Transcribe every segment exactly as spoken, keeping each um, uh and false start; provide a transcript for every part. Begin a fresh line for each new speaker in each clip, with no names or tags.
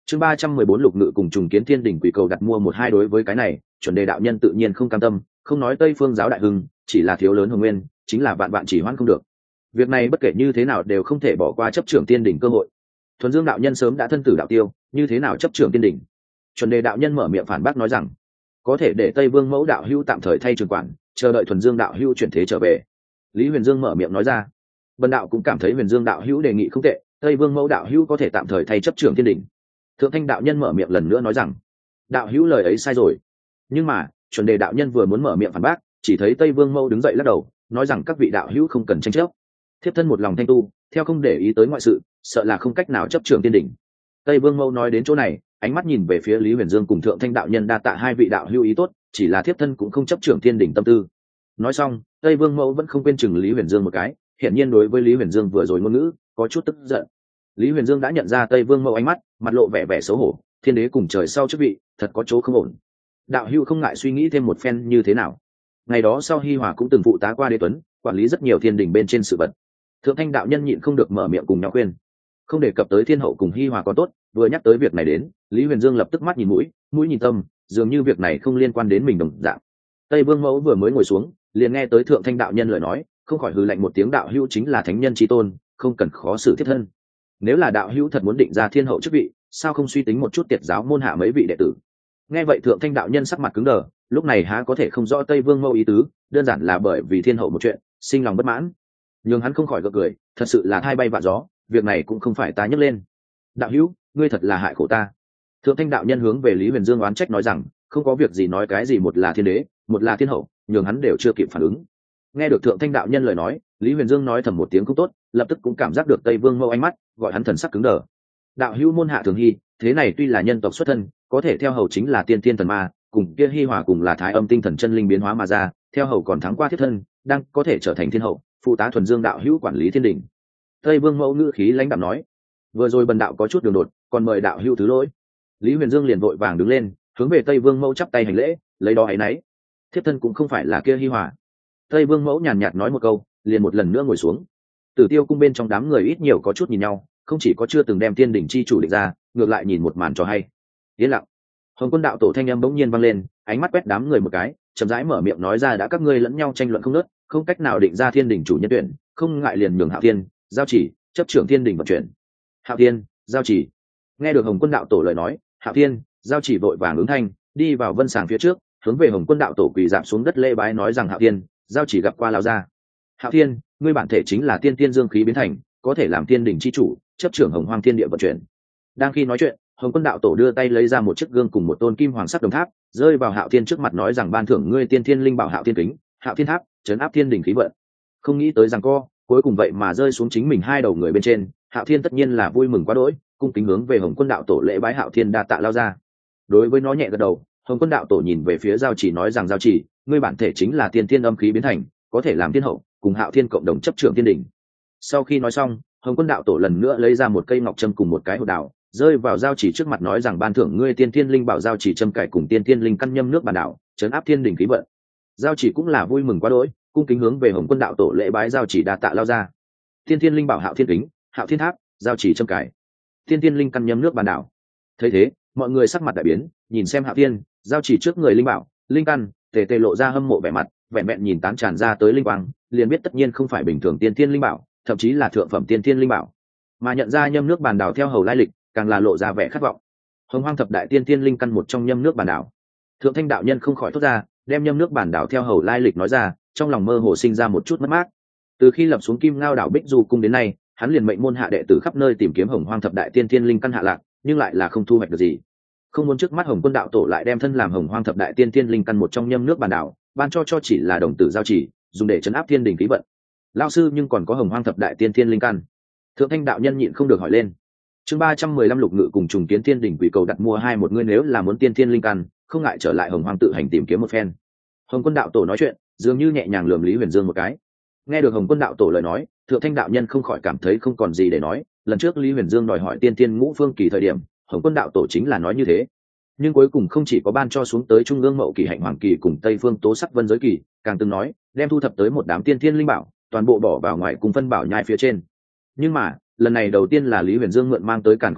Chương ba trăm mười bốn lục ngự cùng trùng kiến thiên đỉnh quỷ cầu đặt mua một hai. Đối với cái này, chuẩn đề đạo nhân tự nhiên không cam tâm, không nói Tây Phương giáo đại hưng, chỉ là thiếu lớn hồng nguyên, chính là vạn vạn chỉ hoãn không được. Việc này bất kể như thế nào đều không thể bỏ qua chấp trưởng tiên đỉnh cơ hội. Thuần Dương đạo nhân sớm đã thân tử đạo tiêu, như thế nào chấp trưởng tiên đỉnh? Chuẩn đề đạo nhân mở miệng phản bác nói rằng, có thể để Tây Vương Mẫu đạo hữu tạm thời thay trường quản, chờ đợi Thuần Dương đạo hữu chuyển thế trở về. Lý Huyền Dương mở miệng nói ra. Bần đạo cũng cảm thấy Huyền Dương đạo hữu đề nghị không tệ, Tây Vương Mẫu đạo hữu có thể tạm thời thay chấp trưởng tiên đỉnh. Thượng Thanh đạo nhân mở miệng lần nữa nói rằng, đạo hữu lời ấy sai rồi. Nhưng mà chuẩn đề đạo nhân vừa muốn mở miệng phản bác, chỉ thấy Tây Vương Mẫu đứng dậy lắc đầu, nói rằng các vị đạo hữu không cần tranh chấp. Thiếp thân một lòng thanh tu, theo không để ý tới ngoại sự, sợ là không cách nào chấp trưởng tiên đỉnh. Tây Vương Mẫu nói đến chỗ này, ánh mắt nhìn về phía Lý Huyền Dương cùng Thượng Thanh đạo nhân, đa tạ hai vị đạo hữu ý tốt, chỉ là thiếp thân cũng không chấp trưởng tiên đỉnh tâm tư. Nói xong, Tây Vương Mẫu vẫn không quên chừng Lý Huyền Dương một cái, hiển nhiên đối với Lý Huyền Dương vừa rồi ngôn ngữ có chút tức giận. Lý Huyền Dương đã nhận ra Tây Vương Mẫu ánh mắt, mặt lộ vẻ vẻ xấu hổ, thiên đế cùng trời sau chức vị, thật có chỗ không ổn. Đạo hữu không ngại suy nghĩ thêm một phen như thế nào. Ngày đó sau Hi Hòa cũng từng phụ tá qua đế tuấn, quản lý rất nhiều thiên đình bên trên sự vật. Thượng Thanh đạo nhân nhịn không được mở miệng cùng nhau khuyên. Không đề cập tới thiên hậu cùng Hi Hòa có tốt, vừa nhắc tới việc này đến, Lý Huyền Dương lập tức mắt nhìn mũi, mũi nhìn tâm, dường như việc này không liên quan đến mình đồng dạng. Tây Vương Mẫu vừa mới ngồi xuống, liền nghe tới Thượng Thanh đạo nhân lời nói, không khỏi hừ lạnh một tiếng, đạo hữu chính là thánh nhân chi tôn, không cần khó xử thiết thân. Nếu là đạo hữu thật muốn định ra thiên hậu chức vị, sao không suy tính một chút tiệt giáo môn hạ mấy vị đệ tử? Nghe vậy Thượng Thanh đạo nhân sắc mặt cứng đờ, lúc này há có thể không rõ Tây Vương Mẫu ý tứ, đơn giản là bởi vì thiên hậu một chuyện, sinh lòng bất mãn. Nhưng hắn không khỏi gượng cười, thật sự là thay bay vạ gió, việc này cũng không phải ta nhấc lên. Đạo hữu, ngươi thật là hại khổ ta. Thượng Thanh đạo nhân hướng về Lý Huyền Dương oán trách nói rằng, không có việc gì nói cái gì, một là thiên đế, một là thiên hậu, nhưng hắn đều chưa kịp phản ứng. Nghe được Thượng Thanh đạo nhân lời nói, Lý Huyền Dương nói thầm một tiếng không tốt, lập tức cũng cảm giác được Tây Vương Mẫu ánh mắt, gọi hắn thần sắc cứng đờ. Đạo hữu môn hạ thường hy, thế này tuy là nhân tộc xuất thân, có thể theo hầu chính là tiên tiên thần ma, cùng kia Hi Hòa cùng là thái âm tinh thần chân linh biến hóa mà ra, theo hầu còn thắng qua thiết thân, đang có thể trở thành thiên hậu, phụ tá Thuần Dương đạo hữu quản lý thiên đình. Tây Vương Mẫu ngữ khí lãnh đạm nói, vừa rồi bần đạo có chút đường đột, còn mời đạo hữu thứ lỗi. Lý Huyền Dương liền vội vàng đứng lên, hướng về Tây Vương Mẫu chắp tay hành lễ, lấy đó áy náy. Thiết thân cũng không phải là kia Hi Hòa. Tây Vương Mẫu nhàn nhạt nói một câu, liền một lần nữa ngồi xuống. Tử Tiêu cung bên trong đám người ít nhiều có chút nhìn nhau, không chỉ có chưa từng đem tiên đỉnh chi chủ định ra, ngược lại nhìn một màn cho hay. Yên lặng. Hồng Quân đạo tổ thanh âm bỗng nhiên vang lên, ánh mắt quét đám người một cái, chậm rãi mở miệng nói ra, đã các ngươi lẫn nhau tranh luận không ngớt, không cách nào định ra thiên đỉnh chủ nhân tuyển, không ngại liền nhường Hạo Thiên giao chỉ, chấp trưởng thiên đỉnh vận chuyển. Hạo Thiên giao chỉ. Nghe được Hồng Quân đạo tổ lời nói, Hạo Thiên giao chỉ vội vàng ứng thanh, đi vào vân sàng phía trước, hướng về Hồng Quân đạo tổ quỳ rạp xuống đất lễ bái nói rằng, Hạo Thiên giao chỉ gặp qua lão gia. Hạo Thiên, ngươi bản thể chính là tiên tiên dương khí biến thành, có thể làm thiên đỉnh chi chủ, chấp trưởng hồng hoang thiên địa vận chuyển. Đang khi nói chuyện, Hồng Quân đạo tổ đưa tay lấy ra một chiếc gương cùng một tôn kim hoàng sắc đồng tháp, rơi vào Hạo Thiên trước mặt nói rằng, ban thưởng ngươi tiên thiên linh bảo Hạo Thiên kính, Hạo Thiên tháp, trấn áp thiên đỉnh khí vận. Không nghĩ tới rằng co, cuối cùng vậy mà rơi xuống chính mình hai đầu người bên trên. Hạo Thiên tất nhiên là vui mừng quá đỗi, cung kính hướng về Hồng Quân đạo tổ lễ bái, Hạo Thiên đa tạ lao ra. Đối với nó nhẹ gật đầu, Hồng Quân đạo tổ nhìn về phía Giao Chỉ nói rằng, Giao Chỉ, ngươi bản thể chính là tiên thiên âm khí biến thành, có thể làm thiên hậu, cùng Hạo Thiên cộng đồng chấp trưởng thiên đỉnh. Sau khi nói xong, Hồng Quân đạo tổ lần nữa lấy ra một cây ngọc trâm cùng một cái hột đào, rơi vào Giao Chỉ trước mặt nói rằng, ban thưởng ngươi tiên thiên linh bảo Giao Chỉ châm cải cùng tiên thiên linh căn nhâm nước bản đảo, trấn áp thiên đỉnh khí vận. Giao Chỉ cũng là vui mừng quá đỗi, cung kính hướng về Hồng Quân đạo tổ lễ bái, Giao Chỉ đa tạ lao ra. Tiên thiên linh bảo Hạo Thiên kính, Hạo Thiên tháp, Giao Chỉ châm cải, tiên thiên linh căn nhâm nước bản đảo. Thấy thế, mọi người sắc mặt đại biến, nhìn xem Hạo Thiên, Giao Chỉ trước người linh bảo, linh căn, tề tề lộ ra hâm mộ vẻ mặt, vẹn vẹn nhìn tán tràn ra tới linh quang, liền biết tất nhiên không phải bình thường tiên thiên linh bảo, thậm chí là thượng phẩm tiên thiên linh bảo. Mà nhận ra nhâm nước bản đảo theo hầu lai lịch, càng là lộ ra vẻ khát vọng. Hồng Hoang thập đại tiên thiên linh căn một trong nhâm nước bản đảo. Thượng Thanh đạo nhân không khỏi thốt ra, đem nhâm nước bản đảo theo hầu lai lịch nói ra, trong lòng mơ hồ sinh ra một chút mất mát. Từ khi lập xuống Kim Ngao đảo Bích Du cung đến nay, hắn liền mệnh môn hạ đệ tử khắp nơi tìm kiếm Hồng Hoang thập đại tiên thiên linh căn hạ lạc, nhưng lại là không thu hoạch được gì. Không muốn trước mắt Hồng Quân đạo tổ lại đem thân làm Hồng Hoang thập đại tiên thiên linh căn một trong nhâm nước bản đảo, ban cho cho chỉ là đồng tử Giao Chỉ, dùng để trấn áp thiên đình khí vận. Lão sư nhưng còn có Hồng Hoang thập đại tiên thiên linh căn. Thượng Thanh đạo nhân nhịn không được hỏi lên. Chương ba trăm mười lăm lục ngự cùng trùng kiến thiên đình quỷ cầu đặt mua hai một, ngươi nếu là muốn tiên thiên linh căn, không ngại trở lại Hồng Hoang tự hành tìm kiếm một phen. Hồng Quân đạo tổ nói chuyện, dường như nhẹ nhàng lườm Lý Huyền Dương một cái. Nghe được Hồng Quân đạo tổ lời nói, Thượng Thanh đạo nhân không khỏi cảm thấy không còn gì để nói. Lần trước Lý Huyền Dương đòi hỏi tiên thiên ngũ phương kỳ thời điểm, Hồng Quân đạo tổ chính là nói như thế. Nhưng cuối cùng không chỉ có ban cho xuống tới trung ương mậu kỳ hạnh hoàng kỳ cùng tây phương tố sắc vân giới kỳ, càng từng nói đem thu thập tới một đám tiên thiên linh bảo, toàn bộ bỏ vào ngoài cùng phân bảo nhai phía trên. Nhưng mà lần này đầu tiên là Lý Huyền Dương mượn mang tới Càn Khôn đỉnh,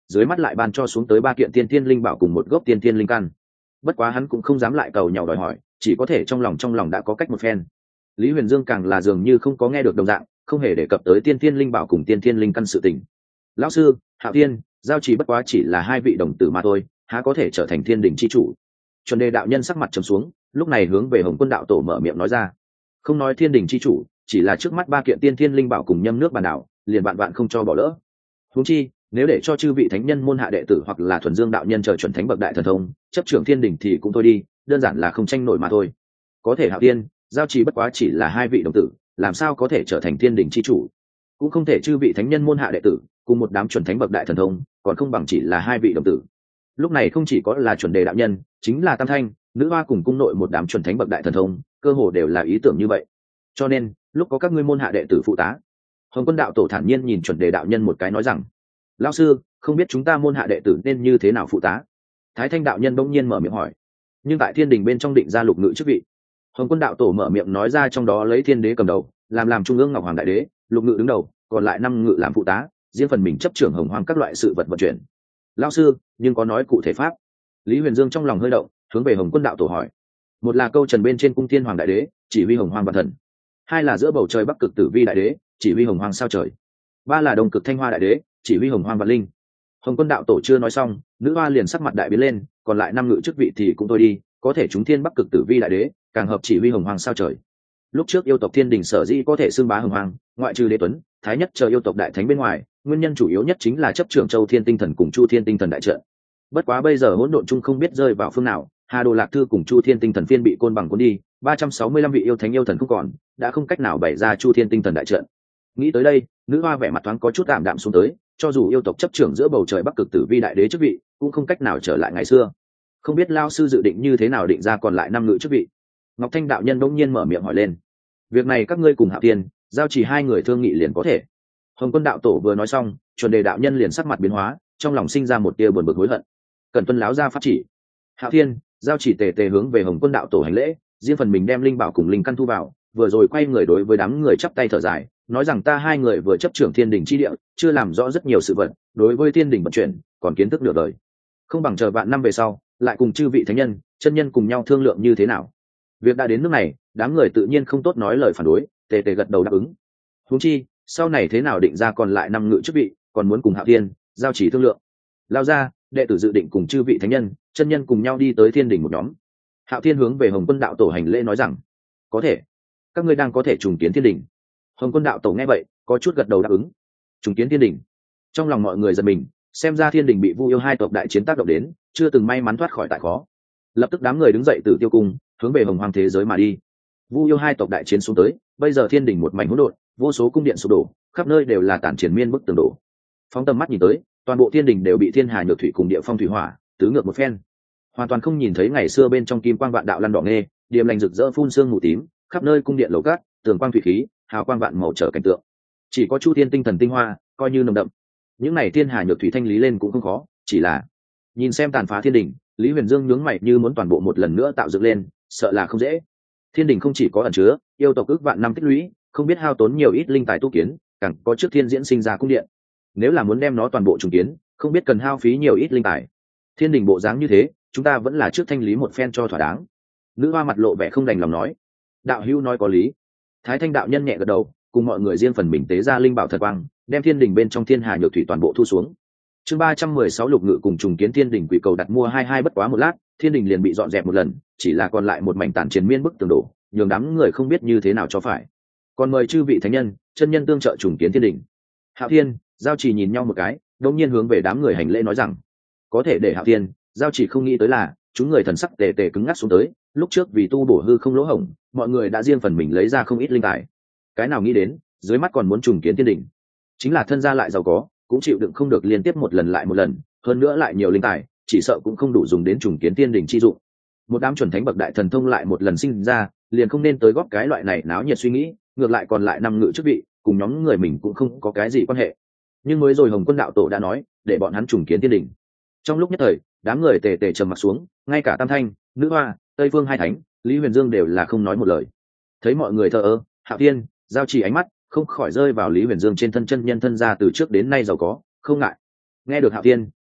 dưới mắt lại ban cho xuống tới ba kiện tiên thiên linh bảo cùng một gốc tiên thiên linh căn. Bất quá hắn cũng không dám lại cầu nhàu đòi hỏi, chỉ có thể trong lòng trong lòng đã có cách một phen. Lý Huyền Dương càng là dường như không có nghe được đồng dạng, không hề đề cập tới tiên thiên linh bảo cùng tiên thiên linh căn sự tình. Lão sư, Hạo Thiên, Giao Chỉ bất quá chỉ là hai vị đồng tử mà thôi, há có thể trở thành thiên đình chi chủ. Chuẩn đề đạo nhân sắc mặt trầm xuống, lúc này hướng về Hồng Quân đạo tổ mở miệng nói ra: không nói thiên đình chi chủ, chỉ là trước mắt ba kiện tiên thiên linh bảo cùng nhâm nước bản đảo, liền bạn bạn không cho bỏ lỡ. Huống chi, nếu để cho chư vị thánh nhân môn hạ đệ tử hoặc là thuần dương đạo nhân trời chuẩn thánh bậc đại thần thông chấp trưởng thiên đình thì cũng thôi đi, đơn giản là không tranh nổi mà thôi. Có thể Hạo Thiên, Giao Trì bất quá chỉ là hai vị đồng tử, làm sao có thể trở thành thiên đình chi chủ? Cũng không thể chư vị thánh nhân môn hạ đệ tử cùng một đám chuẩn thánh bậc đại thần thông, còn không bằng chỉ là hai vị đồng tử. Lúc này không chỉ có là chuẩn đề đạo nhân, chính là Tam Thanh, Nữ Hoa cùng cung nội một đám chuẩn thánh bậc đại thần thông, cơ hồ đều là ý tưởng như vậy. Cho nên, lúc có các ngươi môn hạ đệ tử phụ tá, Hồng Quân đạo tổ thản nhiên nhìn chuẩn đề đạo nhân một cái nói rằng: lão sư, không biết chúng ta môn hạ đệ tử nên như thế nào phụ tá? Thái Thanh đạo nhân bỗng nhiên mở miệng hỏi. Nhưng tại thiên đình bên trong định ra lục ngự chức vị. Hồng Quân đạo tổ mở miệng nói ra, trong đó lấy thiên đế cầm đầu, làm làm trung ương ngọc hoàng đại đế, lục ngự đứng đầu, còn lại năm ngự làm phụ tá, riêng phần mình chấp trưởng hồng hoàng các loại sự vật vận chuyển. Lão sư, nhưng có nói cụ thể pháp? Lý Huyền Dương trong lòng hơi động, hướng về Hồng Quân đạo tổ hỏi. Một là câu trần bên trên cung thiên hoàng đại đế, chỉ huy hồng hoàng vạn thần. Hai là giữa bầu trời bắc cực tử vi đại đế, chỉ huy hồng hoàng sao trời. Ba là đông cực thanh hoa đại đế, chỉ huy hồng hoàng vạn linh. Hồng Quân đạo tổ chưa nói xong, Nữ Hoa liền sắc mặt đại biến lên, còn lại năm ngự chức vị thì cũng thôi đi, có thể chúng thiên bắc cực tử vi đại đế, càng hợp chỉ huy hồng hoàng sao trời. Lúc trước yêu tộc thiên đình sở dĩ có thể xưng bá hồng hoàng, ngoại trừ đế tuấn, thái nhất chờ yêu tộc đại thánh bên ngoài, nguyên nhân chủ yếu nhất chính là chấp trưởng châu thiên tinh thần cùng chu thiên tinh thần đại trận. Bất quá bây giờ hỗn độn chung không biết rơi vào phương nào, Hà Đồ Lạc Thư cùng chu thiên tinh thần phiên bị côn bằng cuốn đi, ba trăm sáu mươi lăm vị yêu thánh yêu thần không còn, đã không cách nào bày ra chu thiên tinh thần đại trận. Nghĩ tới đây, Nữ Hoa vẻ mặt thoáng có chút tạm đạm xuống tới, cho dù yêu tộc chấp trưởng giữa bầu trời bắc cực tử vi đại đế chức vị, cũng không cách nào trở lại ngày xưa. Không biết lao sư dự định như thế nào định ra còn lại năm ngự chức vị? Ngọc Thanh đạo nhân bỗng nhiên mở miệng hỏi lên. Việc này các ngươi cùng Hạo Thiên, Giao Trì hai người thương nghị liền có thể. Hồng Quân đạo tổ vừa nói xong, chuẩn đề đạo nhân liền sắc mặt biến hóa, trong lòng sinh ra một tia buồn bực hối hận. Cần tuân láo ra pháp chỉ. Hạo Thiên, Giao Trì tề tề hướng về Hồng Quân đạo tổ hành lễ, riêng phần mình đem linh bảo cùng linh căn thu vào, vừa rồi quay người đối với đám người chắp tay thở dài, nói rằng ta hai người vừa chấp trưởng thiên đình chi địa, chưa làm rõ rất nhiều sự vật, đối với thiên đình vận chuyển còn kiến thức nửa đời, không bằng chờ vạn năm về sau lại cùng chư vị thánh nhân chân nhân cùng nhau thương lượng như thế nào. Việc đã đến nước này, đám người tự nhiên không tốt nói lời phản đối, tề tề gật đầu đáp ứng. Huống chi sau này thế nào định ra còn lại năm ngự chức vị, còn muốn cùng Hạo Thiên, Giao Chỉ thương lượng. Lao ra, đệ tử dự định cùng chư vị thánh nhân chân nhân cùng nhau đi tới thiên đình một nhóm. Hạo Thiên hướng về Hồng Quân đạo tổ hành lễ nói rằng: có thể, các ngươi đang có thể trùng kiến thiên đình. Hồng Quân đạo tổ nghe vậy có chút gật đầu đáp ứng. Trùng kiến thiên đình, trong lòng mọi người giật mình, xem ra thiên đình bị Vu yêu hai tộc đại chiến tác động đến, chưa từng may mắn thoát khỏi tại khó. Lập tức đám người đứng dậy từ tiêu cung, hướng về hồng hoàng thế giới mà đi. Vu yêu hai tộc đại chiến xuống tới, bây giờ thiên đình một mảnh hỗn độn, vô số cung điện sụp đổ, khắp nơi đều là tản triển miên bức tường đổ. Phóng tầm mắt nhìn tới, toàn bộ thiên đình đều bị thiên hà nhược thủy cùng địa phong thủy hỏa tứ ngược một phen, hoàn toàn không nhìn thấy ngày xưa bên trong kim quang vạn đạo lăn đỏ nghê, điềm lành rực rỡ phun sương mù tím, khắp nơi cung điện lầu cát, tường quang thủy khí, hào quang vạn màu trở cảnh tượng. Chỉ có chu thiên tinh thần tinh hoa coi như nồng đậm. Những này thiên hà nhược thủy thanh lý lên cũng không khó, chỉ là nhìn xem tàn phá thiên đình, Lý Huyền Dương nhướng mày như muốn toàn bộ một lần nữa tạo dựng lên, sợ là không dễ. Thiên đình không chỉ có ẩn chứa yêu tộc ước vạn năm tích lũy, không biết hao tốn nhiều ít linh tài tu kiến, càng có trước thiên diễn sinh ra cung điện. Nếu là muốn đem nó toàn bộ trùng kiến, không biết cần hao phí nhiều ít linh tài. Thiên đình bộ dáng như thế, chúng ta vẫn là trước thanh lý một phen cho thỏa đáng. Nữ hoa mặt lộ vẻ không đành lòng nói. Đạo hữu nói có lý. Thái Thanh đạo nhân nhẹ gật đầu, cùng mọi người riêng phần mình tế ra linh bảo thật quang, đem thiên đình bên trong thiên hà nhược thủy toàn bộ thu xuống. Chương ba trăm mười sáu lục ngự cùng trùng kiến thiên đình quỷ cầu đặt mua hai hai bất quá một lát, thiên đình liền bị dọn dẹp một lần, chỉ là còn lại một mảnh tàn chiến miên bức tường đổ, nhường đám người không biết như thế nào cho phải. Còn mời chư vị thánh nhân, chân nhân tương trợ trùng kiến thiên đình. Hạo Thiên, Giao Chỉ nhìn nhau một cái, đột nhiên hướng về đám người hành lễ nói rằng: có thể để Hạo Thiên, Giao Chỉ không nghĩ tới là, chúng người thần sắc tề tề cứng ngắc xuống tới, lúc trước vì tu bổ hư không lỗ hổng, mọi người đã riêng phần mình lấy ra không ít linh tài. Cái nào nghĩ đến, dưới mắt còn muốn trùng kiến thiên đình, chính là thân gia lại giàu có, cũng chịu đựng không được liên tiếp một lần lại một lần, hơn nữa lại nhiều linh tài, chỉ sợ cũng không đủ dùng đến trùng kiến thiên đình chi dụng. Một đám chuẩn thánh bậc đại thần thông lại một lần sinh ra, liền không nên tới góp cái loại này náo nhiệt suy nghĩ, ngược lại còn lại năm ngự chức vị, cùng nhóm người mình cũng không có cái gì quan hệ. Nhưng mới rồi Hồng Quân đạo tổ đã nói, để bọn hắn trùng kiến thiên đình. Trong lúc nhất thời, đám người tề tề trầm mặt xuống, ngay cả Tam Thanh, Nữ Hoa, Tây Phương hai thánh, Lý Huyền Dương đều là không nói một lời. Thấy mọi người thờ ơ, Hạo Thiên, Giao Chỉ ánh mắt không khỏi rơi vào Lý Huyền Dương trên thân, chân nhân thân gia từ trước đến nay giàu có, không ngại. Nghe được Hạo Thiên,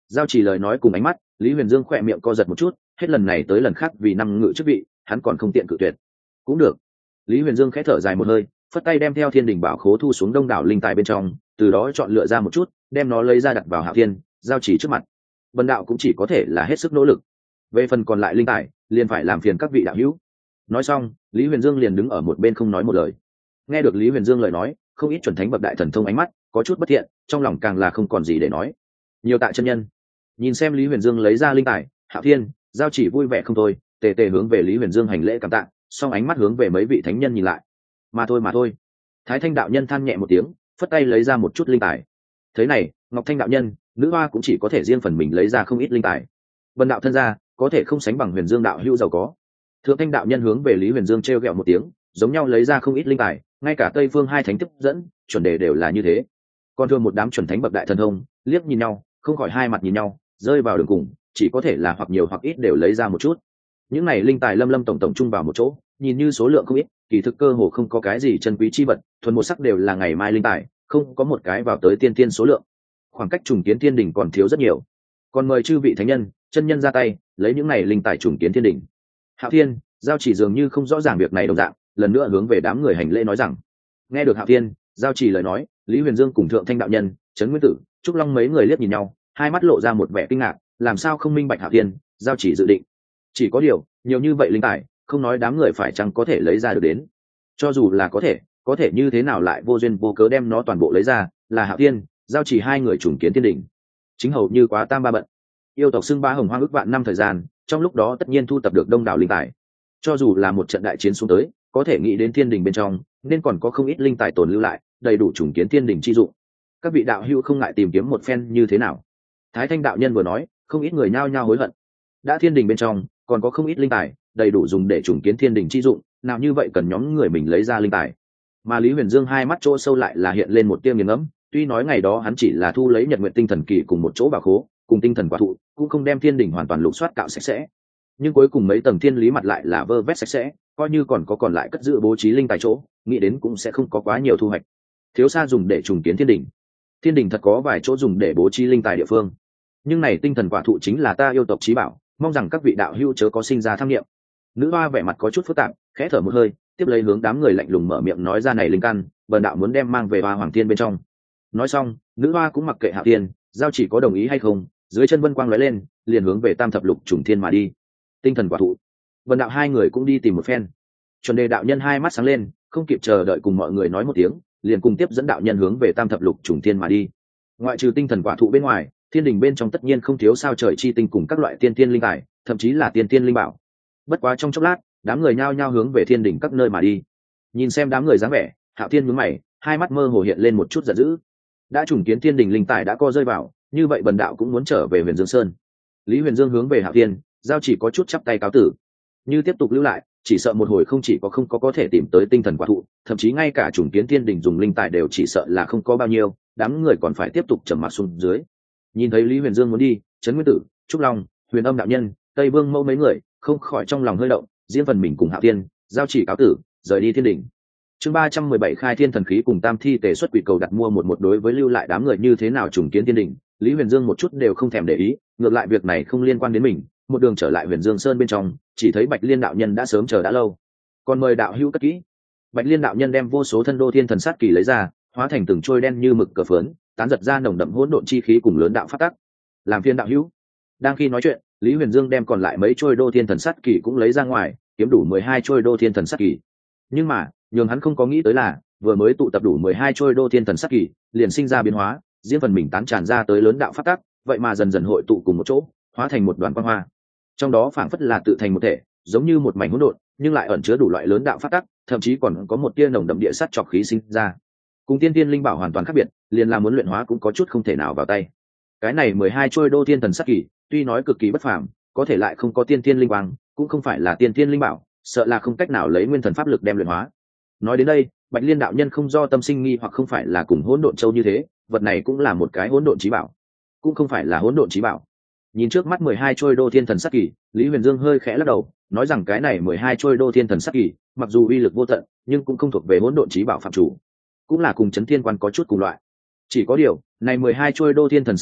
Giao chỉ lời nói cùng ánh mắt, Lý Huyền Dương khỏe miệng co giật một chút, hết lần này tới lần khác vì năm ngự chức vị, hắn còn không tiện cự tuyệt. Cũng được. Lý Huyền Dương khẽ thở dài một hơi, phất tay đem theo Thiên Đình Bảo Khố thu xuống đông đảo linh tài bên trong, từ đó chọn lựa ra một chút, đem nó lấy ra đặt vào Hạo Thiên, Giao chỉ trước mặt. Vân đạo cũng chỉ có thể là hết sức nỗ lực. Về phần còn lại linh tài, liền phải làm phiền các vị đạo hữu. Nói xong, Lý Huyền Dương liền đứng ở một bên không nói một lời. Nghe được Lý Huyền Dương lời nói, không ít chuẩn thánh bậc đại thần thông ánh mắt có chút bất thiện, trong lòng càng là không còn gì để nói. Nhiều tại chân nhân nhìn xem Lý Huyền Dương lấy ra linh tài, Hạo Thiên, Giao chỉ vui vẻ không thôi, tề tề hướng về Lý Huyền Dương hành lễ cảm tạ, song ánh mắt hướng về mấy vị thánh nhân nhìn lại. Mà thôi mà thôi. Thái Thanh đạo nhân than nhẹ một tiếng, phất tay lấy ra một chút linh tài. Thế này, Ngọc Thanh đạo nhân, nữ hoa cũng chỉ có thể riêng phần mình lấy ra không ít linh tài. Vân đạo thân gia có thể không sánh bằng Huyền Dương đạo hữu giàu có. Thượng Thanh đạo nhân hướng về Lý Huyền Dương trêu ghẹo một tiếng, giống nhau lấy ra không ít linh tài, ngay cả Tây Phương hai thánh tiếp dẫn, chuẩn đề đều là như thế. Còn thường một đám chuẩn thánh bậc đại thần thông, liếc nhìn nhau, không khỏi hai mặt nhìn nhau, rơi vào đường cùng, chỉ có thể là hoặc nhiều hoặc ít đều lấy ra một chút. Những này linh tài lâm lâm tổng tổng chung vào một chỗ, nhìn như số lượng không ít, kỳ thực cơ hồ không có cái gì chân quý chi vật, thuần một sắc đều là ngày mai linh tài, không có một cái vào tới tiên tiên số lượng. Khoảng cách trùng kiến thiên đỉnh còn thiếu rất nhiều. Còn mời chư vị thánh nhân, chân nhân ra tay, lấy những này linh tài trùng kiến thiên đỉnh. Hạo Thiên, Giao chỉ dường như không rõ ràng việc này đồng dạng, lần nữa hướng về đám người hành lễ nói rằng. Nghe được Hạo Thiên, Giao chỉ lời nói, Lý Huyền Dương cùng Thượng Thanh đạo nhân, Trấn Nguyên Tử, Trúc Long mấy người liếc nhìn nhau, hai mắt lộ ra một vẻ kinh ngạc, làm sao không minh bạch Hạo Thiên, Giao chỉ dự định. Chỉ có điều, nhiều như vậy linh tài, không nói đám người phải chăng có thể lấy ra được đến. Cho dù là có thể, có thể như thế nào lại vô duyên vô cớ đem nó toàn bộ lấy ra, là Hạo Thiên, Giao chỉ hai người trùng kiến thiên đỉnh. Chính hầu như quá tam ba bận. Yêu tộc xưng ba hồng hoang ước vạn năm thời gian, trong lúc đó tất nhiên thu tập được đông đảo linh tài. Cho dù là một trận đại chiến xuống tới, có thể nghĩ đến thiên đình bên trong, nên còn có không ít linh tài tồn lưu lại, đầy đủ trùng kiến thiên đình chi dụng. Các vị đạo hữu không ngại tìm kiếm một phen như thế nào? Thái Thanh đạo nhân vừa nói, không ít người nhao nhao hối hận. Đã thiên đình bên trong, còn có không ít linh tài, đầy đủ dùng để trùng kiến thiên đình chi dụng, nào như vậy cần nhóm người mình lấy ra linh tài. Mà Lý Huyền Dương hai mắt chỗ sâu lại là hiện lên một tia nghiền ngẫm, tuy nói ngày đó hắn chỉ là thu lấy Nhật Nguyện Tinh Thần Kỳ cùng một chỗ bảo khố, cùng tinh thần quả thụ, cũng không đem thiên đình hoàn toàn lục soát cạo sạch sẽ. Nhưng cuối cùng mấy tầng thiên lý mặt lại là vơ vét sạch sẽ, coi như còn có còn lại cất giữ bố trí linh tài chỗ, nghĩ đến cũng sẽ không có quá nhiều thu hoạch. Thiếu xa dùng để trùng kiến thiên đình. Thiên đình thật có vài chỗ dùng để bố trí linh tài địa phương, nhưng này tinh thần quả thụ chính là ta yêu tộc chí bảo, mong rằng các vị đạo hữu chớ có sinh ra tham nghiệm. Nữ hoa vẻ mặt có chút phức tạp, khẽ thở một hơi, tiếp lấy hướng đám người lạnh lùng mở miệng nói ra này linh căn, bần đạo muốn đem mang về Hoa Hoàng Thiên bên trong. Nói xong, nữ hoa cũng mặc kệ Hạo Thiên, Giao chỉ có đồng ý hay không, dưới chân vân quang lóe lên, liền hướng về Tam thập lục trùng thiên mà đi. Tinh thần quả thụ, vân đạo hai người cũng đi tìm một phen. Chuẩn đề đạo nhân hai mắt sáng lên, không kịp chờ đợi cùng mọi người nói một tiếng, liền cùng tiếp dẫn đạo nhân hướng về Tam thập lục trùng thiên mà đi. Ngoại trừ tinh thần quả thụ bên ngoài, thiên đình bên trong tất nhiên không thiếu sao trời chi tinh cùng các loại tiên tiên linh tài, thậm chí là tiên tiên linh bảo. Bất quá trong chốc lát, đám người nhao nhao hướng về thiên đình các nơi mà đi. Nhìn xem đám người dáng vẻ, Hạo Thiên nhướng mày, hai mắt mơ hồ hiện lên một chút giận dữ. Đã trùng kiến thiên đình linh tài đã co rơi vào, như vậy bần đạo cũng muốn trở về Huyền Dương Sơn. Lý Huyền Dương hướng về Hạo Thiên, Giao chỉ có chút chắp tay cáo tử. Như tiếp tục lưu lại, chỉ sợ một hồi không chỉ có không có có thể tìm tới tinh thần quả thụ, thậm chí ngay cả trùng kiến thiên đình dùng linh tài đều chỉ sợ là không có bao nhiêu, đám người còn phải tiếp tục trầm mặc xuống dưới. Nhìn thấy Lý Huyền Dương muốn đi, Trấn Nguyên Tử, Trúc Long, Huyền Âm đạo nhân, Tây Vương Mẫu mấy người không khỏi trong lòng hơi động, riêng phần mình cùng Hạo Thiên, Giao chỉ cáo tử, rời đi thiên đình. Chương ba trăm mười bảy khai thiên thần khí cùng tam thi tề xuất quỷ cầu đặt mua một một đối với lưu lại đám người như thế nào trùng kiến thiên đình, Lý Huyền Dương một chút đều không thèm để ý, ngược lại việc này không liên quan đến mình, một đường trở lại Huyền Dương Sơn bên trong, chỉ thấy Bạch Liên đạo nhân đã sớm chờ đã lâu. Còn mời đạo hữu cất kỹ. Bạch Liên đạo nhân đem vô số thân đô thiên thần sát kỳ lấy ra, hóa thành từng trôi đen như mực cờ phớn, tán giật ra nồng đậm hỗn độn chi khí cùng lớn đạo phát tắc. Làm phiên đạo hữu. Đang khi nói chuyện, Lý Huyền Dương đem còn lại mấy trôi đô thiên thần sát kỳ cũng lấy ra ngoài, kiếm đủ mười hai trôi đô thiên thần sát kỳ. Nhưng mà, nhường hắn không có nghĩ tới là, vừa mới tụ tập đủ mười hai trôi đô thiên thần sát kỳ, liền sinh ra biến hóa, riêng phần mình tán tràn ra tới lớn đạo phát tắc, vậy mà dần dần hội tụ cùng một chỗ, hóa thành một đoàn quang hoa. Trong đó phảng phất là tự thành một thể, giống như một mảnh hỗn độn, nhưng lại ẩn chứa đủ loại lớn đạo phát tắc, thậm chí còn có một tia nồng đậm địa sát trọc khí sinh ra. Cùng tiên tiên linh bảo hoàn toàn khác biệt, liền là muốn luyện hóa cũng có chút không thể nào vào tay. Cái này mười hai trôi đô thiên thần sát kỳ, tuy nói cực kỳ bất phàm, có thể lại không có tiên tiên linh quang, cũng không phải là tiên tiên linh bảo, sợ là không cách nào lấy nguyên thần pháp lực đem luyện hóa. Nói đến đây, Bạch Liên đạo nhân không do tâm sinh nghi hoặc không phải là cùng hỗn độn châu như thế, vật này cũng là một cái hỗn độn chí bảo, cũng không phải là hỗn độn chí bảo. Nhìn trước mắt mười hai trôi đô thiên thần sát kỳ, Lý Huyền Dương hơi khẽ lắc đầu, nói rằng cái này mười hai trôi đô thiên thần sát kỳ, mặc dù uy lực vô tận, nhưng cũng không thuộc về hỗn độn chí bảo phạm chủ, cũng là cùng chấn thiên quan có chút cùng loại. Chỉ có điều, này mười hai trôi đô thiên thần sát kỳ,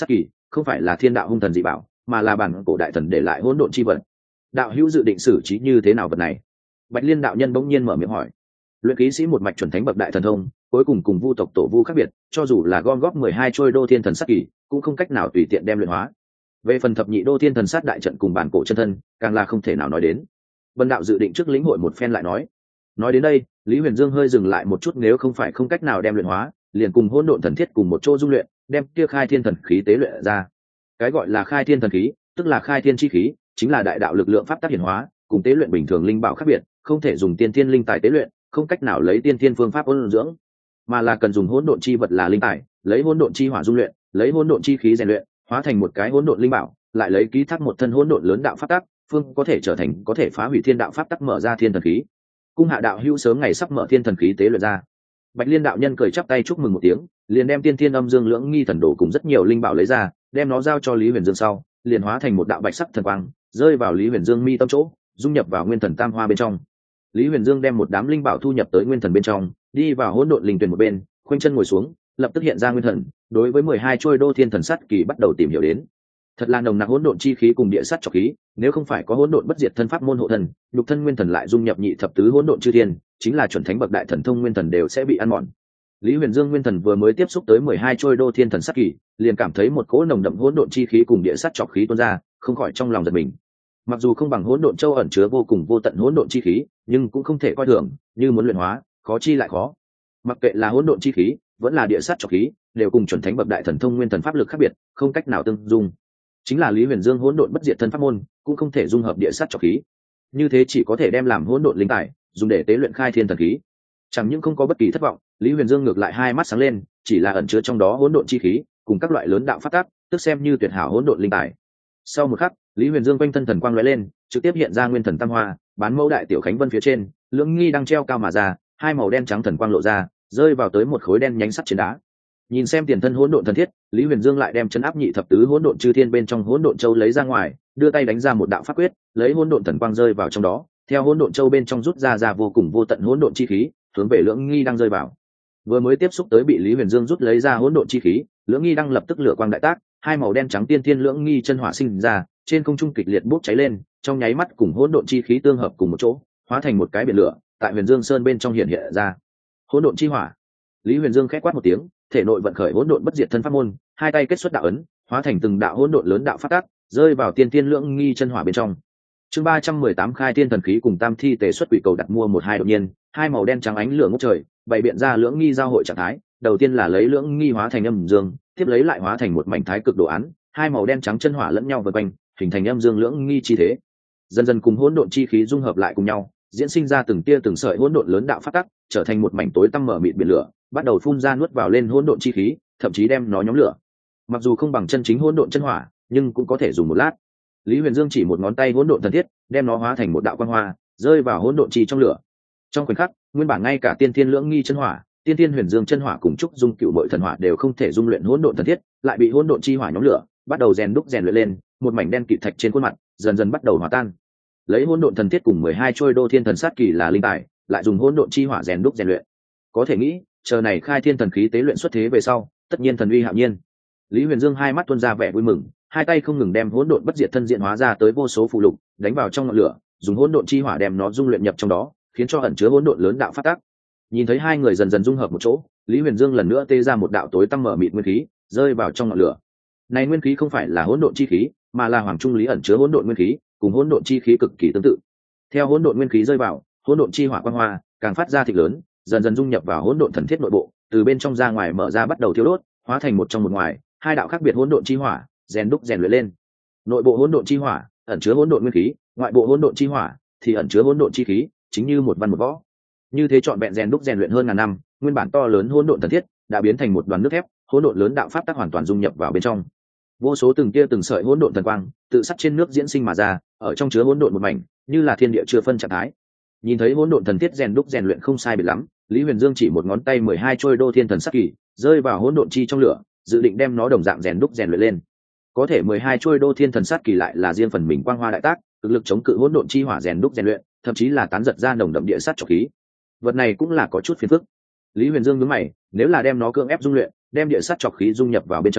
không phải là thiên đạo hung thần dị bảo, mà là bản cổ đại thần để lại hỗn độn chi vật. Đạo hữu dự định xử trí như thế nào vật này? Bạch Liên đạo nhân bỗng nhiên mở miệng hỏi. Luyện khí sĩ một mạch chuẩn thánh bậc đại thần thông, cuối cùng cùng vu tộc tổ vu khác biệt, cho dù là gom góp mười hai trôi đô thiên thần sát kỳ, cũng không cách nào tùy tiện đem luyện hóa. Về phần thập nhị đô thiên thần sát đại trận cùng bản cổ chân thân, càng là không thể nào nói đến. Vân đạo dự định trước lĩnh hội một phen lại nói. Nói đến đây, Lý Huyền Dương hơi dừng lại một chút, nếu không phải không cách nào đem luyện hóa, liền cùng hỗn độn thần thiết cùng một chỗ dung luyện, đem kia khai thiên thần khí tế luyện ra. Cái gọi là khai thiên thần khí, tức là khai thiên chi khí, chính là đại đạo lực lượng pháp tác hiển hóa, cùng tế luyện bình thường linh bảo khác biệt, không thể dùng tiên thiên linh tài tế luyện, không cách nào lấy tiên thiên phương pháp ôn dưỡng, mà là cần dùng hỗn độn chi vật là linh tài, lấy hỗn độn chi hỏa dung luyện, lấy hỗn độn chi khí rèn luyện, hóa thành một cái hỗn độn linh bảo, lại lấy ký thác một thân hỗn độn lớn đạo pháp tắc, phương có thể trở thành có thể phá hủy thiên đạo pháp tắc, mở ra thiên thần khí. Cung hạ đạo hữu sớm ngày sắp mở thiên thần khí tế luyện ra. Bạch Liên đạo nhân cười chắp tay chúc mừng một tiếng, liền đem tiên thiên âm dương lưỡng nghi thần đồ cùng rất nhiều linh bảo lấy ra, đem nó giao cho Lý Huyền Dương sau, liền hóa thành một đạo bạch sắc thần quang, rơi vào Lý Huyền Dương mi tâm chỗ, dung nhập vào nguyên thần tam hoa bên trong. Lý Huyền Dương đem một đám linh bảo thu nhập tới nguyên thần bên trong, đi vào hỗn độn linh tuyển một bên, khoanh chân ngồi xuống, lập tức hiện ra nguyên thần, đối với mười hai trôi đô thiên thần sát kỳ bắt đầu tìm hiểu đến. Thật là nồng nặc hỗn độn chi khí cùng địa sát trọc khí, nếu không phải có hỗn độn bất diệt thân pháp môn hộ thần, nhục thân nguyên thần lại dung nhập nhị thập tứ hỗn độn chư thiên, chính là chuẩn thánh bậc đại thần thông nguyên thần đều sẽ bị ăn mòn. Lý Huyền Dương nguyên thần vừa mới tiếp xúc tới mười hai trôi đô thiên thần sát kỳ, liền cảm thấy một cỗ nồng đậm hỗn độn chi khí cùng địa sát trọc khí tuôn ra, không khỏi trong lòng giật mình. Mặc dù không bằng hỗn độn châu ẩn chứa vô cùng vô tận hỗn độn chi khí, nhưng cũng không thể coi thường, như muốn luyện hóa, khó chi lại khó. Mặc kệ là hỗn độn chi khí, vẫn là địa sát trọc khí, đều cùng chuẩn thánh bậc đại thần thông nguyên thần pháp lực khác biệt, không cách nào tương dung. Chính là Lý Huyền Dương hỗn độn bất diệt thân pháp môn, cũng không thể dung hợp địa sát trọc khí. Như thế chỉ có thể đem làm hỗn độn linh tài, dùng để tế luyện khai thiên thần khí. Chẳng những không có bất kỳ thất vọng, Lý Huyền Dương ngược lại hai mắt sáng lên, chỉ là ẩn chứa trong đó hỗn độn chi khí, cùng các loại lớn đạo pháp tắc, tức xem như tuyệt hảo hỗn độn linh tài. Sau một khắc, Lý Huyền Dương quanh thân thần quang lóe lên, trực tiếp hiện ra nguyên thần tam hoa, bán mẫu đại tiểu khánh vân phía trên, lưỡng nghi đang treo cao mà ra, hai màu đen trắng thần quang lộ ra, rơi vào tới một khối đen nhánh sắt trên đá. Nhìn xem tiền thân hỗn độn thần thiết, Lý Huyền Dương lại đem chân áp nhị thập tứ hỗn độn chư thiên bên trong hỗn độn châu lấy ra ngoài, đưa tay đánh ra một đạo pháp quyết, lấy hỗn độn thần quang rơi vào trong đó, theo hỗn độn châu bên trong rút ra ra vô cùng vô tận hỗn độn chi khí, hướng về lưỡng nghi đang rơi vào. Vừa mới tiếp xúc tới bị Lý Huyền Dương rút lấy ra hỗn độn chi khí, lưỡng nghi đang lập tức lửa quang đại tác, hai màu đen trắng tiên thiên lưỡng nghi chân hỏa sinh ra, trên không trung kịch liệt bốc cháy lên, trong nháy mắt cùng hỗn độn chi khí tương hợp cùng một chỗ, hóa thành một cái biển lửa, tại Huyền Dương Sơn bên trong hiện hiện ra. Hỗn độn chi hỏa. Lý Huyền Dương khẽ quát một tiếng, thể nội vận khởi hỗn độn bất diệt thân pháp môn, hai tay kết xuất đạo ấn, hóa thành từng đạo hỗn độn lớn đạo phát tác, rơi vào tiên tiên lưỡng nghi chân hỏa bên trong. Chương ba trăm mười tám khai tiên thần khí cùng tam thi tề xuất quỷ cầu đặt mua một hai đột nhiên, hai màu đen trắng ánh lửa ngút trời, bày biện ra lưỡng nghi giao hội trạng thái, đầu tiên là lấy lưỡng nghi hóa thành âm dương, tiếp lấy lại hóa thành một mảnh thái cực đồ án, hai màu đen trắng chân hỏa lẫn nhau vây quanh, hình thành âm dương lưỡng nghi chi thế. Dần dần cùng hỗn độn chi khí dung hợp lại cùng nhau, diễn sinh ra từng tia từng sợi hỗn độn lớn đạo phát tắc, trở thành một mảnh tối tăm mở mịt biển lửa, bắt đầu phun ra nuốt vào lên hỗn độn chi khí, thậm chí đem nó nhóm lửa. Mặc dù không bằng chân chính hỗn độn chân hỏa, nhưng cũng có thể dùng một lát. Lý Huyền Dương chỉ một ngón tay hỗn độn thần thiết, đem nó hóa thành một đạo quang hoa, rơi vào hỗn độn chi trong lửa. Trong khoảnh khắc, nguyên bản ngay cả tiên thiên lưỡng nghi chân hỏa, tiên thiên huyền dương chân hỏa cùng trúc dung cựu bội thần hỏa đều không thể dung luyện hỗn độn thần thiết, lại bị hỗn độn chi hỏa nhóm lửa, bắt đầu rèn đúc rèn luyện lên, một mảnh đen kịt thạch trên khuôn mặt, dần dần bắt đầu hòa tan. Lấy hỗn độn thần thiết cùng mười hai trôi đô thiên thần sát kỳ là linh tài, lại dùng hỗn độn chi hỏa rèn đúc rèn luyện. Có thể nghĩ, chờ này khai thiên thần khí tế luyện xuất thế về sau, tất nhiên thần uy hạo nhiên. Lý Huyền Dương hai mắt tuôn ra vẻ vui mừng, hai tay không ngừng đem hỗn độn bất diệt thân diện hóa ra tới vô số phụ lục, đánh vào trong ngọn lửa, dùng hỗn độn chi hỏa đem nó dung luyện nhập trong đó, khiến cho ẩn chứa hỗn độn lớn đạo phát tác. Nhìn thấy hai người dần dần dung hợp một chỗ, Lý Huyền Dương lần nữa tê ra một đạo tối tăm mở mịt nguyên khí, rơi vào trong ngọn lửa. Này nguyên khí không phải là hỗn độn chi khí, mà là hoàng trung lý ẩn chứa hỗn độn nguyên khí, cùng hỗn độn chi khí cực kỳ tương tự. Theo hỗn độn nguyên khí rơi vào, hỗn độn chi hỏa quang hoa càng phát ra thịnh lớn, dần dần dung nhập vào hỗn độn thần thiết nội bộ, từ bên trong ra ngoài mở ra bắt đầu thiêu đốt, hóa thành một trong một ngoài, hai đạo khác biệt hỗn độn chi hỏa, rèn đúc rèn luyện lên. Nội bộ hỗn độn chi hỏa ẩn chứa hỗn độn nguyên khí, ngoại bộ hỗn độn chi hỏa thì ẩn chứa hỗn độn chi khí, chính như một văn một võ. Như thế trọn vẹn rèn đúc rèn luyện hơn ngàn năm, nguyên bản to lớn hỗn độn thần thiết đã biến thành một đoàn nước thép, hỗn độn lớn đạo pháp tắc hoàn toàn dung nhập vào bên trong. Vô số từng tia từng sợi hỗn độn thần quang tự sắt trên nước diễn sinh mà ra, ở trong chứa hỗn độn một mảnh, như là thiên địa chưa phân trạng thái. Nhìn thấy hỗn độn thần thiết rèn đúc rèn luyện không sai biệt lắm, Lý Huyền Dương chỉ một ngón tay mười hai trôi đô thiên thần sát kỳ, rơi vào hỗn độn chi trong lửa, dự định đem nó đồng dạng rèn đúc rèn luyện lên. Có thể mười hai trôi đô thiên thần sát kỳ lại là riêng phần mình quang hoa đại tác, cực lực chống cự hỗn độn chi hỏa rèn đúc rèn luyện, thậm chí là tán giật ra nồng đậm địa sát trọc khí. Vật này cũng là có chút phiền phức. Lý Huyền Dương nhướng mày, nếu là đem nó cưỡng ép dung luyện, đem địa sát trọc khí dung nhập vào bên trong,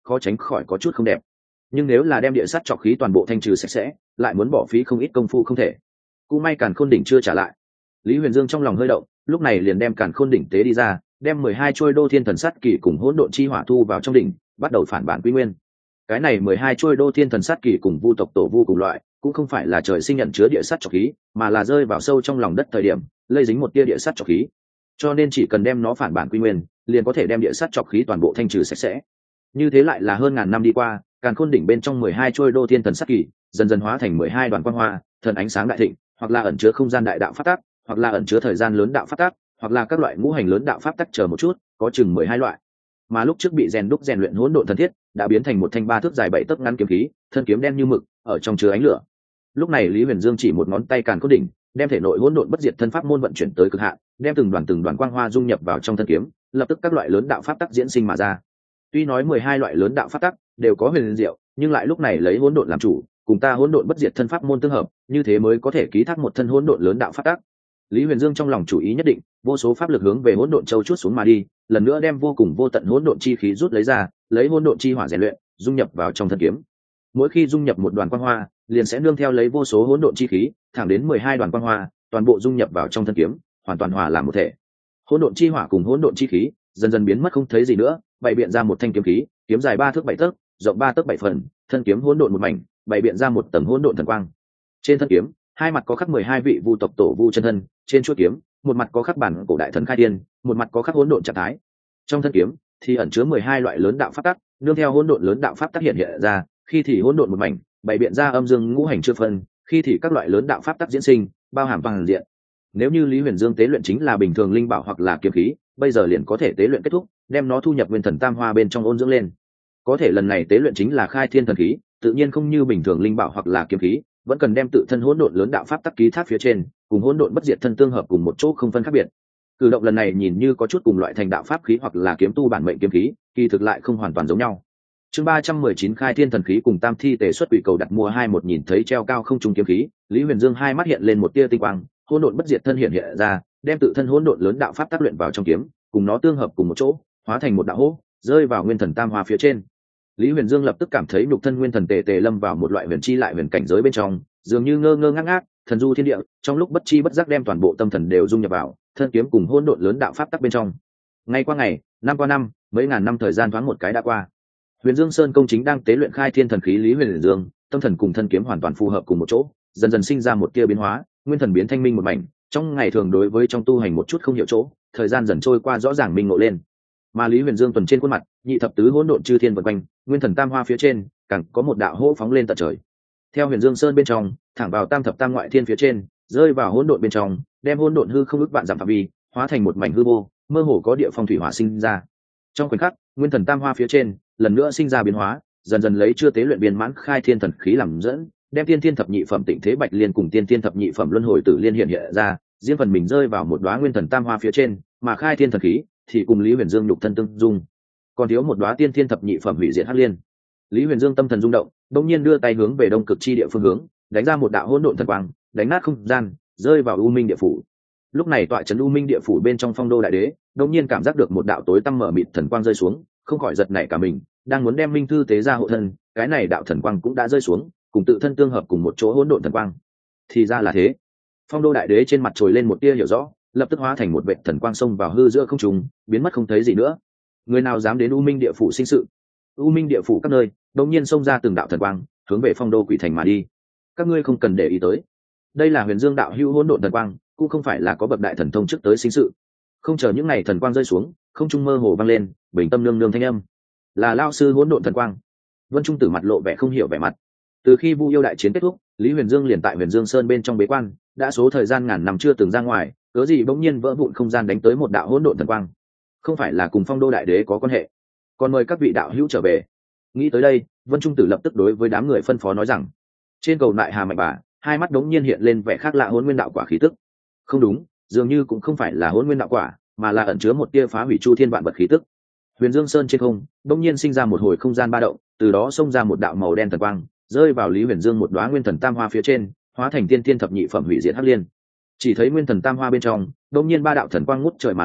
khó tránh khỏi có chút không đẹp. Nhưng nếu là đem địa sắt trọc khí toàn bộ thanh trừ sạch sẽ, lại muốn bỏ phí không ít công phu không thể. Cũng may Càn Khôn đỉnh chưa trả lại. Lý Huyền Dương trong lòng hơi động, lúc này liền đem Càn Khôn đỉnh tế đi ra, đem mười hai chuôi đô thiên thần sát kỳ cùng hỗn độn chi hỏa thu vào trong đỉnh, bắt đầu phản bản quy nguyên. Cái này mười hai chuôi đô thiên thần sát kỳ cùng vu tộc tổ vu cùng loại, cũng không phải là trời sinh nhận chứa địa sắt trọc khí, mà là rơi vào sâu trong lòng đất thời điểm, lây dính một tia địa sắt trọc khí. Cho nên chỉ cần đem nó phản bản quy nguyên, liền có thể đem địa sắt trọc khí toàn bộ thanh trừ sạch sẽ. Như thế lại là hơn ngàn năm đi qua, Càn Khôn đỉnh bên trong mười hai chuôi đô thiên thần sát kỳ, dần dần hóa thành mười hai đoàn quang hoa, thần ánh sáng đại thịnh, hoặc là ẩn chứa không gian đại đạo pháp tắc, hoặc là ẩn chứa thời gian lớn đạo pháp tắc, hoặc là các loại ngũ hành lớn đạo pháp tắc chờ một chút, có chừng mười hai loại. Mà lúc trước bị rèn đúc rèn luyện hỗn độn thần thiết, đã biến thành một thanh ba thước dài bảy tấc ngắn kiếm khí, thân kiếm đen như mực, ở trong chứa ánh lửa. Lúc này Lý Huyền Dương chỉ một ngón tay Càn Khôn đỉnh, đem thể nội hỗn độn bất diệt thân pháp môn vận chuyển tới cực hạn, đem từng đoàn từng đoàn quang hoa dung nhập vào trong thân kiếm, lập tức các loại lớn đạo pháp tắc diễn sinh mà ra. Tuy nói mười hai loại lớn đạo pháp tắc đều có huyền diệu, nhưng lại lúc này lấy hỗn độn làm chủ, cùng ta hỗn độn bất diệt thân pháp môn tương hợp, như thế mới có thể ký thác một thân hỗn độn lớn đạo pháp tắc. Lý Huyền Dương trong lòng chủ ý nhất định, vô số pháp lực hướng về hỗn độn châu chút xuống mà đi, lần nữa đem vô cùng vô tận hỗn độn chi khí rút lấy ra, lấy hỗn độn chi hỏa rèn luyện, dung nhập vào trong thân kiếm. Mỗi khi dung nhập một đoàn quang hoa, liền sẽ nương theo lấy vô số hỗn độn chi khí, thẳng đến mười hai đoàn quang hoa, toàn bộ dung nhập vào trong thân kiếm, hoàn toàn hòa làm một thể. Hỗn độn chi hỏa cùng hỗn độn chi khí dần dần biến mất không thấy gì nữa, bày biện ra một thanh kiếm khí, kiếm dài ba thước bảy tấc, rộng ba tấc bảy phần, thân kiếm hỗn độn một mảnh, bày biện ra một tầng hỗn độn thần quang. Trên thân kiếm, hai mặt có khắc mười hai vị vu tộc tổ vu chân thân, trên chuôi kiếm, một mặt có khắc bản cổ đại thần khai thiên, một mặt có khắc hỗn độn trạng thái. Trong thân kiếm thì ẩn chứa mười hai loại lớn đạo pháp tắc, nương theo hỗn độn lớn đạo pháp tắc hiện hiện ra, khi thì hỗn độn một mảnh, bày biện ra âm dương ngũ hành chưa phân, khi thì các loại lớn đạo pháp tắc diễn sinh, bao hàm toàn diện. Nếu như Lý Huyền Dương tế luyện chính là bình thường linh bảo hoặc là kiếm khí, bây giờ liền có thể tế luyện kết thúc, đem nó thu nhập nguyên thần tam hoa bên trong ôn dưỡng lên. Có thể lần này tế luyện chính là khai thiên thần khí, tự nhiên không như bình thường linh bảo hoặc là kiếm khí, vẫn cần đem tự thân hỗn độn lớn đạo pháp tắc ký thác phía trên, cùng hỗn độn bất diệt thân tương hợp cùng một chỗ không phân khác biệt. Cử động lần này nhìn như có chút cùng loại thành đạo pháp khí hoặc là kiếm tu bản mệnh kiếm khí, kỳ thực lại không hoàn toàn giống nhau. Chương ba trăm mười chín khai thiên thần khí cùng tam thi tề xuất quỷ cầu đặt mua hai một nhìn thấy treo cao không trung kiếm khí, Lý Huyền Dương hai mắt hiện lên một tia tinh quang, hỗn độn bất diệt thân hiện hiện ra, đem tự thân hỗn độn lớn đạo pháp tác luyện vào trong kiếm, cùng nó tương hợp cùng một chỗ, hóa thành một đạo hố, rơi vào nguyên thần tam hoa phía trên. Lý Huyền Dương lập tức cảm thấy nhục thân nguyên thần tề tề lâm vào một loại huyền chi lại huyền cảnh giới bên trong, dường như ngơ ngơ ngác ngác, thần du thiên địa, trong lúc bất chi bất giác đem toàn bộ tâm thần đều dung nhập vào thân kiếm cùng hỗn độn lớn đạo pháp tắc bên trong. Ngày qua ngày, năm qua năm, mấy ngàn năm thời gian thoáng một cái đã qua. Huyền Dương Sơn công chính đang tế luyện khai thiên thần khí Lý Huyền Dương, tâm thần cùng thân kiếm hoàn toàn phù hợp cùng một chỗ, dần dần sinh ra một tia biến hóa, nguyên thần biến thanh minh một mảnh, trong ngày thường đối với trong tu hành một chút không hiểu chỗ, thời gian dần trôi qua rõ ràng minh ngộ lên. Mà Lý Huyền Dương tuần trên khuôn mặt, nhị thập tứ hỗn độn chư thiên vần quanh, nguyên thần tam hoa phía trên, càng có một đạo hỗ phóng lên tận trời. Theo Huyền Dương Sơn bên trong, thẳng vào tam thập tam ngoại thiên phía trên, rơi vào hỗn độn bên trong, đem hỗn độn hư không ước vạn dặm phạm vi, hóa thành một mảnh hư vô, mơ hồ có địa phong thủy hỏa sinh ra. Trong khoảnh khắc, nguyên thần tam hoa phía trên, lần nữa sinh ra biến hóa, dần dần lấy chưa tế luyện viên mãn khai thiên thần khí làm dẫn, đem tiên thiên thập nhị phẩm tịnh thế bạch liên cùng tiên thiên thập nhị phẩm luân hồi tử liên hiện hiện ra, riêng phần mình rơi vào một đóa nguyên thần tam hoa phía trên, mà khai thiên thần khí thì cùng Lý Huyền Dương nhục thân tương dung, còn thiếu một đóa tiên thiên thập nhị phẩm hủy diệt hắc liên. Lý Huyền Dương tâm thần rung động, đột nhiên đưa tay hướng về đông cực chi địa phương hướng, đánh ra một đạo hỗn độn thần quang, đánh nát không gian, rơi vào U Minh địa phủ. Lúc này tọa trấn U Minh địa phủ bên trong Phong Đô đại đế, đột nhiên cảm giác được một đạo tối tăm mở mịt thần quang rơi xuống, không khỏi giật nảy cả mình, đang muốn đem minh thư tế ra hộ thân, cái này đạo thần quang cũng đã rơi xuống, cùng tự thân tương hợp cùng một chỗ hỗn độn thần quang. Thì ra là thế. Phong Đô đại đế trên mặt trồi lên một tia hiểu rõ, lập tức hóa thành một vệt thần quang xông vào hư giữa không trung, biến mất không thấy gì nữa. Người nào dám đến U Minh địa phủ sinh sự? U Minh địa phủ các nơi, đột nhiên xông ra từng đạo thần quang, hướng về Phong Đô quỷ thành mà đi. Các ngươi không cần để ý tới. Đây là Huyền Dương đạo hữu hỗn độn thần quang, cũng không phải là có bậc đại thần thông trước tới sinh sự. Không chờ những ngày thần quang rơi xuống, không trung mơ hồ vang lên, bình tâm nương nương thanh âm. Là lao sư hỗn độn thần quang. Vân Trung Tử mặt lộ vẻ không hiểu vẻ mặt. Từ khi Vu Yêu đại chiến kết thúc, Lý Huyền Dương liền tại Huyền Dương Sơn bên trong bế quan, đã số thời gian ngàn năm chưa từng ra ngoài, cớ gì bỗng nhiên vỡ vụn không gian đánh tới một đạo hỗn độn thần quang? Không phải là cùng Phong Đô đại đế có quan hệ? Còn mời các vị đạo hữu trở về. Nghĩ tới đây, Vân Trung Tử lập tức đối với đám người phân phó nói rằng, trên cầu nại Hà Mạnh Bà, hai mắt đống nhiên hiện lên vẻ khác lạ hỗn nguyên đạo quả khí tức. Không đúng, dường như cũng không phải là hỗn nguyên đạo quả, mà là ẩn chứa một tia phá hủy chu thiên vạn vật khí tức. Huyền Dương Sơn trên không, đống nhiên sinh ra một hồi không gian ba động, từ đó xông ra một đạo màu đen thần quang, rơi vào Lý Huyền Dương một đóa nguyên thần tam hoa phía trên, hóa thành tiên thiên thập nhị phẩm hủy diệt hắc liên. Chỉ thấy nguyên thần tam hoa bên trong, đống nhiên ba đạo thần quang ngút trời mà lên,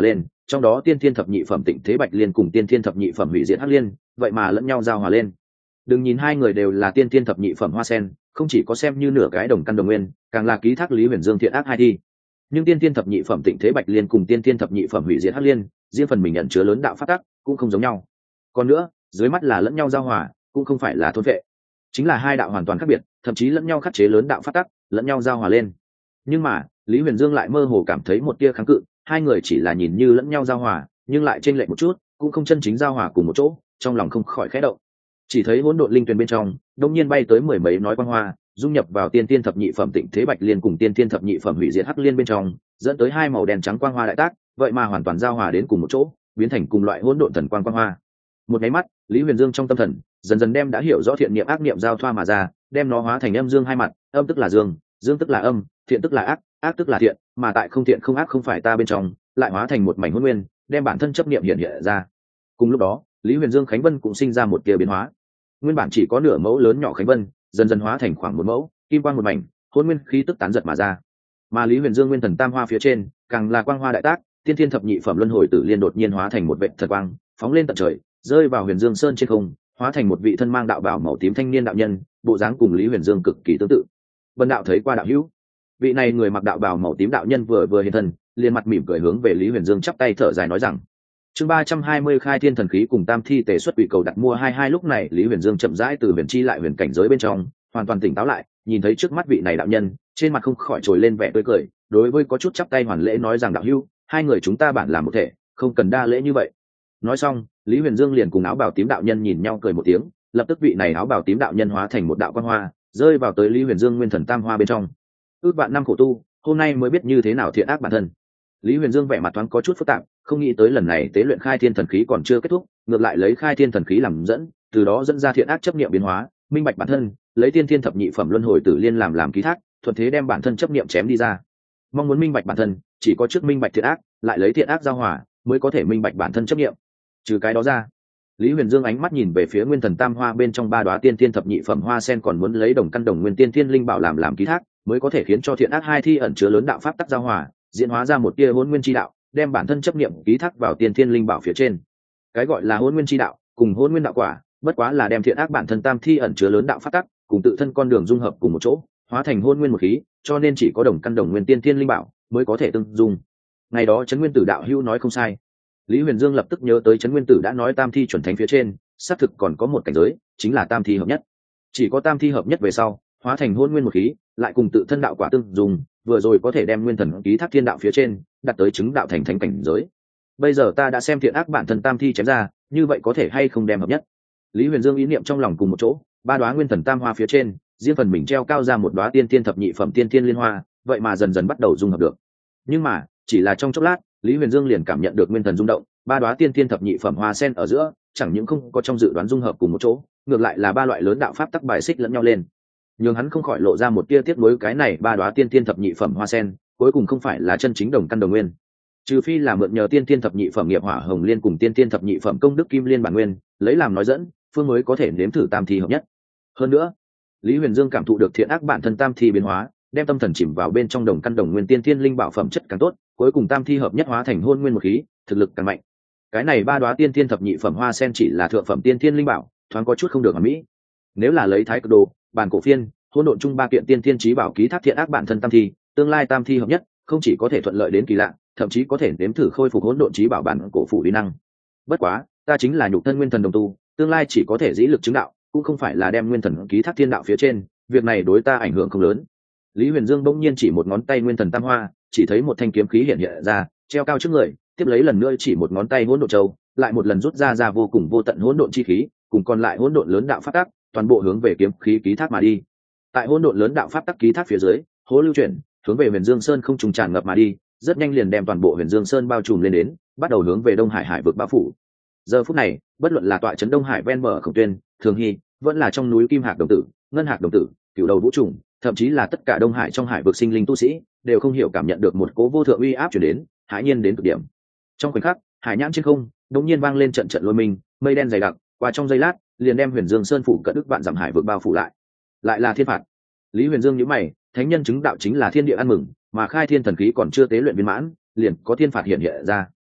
trong đó tiên thiên thập nhị phẩm tịnh thế bạch liên cùng tiên thiên thập nhị phẩm hủy diệt hắc liên vậy mà lẫn nhau giao hòa lên. Đừng nhìn hai người đều là tiên thiên thập nhị phẩm hoa sen, không chỉ có xem như nửa cái đồng căn đồng nguyên, càng là ký thác Lý Huyền Dương thiện ác hai thi. Nhưng tiên thiên thập nhị phẩm tịnh thế bạch liên cùng tiên thiên thập nhị phẩm hủy diệt hắc liên riêng phần mình nhận chứa lớn đạo phát tắc cũng không giống nhau. Còn nữa, dưới mắt là lẫn nhau giao hòa, cũng không phải là thôn vệ, chính là hai đạo hoàn toàn khác biệt, thậm chí lẫn nhau khắc chế lớn đạo phát tắc, lẫn nhau giao hòa lên. Nhưng mà Lý Huyền Dương lại mơ hồ cảm thấy một tia kháng cự, hai người chỉ là nhìn như lẫn nhau giao hòa, nhưng lại chênh lệch một chút, cũng không chân chính giao hòa cùng một chỗ, trong lòng không khỏi khẽ động. Chỉ thấy hỗn độn linh tuyền bên trong, đột nhiên bay tới mười mấy nói quang hoa, dung nhập vào tiên tiên thập nhị phẩm tịnh thế bạch liên cùng tiên tiên thập nhị phẩm hủy diệt hắc liên bên trong, dẫn tới hai màu đen trắng quang hoa đại tác, vậy mà hoàn toàn giao hòa đến cùng một chỗ, biến thành cùng loại hỗn độn thần quang quang hoa. Một cái mắt, Lý Huyền Dương trong tâm thần dần dần đem đã hiểu rõ thiện niệm ác niệm giao thoa mà ra, đem nó hóa thành âm dương hai mặt, âm tức là dương, dương tức là âm, thiện tức là ác, ác tức là thiện, mà tại không thiện không ác không phải ta bên trong, lại hóa thành một mảnh hỗn nguyên, đem bản thân chấp niệm hiện hiện ra. Cùng lúc đó, Lý Huyền Dương Khánh Vân cũng sinh ra một tia biến hóa. Nguyên bản chỉ có nửa mẫu lớn nhỏ Khánh Vân, dần dần hóa thành khoảng một mẫu, kim quang một mảnh, hỗn nguyên khí tức tán giật mà ra. Mà Lý Huyền Dương Nguyên Thần Tam Hoa phía trên, càng là quang hoa đại tác, tiên thiên thập nhị phẩm luân hồi tử liên đột nhiên hóa thành một vệt thật quang, phóng lên tận trời, rơi vào Huyền Dương Sơn trên không, hóa thành một vị thân mang đạo bào màu tím thanh niên đạo nhân, bộ dáng cùng Lý Huyền Dương cực kỳ tương tự. Vân đạo thấy qua đạo hữu. Vị này người mặc đạo bào màu tím đạo nhân vừa vừa hiện thân, liền mặt mỉm cười hướng về Lý Huyền Dương chắp tay thở dài nói rằng: chương ba trăm hai mươi khai thiên thần khí cùng tam thi tề xuất quỷ cầu đặt mua hai hai. Lúc này Lý Huyền Dương chậm rãi từ huyền chi lại huyền cảnh giới bên trong hoàn toàn tỉnh táo lại, nhìn thấy trước mắt vị này đạo nhân, trên mặt không khỏi trồi lên vẻ tươi cười, đối với có chút chắp tay hoàn lễ nói rằng: đạo hữu, hai người chúng ta bản làm một thể, không cần đa lễ như vậy. Nói xong, Lý Huyền Dương liền cùng áo bào tím đạo nhân nhìn nhau cười một tiếng, lập tức vị này áo bào tím đạo nhân hóa thành một đạo quang hoa, rơi vào tới Lý Huyền Dương Nguyên Thần Tam Hoa bên trong. Ước vạn năm khổ tu, hôm nay mới biết như thế nào thiện ác bản thân. Lý Huyền Dương vẻ mặt thoáng có chút phức tạp, không nghĩ tới lần này tế luyện khai thiên thần khí còn chưa kết thúc, ngược lại lấy khai thiên thần khí làm dẫn, từ đó dẫn ra thiện ác chấp niệm biến hóa, minh bạch bản thân, lấy tiên thiên thập nhị phẩm luân hồi tử liên làm làm ký thác, thuận thế đem bản thân chấp niệm chém đi ra. Mong muốn minh bạch bản thân, chỉ có trước minh bạch thiện ác, lại lấy thiện ác giao hòa, mới có thể minh bạch bản thân chấp niệm. Trừ cái đó ra, Lý Huyền Dương ánh mắt nhìn về phía Nguyên Thần Tam Hoa bên trong ba đóa tiên thiên thập nhị phẩm hoa sen còn muốn lấy đồng căn đồng nguyên tiên thiên linh bảo làm làm ký thác, mới có thể khiến cho thiện ác hai thi ẩn chứa lớn đạo pháp tắc giao hòa, diễn hóa ra một tia hỗn nguyên chi đạo, đem bản thân chấp niệm ký thác vào tiên thiên linh bảo phía trên. Cái gọi là hỗn nguyên chi đạo cùng hỗn nguyên đạo quả, bất quá là đem thiện ác bản thân tam thi ẩn chứa lớn đạo pháp tắc cùng tự thân con đường dung hợp cùng một chỗ, hóa thành hỗn nguyên một khí, cho nên chỉ có đồng căn đồng nguyên tiên thiên linh bảo mới có thể tương dung. Ngày đó Trấn Nguyên Tử đạo hữu nói không sai. Lý Huyền Dương lập tức nhớ tới Trấn Nguyên Tử đã nói tam thi chuẩn thánh phía trên, xác thực còn có một cảnh giới, chính là tam thi hợp nhất. Chỉ có tam thi hợp nhất về sau, hóa thành hỗn nguyên một khí, lại cùng tự thân đạo quả tương dùng, vừa rồi có thể đem nguyên thần ký thác thiên đạo phía trên, đặt tới chứng đạo thành thánh cảnh giới. Bây giờ ta đã xem thiện ác bản thân tam thi chém ra, như vậy có thể hay không đem hợp nhất? Lý Huyền Dương ý niệm trong lòng cùng một chỗ, ba đóa nguyên thần tam hoa phía trên, riêng phần mình treo cao ra một đóa tiên tiên thập nhị phẩm tiên tiên liên hoa, vậy mà dần dần bắt đầu dung hợp được. Nhưng mà, chỉ là trong chốc lát, Lý Huyền Dương liền cảm nhận được nguyên thần rung động, ba đóa tiên tiên thập nhị phẩm hoa sen ở giữa, chẳng những không có trong dự đoán dung hợp cùng một chỗ, ngược lại là ba loại lớn đạo pháp tắc bài xích lẫn nhau lên. Nhưng hắn không khỏi lộ ra một tia tiếc nuối, cái này ba đóa tiên tiên thập nhị phẩm hoa sen, cuối cùng không phải là chân chính đồng căn đồng nguyên. Trừ phi là mượn nhờ tiên tiên thập nhị phẩm nghiệp hỏa hồng liên cùng tiên tiên thập nhị phẩm công đức kim liên bản nguyên, lấy làm nói dẫn, phương mới có thể nếm thử tam thi hợp nhất. Hơn nữa, Lý Huyền Dương cảm thụ được thiện ác bản thân tam thi biến hóa, đem tâm thần chìm vào bên trong đồng căn đồng nguyên tiên tiên linh bảo phẩm chất càng tốt, cuối cùng tam thi hợp nhất hóa thành hôn nguyên một khí, thực lực càng mạnh. Cái này ba đóa tiên tiên thập nhị phẩm hoa sen chỉ là thượng phẩm tiên tiên linh bảo, thoáng có chút không được hoàn mỹ. Nếu là lấy thái cực đồ, bàn cổ phiên, hỗn độn chung ba kiện tiên tiên chí bảo ký thác thiện ác bản thân tam thi, tương lai tam thi hợp nhất, không chỉ có thể thuận lợi đến kỳ lạ, thậm chí có thể nếm thử khôi phục hỗn độn chí bảo bản cổ phủ uy năng. Bất quá, ta chính là nhục thân nguyên thần đồng tu, tương lai chỉ có thể dĩ lực chứng đạo, cũng không phải là đem nguyên thần ký thác thiên đạo phía trên, việc này đối ta ảnh hưởng không lớn. Lý Huyền Dương bỗng nhiên chỉ một ngón tay nguyên thần tam hoa, chỉ thấy một thanh kiếm khí hiện hiện ra, treo cao trước người, tiếp lấy lần nữa chỉ một ngón tay hỗn độn châu, lại một lần rút ra ra vô cùng vô tận hỗn độn chi khí, cùng còn lại hỗn độn lớn đạo pháp tắc, toàn bộ hướng về kiếm khí ký thác mà đi. Tại hỗn độn lớn đạo pháp tắc ký thác phía dưới, hố lưu chuyển, hướng về Huyền Dương Sơn không trùng tràn ngập mà đi, rất nhanh liền đem toàn bộ Huyền Dương Sơn bao trùm lên đến, bắt đầu hướng về Đông Hải hải vực bao phủ. Giờ phút này, bất luận là tọa trấn Đông Hải ven bờ Khổng Tuyên, Thường Hy, vẫn là trong núi Kim Hạc đồng tử, Ngân Hạc đồng tử, Cửu Đầu Vũ Trùng, thậm chí là tất cả Đông Hải trong hải vực sinh linh tu sĩ, đều không hiểu cảm nhận được một cố vô thượng uy áp truyền đến, hãi nhiên đến cực điểm. Trong khoảnh khắc, hải nhãn trên không, đột nhiên vang lên trận trận lôi minh, mây đen dày đặc, qua trong giây lát, liền đem Huyền Dương Sơn phủ cận ức vạn dặm hải vực bao phủ lại. Lại là thiên phạt. Lý Huyền Dương nhíu mày, thánh nhân chứng đạo chính là thiên địa ăn mừng, mà khai thiên thần khí còn chưa tế luyện viên mãn, liền có thiên phạt hiện hiện ra.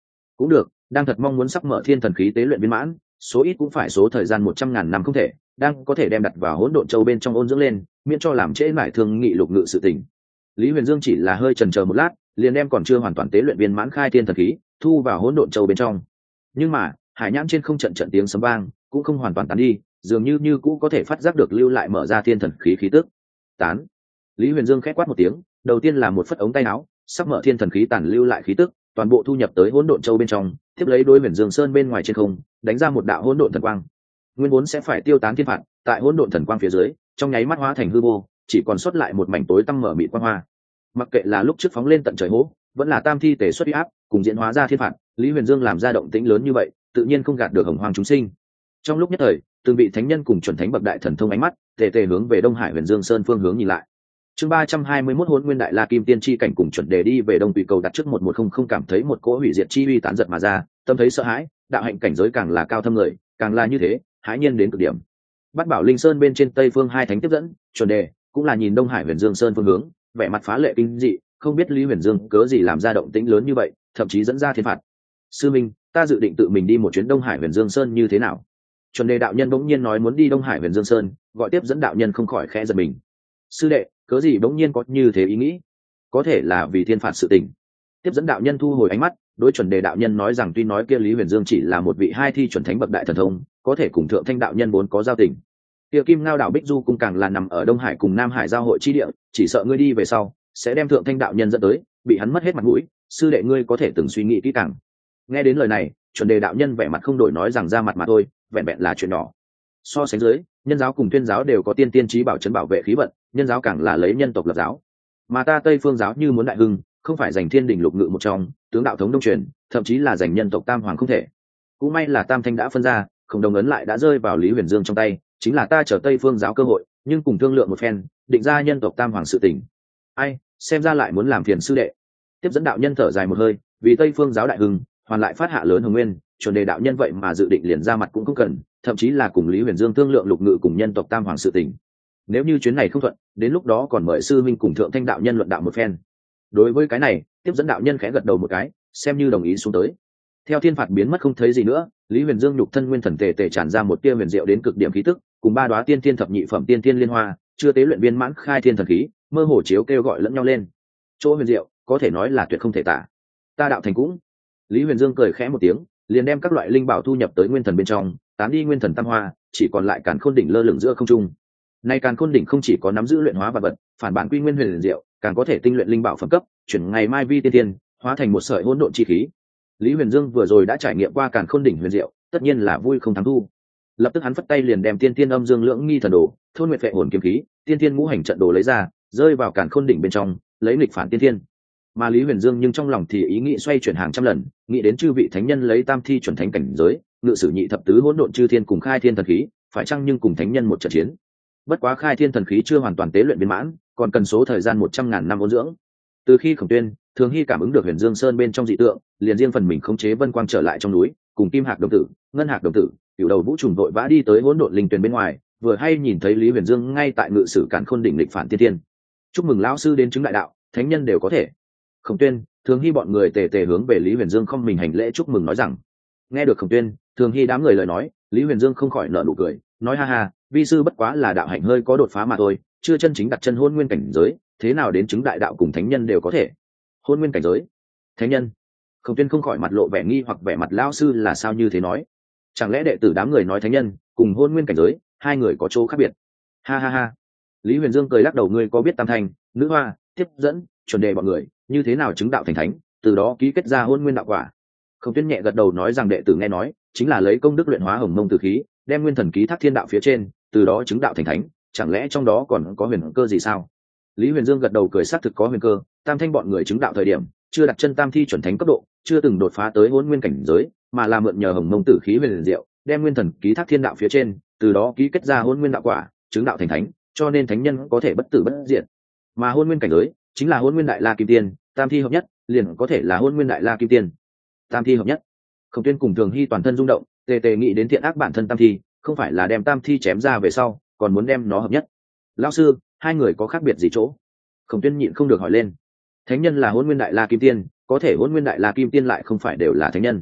cũng được, đang thật mong muốn sắp mở thiên thần khí tế luyện viên mãn, số ít cũng phải số thời gian một trăm ngàn năm không thể, đang có thể đem đặt vào hỗn độn châu bên trong ôn dưỡng lên, miễn cho làm trễ mải thương nghị lục ngự sự tình. Lý Huyền Dương chỉ là hơi chần chờ một lát, liền đem còn chưa hoàn toàn tế luyện viên mãn khai thiên thần khí thu vào hỗn độn châu bên trong. Nhưng mà hải nhãn trên không trận trận tiếng sấm vang cũng không hoàn toàn tán đi, dường như như cũ có thể phát giác được lưu lại mở ra thiên thần khí khí tức. Tán. Lý Huyền Dương khẽ quát một tiếng, đầu tiên là một phất ống tay áo, sắp mở thiên thần khí tản lưu lại khí tức toàn bộ thu nhập tới hỗn độn châu bên trong, tiếp lấy đối Huyền Dương Sơn bên ngoài trên không đánh ra một đạo hỗn độn thần quang. Nguyên vốn sẽ phải tiêu tán thiên phạt, tại hỗn độn thần quang phía dưới, trong nháy mắt hóa thành hư vô, chỉ còn sót lại một mảnh tối tăm mở mịt quang hoa. Mặc kệ là lúc trước phóng lên tận trời hố, vẫn là tam thi tề xuất uy áp, cùng diễn hóa ra thiên phạt, Lý Huyền Dương làm ra động tĩnh lớn như vậy, tự nhiên không gạt được hồng hoang chúng sinh. Trong lúc nhất thời, từng vị thánh nhân cùng chuẩn thánh bậc đại thần thông ánh mắt, tề tề hướng về Đông Hải Huyền Dương Sơn phương hướng nhìn lại. Chương ba trăm hai mươi mốt Hỗn Nguyên Đại La Kim Tiên chi cảnh cùng chuẩn đề đi về Đông Tùy Cầu đặt trước một một không không cảm thấy một cỗ hủy diệt chi uy tán giật mà ra, tâm thấy sợ hãi, đạo hạnh cảnh giới càng là cao thâm người, càng là như thế, hãi nhiên đến cực điểm. Bát Bảo Linh Sơn bên trên Tây Phương hai thánh tiếp dẫn, chuẩn đề cũng là nhìn Đông Hải Huyền Dương Sơn phương hướng, vẻ mặt phá lệ kinh dị, không biết Lý Huyền Dương cớ gì làm ra động tĩnh lớn như vậy, thậm chí dẫn ra thiên phạt. Sư minh, ta dự định tự mình đi một chuyến Đông Hải Huyền Dương Sơn như thế nào? Chuẩn đề đạo nhân bỗng nhiên nói muốn đi Đông Hải Huyền Dương Sơn, gọi tiếp dẫn đạo nhân không khỏi khẽ giật mình. Sư đệ, cớ gì bỗng nhiên có như thế ý nghĩ? Có thể là vì thiên phạt sự tình. Tiếp dẫn đạo nhân thu hồi ánh mắt, đối chuẩn đề đạo nhân nói rằng tuy nói kia Lý Huyền Dương chỉ là một vị hai thi chuẩn thánh bậc đại thần thông, có thể cùng thượng thanh đạo nhân vốn có giao tình. Kia Kim Ngao đảo Bích Du cung càng là nằm ở Đông Hải cùng Nam Hải giao hội chi địa, chỉ sợ ngươi đi về sau sẽ đem thượng thanh đạo nhân dẫn tới, bị hắn mất hết mặt mũi. Sư đệ ngươi có thể từng suy nghĩ kỹ càng. Nghe đến lời này, chuẩn đề đạo nhân vẻ mặt không đổi nói rằng ra mặt mà thôi, vẹn vẹn là chuyện nhỏ. So sánh dưới, nhân giáo cùng tuyên giáo đều có tiên tiên trí bảo trấn bảo vệ khí vận, nhân giáo càng là lấy nhân tộc lập giáo, mà ta Tây Phương giáo như muốn đại hưng, không phải giành thiên đình lục ngự một trong, tướng đạo thống đông truyền, thậm chí là giành nhân tộc tam hoàng không thể. Cũng may là tam thanh đã phân ra, không đồng ấn lại đã rơi vào Lý Huyền Dương trong tay, chính là ta trở Tây Phương giáo cơ hội, nhưng cùng thương lượng một phen, định ra nhân tộc tam hoàng sự tình. Ai, xem ra lại muốn làm phiền sư đệ. Tiếp dẫn đạo nhân thở dài một hơi, vì Tây Phương giáo đại hưng, hoàn lại phát hạ lớn hồng nguyên, chuẩn đề đạo nhân vậy mà dự định liền ra mặt cũng không cần, thậm chí là cùng Lý Huyền Dương thương lượng lục ngự cùng nhân tộc tam hoàng sự tình. Nếu như chuyến này không thuận, đến lúc đó còn mời sư minh cùng thượng thanh đạo nhân luận đạo một phen. Đối với cái này, tiếp dẫn đạo nhân khẽ gật đầu một cái, xem như đồng ý xuống tới. Theo thiên phạt biến mất không thấy gì nữa, Lý Huyền Dương nhục thân nguyên thần tề tề tràn ra một tia huyền diệu đến cực điểm khí tức, cùng ba đóa tiên thiên thập nhị phẩm tiên thiên liên hoa, chưa tế luyện viên mãn khai thiên thần khí, mơ hồ chiếu kêu gọi lẫn nhau lên. Chỗ huyền diệu, có thể nói là tuyệt không thể tả. Ta đạo thành cũng. Lý Huyền Dương cười khẽ một tiếng, liền đem các loại linh bảo thu nhập tới nguyên thần bên trong, tán đi nguyên thần tam hoa, chỉ còn lại càn khôn đỉnh lơ lửng giữa không trung. Nay càn khôn đỉnh không chỉ có nắm giữ luyện hóa vật vật, phản bản quy nguyên huyền diệu, càng có thể tinh luyện linh bảo phẩm cấp, chuyển ngày mai vi tiên tiên, hóa thành một sợi hỗn độn chi khí. Lý Huyền Dương vừa rồi đã trải nghiệm qua càn khôn đỉnh huyền diệu, tất nhiên là vui không thắng thu. Lập tức hắn phất tay liền đem tiên tiên âm dương lưỡng nghi thần đồ, thôn nguyệt vệ hồn kiếm khí, tiên tiên ngũ hành trận đồ lấy ra, rơi vào càn khôn đỉnh bên trong, lấy nghịch phản tiên tiên. Mà Lý Huyền Dương nhưng trong lòng thì ý nghĩ xoay chuyển hàng trăm lần, nghĩ đến chư vị thánh nhân lấy tam thi chuẩn thánh cảnh giới, ngự sử nhị thập tứ hỗn độn chư thiên cùng khai thiên thần khí, phải chăng nhưng cùng thánh nhân một trận chiến. Bất quá khai thiên thần khí chưa hoàn toàn tế luyện viên mãn, còn cần số thời gian một trăm ngàn năm ôn dưỡng. Từ khi Khổng Tuyên, Thường Hy cảm ứng được Huyền Dương Sơn bên trong dị tượng, liền riêng phần mình khống chế vân quang trở lại trong núi, cùng Kim Hạc đồng tử, Ngân Hạc đồng tử, Cửu Đầu Vũ trùng vội vã đi tới hỗn độn linh tuyền bên ngoài, vừa hay nhìn thấy Lý Huyền Dương ngay tại ngự sử càn khôn đỉnh lịch phản tiên thiên. Chúc mừng lão sư đến chứng đại đạo, thánh nhân đều có thể. Khổng Tuyên, Thường Hy bọn người tề tề hướng về Lý Huyền Dương không mình hành lễ chúc mừng nói rằng. Nghe được Khổng Tuyên, Thường Hy đám người lời nói, Lý Huyền Dương không khỏi nở nụ cười, nói ha ha, vi sư bất quá là đạo hạnh hơi có đột phá mà thôi, chưa chân chính đặt chân hôn nguyên cảnh giới, thế nào đến chứng đại đạo cùng thánh nhân đều có thể. Hôn nguyên cảnh giới, thánh nhân. Khổng Tuyên không khỏi mặt lộ vẻ nghi hoặc vẻ mặt lão sư là sao như thế nói? Chẳng lẽ đệ tử đám người nói thánh nhân cùng hôn nguyên cảnh giới, hai người có chỗ khác biệt? Ha ha ha. Lý Huyền Dương cười lắc đầu, ngươi có biết tam thanh, nữ hoa, tiếp dẫn, chuẩn đề bọn người như thế nào chứng đạo thành thánh, từ đó ký kết ra hôn nguyên đạo quả? Khổng Tuyên nhẹ gật đầu nói rằng đệ tử nghe nói, chính là lấy công đức luyện hóa hồng mông tử khí, đem nguyên thần ký thác thiên đạo phía trên, từ đó chứng đạo thành thánh, chẳng lẽ trong đó còn có huyền cơ gì sao? Lý Huyền Dương gật đầu cười xác thực có huyền cơ, tam thanh bọn người chứng đạo thời điểm chưa đặt chân tam thi chuẩn thánh cấp độ, chưa từng đột phá tới hôn nguyên cảnh giới, mà là mượn nhờ hồng mông tử khí huyền diệu, đem nguyên thần ký thác thiên đạo phía trên, từ đó ký kết ra hôn nguyên đạo quả, chứng đạo thành thánh, cho nên thánh nhân có thể bất tử bất diệt. Mà hôn nguyên cảnh giới chính là hôn nguyên đại la kim tiên, tam thi hợp nhất, liền có thể là hôn nguyên đại la kim tiên. Tam thi hợp nhất. Khổng Tuyên cùng Thường Hy toàn thân rung động, tề tề nghĩ đến thiện ác bản thân tam thi, không phải là đem tam thi chém ra về sau, còn muốn đem nó hợp nhất. Lão sư, hai người có khác biệt gì chỗ? Khổng Tuyên nhịn không được hỏi lên. Thánh nhân là hôn nguyên đại la kim tiên, có thể hôn nguyên đại la kim tiên lại không phải đều là thánh nhân.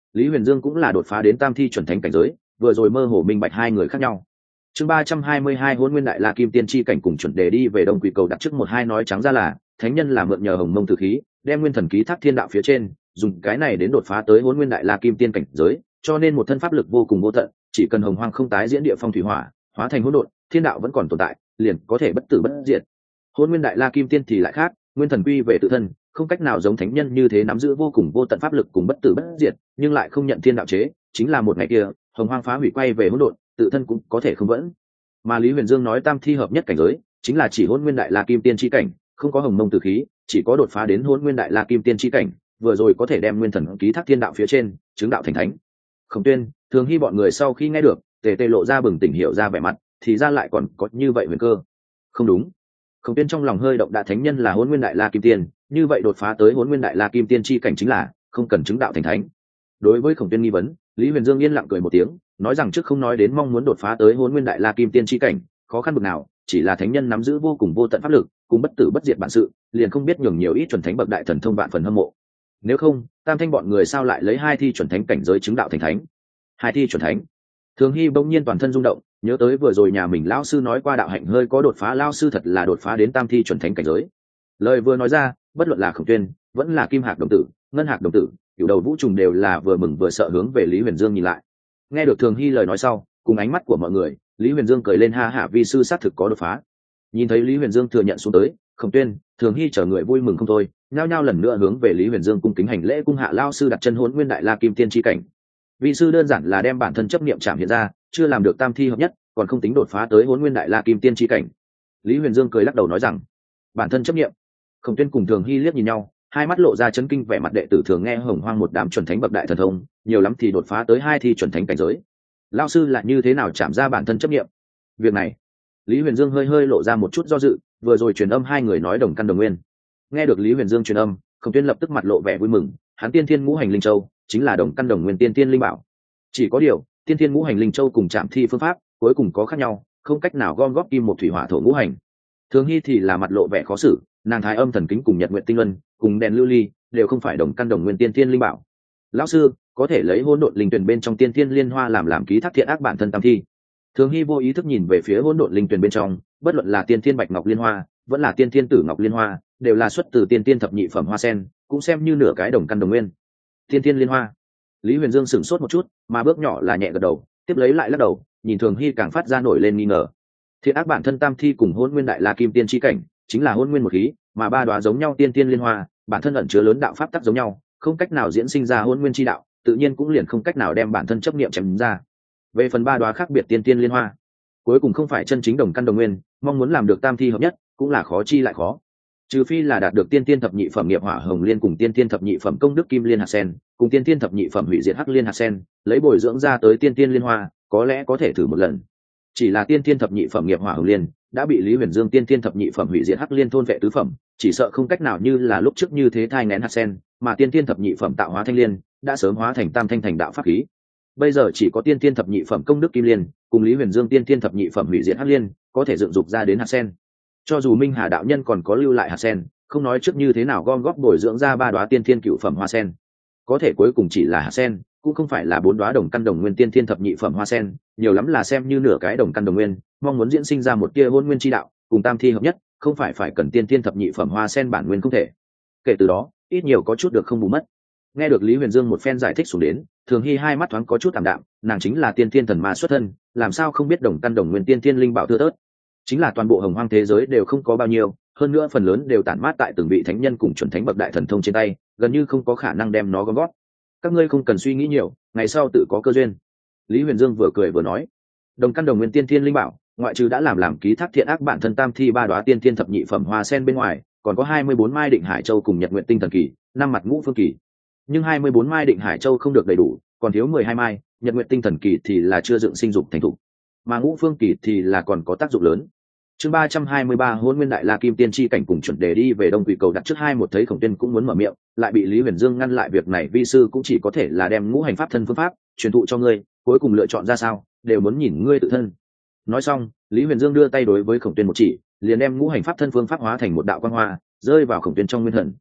Lý Huyền Dương cũng là đột phá đến tam thi chuẩn thánh cảnh giới, vừa rồi mơ hồ minh bạch hai người khác nhau. Chương ba trăm hai mươi hai Hỗn Nguyên Đại La Kim Tiên chi cảnh cùng chuẩn đề đi về Đông Quỷ Cầu đặt trước một hai nói trắng ra là, thánh nhân là mượn nhờ Hồng Mông tử khí, đem nguyên thần ký thác thiên đạo phía trên, dùng cái này đến đột phá tới Hỗn Nguyên Đại La Kim Tiên cảnh giới, cho nên một thân pháp lực vô cùng vô tận, chỉ cần hồng hoang không tái diễn địa phong thủy hỏa, hóa thành hỗn độn, thiên đạo vẫn còn tồn tại, liền có thể bất tử bất diệt. Hỗn Nguyên Đại La Kim Tiên thì lại khác, nguyên thần quy về tự thân, không cách nào giống thánh nhân như thế nắm giữ vô cùng vô tận pháp lực cùng bất tử bất diệt, nhưng lại không nhận thiên đạo chế, chính là một ngày kia, hồng hoang phá hủy quay về hỗn độn, tự thân cũng có thể không vẫn. Mà Lý Huyền Dương nói tam thi hợp nhất cảnh giới, chính là chỉ Hỗn Nguyên Đại La Kim Tiên chi cảnh, không có hồng mông tử khí, chỉ có đột phá đến Hỗn Nguyên Đại La Kim Tiên chi cảnh, vừa rồi có thể đem nguyên thần ký thác thiên đạo phía trên, chứng đạo thành thánh. Khổng Tuyên, Thường Hy bọn người sau khi nghe được, tề tề lộ ra bừng tỉnh hiểu ra vẻ mặt, thì ra lại còn có như vậy huyền cơ. Không đúng. Khổng Tuyên trong lòng hơi động, đã thánh nhân là Hỗn Nguyên Đại La Kim Tiên, như vậy đột phá tới Hỗn Nguyên Đại La Kim Tiên chi cảnh chính là không cần chứng đạo thành thánh. Đối với Khổng Tuyên nghi vấn, Lý Huyền Dương yên lặng cười một tiếng, nói rằng trước không nói đến mong muốn đột phá tới Hỗn Nguyên Đại La Kim Tiên chi cảnh, khó khăn bực nào, chỉ là thánh nhân nắm giữ vô cùng vô tận pháp lực, cùng bất tử bất diệt bản sự, liền không biết nhường nhiều ít chuẩn thánh bậc đại thần thông vạn phần hâm mộ. Nếu không, Tam Thanh bọn người sao lại lấy hai thi chuẩn thánh cảnh giới chứng đạo thành thánh? Hai thi chuẩn thánh. Thường Hy bỗng nhiên toàn thân rung động, nhớ tới vừa rồi nhà mình lão sư nói qua đạo hạnh hơi có đột phá, lão sư thật là đột phá đến tam thi chuẩn thánh cảnh giới. Lời vừa nói ra, bất luận là Khổng Tuyên, vẫn là Kim Hạc đồng tử, Ngân Hạc đồng tử, Cửu Đầu Vũ Trùng đều là vừa mừng vừa sợ hướng về Lý Huyền Dương nhìn lại. Nghe được Thường Hy lời nói sau, cùng ánh mắt của mọi người, Lý Huyền Dương cười lên ha hả, vi sư xác thực có đột phá. Nhìn thấy Lý Huyền Dương thừa nhận xuống tới, Khổng Tuyên, Thường Hy chờ người vui mừng không thôi, nhao nhao lần nữa hướng về Lý Huyền Dương cung kính hành lễ, cung hạ lão sư đặt chân Hỗn Nguyên Đại La Kim Tiên chi cảnh. Vi sư đơn giản là đem bản thân chấp niệm chạm hiện ra, chưa làm được tam thi hợp nhất, còn không tính đột phá tới Hỗn Nguyên Đại La Kim Tiên chi cảnh. Lý Huyền Dương cười lắc đầu nói rằng, bản thân chấp niệm. Khổng Tuyên cùng Thường Hy liếc nhìn nhau, hai mắt lộ ra chấn kinh, vẻ mặt đệ tử thường nghe hồng hoang một đám chuẩn thánh bậc đại thần thông, nhiều lắm thì đột phá tới hai thi chuẩn thánh cảnh giới. Lão sư là như thế nào chạm ra bản thân chấp niệm? Việc này, Lý Huyền Dương hơi hơi lộ ra một chút do dự, vừa rồi truyền âm hai người nói đồng căn đồng nguyên. Nghe được Lý Huyền Dương truyền âm, Khổng Tuyên lập tức mặt lộ vẻ vui mừng, hắn Tiên Thiên Ngũ Hành Linh Châu chính là đồng căn đồng nguyên tiên tiên linh bảo. Chỉ có điều, Tiên Thiên Ngũ Hành Linh Châu cùng Trảm Thi phương pháp cuối cùng có khác nhau, không cách nào gom góp kim một thủy hỏa thổ ngũ hành. Thường Hy thì là mặt lộ vẻ khó xử, nàng Thái Âm Thần Kính cùng Nhật Nguyệt Tinh Luân, cùng đèn lưu ly đều không phải đồng căn đồng nguyên tiên tiên linh bảo. Lão sư có thể lấy hỗn độn linh tuyển bên trong tiên tiên liên hoa làm làm ký thác thiện ác bản thân tam thi. Thường Hy vô ý thức nhìn về phía hỗn độn linh tuyển bên trong, bất luận là tiên tiên bạch ngọc liên hoa, vẫn là tiên tiên tử ngọc liên hoa, đều là xuất từ tiên tiên thập nhị phẩm hoa sen, cũng xem như nửa cái đồng căn đồng nguyên. Tiên tiên liên hoa. Lý Huyền Dương sửng sốt một chút, mà bước nhỏ là nhẹ gật đầu, tiếp lấy lại lắc đầu, nhìn Thường Hy càng phát ra nổi lên nghi ngờ. Thiện ác bản thân tam thi cùng Hỗn Nguyên Đại La Kim Tiên chi cảnh, chính là hỗn nguyên một khí, mà ba đóa giống nhau tiên tiên liên hoa, bản thân ẩn chứa lớn đạo pháp tắc giống nhau, không cách nào diễn sinh ra hỗn nguyên chi đạo, tự nhiên cũng liền không cách nào đem bản thân chấp niệm chém ra. Về phần ba đóa khác biệt tiên tiên liên hoa, cuối cùng không phải chân chính đồng căn đồng nguyên, mong muốn làm được tam thi hợp nhất, cũng là khó chi lại khó. Trừ phi là đạt được tiên tiên thập nhị phẩm nghiệp hỏa hồng liên cùng tiên tiên thập nhị phẩm công đức kim liên hạt sen, cùng tiên tiên thập nhị phẩm hủy diệt hắc liên hạt sen, lấy bồi dưỡng ra tới tiên tiên liên hoa, có lẽ có thể thử một lần. Chỉ là tiên tiên thập nhị phẩm nghiệp hỏa hồng liên đã bị Lý Huyền Dương tiên tiên thập nhị phẩm hủy diệt hắc liên thôn vệ tứ phẩm, chỉ sợ không cách nào như là lúc trước như thế thai nén hạt sen, mà tiên tiên thập nhị phẩm tạo hóa thanh liên đã sớm hóa thành tam thanh thành đạo pháp khí. Bây giờ chỉ có tiên tiên thập nhị phẩm công đức kim liên cùng Lý Huyền Dương tiên tiên thập nhị phẩm hủy diệt hắc liên có thể dựng dục ra đến hạt sen. Cho dù Minh Hà đạo nhân còn có lưu lại hạt sen, không nói trước như thế nào gom góp bồi dưỡng ra ba đóa tiên thiên cựu phẩm hoa sen, có thể cuối cùng chỉ là hạt sen, cũng không phải là bốn đóa đồng căn đồng nguyên tiên thiên thập nhị phẩm hoa sen, nhiều lắm là xem như nửa cái đồng căn đồng nguyên, mong muốn diễn sinh ra một tia hôn nguyên chi đạo, cùng tam thi hợp nhất, không phải phải cần tiên thiên thập nhị phẩm hoa sen bản nguyên không thể. Kể từ đó, ít nhiều có chút được không bù mất. Nghe được Lý Huyền Dương một phen giải thích xuống đến, Thường Hy hai mắt thoáng có chút tạm đạm, nàng chính là tiên thiên thần ma xuất thân, làm sao không biết đồng căn đồng nguyên tiên thiên linh bảo thưa thớt. Chính là toàn bộ hồng hoang thế giới đều không có bao nhiêu, hơn nữa phần lớn đều tản mát tại từng vị thánh nhân cùng chuẩn thánh bậc đại thần thông trên tay, gần như không có khả năng đem nó gom gót. Các ngươi không cần suy nghĩ nhiều, ngày sau tự có cơ duyên. Lý Huyền Dương vừa cười vừa nói, đồng căn đồng nguyên tiên thiên linh bảo, ngoại trừ đã làm làm ký thác thiện ác bản thân tam thi ba đóa tiên thiên thập nhị phẩm hoa sen bên ngoài, còn có hai mươi bốn mai định hải châu cùng nhật nguyện tinh thần kỳ, năm mặt ngũ phương kỳ. Nhưng hai mươi bốn mai định hải châu không được đầy đủ, còn thiếu mười hai mai, nhật nguyện tinh thần kỳ thì là chưa dựng sinh dục thành thục, mà ngũ phương kỳ thì là còn có tác dụng lớn. Chương ba trăm hai mươi ba Hỗn Nguyên Đại La Kim Tiên chi cảnh cùng chuẩn đề đi về Đông Quỷ Cầu đặt trước hai một thấy Khổng Tuyên cũng muốn mở miệng, lại bị Lý Huyền Dương ngăn lại, việc này vi sư cũng chỉ có thể là đem ngũ hành pháp thân phương pháp truyền thụ cho ngươi, cuối cùng lựa chọn ra sao, đều muốn nhìn ngươi tự thân. Nói xong, Lý Huyền Dương đưa tay đối với Khổng Tuyên một chỉ, liền đem ngũ hành pháp thân phương pháp hóa thành một đạo quang hoa, rơi vào Khổng Tuyên trong nguyên thần.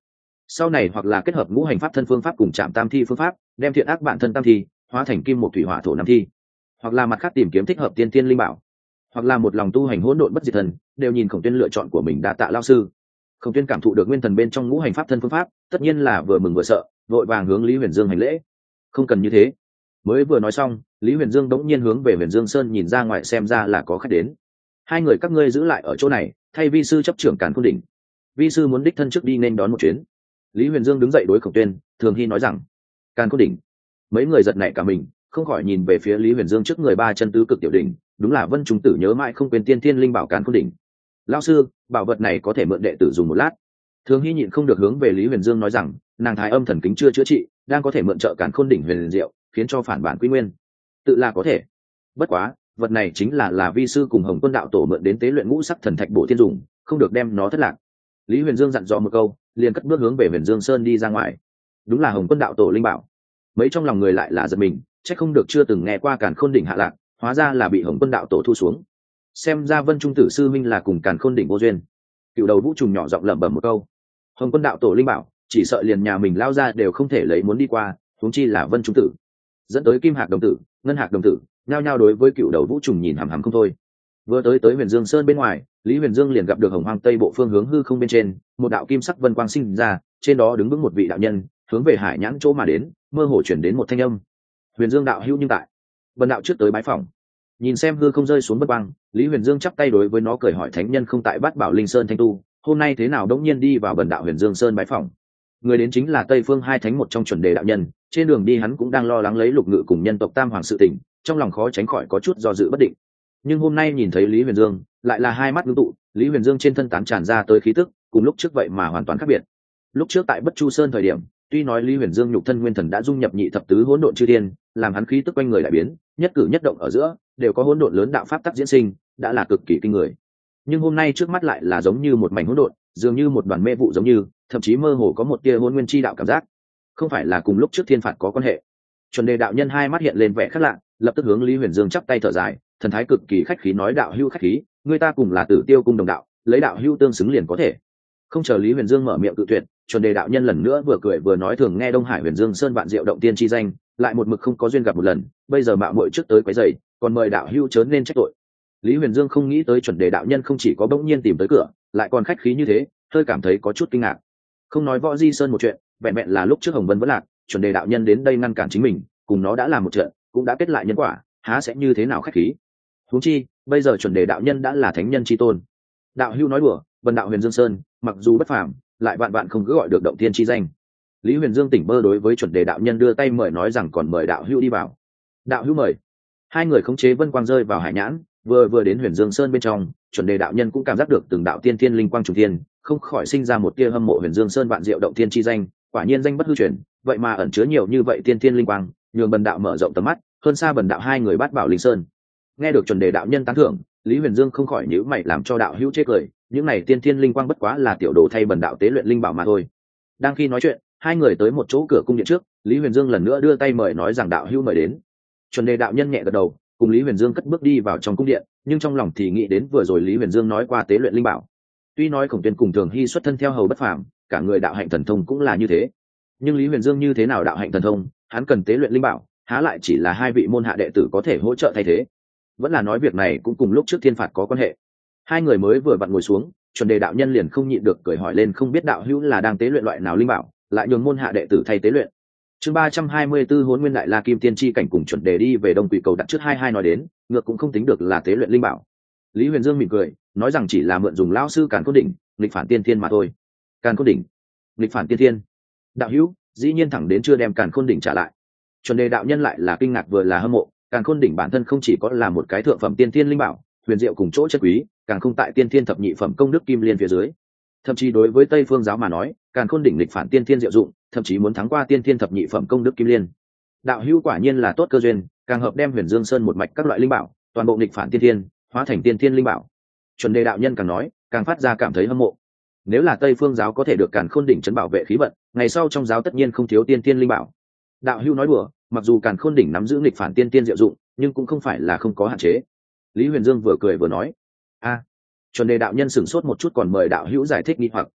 sau này hoặc là kết hợp ngũ hành pháp thân phương pháp cùng chạm tam thi phương pháp, đem thiện ác bản thân tam thi hóa thành kim một thủy hỏa thổ năm thi, hoặc là mặt khác tìm kiếm thích hợp tiên tiên linh bảo, hoặc là một lòng tu hành hỗn độn bất diệt thần, đều nhìn Khổng Tuyên lựa chọn của mình. Đa tạ lão sư. Khổng Tuyên cảm thụ được nguyên thần bên trong ngũ hành pháp thân phương pháp, tất nhiên là vừa mừng vừa sợ, vội vàng hướng Lý Huyền Dương hành lễ. Không cần như thế. Mới vừa nói xong, Lý Huyền Dương đống nhiên hướng về Huyền Dương Sơn nhìn ra ngoài, xem ra là có khách đến. Hai người các ngươi giữ lại ở chỗ này, thay vi sư chấp trưởng Càn Khôn đỉnh. Vi sư muốn đích thân trước đi nên đón một chuyến. Lý Huyền Dương đứng dậy đối Khổng Tuyên, Thường Hy nói rằng: Càn Khôn đỉnh. Mấy người giật nảy cả mình, không khỏi nhìn về phía Lý Huyền Dương trước người ba chân tứ cực tiểu đỉnh, đúng là Vân Trung Tử nhớ mãi không quên tiên thiên linh bảo Càn Khôn đỉnh. Lão sư, bảo vật này có thể mượn đệ tử dùng một lát. Thường Hy nhịn không được hướng về Lý Huyền Dương nói rằng, nàng thái âm thần kính chưa chữa trị, đang có thể mượn trợ Càn Khôn đỉnh huyền diệu, khiến cho phản bản quy nguyên. Tự là có thể. Bất quá, vật này chính là là vi sư cùng Hồng Quân đạo tổ mượn đến tế luyện ngũ sắc thần thạch bổ thiên dùng, không được đem nó thất lạc. Lý Huyền Dương dặn dò một câu, liền cất bước hướng về Huyền Dương Sơn đi ra ngoài. Đúng là Hồng Quân đạo tổ linh bảo. Mấy trong lòng người lại là giật mình, chắc không được chưa từng nghe qua Càn Khôn đỉnh hạ lạc, hóa ra là bị Hồng Quân đạo tổ thu xuống. Xem ra Vân Trung Tử sư minh là cùng Càn Khôn đỉnh vô duyên. Cựu đầu vũ trùng nhỏ giọng lẩm bẩm một câu. Hồng Quân đạo tổ linh bảo, chỉ sợ liền nhà mình lao ra đều không thể lấy muốn đi qua, huống chi là Vân Trung Tử. Dẫn tới Kim Hạc đồng tử, Ngân Hạc đồng tử, nhao nhao đối với cựu đầu vũ trùng nhìn hằm hằm không thôi. Vừa tới tới Huyền Dương Sơn bên ngoài, Lý Huyền Dương liền gặp được Hồng Hoang Tây bộ phương hướng hư không bên trên, một đạo kim sắc vân quang sinh ra, trên đó đứng vững một vị đạo nhân, hướng về Hải Nhãn chỗ mà đến, mơ hồ chuyển đến một thanh âm. Huyền Dương đạo hữu nhưng tại. Vân đạo trước tới bái phỏng. Nhìn xem hư không rơi xuống vân quang, Lý Huyền Dương chắp tay đối với nó cười hỏi: thánh nhân không tại Bát Bảo Linh Sơn thanh tu, hôm nay thế nào đống nhiên đi vào Bần đạo Huyền Dương Sơn bái phỏng? Người đến chính là Tây Phương hai thánh một trong chuẩn đề đạo nhân, trên đường đi hắn cũng đang lo lắng lấy Lục Ngự cùng nhân tộc Tam Hoàng sự tình, trong lòng khó tránh khỏi có chút do dự bất định. Nhưng hôm nay nhìn thấy Lý Huyền Dương, lại là hai mắt ngưng tụ, Lý Huyền Dương trên thân tán tràn ra tới khí tức, cùng lúc trước vậy mà hoàn toàn khác biệt. Lúc trước tại Bất Chu Sơn thời điểm, tuy nói Lý Huyền Dương nhục thân nguyên thần đã dung nhập nhị thập tứ hỗn độn chư thiên, làm hắn khí tức quanh người đại biến, nhất cử nhất động ở giữa đều có hỗn độn lớn đạo pháp tắc diễn sinh, đã là cực kỳ kinh người. Nhưng hôm nay trước mắt lại là giống như một mảnh hỗn độn, dường như một đoàn mê vụ giống như, thậm chí mơ hồ có một tia hỗn nguyên chi đạo cảm giác. Không phải là cùng lúc trước thiên phạt có quan hệ. Chuẩn đề đạo nhân hai mắt hiện lên vẻ khác lạ, lập tức hướng Lý Huyền Dương chắp tay thở dài, thần thái cực kỳ khách khí nói: đạo hữu khách khí, người ta cùng là Tử Tiêu cung đồng đạo, lấy đạo hữu tương xứng liền có thể. Không chờ Lý Huyền Dương mở miệng cự tuyệt, chuẩn đề đạo nhân lần nữa vừa cười vừa nói: thường nghe Đông Hải Huyền Dương Sơn vạn diệu động tiên chi danh, lại một mực không có duyên gặp một lần, bây giờ mạo muội trước tới quấy rầy, còn mời đạo hữu chớ nên trách tội. Lý Huyền Dương không nghĩ tới chuẩn đề đạo nhân không chỉ có bỗng nhiên tìm tới cửa, lại còn khách khí như thế, hơi cảm thấy có chút kinh ngạc. Không nói Võ Di Sơn một chuyện, vẹn vẹn là lúc trước Hồng Vân vẫn lạc, chuẩn đề đạo nhân đến đây ngăn cản chính mình, cùng nó đã làm một trận, cũng đã kết lại nhân quả, há sẽ như thế nào khách khí. Huống chi, bây giờ chuẩn đề đạo nhân đã là thánh nhân chi tôn. Đạo hữu nói đùa, Vân đạo Huyền Dương Sơn, mặc dù bất phàm, lại vạn vạn không cứ gọi được động thiên chi danh. Lý Huyền Dương tỉnh bơ đối với chuẩn đề đạo nhân đưa tay mời nói rằng: còn mời đạo hữu đi vào. Đạo hữu mời. Hai người khống chế vân quang rơi vào Hải Nhãn, vừa vừa đến Huyền Dương Sơn bên trong, chuẩn đề đạo nhân cũng cảm giác được từng đạo tiên thiên linh quang trùng thiên, không khỏi sinh ra một tia hâm mộ Huyền Dương Sơn vạn diệu động thiên chi danh, quả nhiên danh bất hư truyền, vậy mà ẩn chứa nhiều như vậy tiên thiên linh quang, nhường Bần đạo mở rộng tầm mắt, hơn xa Bần đạo hai người Bát Bảo Linh Sơn. Nghe được chuẩn đề đạo nhân tán thưởng, Lý Huyền Dương không khỏi nhíu mày làm cho đạo hữu chế cười, những này tiên thiên linh quang bất quá là tiểu đồ thay Bần đạo tế luyện linh bảo mà thôi. Đang khi nói chuyện, hai người tới một chỗ cửa cung điện trước, Lý Huyền Dương lần nữa đưa tay mời nói rằng: đạo hữu mời đến. Chuẩn đề đạo nhân nhẹ gật đầu, cùng Lý Huyền Dương cất bước đi vào trong cung điện, nhưng trong lòng thì nghĩ đến vừa rồi Lý Huyền Dương nói qua tế luyện linh bảo. Tuy nói Khổng Tuyên cùng Thường Hy xuất thân theo hầu bất phàm, cả người đạo hạnh thần thông cũng là như thế, nhưng Lý Huyền Dương như thế nào đạo hạnh thần thông, hắn cần tế luyện linh bảo, há lại chỉ là hai vị môn hạ đệ tử có thể hỗ trợ thay thế. Vẫn là nói việc này cũng cùng lúc trước thiên phạt có quan hệ. Hai người mới vừa vặn ngồi xuống, chuẩn đề đạo nhân liền không nhịn được cười hỏi lên: không biết đạo hữu là đang tế luyện loại nào linh bảo, lại nhường môn hạ đệ tử thay tế luyện. Chương ba trăm hai mươi 34 Hỗn Nguyên Đại La Kim Tiên Chi cảnh cùng chuẩn đề đi về Đông Quỷ Cầu đặt trước hai hai nói đến, ngược cũng không tính được là tế luyện linh bảo. Lý Huyền Dương mỉm cười, nói rằng chỉ là mượn dùng lão sư Càn Khôn đỉnh, nghịch phản tiên thiên mà thôi. Càn Khôn đỉnh, nghịch phản tiên thiên. Đạo hữu, dĩ nhiên thẳng đến chưa đem Càn Khôn đỉnh trả lại. Chuẩn đề đạo nhân lại là kinh ngạc vừa là hâm mộ, Càn Khôn đỉnh bản thân không chỉ có là một cái thượng phẩm tiên thiên linh bảo, huyền diệu cùng chỗ chất quý, càng không tại tiên thiên thập nhị phẩm công đức kim liên phía dưới. Thậm chí đối với Tây Phương giáo mà nói, Càn Khôn đỉnh nghịch phản tiên thiên diệu dụng, thậm chí muốn thắng qua tiên thiên thập nhị phẩm công đức kim liên. Đạo hữu quả nhiên là tốt cơ duyên, càng hợp đem Huyền Dương Sơn một mạch các loại linh bảo, toàn bộ nghịch phản tiên thiên, hóa thành tiên thiên linh bảo. Chuẩn đề đạo nhân càng nói, càng phát ra cảm thấy hâm mộ. Nếu là Tây Phương giáo có thể được Càn Khôn đỉnh trấn bảo vệ khí vận, ngày sau trong giáo tất nhiên không thiếu tiên thiên linh bảo. Đạo hữu nói đùa, mặc dù Càn Khôn đỉnh nắm giữ nghịch phản tiên thiên diệu dụng, nhưng cũng không phải là không có hạn chế. Lý Huyền Dương vừa cười vừa nói: a. Chuẩn đề đạo nhân sửng sốt một chút, còn mời đạo hữu giải thích nghi hoặc.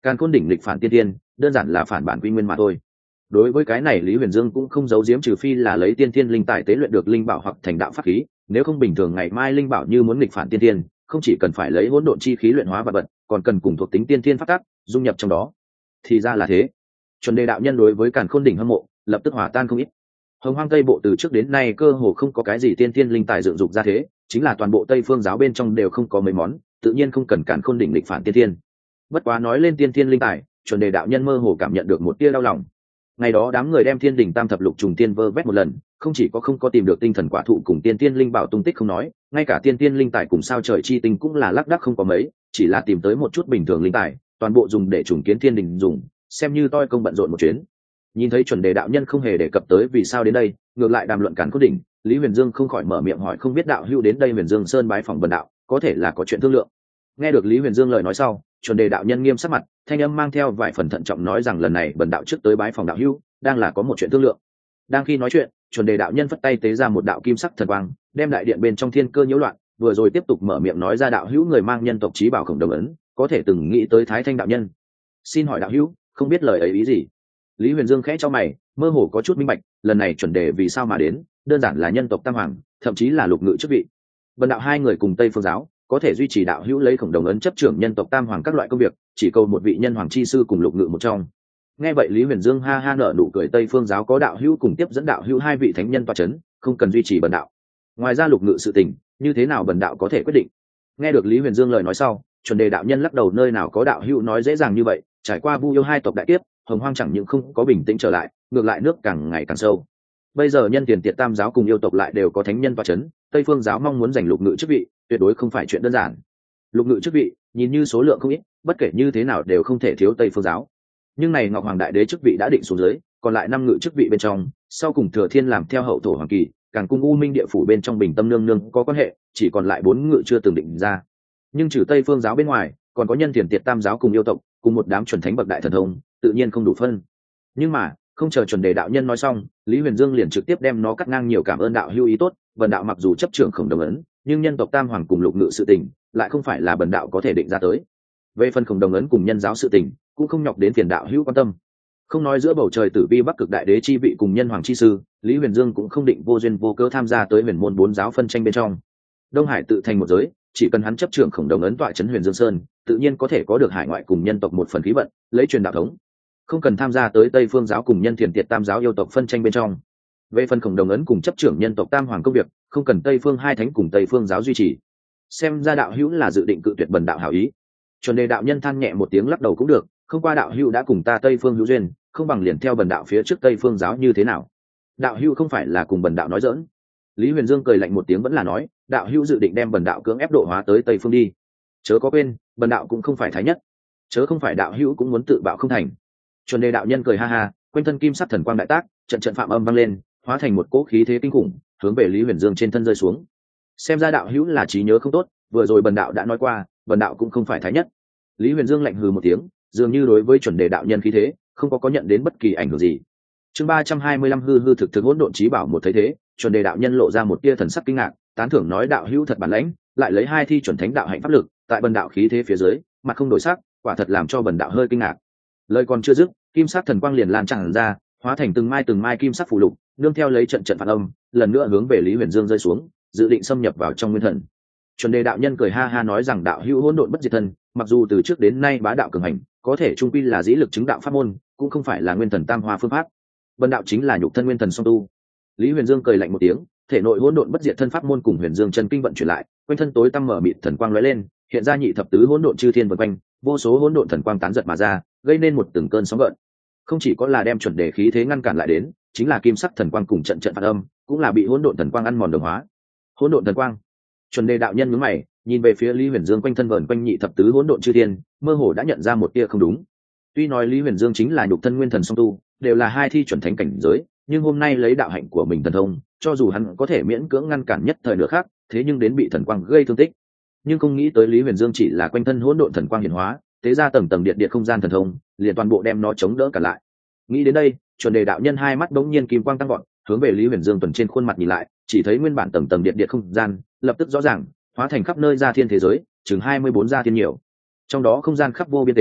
Càn Khôn đỉnh lịch phản tiên tiên, đơn giản là phản bản quy nguyên mà thôi. Đối với cái này Lý Huyền Dương cũng không giấu giếm, trừ phi là lấy tiên thiên linh tài tế luyện được linh bảo hoặc thành đạo pháp khí, nếu không bình thường ngày mai linh bảo như muốn nghịch phản tiên thiên, không chỉ cần phải lấy hỗn độn chi khí luyện hóa vật vật, còn cần cùng thuộc tính tiên thiên pháp tắc dung nhập trong đó. Thì ra là thế. Chuẩn đề đạo nhân đối với Càn Khôn đỉnh hâm mộ, lập tức hòa tan không ít. Hồng Hoang Tây bộ từ trước đến nay cơ hồ không có cái gì tiên thiên linh tài dựng dục ra thế, chính là toàn bộ Tây Phương giáo bên trong đều không có mấy món, tự nhiên không cần Càn Khôn đỉnh lịch phản tiên thiên. Bất quá nói lên tiên thiên linh tài, Chuẩn đề đạo nhân mơ hồ cảm nhận được một tia đau lòng. Ngày đó đám người đem thiên đỉnh tam thập lục trùng tiên vơ vét một lần, không chỉ có không có tìm được tinh thần quả thụ cùng tiên tiên linh bảo tung tích không nói, ngay cả tiên tiên linh tài cùng sao trời chi tinh cũng là lác đác không có mấy, chỉ là tìm tới một chút bình thường linh tài, toàn bộ dùng để trùng kiến thiên đỉnh dùng, xem như toi công bận rộn một chuyến. Nhìn thấy Chuẩn đề đạo nhân không hề đề cập tới vì sao đến đây, ngược lại đàm luận Càn Khôn đỉnh, Lý Huyền Dương không khỏi mở miệng hỏi, không biết đạo hữu đến đây Huyền Dương Sơn bái phỏng bần đạo, có thể là có chuyện thương lượng. Nghe được Lý Huyền Dương lời nói sau, Chuẩn đề đạo nhân nghiêm sắc mặt, thanh âm mang theo vài phần thận trọng nói rằng lần này bần đạo trước tới bái phỏng đạo hữu, đang là có một chuyện thương lượng. Đang khi nói chuyện, Chuẩn đề đạo nhân phất tay tế ra một đạo kim sắc thần quang, đem đại điện bên trong thiên cơ nhiễu loạn, vừa rồi tiếp tục mở miệng nói ra, đạo hữu người mang nhân tộc chí bảo Khổng Đồng ấn, có thể từng nghĩ tới Thái Thanh đạo nhân. Xin hỏi đạo hữu, không biết lời ấy ý gì? Lý Huyền Dương khẽ cho mày, mơ hồ có chút minh bạch, lần này chuẩn đề vì sao mà đến, đơn giản là nhân tộc tam hoàng, thậm chí là lục ngự chức vị. Bần đạo hai người cùng Tây Phương giáo, có thể duy trì đạo hữu lấy Khổng Đồng ấn chấp trưởng nhân tộc tam hoàng các loại công việc, chỉ cầu một vị nhân hoàng chi sư cùng lục ngự một trong. Nghe vậy Lý Huyền Dương ha ha nở nụ cười, Tây Phương giáo có đạo hữu cùng tiếp dẫn đạo hữu hai vị thánh nhân tọa chấn, không cần duy trì bần đạo. Ngoài ra lục ngự sự tình, như thế nào bần đạo có thể quyết định? Nghe được Lý Huyền Dương lời nói sau, Chuẩn đề đạo nhân lắc đầu, nơi nào có đạo hữu nói dễ dàng như vậy, trải qua Vu yêu hai tộc đại kiếp, Hồng Hoang chẳng những không có bình tĩnh trở lại, ngược lại nước càng ngày càng sâu. Bây giờ nhân tiền tiệt tam giáo cùng yêu tộc lại đều có thánh nhân tọa chấn, Tây Phương giáo mong muốn giành lục ngự chức vị, tuyệt đối không phải chuyện đơn giản. Lục ngự chức vị, nhìn như số lượng không ít, bất kể như thế nào đều không thể thiếu Tây Phương giáo. Nhưng này Ngọc Hoàng Đại Đế chức vị đã định xuống dưới, còn lại năm ngự chức vị bên trong, sau cùng Thừa Thiên làm theo hậu thổ hoàng kỳ, càng cung U Minh địa phủ bên trong Bình Tâm nương nương có quan hệ, chỉ còn lại bốn ngự chưa từng định ra. Nhưng trừ Tây Phương giáo bên ngoài, còn có nhân tiền tiệt tam giáo cùng yêu tộc, cùng một đám chuẩn thánh bậc đại thần thông, tự nhiên không đủ phân. Nhưng mà, không chờ Chuẩn đề đạo nhân nói xong, Lý Huyền Dương liền trực tiếp đem nó cắt ngang, nhiều cảm ơn đạo hữu ý tốt, bần đạo mặc dù chấp trưởng Khổng Đồng ấn, nhưng nhân tộc tam hoàng cùng lục ngự sự tình, lại không phải là bần đạo có thể định ra tới. Về phần Khổng Đồng ấn cùng nhân giáo sự tình, cũng không nhọc đến phiền đạo hữu quan tâm. Không nói giữa bầu trời tử vi bắc cực đại đế chi vị cùng nhân hoàng chi sư, Lý Huyền Dương cũng không định vô duyên vô cớ tham gia tới huyền môn bốn giáo phân tranh bên trong. Đông Hải tự thành một giới, chỉ cần hắn chấp trưởng Khổng Đồng ấn tọa trấn Huyền Dương Sơn, tự nhiên có thể có được hải ngoại cùng nhân tộc một phần khí vận, lấy truyền đạo thống, không cần tham gia tới Tây Phương giáo cùng nhân thiền tiệt tam giáo yêu tộc phân tranh bên trong. Về phần Khổng Đồng ấn cùng chấp trưởng nhân tộc tam hoàng công việc, không cần Tây Phương hai thánh cùng Tây Phương giáo duy trì. Xem ra đạo hữu là dự định cự tuyệt bần đạo hảo ý. Chuẩn đề đạo nhân than nhẹ một tiếng lắc đầu, cũng được, không qua đạo hữu đã cùng ta Tây Phương hữu duyên, không bằng liền theo bần đạo phía trước Tây Phương giáo như thế nào? Đạo hữu không phải là cùng bần đạo nói giỡn? Lý Huyền Dương cười lạnh một tiếng, vẫn là nói, đạo hữu dự định đem bần đạo cưỡng ép độ hóa tới Tây Phương đi. Chớ có quên, bần đạo cũng không phải thái nhất, chớ không phải đạo hữu cũng muốn tự bạo không thành. Chuẩn đề đạo nhân cười ha ha, quanh thân kim sắc thần quang đại tác, trận trận phạm âm vang lên, hóa thành một cỗ khí thế kinh khủng, hướng về Lý Huyền Dương trên thân rơi xuống. Xem ra đạo hữu là trí nhớ không tốt, vừa rồi bần đạo đã nói qua, bần đạo cũng không phải thái nhất. Lý Huyền Dương lạnh hừ một tiếng, dường như đối với Chuẩn đề đạo nhân khí thế không có có nhận đến bất kỳ ảnh hưởng gì. Chương ba trăm hai mươi lăm hư hư thực thực hỗn độn chí bảo một thấy thế, Chuẩn đề đạo nhân lộ ra một tia thần sắc kinh ngạc, tán thưởng nói, đạo hữu thật bản lãnh, lại lấy hai thi chuẩn thánh đạo hạnh pháp lực, tại bần đạo khí thế phía dưới, mặt không đổi sắc, quả thật làm cho bần đạo hơi kinh ngạc. Lời còn chưa dứt, kim sắc thần quang liền lan tràn ra, hóa thành từng mai từng mai kim sắc phù lục, nương theo lấy trận trận phản âm, lần nữa hướng về Lý Huyền Dương rơi xuống, dự định xâm nhập vào trong nguyên thần. Chuẩn đề đạo nhân cười ha ha nói rằng, đạo hữu hỗn độn bất diệt thân, mặc dù từ trước đến nay bá đạo cường hành, có thể trung quy là dĩ lực chứng đạo pháp môn, cũng không phải là nguyên thần tam hoa phương pháp. Bần đạo chính là nhục thân nguyên thần song tu. Lý Huyền Dương cười lạnh một tiếng, thể nội hỗn độn bất diệt thân pháp môn cùng Huyền Dương chân kinh vận chuyển lại, quanh thân tối tăm mở mịt thần quang lóe lên, hiện ra nhị thập tứ hỗn độn chư thiên vần quanh, vô số hỗn độn thần quang tán giật mà ra, gây nên một từng cơn sóng gợn. Không chỉ có là đem chuẩn đề khí thế ngăn cản lại đến, chính là kim sắc thần quang cùng trận trận phản âm, cũng là bị hỗn độn thần quang ăn mòn đồng hóa. Hỗn độn thần quang. Chuẩn đề đạo nhân nhướng mày, nhìn về phía Lý Huyền Dương quanh thân vờn quanh nhị thập tứ hỗn độn chư thiên, mơ hồ đã nhận ra một tia không đúng. Tuy nói Lý Huyền Dương chính là nhục thân nguyên thần song tu, đều là hai thi chuẩn thánh cảnh giới, nhưng hôm nay lấy đạo hạnh của mình thần thông, cho dù hắn có thể miễn cưỡng ngăn cản nhất thời nữa khác, thế nhưng đến bị thần quang gây thương tích. Nhưng không nghĩ tới Lý Huyền Dương chỉ là quanh thân hỗn độn thần quang hiển hóa, tế ra tầng tầng điện điện không gian thần thông, liền toàn bộ đem nó chống đỡ cả lại. Nghĩ đến đây, Chuẩn đề đạo nhân hai mắt bỗng nhiên kim quang tăng vọt, hướng về Lý Huyền Dương tuần trên khuôn mặt nhìn lại, chỉ thấy nguyên bản tầng tầng điện điện không gian, lập tức rõ ràng, hóa thành khắp nơi gia thiên thế giới, chừng hai mươi bốn gia thiên nhiều. Trong đó không gian khắp vô biên tế,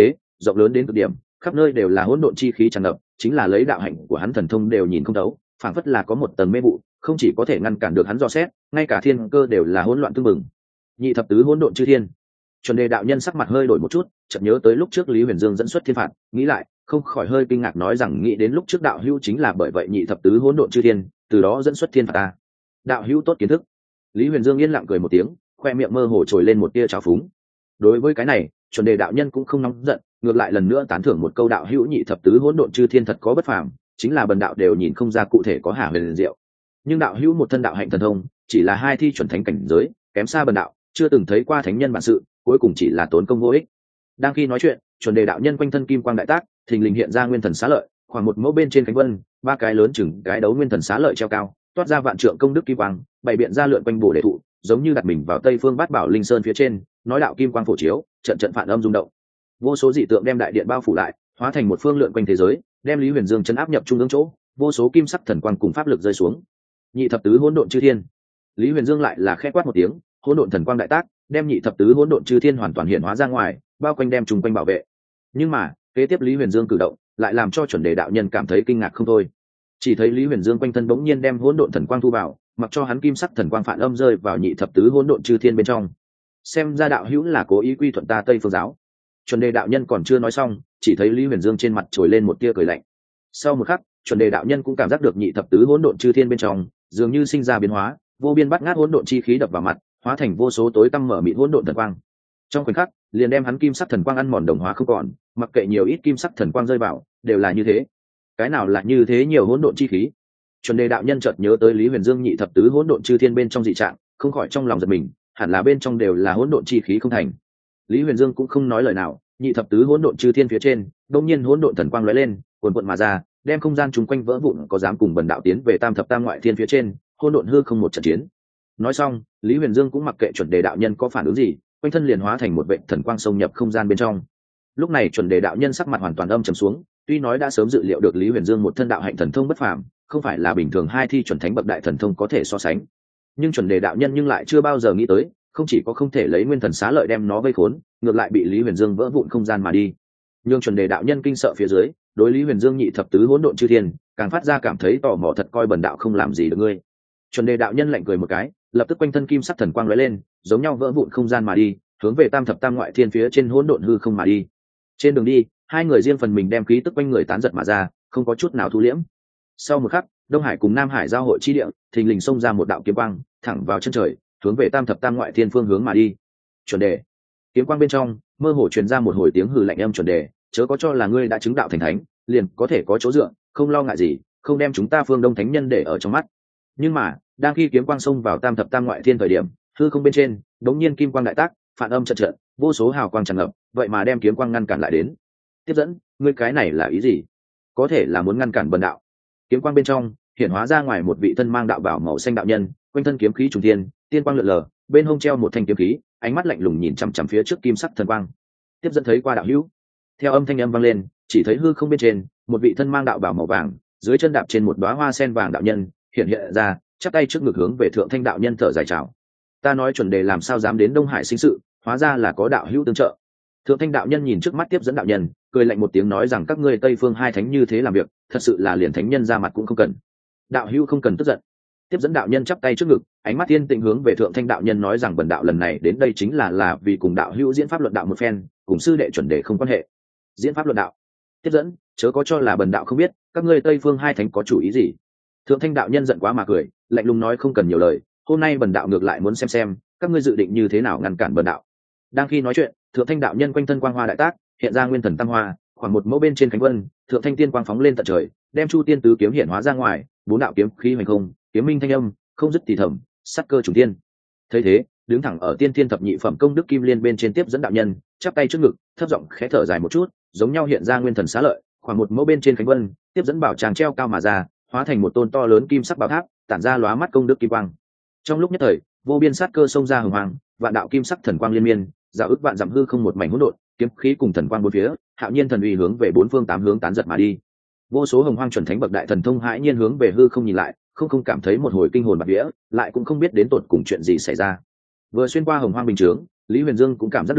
rộng lớn đến cực điểm, khắp nơi đều là hỗn độn chi khí tràn ngập, chính là lấy đạo hạnh của hắn thần thông đều nhìn không thấu, phảng phất là có một tầng mê vụ, không chỉ có thể ngăn cản được hắn dò xét, ngay cả thiên cơ đều là hỗn loạn tương mừng. Nhị thập tứ hỗn độn chư thiên. Chuẩn đề đạo nhân sắc mặt hơi đổi một chút, chợt nhớ tới lúc trước Lý Huyền Dương dẫn xuất thiên phạt, nghĩ lại, không khỏi hơi kinh ngạc nói rằng nghĩ đến lúc trước đạo hữu chính là bởi vậy nhị thập tứ hỗn độn chư thiên, từ đó dẫn xuất thiên phạt ta. Đạo hữu tốt kiến thức. Lý Huyền Dương yên lặng cười một tiếng, khoe miệng mơ hồ trồi lên một tia trào phúng. Đối với cái này, Chuẩn đề đạo nhân cũng không nóng giận, ngược lại lần nữa tán thưởng một câu đạo hữu nhị thập tứ hỗn độn chư thiên thật có bất phàm, chính là bần đạo đều nhìn không ra cụ thể có hà huyền diệu. Nhưng đạo hữu một thân đạo hạnh thần thông, chỉ là hai thi chuẩn thánh cảnh giới, kém xa bần đạo, chưa từng thấy qua thánh nhân bản sự, cuối cùng chỉ là tốn công vô ích. Đang khi nói chuyện, Chuẩn đề đạo nhân quanh thân kim quang đại tác, thình lình hiện ra nguyên thần xá lợi, khoảng một mẫu bên trên cánh vân, ba cái lớn chừng cái đấu nguyên thần xá lợi treo cao, toát ra vạn trượng công đức kim quang, bày biện ra lượn quanh bổ đề thụ, giống như đặt mình vào tây phương bát bảo linh sơn phía trên, nói đạo kim quang phổ chiếu, trận trận phản âm rung động. Vô số dị tượng đem đại điện bao phủ lại, hóa thành một phương lượn quanh thế giới, đem Lý Huyền Dương chấn áp nhập trung ương chỗ, vô số kim sắc thần quang cùng pháp lực rơi xuống. Nhị thập tứ hỗn độn chư thiên. Lý Huyền Dương lại là khẽ quát một tiếng, hỗn độn thần quang đại tác, đem nhị thập tứ hỗn độn chư thiên hoàn toàn hiện hóa ra ngoài, bao quanh đem trùng quanh bảo vệ. Nhưng mà, kế tiếp Lý Huyền Dương cử động, lại làm cho Chuẩn đề đạo nhân cảm thấy kinh ngạc không thôi. Chỉ thấy Lý Huyền Dương quanh thân bỗng nhiên đem hỗn độn thần quang thu vào, mặc cho hắn kim sắc thần quang phản âm rơi vào nhị thập tứ hỗn độn chư thiên bên trong. Xem ra đạo hữu là cố ý quy thuận ta Tây Phương giáo. Chuẩn đề đạo nhân còn chưa nói xong, chỉ thấy Lý Huyền Dương trên mặt trồi lên một tia cười lạnh. Sau một khắc, Chuẩn đề đạo nhân cũng cảm giác được nhị thập tứ hỗn độn chư thiên bên trong dường như sinh ra biến hóa, vô biên bát ngát hỗn độn chi khí đập vào mặt, hóa thành vô số tối tăm mở mịt hỗn độn thần quang. Trong khoảnh khắc, liền đem hắn kim sắc thần quang ăn mòn đồng hóa không còn, mặc kệ nhiều ít kim sắc thần quang rơi vào, đều là như thế. Cái nào là như thế nhiều hỗn độn chi khí? Chuẩn đề đạo nhân chợt nhớ tới Lý Huyền Dương nhị thập tứ hỗn độn chư thiên bên trong dị trạng, không khỏi trong lòng giật mình, hẳn là bên trong đều là hỗn độn chi khí không thành. Lý Huyền Dương cũng không nói lời nào, nhị thập tứ hỗn độn chư thiên phía trên, đột nhiên hỗn độn thần quang lóe lên, cuồn cuộn mà ra, đem không gian chúng quanh vỡ vụn, có dám cùng bần đạo tiến về tam thập tam ngoại thiên phía trên, hỗn độn hư không một trận chiến. Nói xong, Lý Huyền Dương cũng mặc kệ Chuẩn đề đạo nhân có phản ứng gì, quanh thân liền hóa thành một vệt thần quang xông nhập không gian bên trong. Lúc này Chuẩn đề đạo nhân sắc mặt hoàn toàn âm trầm xuống, tuy nói đã sớm dự liệu được Lý Huyền Dương một thân đạo hạnh thần thông bất phàm, không phải là bình thường hai thi chuẩn thánh bậc đại thần thông có thể so sánh, nhưng Chuẩn đề đạo nhân nhưng lại chưa bao giờ nghĩ tới, không chỉ có không thể lấy nguyên thần xá lợi đem nó vây khốn, ngược lại bị Lý Huyền Dương vỡ vụn không gian mà đi. Nhưng Chuẩn đề đạo nhân kinh sợ phía dưới, đối Lý Huyền Dương nhị thập tứ hỗn độn chư thiên, càng phát ra cảm thấy tò mò thật, coi bần đạo không làm gì được ngươi. Chuẩn đề đạo nhân lạnh cười một cái, lập tức quanh thân kim sắc thần quang lóe lên, giống nhau vỡ vụn không gian mà đi, hướng về tam thập tam ngoại thiên phía trên hỗn độn hư không mà đi. Trên đường đi, hai người riêng phần mình đem khí tức quanh người tán giật mà ra, không có chút nào thu liễm. Sau một khắc, Đông Hải cùng Nam Hải giao hội chi địa, thình lình xông ra một đạo kiếm quang, thẳng vào chân trời, hướng về tam thập tam ngoại thiên phương hướng mà đi. Chuẩn đề. Kiếm quang bên trong, mơ hồ truyền ra một hồi tiếng hừ lạnh âm. Chuẩn đề, chớ có cho là ngươi đã chứng đạo thành thánh, liền có thể có chỗ dựa, không lo ngại gì, không đem chúng ta Phương Đông thánh nhân để ở trong mắt. Nhưng mà, đang khi kiếm quang xông vào tam thập tam ngoại thiên thời điểm, hư không bên trên, đống nhiên kim quang đại tác, phản âm trận trận, vô số hào quang tràn ngập, vậy mà đem kiếm quang ngăn cản lại đến. Tiếp dẫn, ngươi cái này là ý gì? Có thể là muốn ngăn cản bần đạo? Kiếm quang bên trong hiện hóa ra ngoài một vị thân mang đạo bảo màu xanh đạo nhân, quanh thân kiếm khí trùng thiên, tiên quang lượn lờ, bên hông treo một thanh kiếm khí, ánh mắt lạnh lùng nhìn chằm chằm phía trước kim sắc thần quang. Tiếp dẫn thấy qua đạo hữu. Theo âm thanh âm vang lên, chỉ thấy hư không bên trên, một vị thân mang đạo bảo màu vàng, dưới chân đạp trên một đóa hoa sen vàng đạo nhân hiện hiện ra, chắp tay trước ngực hướng về thượng thanh đạo nhân thở dài chào. Ta nói Chuẩn đề làm sao dám đến Đông Hải sinh sự, hóa ra là có đạo hữu tương trợ. Thượng thanh đạo nhân nhìn trước mắt tiếp dẫn đạo nhân, cười lạnh một tiếng nói rằng các ngươi Tây Phương hai thánh như thế làm việc, thật sự là liền thánh nhân ra mặt cũng không cần. Đạo hữu không cần tức giận. Tiếp dẫn đạo nhân chắp tay trước ngực, ánh mắt thiên tĩnh hướng về thượng thanh đạo nhân nói rằng bần đạo lần này đến đây chính là là vì cùng đạo hữu diễn pháp luận đạo một phen, cùng sư đệ Chuẩn đề không quan hệ. Diễn pháp luận đạo? Tiếp dẫn, chớ có cho là bần đạo không biết, các ngươi Tây Phương hai thánh có chủ ý gì. Thượng thanh đạo nhân giận quá mà cười, lạnh lùng nói không cần nhiều lời, hôm nay bần đạo ngược lại muốn xem xem các ngươi dự định như thế nào ngăn cản bần đạo. Đang khi nói chuyện, thượng thanh đạo nhân quanh thân quang hoa đại tác, hiện ra nguyên thần tam hoa, khoảng một mẫu bên trên cánh vân, thượng thanh tiên quang phóng lên tận trời, đem chu tiên tứ kiếm hiện hóa ra ngoài, bốn đạo kiếm khí hoành không, kiếm minh thanh âm không dứt thì thầm, sát cơ trùng tiên. Thấy thế, đứng thẳng ở tiên thiên thập nhị phẩm công đức kim liên bên trên tiếp dẫn đạo nhân, chắp tay trước ngực, thấp giọng khẽ thở dài một chút, giống nhau hiện ra nguyên thần xá lợi, khoảng một mẫu bên trên cánh vân, tiếp dẫn bảo tràng treo cao mà ra, hóa thành một tôn to lớn kim sắc bảo tháp, tản ra lóa mắt công đức kim quang. Trong lúc nhất thời, vô biên sát cơ xông ra hừng hoàng, vạn đạo kim sắc thần quang liên miên, dạo ức vạn dặm hư không một mảnh hỗn độn, kiếm khí cùng thần quang bốn phía, hạo nhiên thần uy hướng về bốn phương tám hướng tán giật mà đi. Vô số hồng hoang chuẩn thánh bậc đại thần thông hãi nhiên hướng về hư không nhìn lại, không không cảm thấy một hồi kinh hồn bạt vía, lại cũng không biết đến tột cùng chuyện gì xảy ra. Vừa xuyên qua hồng hoang bình chướng, Lý Huyền Dương cũng cảm giác được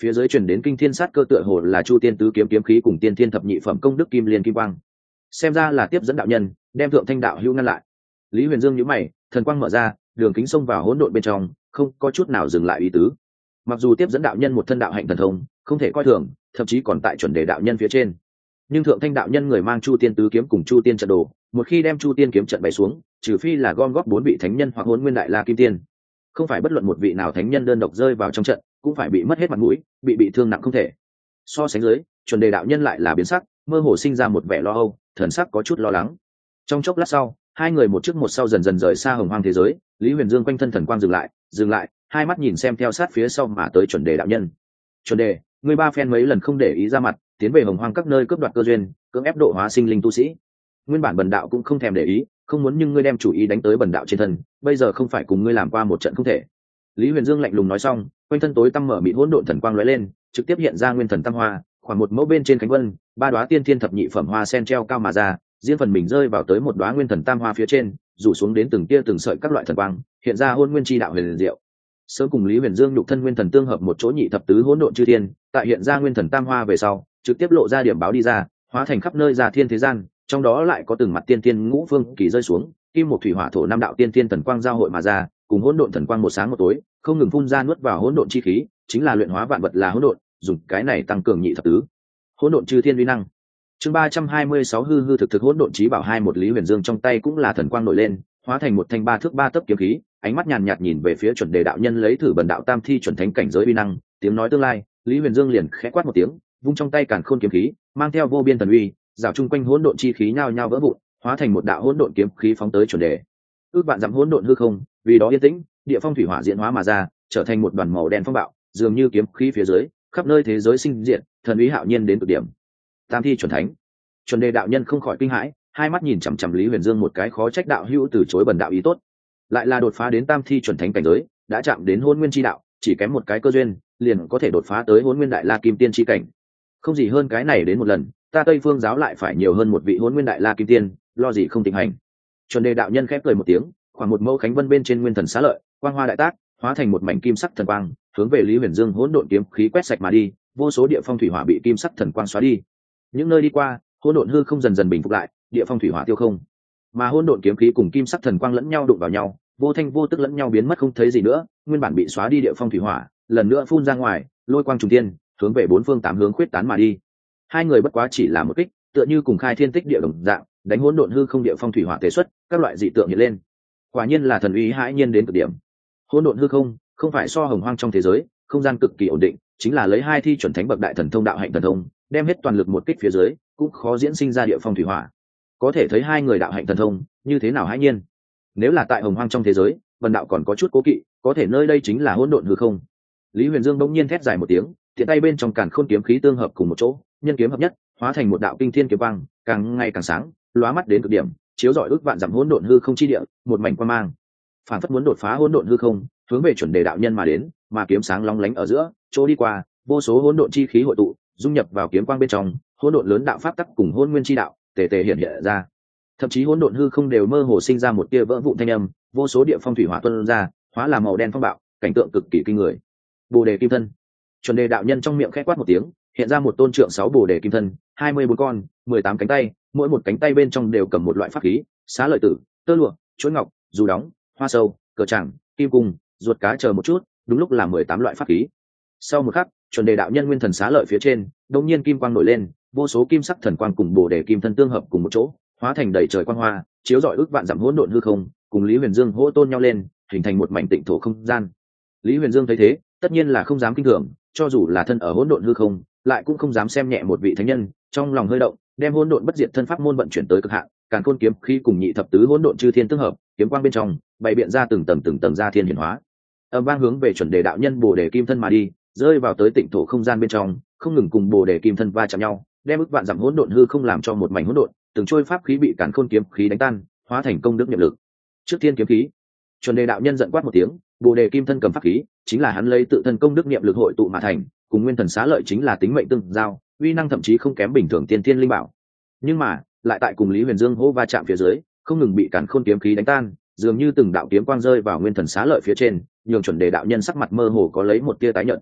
phía dưới truyền đến kinh thiên sát cơ tựa hồ là chu tiên tứ kiếm kiếm khí cùng tiên thiên thập nhị phẩm công đức kim liên kim quang, xem ra là tiếp dẫn đạo nhân đem thượng thanh đạo hữu ngăn lại. Lý Huyền Dương nhíu mày, thần quang mở ra, đường kính xông vào hỗn độn bên trong, không có chút nào dừng lại ý tứ. Mặc dù tiếp dẫn đạo nhân một thân đạo hạnh thần thông không thể coi thường, thậm chí còn tại chuẩn đề đạo nhân phía trên, nhưng thượng thanh đạo nhân người mang chu tiên tứ kiếm cùng chu tiên trận đồ, một khi đem chu tiên kiếm trận bày xuống, trừ phi là gom góp bốn vị thánh nhân hoặc hỗn nguyên đại la kim tiên, không phải bất luận một vị nào thánh nhân đơn độc rơi vào trong trận cũng phải bị mất hết mặt mũi, bị bị thương nặng không thể. So sánh dưới, chuẩn đề đạo nhân lại là biến sắc, mơ hồ sinh ra một vẻ lo âu, thần sắc có chút lo lắng. Trong chốc lát sau, hai người một trước một sau dần dần rời xa hồng hoang thế giới. Lý Huyền Dương quanh thân thần quang dừng lại, dừng lại, hai mắt nhìn xem theo sát phía sau mà tới chuẩn đề đạo nhân. Chuẩn đề, người ba phen mấy lần không để ý ra mặt, tiến về hồng hoang các nơi cướp đoạt cơ duyên, cưỡng ép độ hóa sinh linh tu sĩ. Nguyên bản bần đạo cũng không thèm để ý, không muốn, nhưng ngươi đem chủ ý đánh tới bần đạo trên thân, bây giờ không phải cùng ngươi làm qua một trận không thể. Lý Huyền Dương lạnh lùng nói xong, quanh thân tối tăm mở mịt hỗn độn thần quang lóe lên, trực tiếp hiện ra nguyên thần tam hoa, khoảng một mẫu bên trên cánh vân, ba đóa tiên thiên thập nhị phẩm hoa sen treo cao mà ra, riêng phần mình rơi vào tới một đóa nguyên thần tam hoa phía trên, rủ xuống đến từng tia từng sợi các loại thần quang, hiện ra hôn nguyên chi đạo huyền diệu. Sớm cùng Lý Huyền Dương nhục thân nguyên thần tương hợp một chỗ nhị thập tứ hỗn độn chư thiên, tại hiện ra nguyên thần tam hoa về sau, trực tiếp lộ ra điểm báo đi ra, hóa thành khắp nơi ra thiên thế gian, trong đó lại có từng mặt tiên tiên ngũ phương kỳ rơi xuống, kim một thủy hỏa thổ năm đạo tiên tiên thần quang giao hội mà ra, cùng hỗn độn thần quang một sáng một tối, không ngừng phun ra nuốt vào hỗn độn chi khí, chính là luyện hóa vạn vật là hỗn độn, dùng cái này tăng cường nhị thập tứ hỗn độn chư thiên uy năng. Chương ba trăm hai mươi sáu hư hư thực thực hỗn độn chí bảo hai, một Lý Huyền Dương trong tay cũng là thần quang nổi lên, hóa thành một thanh ba thước ba tấc kiếm khí, ánh mắt nhàn nhạt nhìn về phía chuẩn đề đạo nhân lấy thử bần đạo tam thi chuẩn thánh cảnh giới uy năng, tiếng nói tương lai, Lý Huyền Dương liền khẽ quát một tiếng, vung trong tay càn khôn kiếm khí, mang theo vô biên thần uy, rào chung quanh hỗn độn chi khí nhao nhao vỡ vụn, hóa thành một đạo hỗn độn kiếm khí phóng tới chuẩn đề. Ước vạn dặm hỗn độn hư không, vì đó yên tĩnh, địa phong thủy hỏa diễn hóa mà ra, trở thành một đoàn màu đen phong bạo, dường như kiếm khí phía dưới, khắp nơi thế giới sinh diệt, thần uy hạo nhiên đến cực điểm. Tam thi chuẩn thánh. Chuẩn đề đạo nhân không khỏi kinh hãi, hai mắt nhìn chằm chằm Lý Huyền Dương một cái, khó trách đạo hữu từ chối bần đạo ý tốt, lại là đột phá đến tam thi chuẩn thánh cảnh giới, đã chạm đến hôn nguyên chi đạo, chỉ kém một cái cơ duyên, liền có thể đột phá tới hôn nguyên đại la kim tiên chi cảnh. Không gì hơn cái này đến một lần, ta Tây Phương giáo lại phải nhiều hơn một vị hôn nguyên đại la kim tiên, lo gì không tịnh hành. Chuẩn đề đạo nhân khép cười một tiếng, khoảng một mẫu khánh vân bên trên nguyên thần xá lợi, quang hoa đại tác, hóa thành một mảnh kim sắc thần quang, hướng về Lý Huyền Dương hỗn độn kiếm khí quét sạch mà đi, vô số địa phong thủy hỏa bị kim sắc thần quang xóa đi. Những nơi đi qua, hỗn độn hư không dần dần bình phục lại, địa phong thủy hỏa tiêu không, mà hỗn độn kiếm khí cùng kim sắc thần quang lẫn nhau đụng vào nhau, vô thanh vô tức lẫn nhau biến mất không thấy gì nữa. Nguyên bản bị xóa đi địa phong thủy hỏa lần nữa phun ra ngoài, lôi quang trùng thiên, hướng về bốn phương tám hướng khuyết tán mà đi. Hai người bất quá chỉ là một kích, tựa như cùng khai thiên tích địa đồng dạng, đánh hỗn độn hư không địa phong thủy hỏa tế xuất, các loại dị tượng hiện lên. Quả nhiên là thần uy hãi nhiên đến cực điểm. Hỗn độn hư không không phải so hồng hoang trong thế giới, không gian cực kỳ ổn định, chính là lấy hai thi chuẩn thánh bậc đại thần thông đạo hạnh thần thông, đem hết toàn lực một kích phía dưới, cũng khó diễn sinh ra địa phong thủy hỏa. Có thể thấy hai người đạo hạnh thần thông như thế nào hãi nhiên. Nếu là tại hồng hoang trong thế giới, vân đạo còn có chút cố kỵ, có thể nơi đây chính là hỗn độn hư không. Lý Huyền Dương bỗng nhiên thét dài một tiếng, tiện tay bên trong càn khôn kiếm khí tương hợp cùng một chỗ, nhân kiếm hợp nhất, hóa thành một đạo kinh thiên kiếm quang, càng ngày càng sáng, lóa mắt đến cực điểm, chiếu rọi ước vạn dặm hỗn độn hư không chi địa, một mảnh quang mang, phản phất muốn đột phá hỗn độn hư không, hướng về chuẩn đề đạo nhân mà đến, mà kiếm sáng long lánh ở giữa, chỗ đi qua, vô số hỗn độn chi khí hội tụ, dung nhập vào kiếm quang bên trong, hỗn độn lớn đạo pháp tắc cùng hỗn nguyên chi đạo, tề tề hiện hiện ra. Thậm chí hỗn độn hư không đều mơ hồ sinh ra một tia vỡ vụn thanh âm, vô số địa phong thủy hỏa tuôn ra, hóa làm màu đen phong bạo, cảnh tượng cực kỳ kinh người. Bồ đề kim thân. Chuẩn đề đạo nhân trong miệng khẽ quát một tiếng, hiện ra một tôn trượng sáu bồ đề kim thân, hai mươi bốn con, mười tám cánh tay, mỗi một cánh tay bên trong đều cầm một loại pháp khí, xá lợi tử, tơ lụa, chuỗi ngọc, dù đóng, hoa sâu, cờ tràng, kim cung, ruột cá chờ một chút, đúng lúc là mười tám loại pháp khí. Sau một khắc, chuẩn đề đạo nhân nguyên thần xá lợi phía trên, đột nhiên kim quang nổi lên, vô số kim sắc thần quang cùng bồ đề kim thân tương hợp cùng một chỗ, hóa thành đầy trời quang hoa, chiếu rọi ước vạn dặm hỗn độn hư không, cùng Lý Huyền Dương hỗ tôn nhau lên, hình thành một mảnh tịnh thổ không gian. Lý Huyền Dương thấy thế, tất nhiên là không dám kinh thường, cho dù là thân ở hỗn độn hư không, lại cũng không dám xem nhẹ một vị thánh nhân, trong lòng hơi động, đem hỗn độn bất diệt thân pháp môn vận chuyển tới cực hạn, càn khôn kiếm khi cùng nhị thập tứ hỗn độn chư thiên tương hợp, kiếm quang bên trong bày biện ra từng tầng từng tầng ra thiên hiển hóa, âm vang hướng về chuẩn đề đạo nhân bồ đề kim thân mà đi, rơi vào tới tịnh thổ không gian bên trong, không ngừng cùng bồ đề kim thân va chạm nhau, đem ức vạn dặm hỗn độn hư không làm cho một mảnh hỗn độn, từng trôi pháp khí bị càn khôn kiếm khí đánh tan, hóa thành công đức nghiệp lực. Trước thiên kiếm khí, chuẩn đề đạo nhân giận quát một tiếng, bồ đề kim thân cầm pháp khí, chính là hắn lấy tự thân công đức niệm lực hội tụ mà thành, cùng nguyên thần xá lợi chính là tính mệnh tương giao, uy năng thậm chí không kém bình thường tiên thiên linh bảo. Nhưng mà, lại tại cùng Lý Huyền Dương hô va chạm phía dưới, không ngừng bị càn khôn kiếm khí đánh tan, dường như từng đạo kiếm quang rơi vào nguyên thần xá lợi phía trên, nhường chuẩn đề đạo nhân sắc mặt mơ hồ có lấy một tia tái nhợt.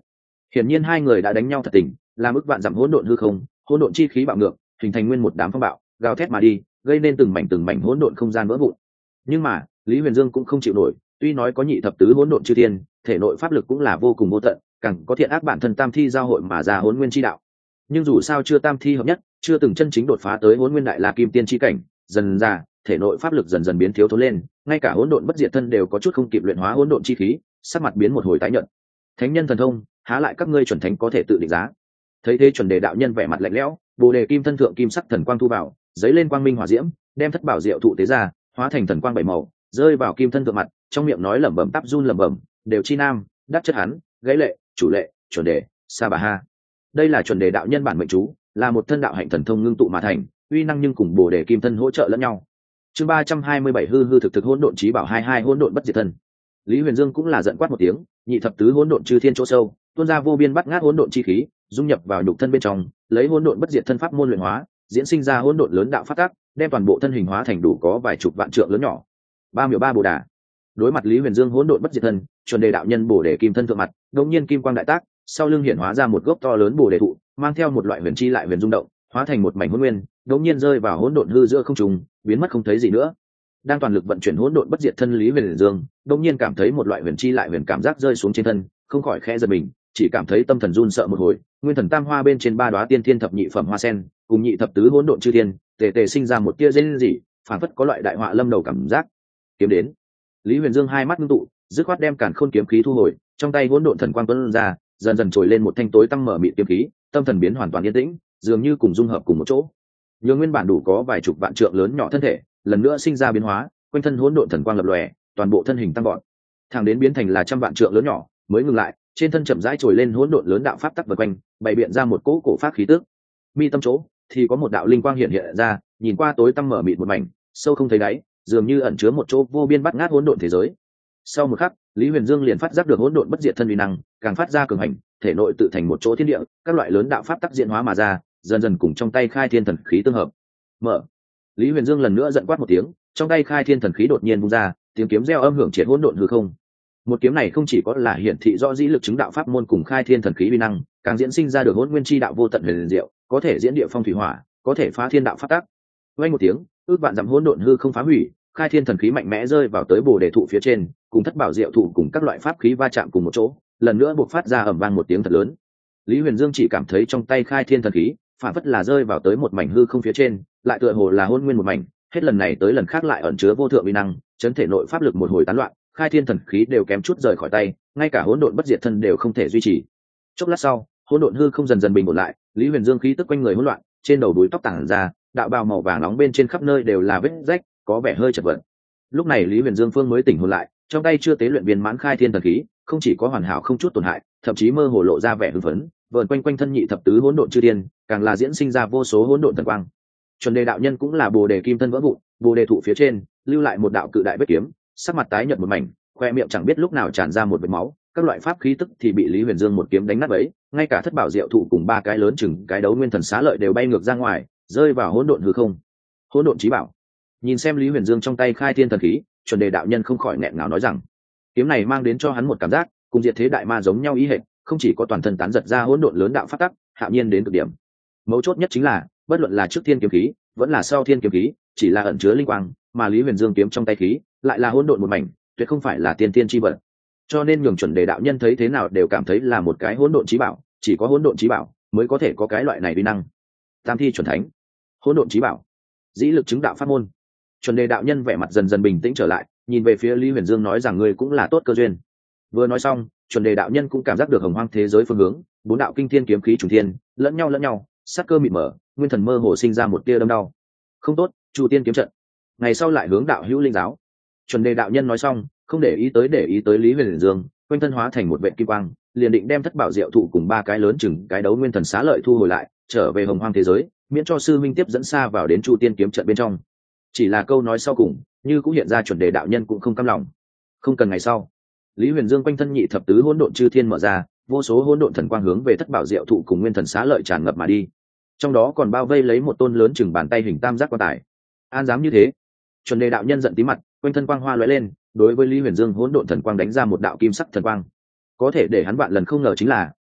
hiển nhiên hai người đã đánh nhau thật tình, làm ức vạn dặm hỗn độn hư không, hỗn độn chi khí bạo ngược, hình thành nguyên một đám phong bạo, gào thét mà đi, gây nên từng mảnh từng mảnh hỗn độn không gian vỡ vụn. Nhưng mà Lý Huyền Dương cũng không chịu nổi, tuy nói có nhị thập tứ hỗn độn chư thiên, thể nội pháp lực cũng là vô cùng vô tận, càng có thiện ác bản thân tam thi giao hội mà ra hỗn nguyên chi đạo. Nhưng dù sao chưa tam thi hợp nhất, chưa từng chân chính đột phá tới hỗn nguyên đại la kim tiên chi cảnh, dần ra thể nội pháp lực dần dần biến thiếu thốn lên, ngay cả hỗn độn bất diệt thân đều có chút không kịp luyện hóa hỗn độn chi khí, sắc mặt biến một hồi tái nhợt. Thánh nhân thần thông, há lại các ngươi chuẩn thánh có thể tự định giá. Thấy thế chuẩn đề đạo nhân vẻ mặt lạnh lẽo, bồ đề kim thân thượng kim sắc thần quang thu vào, giấy lên quang minh hỏa diễm, đem thất bảo diệu thụ tế ra, hóa thành thần quang bảy màu, rơi vào kim thân thượng mặt, trong miệng nói lẩm bẩm tắp run lẩm bẩm, đều chi nam, đắc chất hắn, gãy lệ, chủ lệ, chuẩn đề, sa bà ha. Đây là chuẩn đề đạo nhân bản mệnh chú, là một thân đạo hạnh thần thông ngưng tụ mà thành, uy năng nhưng cùng bồ đề kim thân hỗ trợ lẫn nhau. Chương ba trăm hai mươi bảy hư hư thực thực hỗn độn chí bảo hai hai hỗn độn bất diệt thân. Lý Huyền Dương cũng là giận quát một tiếng, nhị thập tứ hỗn độn chư thiên chỗ sâu, tuôn ra vô biên bắt ngát hỗn độn chi khí, dung nhập vào nhục thân bên trong, lấy hỗn độn bất diệt thân pháp môn luyện hóa, diễn sinh ra hỗn độn lớn đạo phát tác, đem toàn bộ thân hình hóa thành đủ có vài chục vạn trượng lớn nhỏ. Ba miểu ba bồ đà. Đối mặt Lý Huyền Dương hỗn độn bất diệt thân, chuẩn đề đạo nhân bổ đề kim thân thượng mặt, đột nhiên kim quang đại tác, sau lưng hiện hóa ra một gốc to lớn bồ đề thụ, mang theo một loại huyền chi lại huyền rung động, hóa thành một mảnh hỗn nguyên, đột nhiên rơi vào hỗn độn hư giữa không trung, biến mất không thấy gì nữa. Đang toàn lực vận chuyển hỗn độn bất diệt thân Lý Huyền Dương, đột nhiên cảm thấy một loại huyền chi lại huyền cảm giác rơi xuống trên thân, không khỏi khẽ giật mình, chỉ cảm thấy tâm thần run sợ một hồi, nguyên thần tam hoa bên trên ba đóa tiên thiên thập nhị phẩm hoa sen, cùng nhị thập tứ hỗn độn chư thiên, tề tề sinh ra một tia rên rỉ, phảng phất có loại đại họa lâm đầu cảm giác. Kiếm đến. Lý Huyền Dương hai mắt ngưng tụ, dứt khoát đem càn khôn kiếm khí thu hồi, trong tay hỗn độn thần quang tuôn ra, dần dần trồi lên một thanh tối tăm mở mịt kiếm khí, tâm thần biến hoàn toàn yên tĩnh, dường như cùng dung hợp cùng một chỗ. Nhường nguyên bản đủ có vài chục vạn trượng lớn nhỏ thân thể, lần nữa sinh ra biến hóa, quanh thân hỗn độn thần quang lập lòe, toàn bộ thân hình tăng vọt, thẳng đến biến thành là trăm vạn trượng lớn nhỏ, mới ngừng lại, trên thân chậm rãi trồi lên hỗn độn lớn đạo pháp tắc vần quanh, bày biện ra một cỗ cổ pháp khí tức. Mi tâm chỗ thì có một đạo linh quang hiện hiện ra, nhìn qua tối tăm mở mịt một mảnh, sâu không thấy đáy, dường như ẩn chứa một chỗ vô biên bắt ngát hỗn độn thế giới. Sau một khắc, Lý Huyền Dương liền phát giác được hỗn độn bất diệt thân uy năng, càng phát ra cường hành, thể nội tự thành một chỗ thiên địa, các loại lớn đạo pháp tắc diễn hóa mà ra, dần dần cùng trong tay khai thiên thần khí tương hợp. Mở. Lý Huyền Dương lần nữa giận quát một tiếng, trong tay khai thiên thần khí đột nhiên vung ra, tiếng kiếm reo âm hưởng triệt hỗn độn hư không. Một kiếm này không chỉ có là hiển thị rõ dĩ lực chứng đạo pháp môn cùng khai thiên thần khí uy năng, càng diễn sinh ra được hỗn nguyên chi đạo vô tận huyền diệu, có thể diễn địa phong thủy hỏa, có thể phá thiên đạo pháp tắc. Vang một tiếng, ước vạn dặm hỗn độn hư không phá hủy, khai thiên thần khí mạnh mẽ rơi vào tới bồ đề thụ phía trên, cùng thất bảo diệu thụ cùng các loại pháp khí va chạm cùng một chỗ, lần nữa bộc phát ra ầm vang một tiếng thật lớn. Lý Huyền Dương chỉ cảm thấy trong tay khai thiên thần khí, phản phất là rơi vào tới một mảnh hư không phía trên, lại tựa hồ là hỗn nguyên một mảnh, hết lần này tới lần khác lại ẩn chứa vô thượng uy năng, chấn thể nội pháp lực một hồi tán loạn, khai thiên thần khí đều kém chút rời khỏi tay, ngay cả hỗn độn bất diệt thân đều không thể duy trì. Chốc lát sau, hỗn độn hư không dần dần bình ổn lại, Lý Huyền Dương khí tức quanh người hỗn loạn, trên đầu đuôi tóc tản ra, đạo bào màu vàng nóng bên trên khắp nơi đều là vết rách, có vẻ hơi chật vật. Lúc này Lý Huyền Dương phương mới tỉnh hồn lại, trong tay chưa tế luyện viên mãn khai thiên thần khí, không chỉ có hoàn hảo không chút tổn hại, thậm chí mơ hồ lộ ra vẻ hưng phấn, vờn quanh quanh thân nhị thập tứ hỗn độn chư thiên, càng là diễn sinh ra vô số hỗn độn thần quang. Chuẩn đề đạo nhân cũng là bồ đề kim thân vỡ vụn, bồ đề thụ phía trên lưu lại một đạo cự đại vết kiếm, sắc mặt tái nhợt một mảnh, khoe miệng chẳng biết lúc nào tràn ra một vệt máu, các loại pháp khí tức thì bị Lý Huyền Dương một kiếm đánh nát bấy, ngay cả thất bảo diệu thụ cùng ba cái lớn chừng cái đấu nguyên thần xá lợi đều bay ngược ra ngoài, rơi vào hỗn độn hư không. Hỗn độn chí bảo. Nhìn xem Lý Huyền Dương trong tay khai thiên thần khí, chuẩn đề đạo nhân không khỏi nghẹn ngào nói rằng, kiếm này mang đến cho hắn một cảm giác cùng diệt thế đại ma giống nhau ý hệ, không chỉ có toàn thân tán giật ra hỗn độn lớn đạo pháp tắc, hạo nhiên đến cực điểm. Mấu chốt nhất chính là, bất luận là trước thiên kiếm khí, vẫn là sau thiên kiếm khí, chỉ là ẩn chứa linh quang, mà Lý Huyền Dương kiếm trong tay khí, lại là hỗn độn một mảnh, tuyệt không phải là tiên tiên chi vật. Cho nên nhường chuẩn đề đạo nhân thấy thế nào đều cảm thấy là một cái hỗn độn chí bảo, chỉ có hỗn độn chí bảo mới có thể có cái loại này uy năng. Tam thi chuẩn thánh, hỗn độn chí bảo, dĩ lực chứng đạo pháp môn. Chuẩn đề đạo nhân vẻ mặt dần dần bình tĩnh trở lại, nhìn về phía Lý Huyền Dương nói rằng ngươi cũng là tốt cơ duyên. Vừa nói xong, chuẩn đề đạo nhân cũng cảm giác được hồng hoang thế giới phương hướng, bốn đạo kinh thiên kiếm khí trùng thiên, lẫn nhau lẫn nhau, sát cơ mịt mờ, nguyên thần mơ hồ sinh ra một tia đâm đau. Không tốt, Chu Tiên kiếm trận. Ngày sau lại hướng đạo hữu linh giáo. Chuẩn đề đạo nhân nói xong, không để ý tới để ý tới Lý Huyền Dương, quanh thân hóa thành một vệt kim quang, liền định đem thất bảo diệu thụ cùng ba cái lớn chừng cái đấu nguyên thần xá lợi thu hồi lại, trở về hồng hoang thế giới, miễn cho sư minh tiếp dẫn xa vào đến Chu Tiên kiếm trận bên trong. Chỉ là câu nói sau cùng, như cũng hiện ra chuẩn đề đạo nhân cũng không cam lòng. Không cần ngày sau, Lý Huyền Dương quanh thân nhị thập tứ hỗn độn chư thiên mở ra, vô số hỗn độn thần quang hướng về thất bảo diệu thụ cùng nguyên thần xá lợi tràn ngập mà đi. Trong đó còn bao vây lấy một tôn lớn chừng bàn tay hình tam giác quan tài. An dám như thế? Chuẩn đề đạo nhân giận tí mặt, quanh thân quang hoa lóe lên, đối với Lý Huyền Dương hỗn độn thần quang đánh ra một đạo kim sắc thần quang. Có thể để hắn vạn lần không ngờ chính là,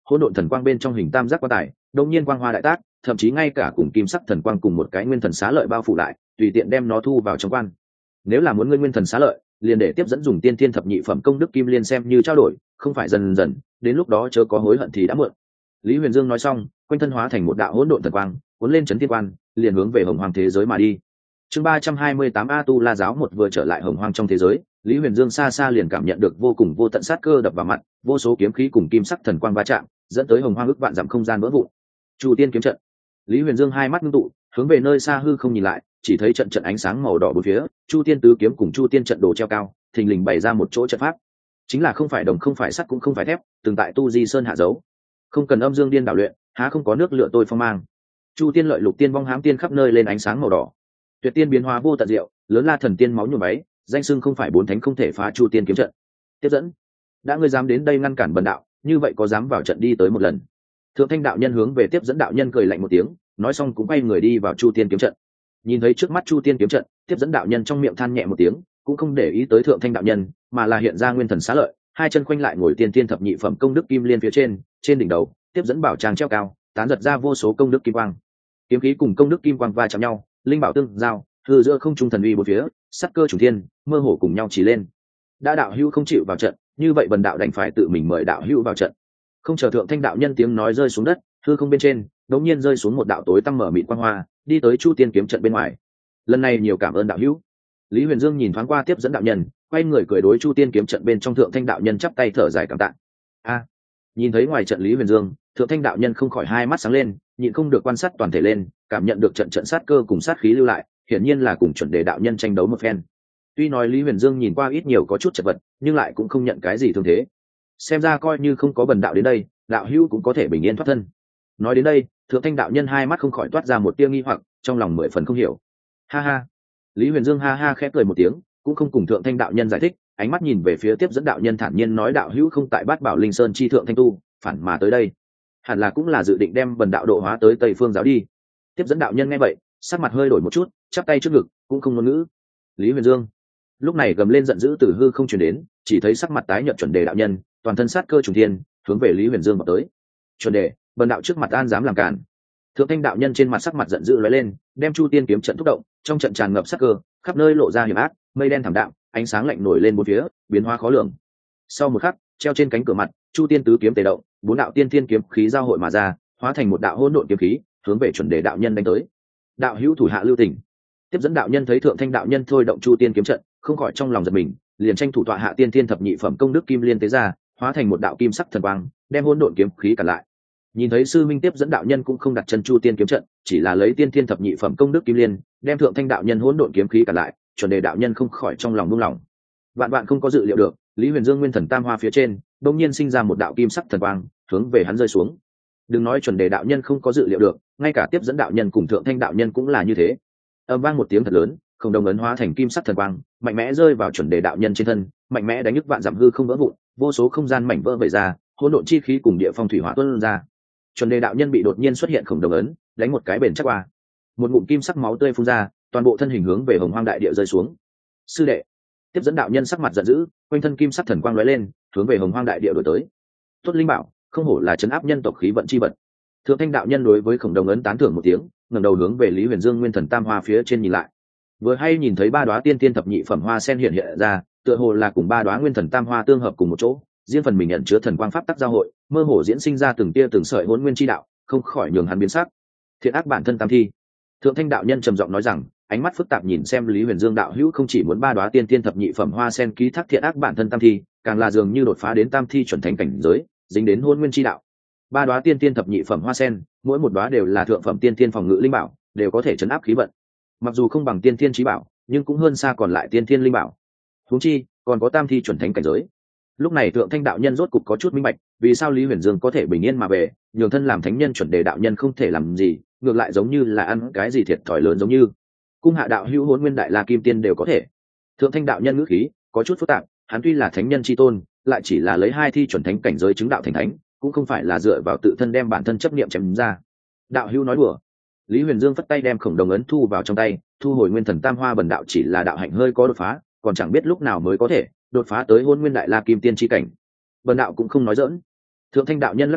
hỗn độn thần quang bên trong hình tam giác quan tài đột nhiên quang hoa đại tác, thậm chí ngay cả cùng kim sắc thần quang cùng một cái nguyên thần xá lợi bao phủ lại, tùy tiện đem nó thu vào trong quan. Nếu là muốn ngươi nguyên thần xá lợi, liền để tiếp dẫn dùng tiên thiên thập nhị phẩm công đức kim liên xem như trao đổi, không phải dần dần, đến lúc đó chớ có hối hận thì đã muộn. Lý Huyền Dương nói xong, quanh thân hóa thành một đạo hỗn độn thần quang, cuốn lên chấn thiên quan, liền hướng về hồng hoang thế giới mà đi. Chương ba trăm hai mươi tám A Tu La giáo một vừa trở lại hồng hoang trong thế giới, Lý Huyền Dương xa xa liền cảm nhận được vô cùng vô tận sát cơ đập vào mặt, vô số kiếm khí cùng kim sắc thần quang va chạm, dẫn tới hồng hoang ức vạn dặm không gian vỡ vụn. Chu Tiên kiếm trận. Lý Huyền Dương hai mắt ngưng tụ, hướng về nơi xa hư không nhìn lại, chỉ thấy trận trận ánh sáng màu đỏ bốn phía, Chu Tiên tứ kiếm cùng Chu Tiên trận đồ treo cao, thình lình bày ra một chỗ trận pháp. Chính là không phải đồng không phải sắt cũng không phải thép, từng tại Tu Di Sơn hạ dấu. Không cần âm dương điên đảo luyện, há không có nước lửa tôi phong mang. Chu Tiên lợi lục tiên vong hám tiên khắp nơi lên ánh sáng màu đỏ. Tuyệt tiên biến hóa vô tận diệu, lớn la thần tiên máu nhuộm váy, danh xưng không phải bốn thánh không thể phá Chu Tiên kiếm trận. Tiếp dẫn, đã ngươi dám đến đây ngăn cản bần đạo, như vậy có dám vào trận đi tới một lần. Thượng Thanh đạo nhân hướng về tiếp dẫn đạo nhân cười lạnh một tiếng, nói xong cũng quay người đi vào Chu Tiên kiếm trận. Nhìn thấy trước mắt Chu Tiên kiếm trận, tiếp dẫn đạo nhân trong miệng than nhẹ một tiếng, cũng không để ý tới Thượng Thanh đạo nhân, mà là hiện ra nguyên thần xá lợi, hai chân khoanh lại ngồi tiên tiên thập nhị phẩm công đức kim liên phía trên, trên đỉnh đầu, tiếp dẫn bảo tràng treo cao, tán giật ra vô số công đức kim quang. Kiếm khí cùng công đức kim quang va chạm nhau, linh bảo tương giao, hư giữa không trung thần uy bốn phía, sắc cơ trùng thiên, mơ hồ cùng nhau chỉ lên. Đã đạo hữu không chịu vào trận, như vậy bần đạo đành phải tự mình mời đạo hữu vào trận. Không chờ Thượng Thanh đạo nhân tiếng nói rơi xuống đất, hư không bên trên đột nhiên rơi xuống một đạo tối tăm mở mịt quang hoa, đi tới Chu Tiên kiếm trận bên ngoài. Lần này nhiều cảm ơn đạo hữu. Lý Huyền Dương nhìn thoáng qua tiếp dẫn đạo nhân, quay người cười đối Chu Tiên kiếm trận bên trong Thượng Thanh đạo nhân chắp tay thở dài cảm tạ. A, nhìn thấy ngoài trận Lý Huyền Dương, Thượng Thanh đạo nhân không khỏi hai mắt sáng lên, nhịn không được quan sát toàn thể lên, cảm nhận được trận trận sát cơ cùng sát khí lưu lại, hiển nhiên là cùng chuẩn đề đạo nhân tranh đấu một phen. Tuy nói Lý Huyền Dương nhìn qua ít nhiều có chút chật vật, nhưng lại cũng không nhận cái gì thương thế. Xem ra coi như không có bần đạo đến đây, đạo hữu cũng có thể bình yên thoát thân. Nói đến đây, Thượng Thanh đạo nhân hai mắt không khỏi toát ra một tia nghi hoặc, trong lòng mười phần không hiểu. Ha ha. Lý Huyền Dương ha ha khẽ cười một tiếng, cũng không cùng Thượng Thanh đạo nhân giải thích, ánh mắt nhìn về phía tiếp dẫn đạo nhân thản nhiên nói đạo hữu không tại Bát Bảo Linh Sơn chi thượng thanh tu, phản mà tới đây, hẳn là cũng là dự định đem bần đạo độ hóa tới Tây Phương giáo đi. Tiếp dẫn đạo nhân nghe vậy, sắc mặt hơi đổi một chút, chắp tay trước ngực, cũng không ngôn ngữ. Lý Huyền Dương lúc này gầm lên giận dữ từ hư không truyền đến, chỉ thấy sắc mặt tái nhợt chuẩn đề đạo nhân, toàn thân sát cơ trùng thiên, hướng về Lý Huyền Dương vào tới. Chuẩn đề, bần đạo trước mặt an dám làm cản. Thượng Thanh đạo nhân trên mặt sắc mặt giận dữ lóe lên, đem Chu Tiên kiếm trận thúc động, trong trận tràn ngập sát cơ, khắp nơi lộ ra hiểm ác, mây đen thảm đạm, ánh sáng lạnh nổi lên bốn phía, biến hóa khó lường. Sau một khắc, treo trên cánh cửa mặt, Chu Tiên tứ kiếm tề động, bốn đạo tiên thiên kiếm khí giao hội mà ra, hóa thành một đạo hỗn độn kiếm khí, hướng về chuẩn đề đạo nhân đánh tới. Đạo hữu thủ hạ lưu tình. Tiếp dẫn đạo nhân thấy Thượng Thanh đạo nhân thôi động Chu Tiên kiếm trận, không khỏi trong lòng giật mình, liền tranh thủ tọa hạ tiên thiên thập nhị phẩm công đức kim liên tế ra, hóa thành một đạo kim sắc thần quang, đem hỗn độn kiếm khí cản lại. Nhìn thấy sư minh tiếp dẫn đạo nhân cũng không đặt chân Chu Tiên kiếm trận, chỉ là lấy tiên thiên thập nhị phẩm công đức kim liên, đem Thượng Thanh đạo nhân hỗn độn kiếm khí cản lại, chuẩn đề đạo nhân không khỏi trong lòng buông lỏng. Vạn vạn không có dự liệu được, Lý Huyền Dương nguyên thần tam hoa phía trên, đột nhiên sinh ra một đạo kim sắc thần quang, hướng về hắn rơi xuống. Đừng nói chuẩn đề đạo nhân không có dự liệu được, ngay cả tiếp dẫn đạo nhân cùng Thượng Thanh đạo nhân cũng là như thế. Âm vang một tiếng thật lớn, không đồng ấn hóa thành kim sắc thần quang, mạnh mẽ rơi vào chuẩn đề đạo nhân trên thân, mạnh mẽ đánh nhức vạn dặm hư không vỡ vụn, vô số không gian mảnh vỡ vẩy ra, hỗn độn chi khí cùng địa phong thủy hỏa tuôn ra. Chuẩn đề đạo nhân bị đột nhiên xuất hiện khổng đồng ấn, đánh một cái bền chắc qua, một ngụm kim sắc máu tươi phun ra, toàn bộ thân hình hướng về hồng hoang đại địa rơi xuống. Sư đệ, tiếp dẫn đạo nhân sắc mặt giận dữ, quanh thân kim sắc thần quang lóe lên, hướng về hồng hoang đại địa đuổi tới. Tốt linh bảo, không hổ là trấn áp nhân tộc khí vận chi vật. Thượng Thanh đạo nhân đối với khổng đồng ấn tán thưởng một tiếng, ngẩng đầu hướng về Lý Huyền Dương nguyên thần tam hoa phía trên nhìn lại. Vừa hay nhìn thấy ba đóa tiên tiên thập nhị phẩm hoa sen hiện hiện ra, tựa hồ là cùng ba đóa nguyên thần tam hoa tương hợp cùng một chỗ, riêng phần mình nhận chứa thần quang pháp tắc giao hội, mơ hồ diễn sinh ra từng tia từng sợi hỗn nguyên chi đạo, không khỏi nhường hắn biến sắc. Thiện ác bản thân tam thi. Thượng Thanh đạo nhân trầm giọng nói rằng, ánh mắt phức tạp nhìn xem Lý Huyền Dương đạo hữu không chỉ muốn ba đóa tiên tiên thập nhị phẩm hoa sen ký thác thiện ác bản thân tam thi, càng là dường như đột phá đến tam thi chuẩn thánh cảnh giới, dính đến hỗn nguyên chi đạo. Ba đóa tiên tiên thập nhị phẩm hoa sen, mỗi một đóa đều là thượng phẩm tiên tiên phòng ngự linh bảo, đều có thể trấn áp khí vận. Mặc dù không bằng tiên tiên chí bảo, nhưng cũng hơn xa còn lại tiên tiên linh bảo. Huống chi, còn có tam thi chuẩn thánh cảnh giới. Lúc này Thượng Thanh đạo nhân rốt cục có chút minh bạch, vì sao Lý Huyền Dương có thể bình yên mà về, nhường thân làm thánh nhân chuẩn đề đạo nhân không thể làm gì, ngược lại giống như là ăn cái gì thiệt thòi lớn giống như. Cung hạ đạo hữu Hỗn Nguyên Đại La Kim Tiên đều có thể. Thượng Thanh đạo nhân ngữ khí có chút phức tạp, hắn tuy là thánh nhân chi tôn, lại chỉ là lấy hai thi chuẩn thánh cảnh giới chứng đạo thành thánh, cũng không phải là dựa vào tự thân đem bản thân chấp niệm chém ra. Đạo hữu nói đùa. Lý Huyền Dương phất tay đem khổng đồng ấn thu vào trong tay, thu hồi nguyên thần tam hoa bần đạo chỉ là đạo hạnh hơi có đột phá, còn chẳng biết lúc nào mới có thể đột phá tới Hỗn Nguyên Đại La Kim Tiên chi cảnh. Bần đạo cũng không nói giỡn. Thượng Thanh đạo nhân lắc đầu,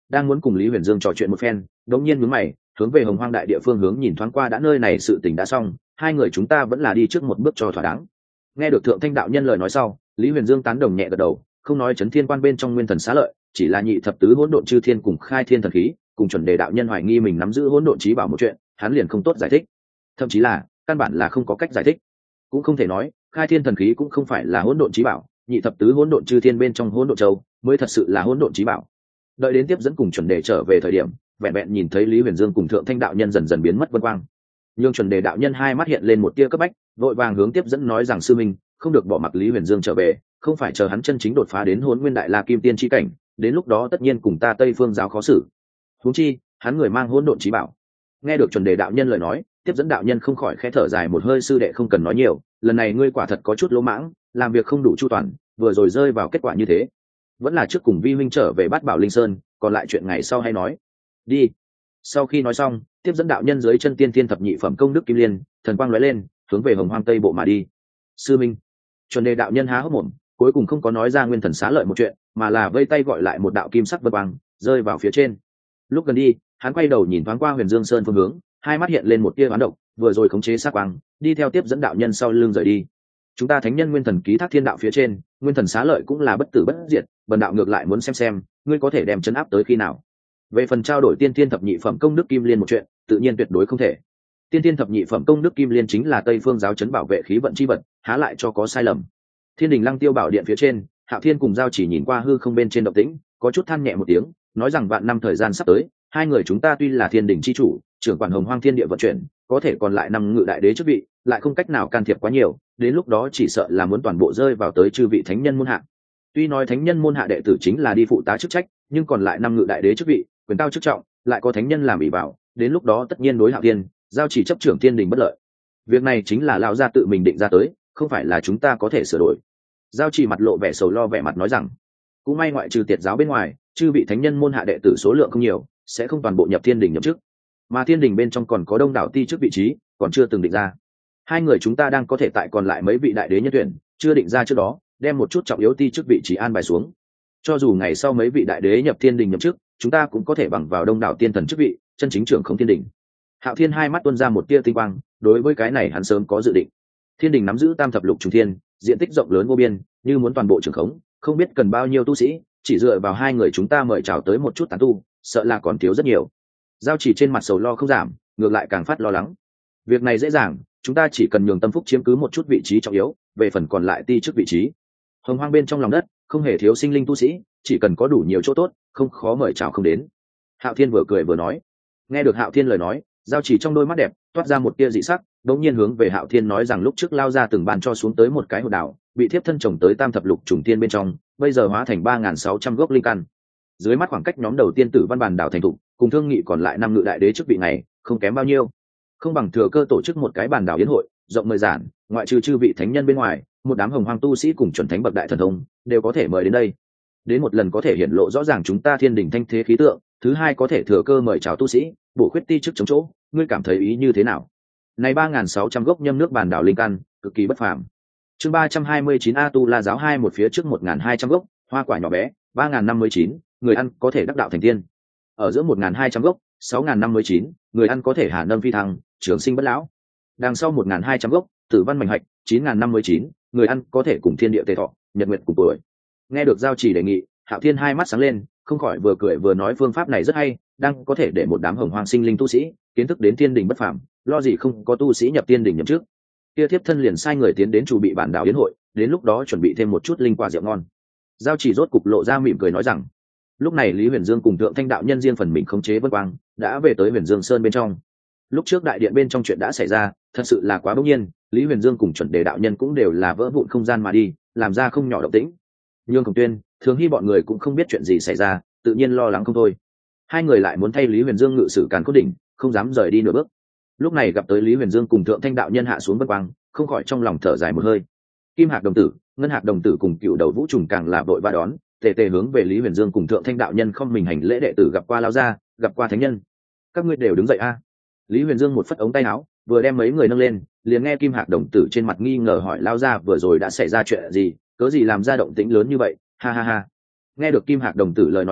đang muốn cùng Lý Huyền Dương trò chuyện một phen, đống nhiên nhướng mày, hướng về Hồng Hoang đại địa phương hướng nhìn thoáng qua, đã nơi này sự tình đã xong, hai người chúng ta vẫn là đi trước một bước cho thỏa đáng. Nghe được Thượng Thanh đạo nhân lời nói sau, Lý Huyền Dương tán đồng nhẹ gật đầu, không nói Chấn Thiên Quan bên trong nguyên thần xá lợi, chỉ là nhị thập tứ hỗn độn chư thiên cùng khai thiên thần khí, cùng chuẩn đề đạo nhân hoài nghi mình nắm giữ hỗn độn chí bảo một chuyện, hắn liền không tốt giải thích, thậm chí là căn bản là không có cách giải thích. Cũng không thể nói khai thiên thần khí cũng không phải là hỗn độn chí bảo, nhị thập tứ hỗn độn chư thiên bên trong hỗn độn châu mới thật sự là hỗn độn chí bảo. Đợi đến tiếp dẫn cùng chuẩn đề trở về thời điểm, vẹn vẹn nhìn thấy Lý Huyền Dương cùng Thượng Thanh đạo nhân dần dần biến mất vân quang, nhưng chuẩn đề đạo nhân hai mắt hiện lên một tia cấp bách, vội vàng hướng tiếp dẫn nói rằng sư minh không được bỏ mặc Lý Huyền Dương trở về, không phải chờ hắn chân chính đột phá đến Hỗn Nguyên Đại La Kim Tiên chi cảnh, đến lúc đó tất nhiên cùng ta Tây Phương giáo khó xử. Huống chi hắn người mang hỗn độn chí bảo. Nghe được chuẩn đề đạo nhân lời nói, tiếp dẫn đạo nhân không khỏi khẽ thở dài một hơi, sư đệ không cần nói nhiều, lần này ngươi quả thật có chút lỗ mãng, làm việc không đủ chu toàn, vừa rồi rơi vào kết quả như thế, vẫn là trước cùng vi huynh trở về Bát Bảo Linh Sơn, còn lại chuyện ngày sau hay nói. Đi. Sau khi nói xong, tiếp dẫn đạo nhân dưới chân tiên thiên thập nhị phẩm công đức kim liên, thần quang lóe lên, hướng về Hồng Hoang Tây bộ mà đi. Sư minh. Chuẩn đề đạo nhân há hốc mồm, cuối cùng không có nói ra nguyên thần xá lợi một chuyện, mà là vây tay gọi lại một đạo kim sắc vân quang, rơi vào phía trên. Lúc gần đi, hắn quay đầu nhìn thoáng qua Huyền Dương Sơn phương hướng, hai mắt hiện lên một tia oán độc, vừa rồi khống chế sát quang, đi theo tiếp dẫn đạo nhân sau lưng rời đi. Chúng ta thánh nhân nguyên thần ký thác thiên đạo phía trên, nguyên thần xá lợi cũng là bất tử bất diệt, bần đạo ngược lại muốn xem xem ngươi có thể đem chấn áp tới khi nào. Về phần trao đổi tiên thiên thập nhị phẩm công đức kim liên một chuyện, tự nhiên tuyệt đối không thể. Tiên thiên thập nhị phẩm công đức kim liên chính là Tây Phương giáo chấn bảo vệ khí vận chi vật, há lại cho có sai lầm. Thiên đình Lăng Tiêu bảo điện phía trên, Hạo Thiên cùng Giao Chỉ nhìn qua hư không bên trên động tĩnh, có chút than nhẹ một tiếng, nói rằng vạn năm thời gian sắp tới, hai người chúng ta tuy là thiên đình chi chủ, trưởng quản Hồng Hoang thiên địa vận chuyển, có thể còn lại năm ngự đại đế chức vị, lại không cách nào can thiệp quá nhiều, đến lúc đó chỉ sợ là muốn toàn bộ rơi vào tới chư vị thánh nhân môn hạ. Tuy nói thánh nhân môn hạ đệ tử chính là đi phụ tá chức trách, nhưng còn lại năm ngự đại đế chức vị, quyền cao chức trọng, lại có thánh nhân làm ủy bảo, đến lúc đó tất nhiên đối Hạo Thiên, Giao Chỉ chấp trưởng thiên đình bất lợi. Việc này chính là lão gia tự mình định ra tới, không phải là chúng ta có thể sửa đổi. Giao Chỉ mặt lộ vẻ sầu lo, vẻ mặt nói rằng, cũng may ngoại trừ tiệt giáo bên ngoài, chư vị thánh nhân môn hạ đệ tử số lượng không nhiều, sẽ không toàn bộ nhập thiên đình nhậm chức, mà thiên đình bên trong còn có đông đảo ti chức vị trí còn chưa từng định ra. Hai người chúng ta đang có thể tại còn lại mấy vị đại đế nhân tuyển chưa định ra trước đó, đem một chút trọng yếu ti chức vị trí an bài xuống, cho dù ngày sau mấy vị đại đế nhập thiên đình nhậm chức, chúng ta cũng có thể bằng vào đông đảo tiên thần chức vị chân chính trưởng không thiên đình. Hạo Thiên hai mắt tuôn ra một tia tinh quang, đối với cái này hắn sớm có dự định. Thiên đình nắm giữ tam thập lục trùng thiên, diện tích rộng lớn vô biên, như muốn toàn bộ trưởng khống, không biết cần bao nhiêu tu sĩ, chỉ dựa vào hai người chúng ta mời chào tới một chút tán tu, sợ là còn thiếu rất nhiều. Giao Chỉ trên mặt sầu lo không giảm, ngược lại càng phát lo lắng. Việc này dễ dàng, chúng ta chỉ cần nhường Tâm Phúc chiếm cứ một chút vị trí trọng yếu, về phần còn lại ti chức vị trí, Hồng Hoang bên trong lòng đất không hề thiếu sinh linh tu sĩ, chỉ cần có đủ nhiều chỗ tốt, không khó mời chào không đến. Hạo Thiên vừa cười vừa nói. Nghe được Hạo Thiên lời nói, Giao Chỉ trong đôi mắt đẹp toát ra một tia dị sắc, đống nhiên hướng về Hạo Thiên nói rằng lúc trước lao ra từng bàn cho xuống tới một cái hồ đảo, bị thiếp thân trồng tới tam thập lục trùng tiên bên trong, bây giờ hóa thành ba nghìn sáu trăm gốc linh căn. Dưới mắt khoảng cách nhóm đầu tiên tử văn bản đảo thành thục, cùng thương nghị còn lại năm ngự đại đế chức vị này, không kém bao nhiêu. Không bằng thừa cơ tổ chức một cái bản đảo yến hội, rộng mời giản, ngoại trừ chư vị thánh nhân bên ngoài, một đám hồng hoang tu sĩ cùng chuẩn thánh bậc đại thần thông đều có thể mời đến đây. Đến một lần có thể hiển lộ rõ ràng chúng ta thiên đình thanh thế khí tượng, thứ hai có thể thừa cơ mời chào tu sĩ, bổ khuyết ti chức chống chỗ, ngươi cảm thấy ý như thế nào? Này ba nghìn sáu trăm gốc nhâm nước bản đảo linh căn, cực kỳ bất phàm. Chương ba trăm hai mươi chín A Tu La giáo hai một phía trước một nghìn hai trăm gốc, hoa quả nhỏ bé, ba nghìn năm mươi chín, người ăn có thể đắc đạo thành tiên. Ở giữa một nghìn hai trăm gốc, sáu nghìn năm mươi chín, người ăn có thể hạ nâng phi thăng, trường sinh bất lão. Đằng sau một nghìn hai trăm gốc, tử văn mảnh hạch, chín nghìn năm mươi chín, người ăn có thể cùng thiên địa tề thọ, nhật nguyệt cùng tuổi. Nghe được Giao Chỉ đề nghị, Hạo Thiên hai mắt sáng lên, không khỏi vừa cười vừa nói phương pháp này rất hay, đang có thể để một đám hồng hoang sinh linh tu sĩ kiến thức đến thiên đình bất phàm, lo gì không có tu sĩ nhập thiên đình nhậm trước. Kia thiếp thân liền sai người tiến đến chủ bị bản đảo yến hội, đến lúc đó chuẩn bị thêm một chút linh quả rượu ngon. Giao Chỉ rốt cục lộ ra mỉm cười nói rằng, lúc này Lý Huyền Dương cùng Thượng Thanh đạo nhân riêng phần mình khống chế vân quang, đã về tới Huyền Dương Sơn bên trong. Lúc trước đại điện bên trong chuyện đã xảy ra, thật sự là quá bỗng nhiên, Lý Huyền Dương cùng chuẩn đề đạo nhân cũng đều là vỡ vụn không gian mà đi, làm ra không nhỏ động tĩnh. Nhưng Khổng Tuyên, Thường Hy bọn người cũng không biết chuyện gì xảy ra, tự nhiên lo lắng không thôi. Hai người lại muốn thay Lý Huyền Dương ngự sử Càn Khôn đỉnh, không dám rời đi nửa bước. Lúc này gặp tới Lý Huyền Dương cùng Thượng Thanh đạo nhân hạ xuống vân quang, không khỏi trong lòng thở dài một hơi. Kim Hạc đồng tử, Ngân Hạc đồng tử cùng Cựu Đầu Vũ trùng càng là vội vã đón, tề tề hướng về Lý Huyền Dương cùng Thượng Thanh đạo nhân không mình hành lễ, đệ tử gặp qua lão gia, gặp qua thánh nhân. Các ngươi đều đứng dậy a. Lý Huyền Dương một phất ống tay áo, vừa đem mấy người nâng lên, liền nghe Kim Hạc đồng tử trên mặt nghi ngờ hỏi lão gia vừa rồi đã xảy ra chuyện gì, cớ gì làm ra động tĩnh lớn như vậy? Ha ha ha. Nghe được Kim Hạc đồng tử lời nói sau,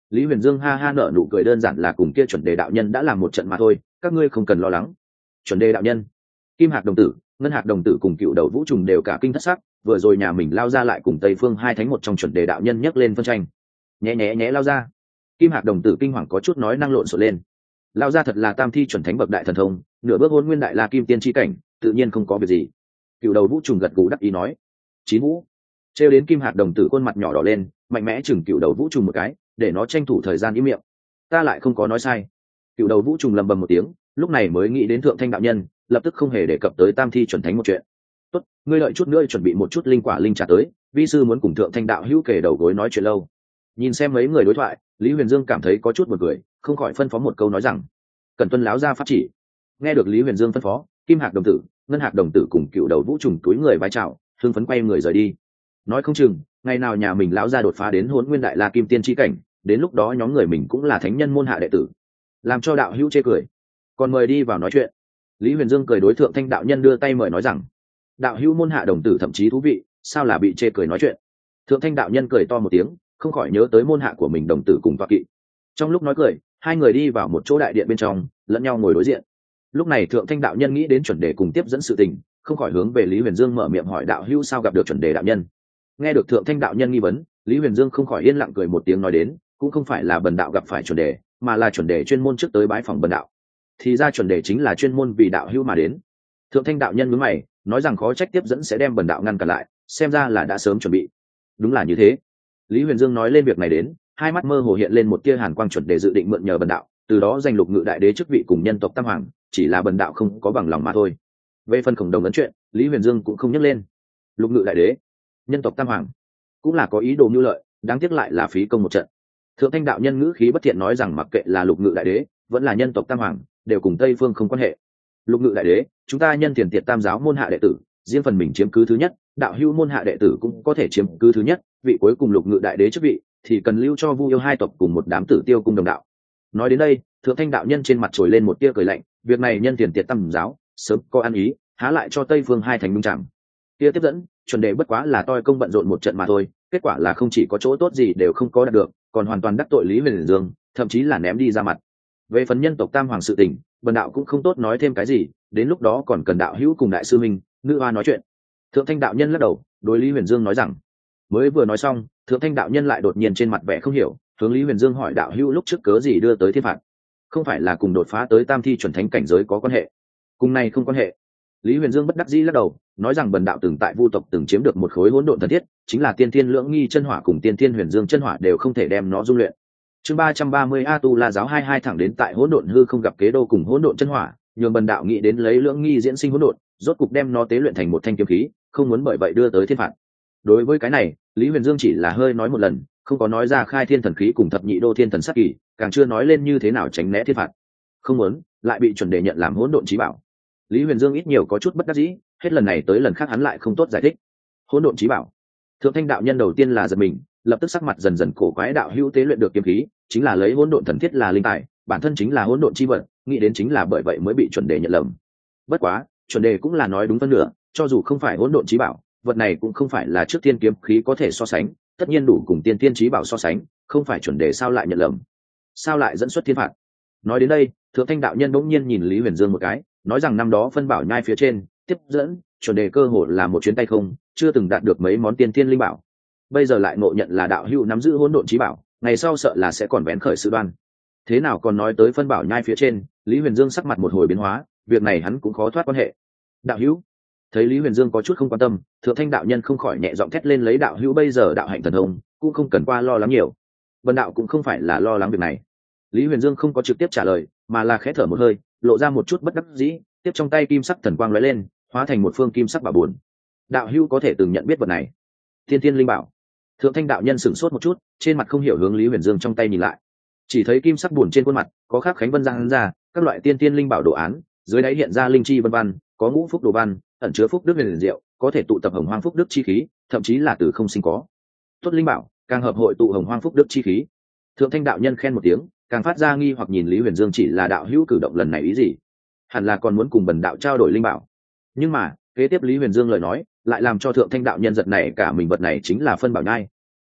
Lý Huyền Dương ha ha nở nụ cười, đơn giản là cùng kia chuẩn đề đạo nhân đã làm một trận mà thôi, các ngươi không cần lo lắng. Chuẩn đề đạo nhân, Kim Hạc đồng tử, Ngân Hạc đồng tử cùng Cựu Đầu Vũ Trùng đều cả kinh thất sắc, vừa rồi nhà mình lao ra lại cùng Tây Phương hai thánh một trong chuẩn đề đạo nhân nhấc lên phân tranh. Nhé nhé nhé lao ra. Kim Hạc đồng tử kinh hoàng có chút nói năng lộn xộn lên. Lao ra thật là tam thi chuẩn thánh bậc đại thần thông, nửa bước hôn nguyên đại la kim tiên chi cảnh, tự nhiên không có việc gì. Cựu Đầu Vũ Trùng gật gù đắc ý nói. Chín Vũ trêu đến Kim Hạc đồng tử khuôn mặt nhỏ đỏ lên, mạnh mẽ chừng Cựu Đầu Vũ Trùng một cái, để nó tranh thủ thời gian im miệng. Ta lại không có nói sai. Cựu Đầu Vũ Trùng lầm bầm một tiếng, lúc này mới nghĩ đến Thượng Thanh đạo nhân, lập tức không hề đề cập tới tam thi chuẩn thánh một chuyện. Tốt, ngươi đợi chút nữa chuẩn bị một chút linh quả linh trà tới, vi sư muốn cùng Thượng Thanh đạo hữu kề đầu gối nói chuyện lâu. Nhìn xem mấy người đối thoại, Lý Huyền Dương cảm thấy có chút buồn cười, không khỏi phân phó một câu nói rằng: cần tuân láo ra pháp chỉ. Nghe được Lý Huyền Dương phân phó, Kim Hạc đồng tử, Ngân Hạc đồng tử cùng Cựu Đầu Vũ Trùng túi người vái chào, hưng phấn quay người rời đi. Nói không chừng ngày nào nhà mình lão ra đột phá đến Hỗn Nguyên đại la kim tiên chi cảnh, đến lúc đó nhóm người mình cũng là thánh nhân môn hạ đệ tử, làm cho đạo hữu chê cười. Còn mời đi vào nói chuyện. Lý Huyền Dương cười đối Thượng Thanh đạo nhân đưa tay mời nói rằng: đạo hữu môn hạ đồng tử thậm chí thú vị, sao là bị chê cười nói chuyện. Thượng Thanh đạo nhân cười to một tiếng, không khỏi nhớ tới môn hạ của mình đồng tử cùng toa kỵ. Trong lúc nói cười, hai người đi vào một chỗ đại điện bên trong, lẫn nhau ngồi đối diện. Lúc này Thượng Thanh đạo nhân nghĩ đến chuẩn đề cùng tiếp dẫn sự tình, không khỏi hướng về Lý Huyền Dương mở miệng hỏi: đạo hữu sao gặp được chuẩn đề đạo nhân? Nghe được Thượng Thanh đạo nhân nghi vấn, Lý Huyền Dương không khỏi yên lặng cười một tiếng nói đến: cũng không phải là bần đạo gặp phải chuẩn đề, mà là chuẩn đề chuyên môn trước tới bái phòng bần đạo. Thì ra chuẩn đề chính là chuyên môn vì đạo hữu mà đến. Thượng Thanh đạo nhân nhướng mày, nói rằng khó trách tiếp dẫn sẽ đem bần đạo ngăn cản lại, xem ra là đã sớm chuẩn bị. Đúng là như thế. Lý Huyền Dương nói lên việc này đến, hai mắt mơ hồ hiện lên một tia hàn quang, chuẩn đề dự định mượn nhờ bần đạo, từ đó giành lục ngự đại đế chức vị cùng nhân tộc tam hoàng, chỉ là bần đạo không có bằng lòng mà thôi. Về phần khổng đồng ấn chuyện, Lý Huyền Dương cũng không nhắc lên. Lục ngự đại đế, nhân tộc tam hoàng, cũng là có ý đồ mưu lợi, đáng tiếc lại là phí công một trận. Thượng Thanh đạo nhân ngữ khí bất thiện nói rằng mặc kệ là lục ngự đại đế, vẫn là nhân tộc tam hoàng, đều cùng Tây Phương không quan hệ. Lục ngự đại đế, chúng ta nhân tiền tiệt tam giáo môn hạ đệ tử, riêng phần mình chiếm cứ thứ nhất, đạo hữu môn hạ đệ tử cũng có thể chiếm cứ thứ nhất, vị cuối cùng lục ngự đại đế chức vị thì cần lưu cho Vu Yêu hai tộc cùng một đám tử tiêu cung đồng đạo. Nói đến đây, Thượng Thanh đạo nhân trên mặt trồi lên một tia cười lạnh, việc này nhân tiền tiệt tam giáo sớm có ăn ý, há lại cho Tây Phương hai thành đúng chẳng. Tia tiếp dẫn, chuẩn đề bất quá là toi công bận rộn một trận mà thôi, kết quả là không chỉ có chỗ tốt gì đều không có đạt được, còn hoàn toàn đắc tội Lý Huyền Dương, thậm chí là ném đi ra mặt. Về phần nhân tộc tam hoàng sự tình, bần đạo cũng không tốt nói thêm cái gì, đến lúc đó còn cần đạo hữu cùng đại sư minh, nữ hoa nói chuyện. Thượng Thanh đạo nhân lắc đầu, đối Lý Huyền Dương nói rằng. Mới vừa nói xong, Thượng Thanh đạo nhân lại đột nhiên trên mặt vẻ không hiểu, hướng Lý Huyền Dương hỏi: đạo hữu lúc trước cớ gì đưa tới thiên phạt? Không phải là cùng đột phá tới tam thi chuẩn thánh cảnh giới có quan hệ? Cùng này không quan hệ. Lý Huyền Dương bất đắc dĩ lắc đầu, nói rằng bần đạo từng tại Vu tộc từng chiếm được một khối hỗn độn thần thiết, chính là tiên thiên lưỡng nghi chân hỏa cùng tiên thiên huyền dương chân hỏa đều không thể đem nó dung luyện. Chương ba trăm ba mươi A Tu La giáo hai hai thẳng đến tại hỗn độn hư không gặp kế đô cùng hỗn độn chân hỏa, nhường bần đạo nghĩ đến lấy lưỡng nghi diễn sinh hỗn độn, rốt cục đem nó tế luyện thành một thanh kiếm khí, không muốn bởi vậy đưa tới thiên phạt. Đối với cái này, Lý Huyền Dương chỉ là hơi nói một lần, không có nói ra khai thiên thần khí cùng thập nhị đô thiên thần sát kỳ, càng chưa nói lên như thế nào tránh né thiên phạt. Không muốn, lại bị chuẩn đề nhận làm hỗn độn chí bảo. Lý Huyền Dương ít nhiều có chút bất đắc dĩ, hết lần này tới lần khác hắn lại không tốt giải thích. Hỗn độn chí bảo. Thượng Thanh đạo nhân đầu tiên là giật mình, lập tức sắc mặt dần dần cổ quái, đạo hữu tế luyện được kiếm khí, chính là lấy hỗn độn thần thiết là linh tài, bản thân chính là hỗn độn chi vật, nghĩ đến chính là bởi vậy mới bị chuẩn đề nhận lầm. Bất quá, chuẩn đề cũng là nói đúng phân nửa, cho dù không phải hỗn độn chí bảo, vật này cũng không phải là trước tiên kiếm khí có thể so sánh, tất nhiên đủ cùng tiên tiên chí bảo so sánh, không phải chuẩn đề sao lại nhận lầm, sao lại dẫn xuất thiên phạt. Nói đến đây, Thượng Thanh đạo nhân bỗng nhiên nhìn Lý Huyền Dương một cái, nói rằng năm đó phân bảo nhai phía trên tiếp dẫn chuẩn đề cơ hội là một chuyến tay không, chưa từng đạt được mấy món tiên thiên linh bảo, bây giờ lại ngộ nhận là đạo hữu nắm giữ hỗn độn chí bảo, ngày sau sợ là sẽ còn vén khởi sự đoan. Thế nào còn nói tới phân bảo nhai phía trên? Lý Huyền Dương sắc mặt một hồi biến hóa, việc này hắn cũng khó thoát quan hệ. Đạo hữu, thấy Lý Huyền Dương có chút không quan tâm, Thượng Thanh đạo nhân không khỏi nhẹ giọng thét lên, lấy đạo hữu bây giờ đạo hạnh thần thông, cũng không cần qua lo lắng nhiều. Vân đạo cũng không phải là lo lắng việc này. Lý Huyền Dương không có trực tiếp trả lời, mà là khẽ thở một hơi, lộ ra một chút bất đắc dĩ, tiếp trong tay kim sắc thần quang lóe lên, hóa thành một phương kim sắc bảo bổn. Đạo hữu có thể từng nhận biết vật này? Thiên Thiên linh bảo. Thượng Thanh đạo nhân sửng sốt một chút, trên mặt không hiểu hướng Lý Huyền Dương trong tay nhìn lại, chỉ thấy kim sắc buồn trên khuôn mặt có khắc khánh vân giang ra các loại tiên tiên linh bảo đồ án, dưới đáy hiện ra linh chi vân văn, có ngũ phúc đồ văn ẩn chứa phúc đức huyền diệu, có thể tụ tập hồng hoang phúc đức chi khí, thậm chí là từ không sinh có. Tốt linh bảo, càng hợp hội tụ hồng hoang phúc đức chi khí. Thượng Thanh đạo nhân khen một tiếng, càng phát ra nghi hoặc nhìn Lý Huyền Dương, chỉ là đạo hữu cử động lần này ý gì? Hẳn là còn muốn cùng bần đạo trao đổi linh bảo. Nhưng mà kế tiếp Lý Huyền Dương lời nói lại làm cho Thượng Thanh đạo nhân giật này cả mình, vật này chính là phân bảo nhai.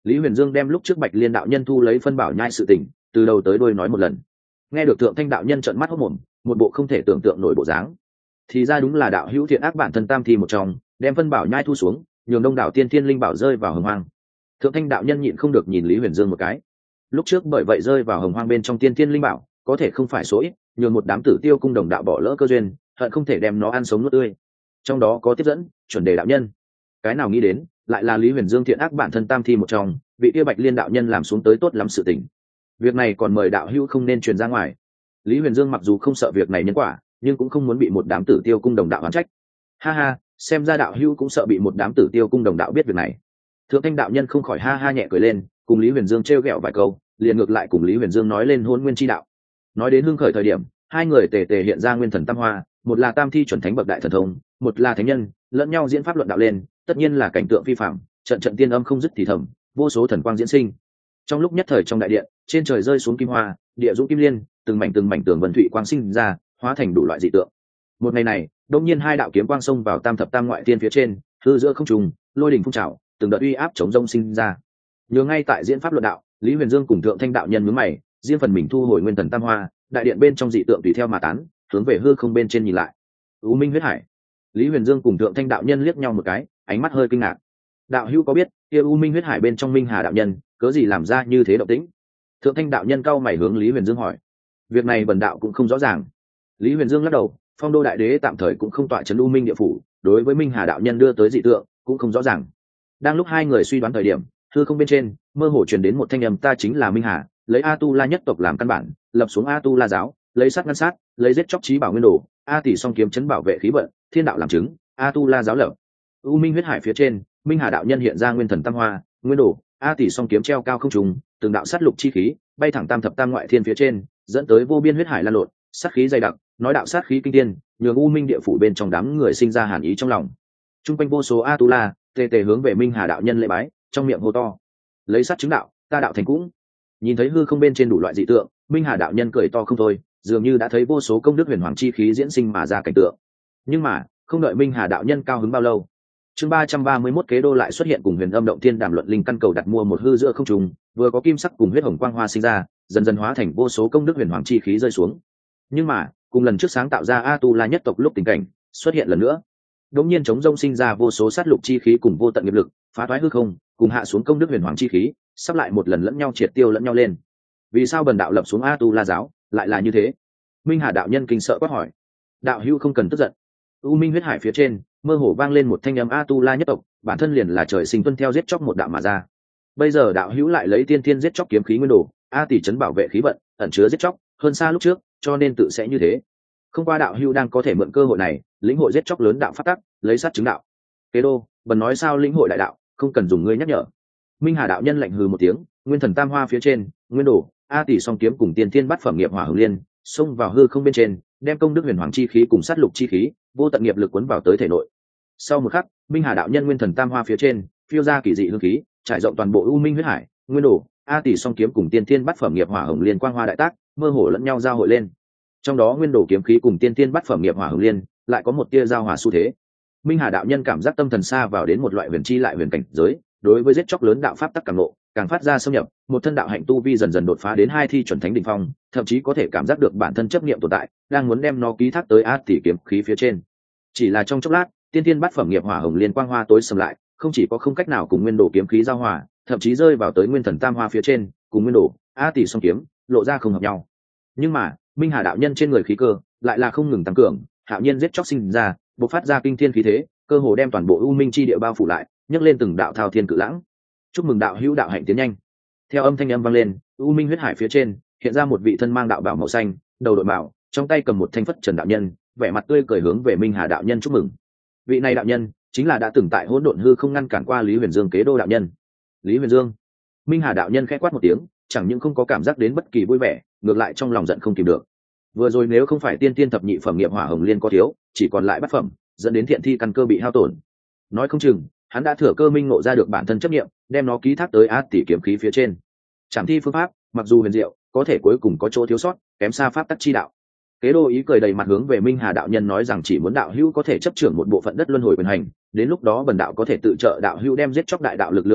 Lý Huyền Dương đem lúc trước Bạch Liên đạo nhân thu lấy phân bảo nhai sự tình từ đầu tới đuôi nói một lần. Nghe được Thượng Thanh đạo nhân trợn mắt hốt mồm, một bộ không thể tưởng tượng nổi bộ dáng. Thì ra đúng là đạo hữu thiện ác bản thân tam thi một trong, đem phân bảo nhai thu xuống, nhường đông đảo tiên thiên linh bảo rơi vào hồng hoang. Thượng Thanh đạo nhân nhịn không được nhìn Lý Huyền Dương một cái. Lúc trước bởi vậy rơi vào hồng hoang bên trong tiên thiên linh bảo, có thể không phải số ít, nhường một đám tử tiêu cung đồng đạo bỏ lỡ cơ duyên, hận không thể đem nó ăn sống nuốt tươi. Trong đó có tiếp dẫn, chuẩn đề đạo nhân. Cái nào nghĩ đến, lại là Lý Huyền Dương thiện ác bản thân tam thi một trong, vị kia Bạch Liên đạo nhân làm xuống tới tốt lắm sự tình. Việc này còn mời đạo hữu không nên truyền ra ngoài. Lý Huyền Dương mặc dù không sợ việc này nhân quả, nhưng cũng không muốn bị một đám tử tiêu cung đồng đạo oán trách. Ha ha, xem ra đạo hữu cũng sợ bị một đám tử tiêu cung đồng đạo biết việc này. Thượng Thanh đạo nhân không khỏi ha ha nhẹ cười lên, cùng Lý Huyền Dương trêu ghẹo vài câu, liền ngược lại cùng Lý Huyền Dương nói lên hôn nguyên chi đạo. Nói đến hưng khởi thời điểm, hai người tề tề hiện ra nguyên thần tam hoa, một là tam thi chuẩn thánh bậc đại thần thông, một là thánh nhân, lẫn nhau diễn pháp luận đạo lên, tất nhiên là cảnh tượng phi phạm, trận trận tiên âm không dứt thì thầm, vô số thần quang diễn sinh. Trong lúc nhất thời trong đại điện, trên trời rơi xuống kim hoa, địa dũng kim liên, từng mảnh từng mảnh tường vân thủy quang sinh ra, hóa thành đủ loại dị tượng. Một ngày này, đột nhiên hai đạo kiếm quang xông vào tam thập tam ngoại tiên phía trên, hư giữa không trung, lôi đỉnh phun trào, từng đợt uy áp chống rông sinh ra. Nhớ ngay tại diễn pháp luận đạo, Lý Huyền Dương cùng Thượng Thanh đạo nhân nhướng mày, riêng phần mình thu hồi nguyên thần tam hoa, đại điện bên trong dị tượng tùy theo mà tán, hướng về hư không bên trên nhìn lại. U Minh huyết hải. Lý Huyền Dương cùng Thượng Thanh đạo nhân liếc nhau một cái, ánh mắt hơi kinh ngạc. Đạo hữu có biết, kia U Minh huyết hải bên trong Minh Hà đạo nhân, cớ gì làm ra như thế động tĩnh? Thượng Thanh đạo nhân cau mày hướng Lý Huyền Dương hỏi. Việc này bần đạo cũng không rõ ràng. Lý Huyền Dương lắc đầu, Phong Đô đại đế tạm thời cũng không tọa trấn U Minh địa phủ, đối với Minh Hà đạo nhân đưa tới dị tượng, cũng không rõ ràng. Đang lúc hai người suy đoán thời điểm, hư không bên trên mơ hồ truyền đến một thanh âm, ta chính là Minh Hà, lấy A Tu La nhất tộc làm căn bản, lập xuống A Tu La giáo, lấy sát ngăn sát, lấy giết chóc chí bảo nguyên đồ, A tỷ song kiếm chấn bảo vệ khí vận, thiên đạo làm chứng, A Tu La giáo lập. U Minh huyết hải phía trên, Minh Hà đạo nhân hiện ra nguyên thần tam hoa, nguyên đồ, A tỷ song kiếm treo cao không trùng, từng đạo sát lục chi khí bay thẳng tam thập tam ngoại thiên phía trên, dẫn tới vô biên huyết hải lan lộn, sát khí dày đặc, nói đạo sát khí kinh thiên, nhường U Minh địa phủ bên trong đám người sinh ra hàn ý trong lòng. Trung quanh vô số A Tu La tề tề hướng về Minh Hà đạo nhân lễ bái, trong miệng hô to: lấy sát chứng đạo, ta đạo thành cũng. Nhìn thấy hư không bên trên đủ loại dị tượng, Minh Hà đạo nhân cười to không thôi, dường như đã thấy vô số công đức huyền hoàng chi khí diễn sinh mà ra cảnh tượng. Nhưng mà không đợi Minh Hà đạo nhân cao hứng bao lâu, chương ba trăm ba mươi mốt kế đô lại xuất hiện cùng Huyền Âm động thiên đàm luận linh căn cầu đặt mua một hư giữa không trùng, vừa có kim sắc cùng huyết hồng quang hoa sinh ra, dần dần hóa thành vô số công đức huyền hoàng chi khí rơi xuống. Nhưng mà cùng lần trước sáng tạo ra A Tu La nhất tộc lúc tình cảnh xuất hiện lần nữa, đột nhiên chống rông sinh ra vô số sát lục chi khí cùng vô tận nghiệp lực, phá toái hư không, cùng hạ xuống công đức huyền hoàng chi khí, sắp lại một lần lẫn nhau triệt tiêu lẫn nhau lên. Vì sao bần đạo lập xuống A Tu La giáo lại là như thế? Minh Hà đạo nhân kinh sợ quát hỏi. Đạo hữu không cần tức giận. U Minh huyết hải phía trên mơ hồ vang lên một thanh âm, A Tu La nhất tộc bản thân liền là trời sinh tuân theo giết chóc một đạo mà ra. Bây giờ đạo hữu lại lấy tiên thiên giết chóc kiếm khí nguyên đồ, A tỷ trấn bảo vệ khí vận, ẩn chứa giết chóc hơn xa lúc trước, cho nên tự sẽ như thế. Không qua đạo hữu đang có thể mượn cơ hội này lĩnh hội giết chóc lớn đạo phát tắc, lấy sát chứng đạo. Kế đô, bần nói sao lĩnh hội đại đạo, không cần dùng ngươi nhắc nhở. Minh Hà đạo nhân lạnh hừ một tiếng, nguyên thần tam hoa phía trên, nguyên đồ, A tỷ song kiếm cùng tiên thiên bát phẩm nghiệp hỏa hồng liên, xông vào hư không bên trên, đem công đức huyền hoàng chi khí cùng sát lục chi khí, vô tận nghiệp lực cuốn vào tới thể nội. Sau một khắc, Minh Hà đạo nhân nguyên thần tam hoa phía trên, phiêu ra kỳ dị hương khí, trải rộng toàn bộ U Minh huyết hải, nguyên đồ, A tỷ song kiếm cùng tiên thiên bát phẩm nghiệp hỏa hồng liên quang hoa đại tác, mơ hồ lẫn nhau giao hội lên. Trong đó nguyên đồ kiếm khí cùng tiên thiên bát phẩm nghiệp hỏa hồng liên, lại có một tia giao hòa xu thế. Minh Hà đạo nhân cảm giác tâm thần xa vào đến một loại huyền chi lại huyền cảnh giới, đối với giết chóc lớn đạo pháp tắc càng ngộ, càng phát ra xâm nhập, một thân đạo hạnh tu vi dần dần đột phá đến hai thi chuẩn thánh đỉnh phong, thậm chí có thể cảm giác được bản thân chấp niệm tồn tại, đang muốn đem nó ký thác tới A tỷ kiếm khí phía trên. Chỉ là trong chốc lát, tiên thiên bát phẩm nghiệp hỏa hồng liên quang hoa tối sầm lại, không chỉ có không cách nào cùng nguyên đồ kiếm khí giao hòa, thậm chí rơi vào tới nguyên thần tam hoa phía trên, cùng nguyên đồ A tỷ song kiếm lộ ra không hợp nhau. Nhưng mà Minh Hà đạo nhân trên người khí cơ lại là không ngừng tăng cường, hạo nhiên giết chóc sinh ra, bộc phát ra kinh thiên khí thế, cơ hồ đem toàn bộ U Minh chi địa bao phủ lại, nhấc lên từng đạo thao thiên cự lãng. Chúc mừng đạo hữu đạo hạnh tiến nhanh. Theo âm thanh âm vang lên, U Minh huyết hải phía trên hiện ra một vị thân mang đạo bào màu xanh, đầu đội bảo, trong tay cầm một thanh phất trần đạo nhân, vẻ mặt tươi cười hướng về Minh Hà đạo nhân chúc mừng. Vị này đạo nhân chính là đã từng tại hỗn độn hư không ngăn cản qua Lý Huyền Dương kế đô đạo nhân. Lý Huyền Dương. Minh Hà đạo nhân khẽ quát một tiếng, chẳng những không có cảm giác đến bất kỳ vui vẻ, ngược lại trong lòng giận không kìm được. Vừa rồi nếu không phải tiên tiên thập nhị phẩm nghiệp hỏa hồng liên có thiếu, chỉ còn lại bát phẩm, dẫn đến thiện thi căn cơ bị hao tổn. Nói không chừng hắn đã thừa cơ minh ngộ ra được bản thân chấp niệm, đem nó ký thác tới A tỷ kiếm khí phía trên. Trảm thi phương pháp mặc dù huyền diệu, có thể cuối cùng có chỗ thiếu sót, kém xa pháp tắc chi đạo. Kế đô ý cười đầy mặt hướng về Minh Hà đạo nhân nói rằng chỉ muốn đạo hữu có thể chấp trưởng một bộ phận đất luân hồi quyền hành, đến lúc đó bần đạo có thể tự trợ đạo hữu đem giết chóc đại đạo lực lượng pháp tắc,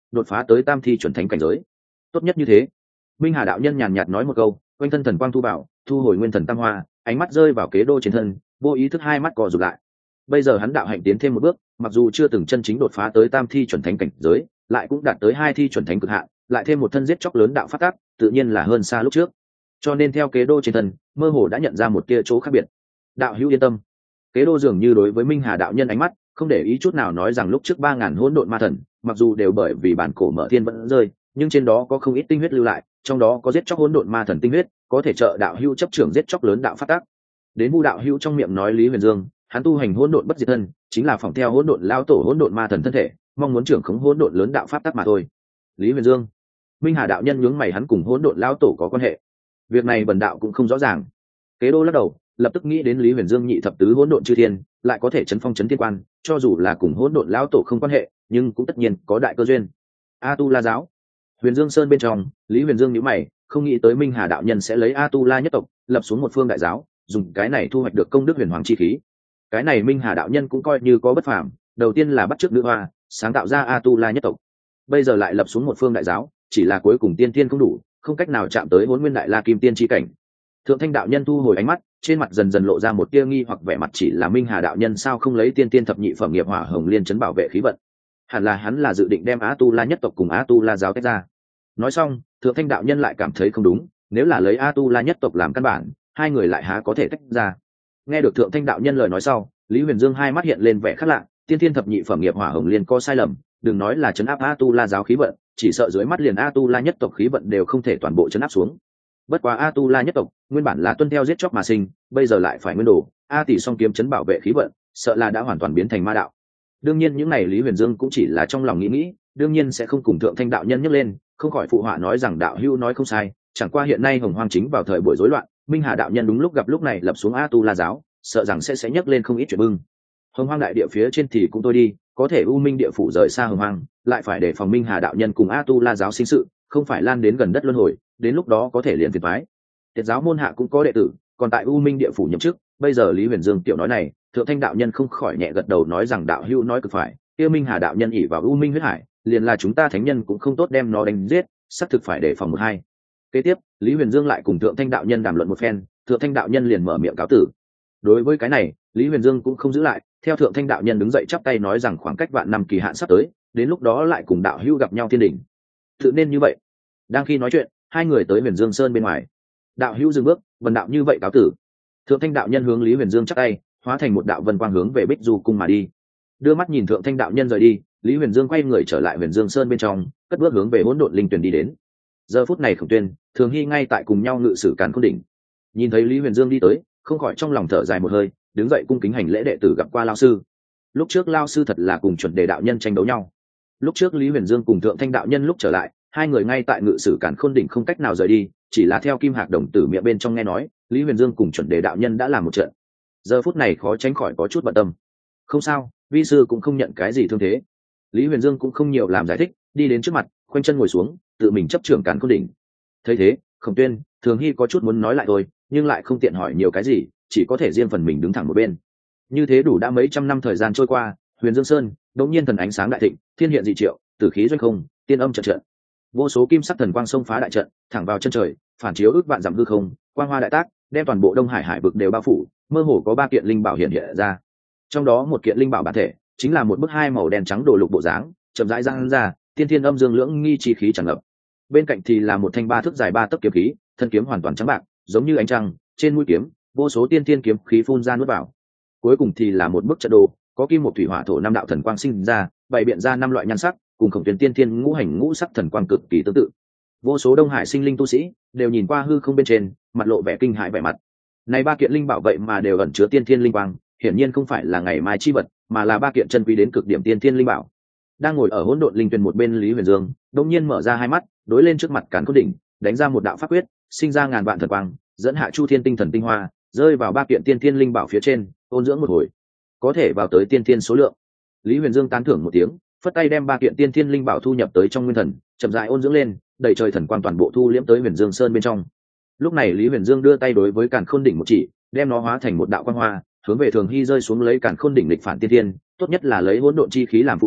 đột phá tới tam thi chuẩn thánh cảnh giới. Tốt nhất như thế. Minh Hà đạo nhân nhàn nhạt nói một câu, quanh thân thần quang thu bảo, thu hồi nguyên thần tam hoa, ánh mắt rơi vào kế đô trên thân, vô ý thức hai mắt co rụt lại. Bây giờ hắn đạo hạnh tiến thêm một bước, mặc dù chưa từng chân chính đột phá tới tam thi chuẩn thánh cảnh giới, lại cũng đạt tới hai thi chuẩn thánh cực hạn, lại thêm một thân giết chóc lớn đạo phát tác, tự nhiên là hơn xa lúc trước. Cho nên theo kế đô trên thân, mơ hồ đã nhận ra một tia chỗ khác biệt. Đạo hữu yên tâm. Kế đô dường như đối với Minh Hà đạo nhân ánh mắt, không để ý chút nào nói rằng lúc trước ba ngàn hỗn độn ma thần, mặc dù đều bởi vì bản cổ mở thiên vẫn rơi, nhưng trên đó có không ít tinh huyết lưu lại, trong đó có giết chóc hỗn độn ma thần tinh huyết, có thể trợ đạo hữu chấp trưởng giết chóc lớn đạo phát tác. Đến Vu đạo hữu trong miệng nói Lý Huyền Dương, hắn tu hành hỗn độn bất diệt thân, chính là phỏng theo hỗn độn lao tổ hỗn độn ma thần thân thể, mong muốn trưởng khống hỗn độn lớn đạo pháp tắc mà thôi. Lý Huyền Dương. Minh Hà đạo nhân nhướng mày, hắn cùng hỗn độn lao tổ có quan hệ? Việc này bần đạo cũng không rõ ràng. Kế đô lắc đầu, lập tức nghĩ đến Lý Huyền Dương nhị thập tứ hỗn độn chư thiên, lại có thể chấn phong chấn thiên quan, cho dù là cùng hỗn độn lao tổ không quan hệ, nhưng cũng tất nhiên có đại cơ duyên. A Tu La giáo. Huyền Dương Sơn bên trong, Lý Huyền Dương nhíu mày, không nghĩ tới Minh Hà đạo nhân sẽ lấy A Tu La nhất tộc lập xuống một phương đại giáo, dùng cái này thu hoạch được công đức huyền hoàng chi khí. Cái này Minh Hà đạo nhân cũng coi như có bất phàm, đầu tiên là bắt chước nữ hoa, sáng tạo ra A Tu La nhất tộc, bây giờ lại lập xuống một phương đại giáo, chỉ là cuối cùng tiên tiên không đủ, không cách nào chạm tới Hỗn Nguyên Đại La Kim Tiên chi cảnh. Thượng Thanh đạo nhân thu hồi ánh mắt, trên mặt dần dần lộ ra một tia nghi hoặc vẻ mặt, chỉ là Minh Hà đạo nhân sao không lấy tiên tiên thập nhị phẩm nghiệp hỏa hồng liên chấn bảo vệ khí vận? Hẳn là hắn là dự định đem A Tu La nhất tộc cùng A Tu La giáo tách ra. Nói xong, Thượng Thanh đạo nhân lại cảm thấy không đúng, nếu là lấy A Tu La nhất tộc làm căn bản, hai người lại há có thể tách ra. Nghe được Thượng Thanh đạo nhân lời nói sau, Lý Huyền Dương hai mắt hiện lên vẻ khác lạ, tiên tiên thập nhị phẩm nghiệp hỏa hồng liên có sai lầm, đừng nói là chấn áp A Tu La giáo khí vận, chỉ sợ dưới mắt liền A Tu La nhất tộc khí vận đều không thể toàn bộ chấn áp xuống. Bất quá A Tu La nhất tộc nguyên bản là tuân theo giết chóc mà sinh, bây giờ lại phải nguyên đồ, A tỷ song kiếm chấn bảo vệ khí vận, sợ là đã hoàn toàn biến thành ma đạo. Đương nhiên những này Lý Huyền Dương cũng chỉ là trong lòng nghĩ nghĩ, đương nhiên sẽ không cùng Thượng Thanh đạo nhân nhắc lên, không khỏi phụ họa nói rằng đạo hữu nói không sai, chẳng qua hiện nay Hồng Hoang chính vào thời buổi rối loạn, Minh Hà đạo nhân đúng lúc gặp lúc này lập xuống A Tu La giáo, sợ rằng sẽ sẽ nhắc lên không ít chuyện bưng. Hồng Hoang đại địa phía trên thì cũng tôi đi, có thể U Minh địa phủ rời xa Hồng Hoang, lại phải để phòng Minh Hà đạo nhân cùng A Tu La giáo sinh sự, không phải lan đến gần đất luân hồi, đến lúc đó có thể liền phiền toái. Tiệt giáo môn hạ cũng có đệ tử, còn tại U Minh địa phủ nhậm chức, bây giờ Lý Huyền Dương tiểu nói này, Thượng Thanh đạo nhân không khỏi nhẹ gật đầu nói rằng đạo hữu nói cực phải, kia Minh Hà đạo nhân ỷ vào U Minh huyết hải, liền là chúng ta thánh nhân cũng không tốt đem nó đánh giết, xác thực phải đề phòng một hai. Kế tiếp, Lý Huyền Dương lại cùng Thượng Thanh đạo nhân đàm luận một phen, Thượng Thanh đạo nhân liền mở miệng cáo tử. Đối với cái này, Lý Huyền Dương cũng không giữ lại, theo Thượng Thanh đạo nhân đứng dậy chắp tay nói rằng khoảng cách vạn năm kỳ hạn sắp tới, đến lúc đó lại cùng đạo hữu gặp nhau thiên đỉnh. Tự nên như vậy. Đang khi nói chuyện, hai người tới Huyền Dương Sơn bên ngoài. Đạo hữu dừng bước, vần đạo như vậy cáo tử. Thượng Thanh đạo nhân hướng Lý Huyền Dương chắp tay, hóa thành một đạo vân quang hướng về Bích Du cung mà đi. Đưa mắt nhìn Thượng Thanh đạo nhân rời đi, Lý Huyền Dương quay người trở lại Huyền Dương Sơn bên trong, cất bước hướng về Hỗn Độn Linh Tuyển đi đến. Giờ phút này Khổng Tuyên, Thường Hy ngay tại cùng nhau ngự sử Càn Khôn đỉnh. Nhìn thấy Lý Huyền Dương đi tới, không khỏi trong lòng thở dài một hơi, đứng dậy cung kính hành lễ đệ tử gặp qua lão sư. Lúc trước lão sư thật là cùng chuẩn đề đạo nhân tranh đấu nhau. Lúc trước Lý Huyền Dương cùng Thượng Thanh đạo nhân lúc trở lại, hai người ngay tại ngự sử Càn Khôn đỉnh không cách nào rời đi, chỉ là theo Kim Hạc đồng tử miệng bên trong nghe nói, Lý Huyền Dương cùng chuẩn đề đạo nhân đã làm một trận. Giờ phút này khó tránh khỏi có chút bận tâm. Không sao, vi sư cũng không nhận cái gì thương thế. Lý Huyền Dương cũng không nhiều làm giải thích, đi đến trước mặt, khoanh chân ngồi xuống, tự mình chấp trưởng Càn Khôn đỉnh. Thấy thế, Khổng Tuyên, Thường Hy có chút muốn nói lại thôi, nhưng lại không tiện hỏi nhiều cái gì, chỉ có thể riêng phần mình đứng thẳng một bên. Như thế đủ đã mấy trăm năm thời gian trôi qua, Huyền Dương Sơn đột nhiên thần ánh sáng đại thịnh, thiên hiện dị triệu, tử khí doanh không, tiên âm trận trận. Vô số kim sắc thần quang xông phá đại trận, thẳng vào chân trời, phản chiếu ước vạn dặm hư không, quang hoa đại tác, đem toàn bộ Đông Hải hải vực đều bao phủ, mơ hồ có ba kiện linh bảo hiện hiện ra. Trong đó một kiện linh bảo bản thể, chính là một bức hai màu đen trắng đồ lục bộ dáng, chậm rãi giang ra, tiên thiên âm dương lưỡng nghi chi khí tràn ngập. Bên cạnh thì là một thanh ba thước dài ba tấc kiếm khí, thân kiếm hoàn toàn trắng bạc, giống như ánh trăng, trên mũi kiếm, vô số tiên thiên kiếm khí phun ra nuốt vào. Cuối cùng thì là một bức trận đồ, có kim một thủy hỏa thổ năm đạo thần quang sinh ra, bày biện ra năm loại nhan sắc, cùng Khổng Tuyên tiên thiên ngũ hành ngũ sắc thần quang cực kỳ tương tự. Vô số Đông Hải sinh linh tu sĩ đều nhìn qua hư không bên trên, mặt lộ vẻ kinh hãi vẻ mặt. Này ba kiện linh bảo vậy mà đều ẩn chứa tiên thiên linh quang, hiển nhiên không phải là ngày mai chi vật, mà là ba kiện chân quý đến cực điểm tiên thiên linh bảo. Đang ngồi ở Hỗn Độn Linh Tuyền một bên Lý Huyền Dương, đột nhiên mở ra hai mắt, đối lên trước mặt Càn Khôn đỉnh, đánh ra một đạo pháp quyết, sinh ra ngàn vạn thần quang, dẫn hạ chu thiên tinh thần tinh hoa, rơi vào ba kiện tiên thiên linh bảo phía trên, ôn dưỡng một hồi, có thể vào tới tiên thiên số lượng. Lý Huyền Dương tán thưởng một tiếng, phất tay đem ba kiện tiên thiên linh bảo thu nhập tới trong nguyên thần, chậm rãi ôn dưỡng lên, đầy trời thần quang toàn bộ thu liễm tới Huyền Dương Sơn bên trong. Lúc này Lý Huyền Dương đưa tay đối với Càn Khôn đỉnh một chỉ, đem nó hóa thành một đạo quang hoa, hướng về Thường Hy rơi xuống, lấy Càn Khôn đỉnh lịch phản tiên thiên, tốt nhất là lấy hỗn độn chi khí làm phụ tá,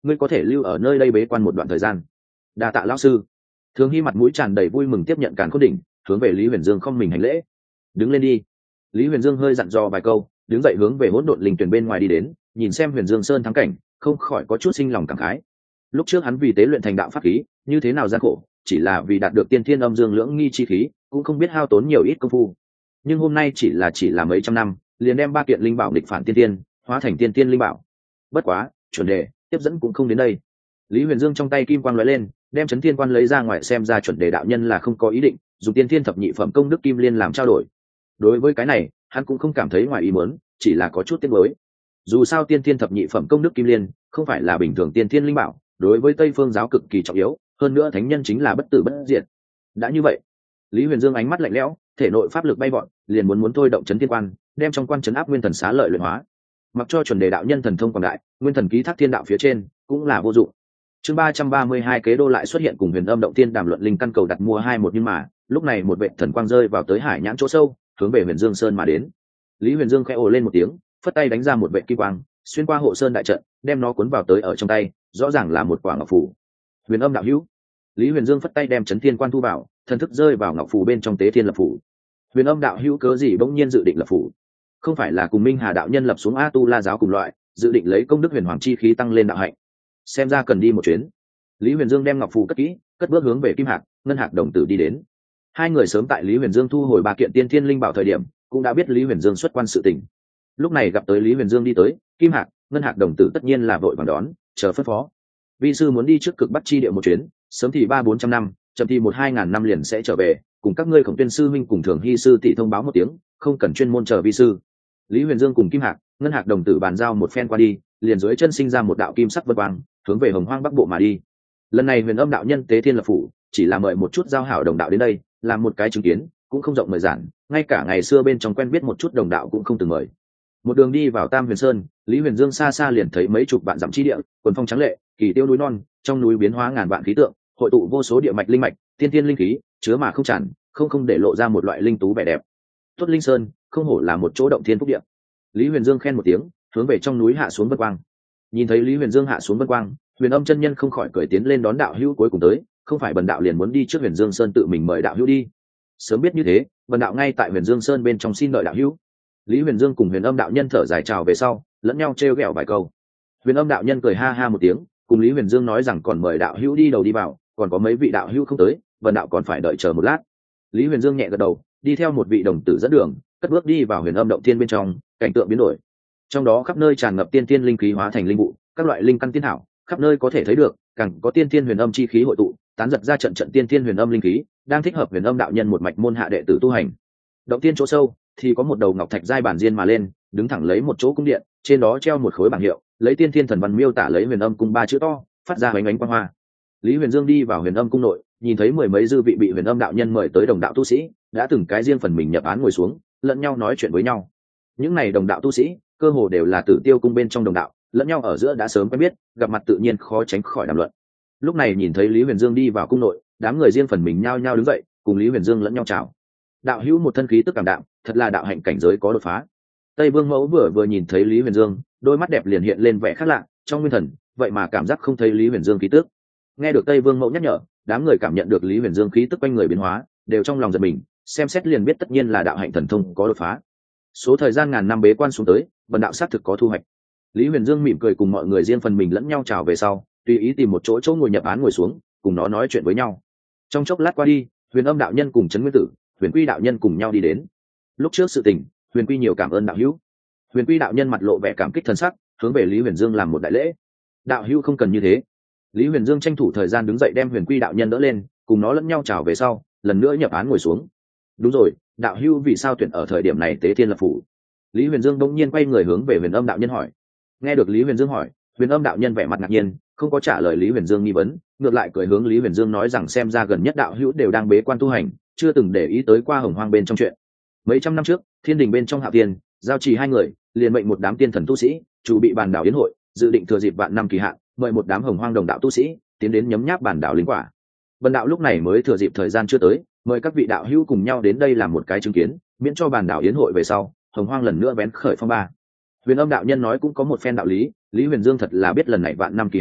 ngươi có thể lưu ở nơi đây bế quan một đoạn thời gian. Đa tạ lão sư. Thường Hy mặt mũi tràn đầy vui mừng tiếp nhận Càn Khôn đỉnh, hướng về Lý Huyền Dương không mình hành lễ. Đứng lên đi. Lý Huyền Dương hơi dặn dò vài câu, đứng dậy hướng về hỗn độn linh tuyển bên ngoài đi đến, nhìn xem Huyền Dương Sơn thắng cảnh, không khỏi có chút sinh lòng cảm khái. Lúc trước hắn vì tế luyện thành đạo pháp khí, như thế nào gian khổ, chỉ là vì đạt được tiên thiên âm dương lưỡng nghi chi khí, cũng không biết hao tốn nhiều ít công phu. Nhưng hôm nay chỉ là chỉ là mấy trăm năm, liền đem ba kiện linh bảo nghịch phản tiên tiên, hóa thành tiên tiên linh bảo. Bất quá, chuẩn đề, tiếp dẫn cũng không đến đây. Lý Huyền Dương trong tay kim quang lóe lên, đem chấn thiên quan lấy ra ngoài, xem ra chuẩn đề đạo nhân là không có ý định dùng tiên thiên thập nhị phẩm công đức kim liên làm trao đổi. Đối với cái này, hắn cũng không cảm thấy ngoài ý muốn, chỉ là có chút tiếc nuối. Dù sao tiên thiên thập nhị phẩm công đức kim liên không phải là bình thường tiên thiên linh bảo, đối với Tây Phương giáo cực kỳ trọng yếu, hơn nữa thánh nhân chính là bất tử bất diệt. Đã như vậy, Lý Huyền Dương ánh mắt lạnh lẽo, thể nội pháp lực bay vọt, liền muốn muốn thôi động chấn thiên quan, đem trong quan chấn áp nguyên thần xá lợi luyện hóa. Mặc cho chuẩn đề đạo nhân thần thông quảng đại, nguyên thần ký thác thiên đạo phía trên cũng là vô dụng. Chương ba trăm ba mươi hai kế đô lại xuất hiện cùng Huyền Âm động tiên đàm luận linh căn cầu đặt mua hai một, nhưng mà lúc này một vệ thần quang rơi vào tới hải nhãn chỗ sâu, hướng về Huyền Dương Sơn mà đến. Lý Huyền Dương khẽ ồ lên một tiếng, phất tay đánh ra một vệ kim quang, xuyên qua hộ sơn đại trận, đem nó cuốn vào tới ở trong tay, rõ ràng là một quả ngọc phù. Huyền Âm đạo hữu. Lý Huyền Dương phất tay đem chấn thiên quan thu vào, thần thức rơi vào ngọc phù bên trong tế thiên lập phù. Huyền Âm đạo hữu cớ gì bỗng nhiên dự định lập phù? Không phải là cùng Minh Hà đạo nhân lập xuống A Tu La giáo cùng loại, dự định lấy công đức huyền hoàng chi khí tăng lên đạo hạnh. Xem ra cần đi một chuyến. Lý Huyền Dương đem ngọc phù cất kỹ, cất bước hướng về Kim Hạc, Ngân Hạc đồng tử đi đến. Hai người sớm tại Lý Huyền Dương thu hồi ba kiện tiên thiên linh bảo thời điểm, cũng đã biết Lý Huyền Dương xuất quan sự tình. Lúc này gặp tới Lý Huyền Dương đi tới, Kim Hạc, Ngân Hạc đồng tử tất nhiên là vội vàng đón, chờ phân phó. Vi sư muốn đi trước cực Bắc chi địa một chuyến, sớm thì ba bốn trăm năm, chậm thì một hai ngàn năm liền sẽ trở về, cùng các ngươi Khổng Tuyên sư minh cùng Thường Hy sư tỷ thông báo một tiếng, không cần chuyên môn chờ vi sư. Lý Huyền Dương cùng Kim Hạc, Ngân Hạc đồng tử bàn giao một phen qua đi, liền dưới chân sinh ra một đạo kim sắc vân quang, hướng về Hồng Hoang Bắc Bộ mà đi. Lần này Huyền Âm đạo nhân tế thiên lập phủ, chỉ là mời một chút giao hảo đồng đạo đến đây, làm một cái chứng kiến, cũng không rộng mời giản, ngay cả ngày xưa bên trong quen biết một chút đồng đạo cũng không từng mời. Một đường đi vào Tam Huyền Sơn, Lý Huyền Dương xa xa liền thấy mấy chục vạn dặm chi địa, quần phong trắng lệ, kỳ tiêu núi non, trong núi biến hóa ngàn vạn khí tượng, hội tụ vô số địa mạch linh mạch, tiên tiên linh khí, chứa mà không tràn, không không để lộ ra một loại linh tú vẻ đẹp. Tốt Linh Sơn, không hổ là một chỗ động thiên phúc địa. Lý Huyền Dương khen một tiếng, hướng về trong núi hạ xuống vân quang. Nhìn thấy Lý Huyền Dương hạ xuống vân quang, Huyền Âm chân nhân không khỏi cười tiến lên đón đạo hữu cuối cùng tới, không phải bần đạo liền muốn đi trước Huyền Dương Sơn tự mình mời đạo hữu đi. Sớm biết như thế, bần đạo ngay tại Huyền Dương Sơn bên trong xin đợi đạo hữu. Lý Huyền Dương cùng Huyền Âm đạo nhân thở dài chào về sau, lẫn nhau trêu ghẹo vài câu. Huyền Âm đạo nhân cười ha ha một tiếng, cùng Lý Huyền Dương nói rằng còn mời đạo hữu đi đầu đi vào, còn có mấy vị đạo hữu không tới, bần đạo còn phải đợi chờ một lát. Lý Huyền Dương nhẹ gật đầu, đi theo một vị đồng tử dẫn đường, cất bước đi vào Huyền Âm động thiên bên trong, cảnh tượng biến đổi. Trong đó khắp nơi tràn ngập tiên tiên linh khí hóa thành linh vụ, các loại linh căn tiên thảo, khắp nơi có thể thấy được, càng có tiên tiên huyền âm chi khí hội tụ, tán giật ra trận trận tiên tiên huyền âm linh khí, đang thích hợp Huyền Âm đạo nhân một mạch môn hạ đệ tử tu hành. Động tiên chỗ sâu thì có một đầu ngọc thạch giai bản diên mà lên, đứng thẳng lấy một chỗ cung điện, trên đó treo một khối bảng hiệu, lấy tiên thiên thần văn miêu tả lấy Huyền Âm cung ba chữ to, phát ra ánh ánh quang hoa. Lý Huyền Dương đi vào Huyền Âm cung nội, nhìn thấy mười mấy dư vị bị Huyền Âm đạo nhân mời tới đồng đạo tu sĩ, đã từng cái riêng phần mình nhập án ngồi xuống, lẫn nhau nói chuyện với nhau. Những này đồng đạo tu sĩ, cơ hồ đều là Tử Tiêu cung bên trong đồng đạo, lẫn nhau ở giữa đã sớm quen biết, gặp mặt tự nhiên khó tránh khỏi đàm luận. Lúc này nhìn thấy Lý Huyền Dương đi vào cung nội, đám người riêng phần mình nhao nhao đứng dậy, cùng Lý Huyền Dương lẫn nhau chào. Đạo hữu một thân khí tức cảm đạm, thật là đạo hạnh cảnh giới có đột phá. Tây Vương Mẫu vừa vừa nhìn thấy Lý Huyền Dương, đôi mắt đẹp liền hiện lên vẻ khác lạ, trong nguyên thần, vậy mà cảm giác không thấy Lý Huyền Dương khí tức. Nghe được Tây Vương Mẫu nhắc nhở, đám người cảm nhận được Lý Huyền Dương khí tức quanh người biến hóa, đều trong lòng giật mình, xem xét liền biết tất nhiên là đạo hạnh thần thông có đột phá. Số thời gian ngàn năm bế quan xuống tới, bần đạo xác thực có thu hoạch. Lý Huyền Dương mỉm cười cùng mọi người riêng phần mình lẫn nhau chào về sau, tùy ý tìm một chỗ chỗ ngồi nhập án ngồi xuống, cùng nó nói chuyện với nhau. Trong chốc lát qua đi, Huyền Âm đạo nhân cùng Trấn Nguyên Tử, Huyền Quy đạo nhân cùng nhau đi đến. Lúc trước sự tình, Huyền Quy nhiều cảm ơn đạo hữu. Huyền Quy đạo nhân mặt lộ vẻ cảm kích thân sắc, hướng về Lý Huyền Dương làm một đại lễ. Đạo hữu không cần như thế. Lý Huyền Dương tranh thủ thời gian đứng dậy đem Huyền Quy đạo nhân đỡ lên, cùng nó lẫn nhau chào về sau, lần nữa nhập án ngồi xuống. Đúng rồi, đạo hữu vì sao tuyển ở thời điểm này tế thiên lập phủ? Lý Huyền Dương bỗng nhiên quay người hướng về Huyền Âm đạo nhân hỏi. Nghe được Lý Huyền Dương hỏi, Huyền Âm đạo nhân vẻ mặt ngạc nhiên, không có trả lời Lý Huyền Dương nghi vấn, ngược lại cười hướng Lý Huyền Dương nói rằng xem ra gần nhất đạo hữu đều đang bế quan tu hành, chưa từng để ý tới qua Hồng Hoang bên trong chuyện. Mấy trăm năm trước, Thiên Đình bên trong Hạo Tiên, giao trì hai người, liền mệnh một đám tiên thần tu sĩ, chủ bị bàn đảo yến hội, dự định thừa dịp vạn năm kỳ hạn, mời một đám Hồng Hoang đồng đạo tu sĩ tiến đến nhấm nháp bàn đảo linh quả. Bần đạo lúc này mới thừa dịp thời gian chưa tới, mời các vị đạo hữu cùng nhau đến đây làm một cái chứng kiến, miễn cho bàn đảo yến hội về sau, Hồng Hoang lần nữa vén khởi phong ba. Huyền Âm đạo nhân nói cũng có một phen đạo lý, Lý Huyền Dương thật là biết lần này vạn năm kỳ hạn,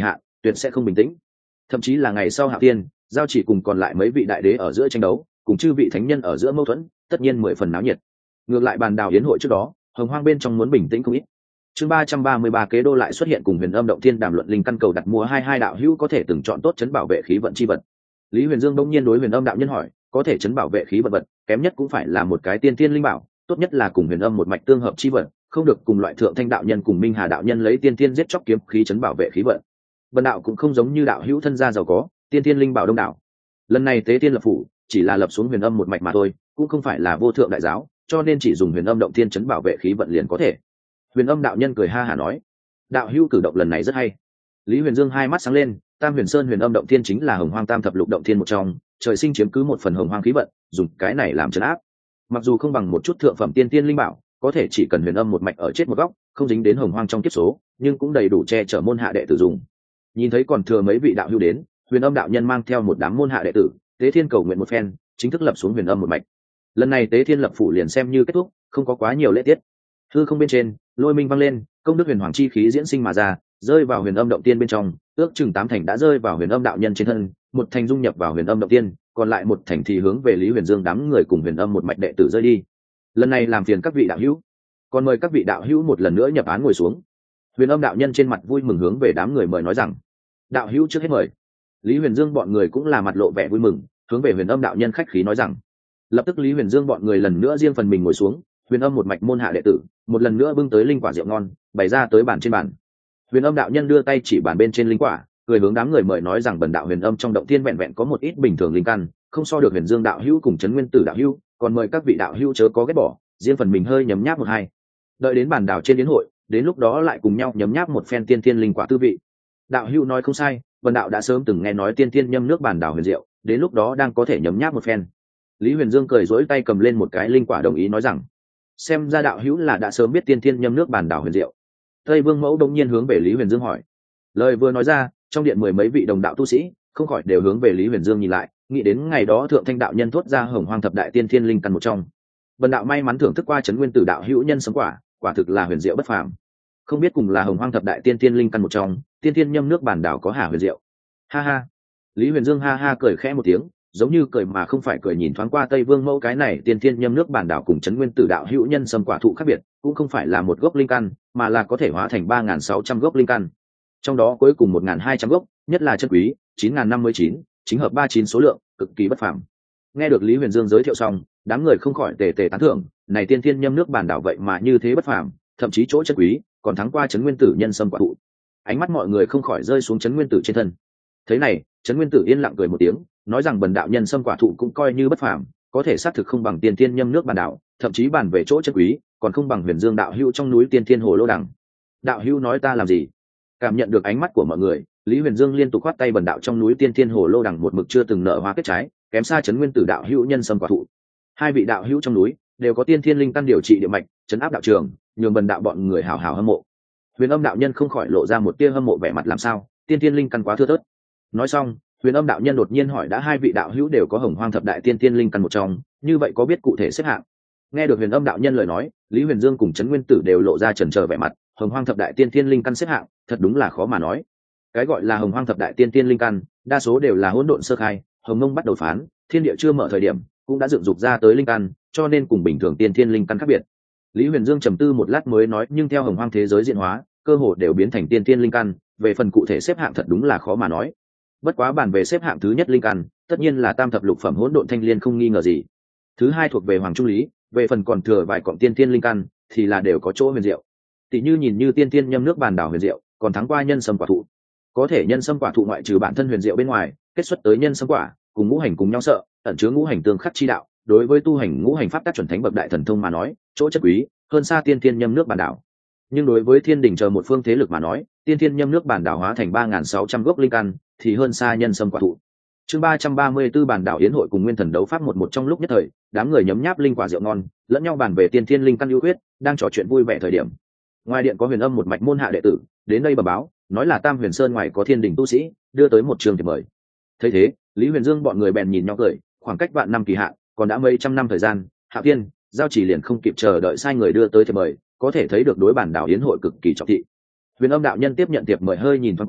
tuyệt sẽ không bình tĩnh. Thậm chí là ngày sau Hạo Thiên giao chỉ cùng còn lại mấy vị đại đế ở giữa tranh đấu, cùng chư vị thánh nhân ở giữa mâu thuẫn, tất nhiên mười phần náo nhiệt. Ngược lại bàn đào yến hội trước đó, hồng hoang bên trong muốn bình tĩnh không ít. Chương ba trăm ba mươi ba kế đô lại xuất hiện cùng Huyền Âm động thiên đàm luận linh căn cầu đặt mua hai hai đạo hữu có thể từng chọn tốt chấn bảo vệ khí vận chi vật. Lý Huyền Dương đông nhiên đối Huyền Âm đạo nhân hỏi, có thể chấn bảo vệ khí vận vật, kém nhất cũng phải là một cái tiên tiên linh bảo, tốt nhất là cùng Huyền Âm một mạch tương hợp chi vật, không được cùng loại thượng thanh đạo nhân cùng Minh Hà đạo nhân lấy tiên tiên giết chóc kiếm khí chấn bảo vệ khí vận. Vân đạo cũng không giống như đạo hữu thân gia giàu có, tiên tiên linh bảo đông đảo. Lần này tế tiên lập phủ, chỉ là lập xuống Huyền Âm một mạch mà thôi, cũng không phải là vô thượng đại giáo, cho nên chỉ dùng Huyền Âm động thiên chấn bảo vệ khí vận liền có thể. Huyền Âm đạo nhân cười ha hả nói, đạo hữu cử động lần này rất hay. Lý Huyền Dương hai mắt sáng lên, Tam Huyền Sơn Huyền Âm động thiên chính là Hồng Hoang Tam thập lục động thiên một trong, trời sinh chiếm cứ một phần Hồng Hoang khí vận, dùng cái này làm trấn áp. Mặc dù không bằng một chút thượng phẩm tiên tiên linh bảo, có thể chỉ cần Huyền Âm một mạch ở chết một góc, không dính đến Hồng Hoang trong kiếp số, nhưng cũng đầy đủ che chở môn hạ đệ tử dùng. Nhìn thấy còn thừa mấy vị đạo hữu đến, Huyền Âm đạo nhân mang theo một đám môn hạ đệ tử, tế thiên cầu nguyện một phen, chính thức lập xuống Huyền Âm một mạch. Lần này tế thiên lập phủ liền xem như kết thúc, không có quá nhiều lễ tiết. Hư không bên trên, lôi minh vang lên, công đức huyền hoàng chi khí diễn sinh mà ra, rơi vào Huyền Âm động tiên bên trong, ước chừng tám thành đã rơi vào Huyền Âm đạo nhân trên thân, một thành dung nhập vào Huyền Âm động tiên, còn lại một thành thì hướng về Lý Huyền Dương đám người cùng Huyền Âm một mạch đệ tử rơi đi. Lần này làm phiền các vị đạo hữu, còn mời các vị đạo hữu một lần nữa nhập án ngồi xuống. Huyền Âm đạo nhân trên mặt vui mừng hướng về đám người mời nói rằng, đạo hữu trước hết mời. Lý Huyền Dương bọn người cũng là mặt lộ vẻ vui mừng, hướng về Huyền Âm đạo nhân khách khí nói rằng. Lập tức Lý Huyền Dương bọn người lần nữa riêng phần mình ngồi xuống, Huyền Âm một mạch môn hạ đệ tử một lần nữa bưng tới linh quả rượu ngon, bày ra tới bàn trên bàn. Huyền Âm đạo nhân đưa tay chỉ bàn bên trên linh quả, cười hướng đám người mời nói rằng bần đạo Huyền Âm trong động thiên vẹn vẹn có một ít bình thường linh căn, không so được Huyền Dương đạo hữu cùng Trấn Nguyên Tử đạo hữu, còn mời các vị đạo hữu chớ có ghét bỏ, riêng phần mình hơi nhấm nháp một hai. Đợi đến bàn đảo trên yến hội, đến lúc đó lại cùng nhau nhấm nháp một phen tiên thiên linh quả tư vị. Đạo hữu nói không sai, bần đạo đã sớm từng nghe nói tiên thiên nhâm nước bàn đảo huyền diệu, đến lúc đó đang có thể nhấm nháp một phen. Lý Huyền Dương cười rỗi tay cầm lên một cái linh quả đồng ý nói rằng, xem ra đạo hữu là đã sớm biết tiên thiên nhâm nước bàn đảo huyền diệu. Tây Vương Mẫu đông nhiên hướng về Lý Huyền Dương hỏi. Lời vừa nói ra, trong điện mười mấy vị đồng đạo tu sĩ không khỏi đều hướng về Lý Huyền Dương nhìn lại, nghĩ đến ngày đó thượng thanh đạo nhân thốt ra Hồng Hoang thập đại tiên thiên linh căn một trong. Bần đạo may mắn thưởng thức qua Trấn Nguyên Tử đạo hữu nhân sống quả, quả thực là huyền diệu bất phàm. Không biết cùng là Hồng Hoang thập đại tiên thiên linh căn một trong, tiên thiên nhâm nước bản đảo có hả huyền diệu. Ha ha. Lý Huyền Dương ha ha cười khẽ một tiếng, giống như cười mà không phải cười, nhìn thoáng qua Tây Vương Mẫu cái này tiên thiên nhâm nước bản đảo cùng Trấn Nguyên Tử đạo hữu nhân sâm quả thụ khác biệt, cũng không phải là một gốc linh căn, mà là có thể hóa thành ba nghìn sáu trăm gốc linh căn. Trong đó cuối cùng một nghìn hai trăm gốc, nhất là chân quý, chín nghìn năm mươi chín, chính hợp ba chín số lượng, cực kỳ bất phàm. Nghe được Lý Huyền Dương giới thiệu xong, đám người không khỏi tề tề tán thưởng, này tiên thiên nhâm nước bản đảo vậy mà như thế bất phàm, thậm chí chỗ chân quý còn thắng qua Trấn Nguyên Tử nhân sâm quả thụ. Ánh mắt mọi người không khỏi rơi xuống Trấn Nguyên Tử trên thân. Thế này, Trấn Nguyên Tử yên lặng cười một tiếng, nói rằng bần đạo nhân sâm quả thụ cũng coi như bất phàm, có thể xác thực không bằng tiên thiên nhâm nước bản đảo, thậm chí bàn về chỗ chân quý còn không bằng Huyền Dương đạo hữu trong núi tiên thiên hồ lô đằng. Đạo hữu nói ta làm gì? Cảm nhận được ánh mắt của mọi người, Lý Huyền Dương liên tục khoát tay, bần đạo trong núi tiên thiên hồ lô đằng một mực chưa từng nở hoa kết trái, kém xa Trấn Nguyên Tử đạo hữu nhân sâm quả thụ. Hai vị đạo hữu trong núi đều có tiên thiên linh căn điều trị địa mạch, chấn áp đạo trường, nhường bần đạo bọn người hào hào hâm mộ. Huyền Âm đạo nhân không khỏi lộ ra một tia hâm mộ vẻ mặt, làm sao, tiên thiên linh căn quá thưa thớt. Nói xong, Huyền Âm đạo nhân đột nhiên hỏi, đã hai vị đạo hữu đều có Hồng Hoang thập đại tiên thiên linh căn một trong, như vậy có biết cụ thể xếp hạng? Nghe được Huyền Âm đạo nhân lời nói, Lý Huyền Dương cùng Trấn Nguyên Tử đều lộ ra chần chờ vẻ mặt. Hồng Hoang thập đại tiên thiên linh căn xếp hạng, thật đúng là khó mà nói. Cái gọi là Hồng Hoang thập đại tiên thiên linh căn, đa số đều là hỗn độn sơ khai, Hồng Mông bắt đầu phán, thiên địa chưa mở thời điểm, cũng đã dựng dục ra tới linh căn, cho nên cùng bình thường tiên thiên linh căn khác biệt. Lý Huyền Dương trầm tư một lát mới nói, nhưng theo Hồng Hoang thế giới diễn hóa, cơ hồ đều biến thành tiên thiên linh căn, về phần cụ thể xếp hạng thật đúng là khó mà nói. Bất quá bản về xếp hạng thứ nhất linh căn, tất nhiên là tam thập lục phẩm hỗn độn thanh liên không nghi ngờ gì. Thứ hai thuộc về Hoàng Trung Lý, về phần còn thừa vài cọng tiên thiên linh căn thì là đều có chỗ huyền diệu. Tỷ như nhìn như tiên thiên nhâm nước bàn đảo huyền diệu, còn thắng qua nhân sâm quả thụ. Có thể nhân sâm quả thụ ngoại trừ bản thân huyền diệu bên ngoài, kết xuất tới nhân sâm quả cùng ngũ hành cùng nhau sợ, ẩn chứa ngũ hành tương khắc chi đạo, đối với tu hành ngũ hành pháp tác chuẩn thánh bậc đại thần thông mà nói, chỗ chất quý hơn xa tiên thiên nhâm nước bản đảo. Nhưng đối với thiên đình chờ một phương thế lực mà nói, tiên thiên nhâm nước bản đảo hóa thành ba nghìn sáu trăm gốc linh căn thì hơn xa nhân sâm quả thụ. Chương ba trăm ba mươi 34 bản đảo yến hội cùng nguyên thần đấu pháp một một trong lúc nhất thời, đám người nhấm nháp linh quả rượu ngon, lẫn nhau bàn về tiên thiên linh căn ưu huyết, đang trò chuyện vui vẻ thời điểm. Ngoài điện có Huyền Âm một mạch môn hạ đệ tử đến đây bẩm báo, nói là Tam Huyền Sơn ngoài có thiên đình tu sĩ đưa tới một trường thiệp mời. Thấy thế, Lý Huyền Dương bọn người bèn nhìn nhau cười, khoảng cách vạn năm kỳ hạn, còn đã mấy trăm năm thời gian, Hạ Tiên giao chỉ liền không kịp chờ đợi sai người đưa tới thiệp mời, có thể thấy được đối bản đảo yến hội cực kỳ trọng thị. Huyền Âm đạo nhân tiếp nhận thiệp mời hơi nhìn thoáng qua,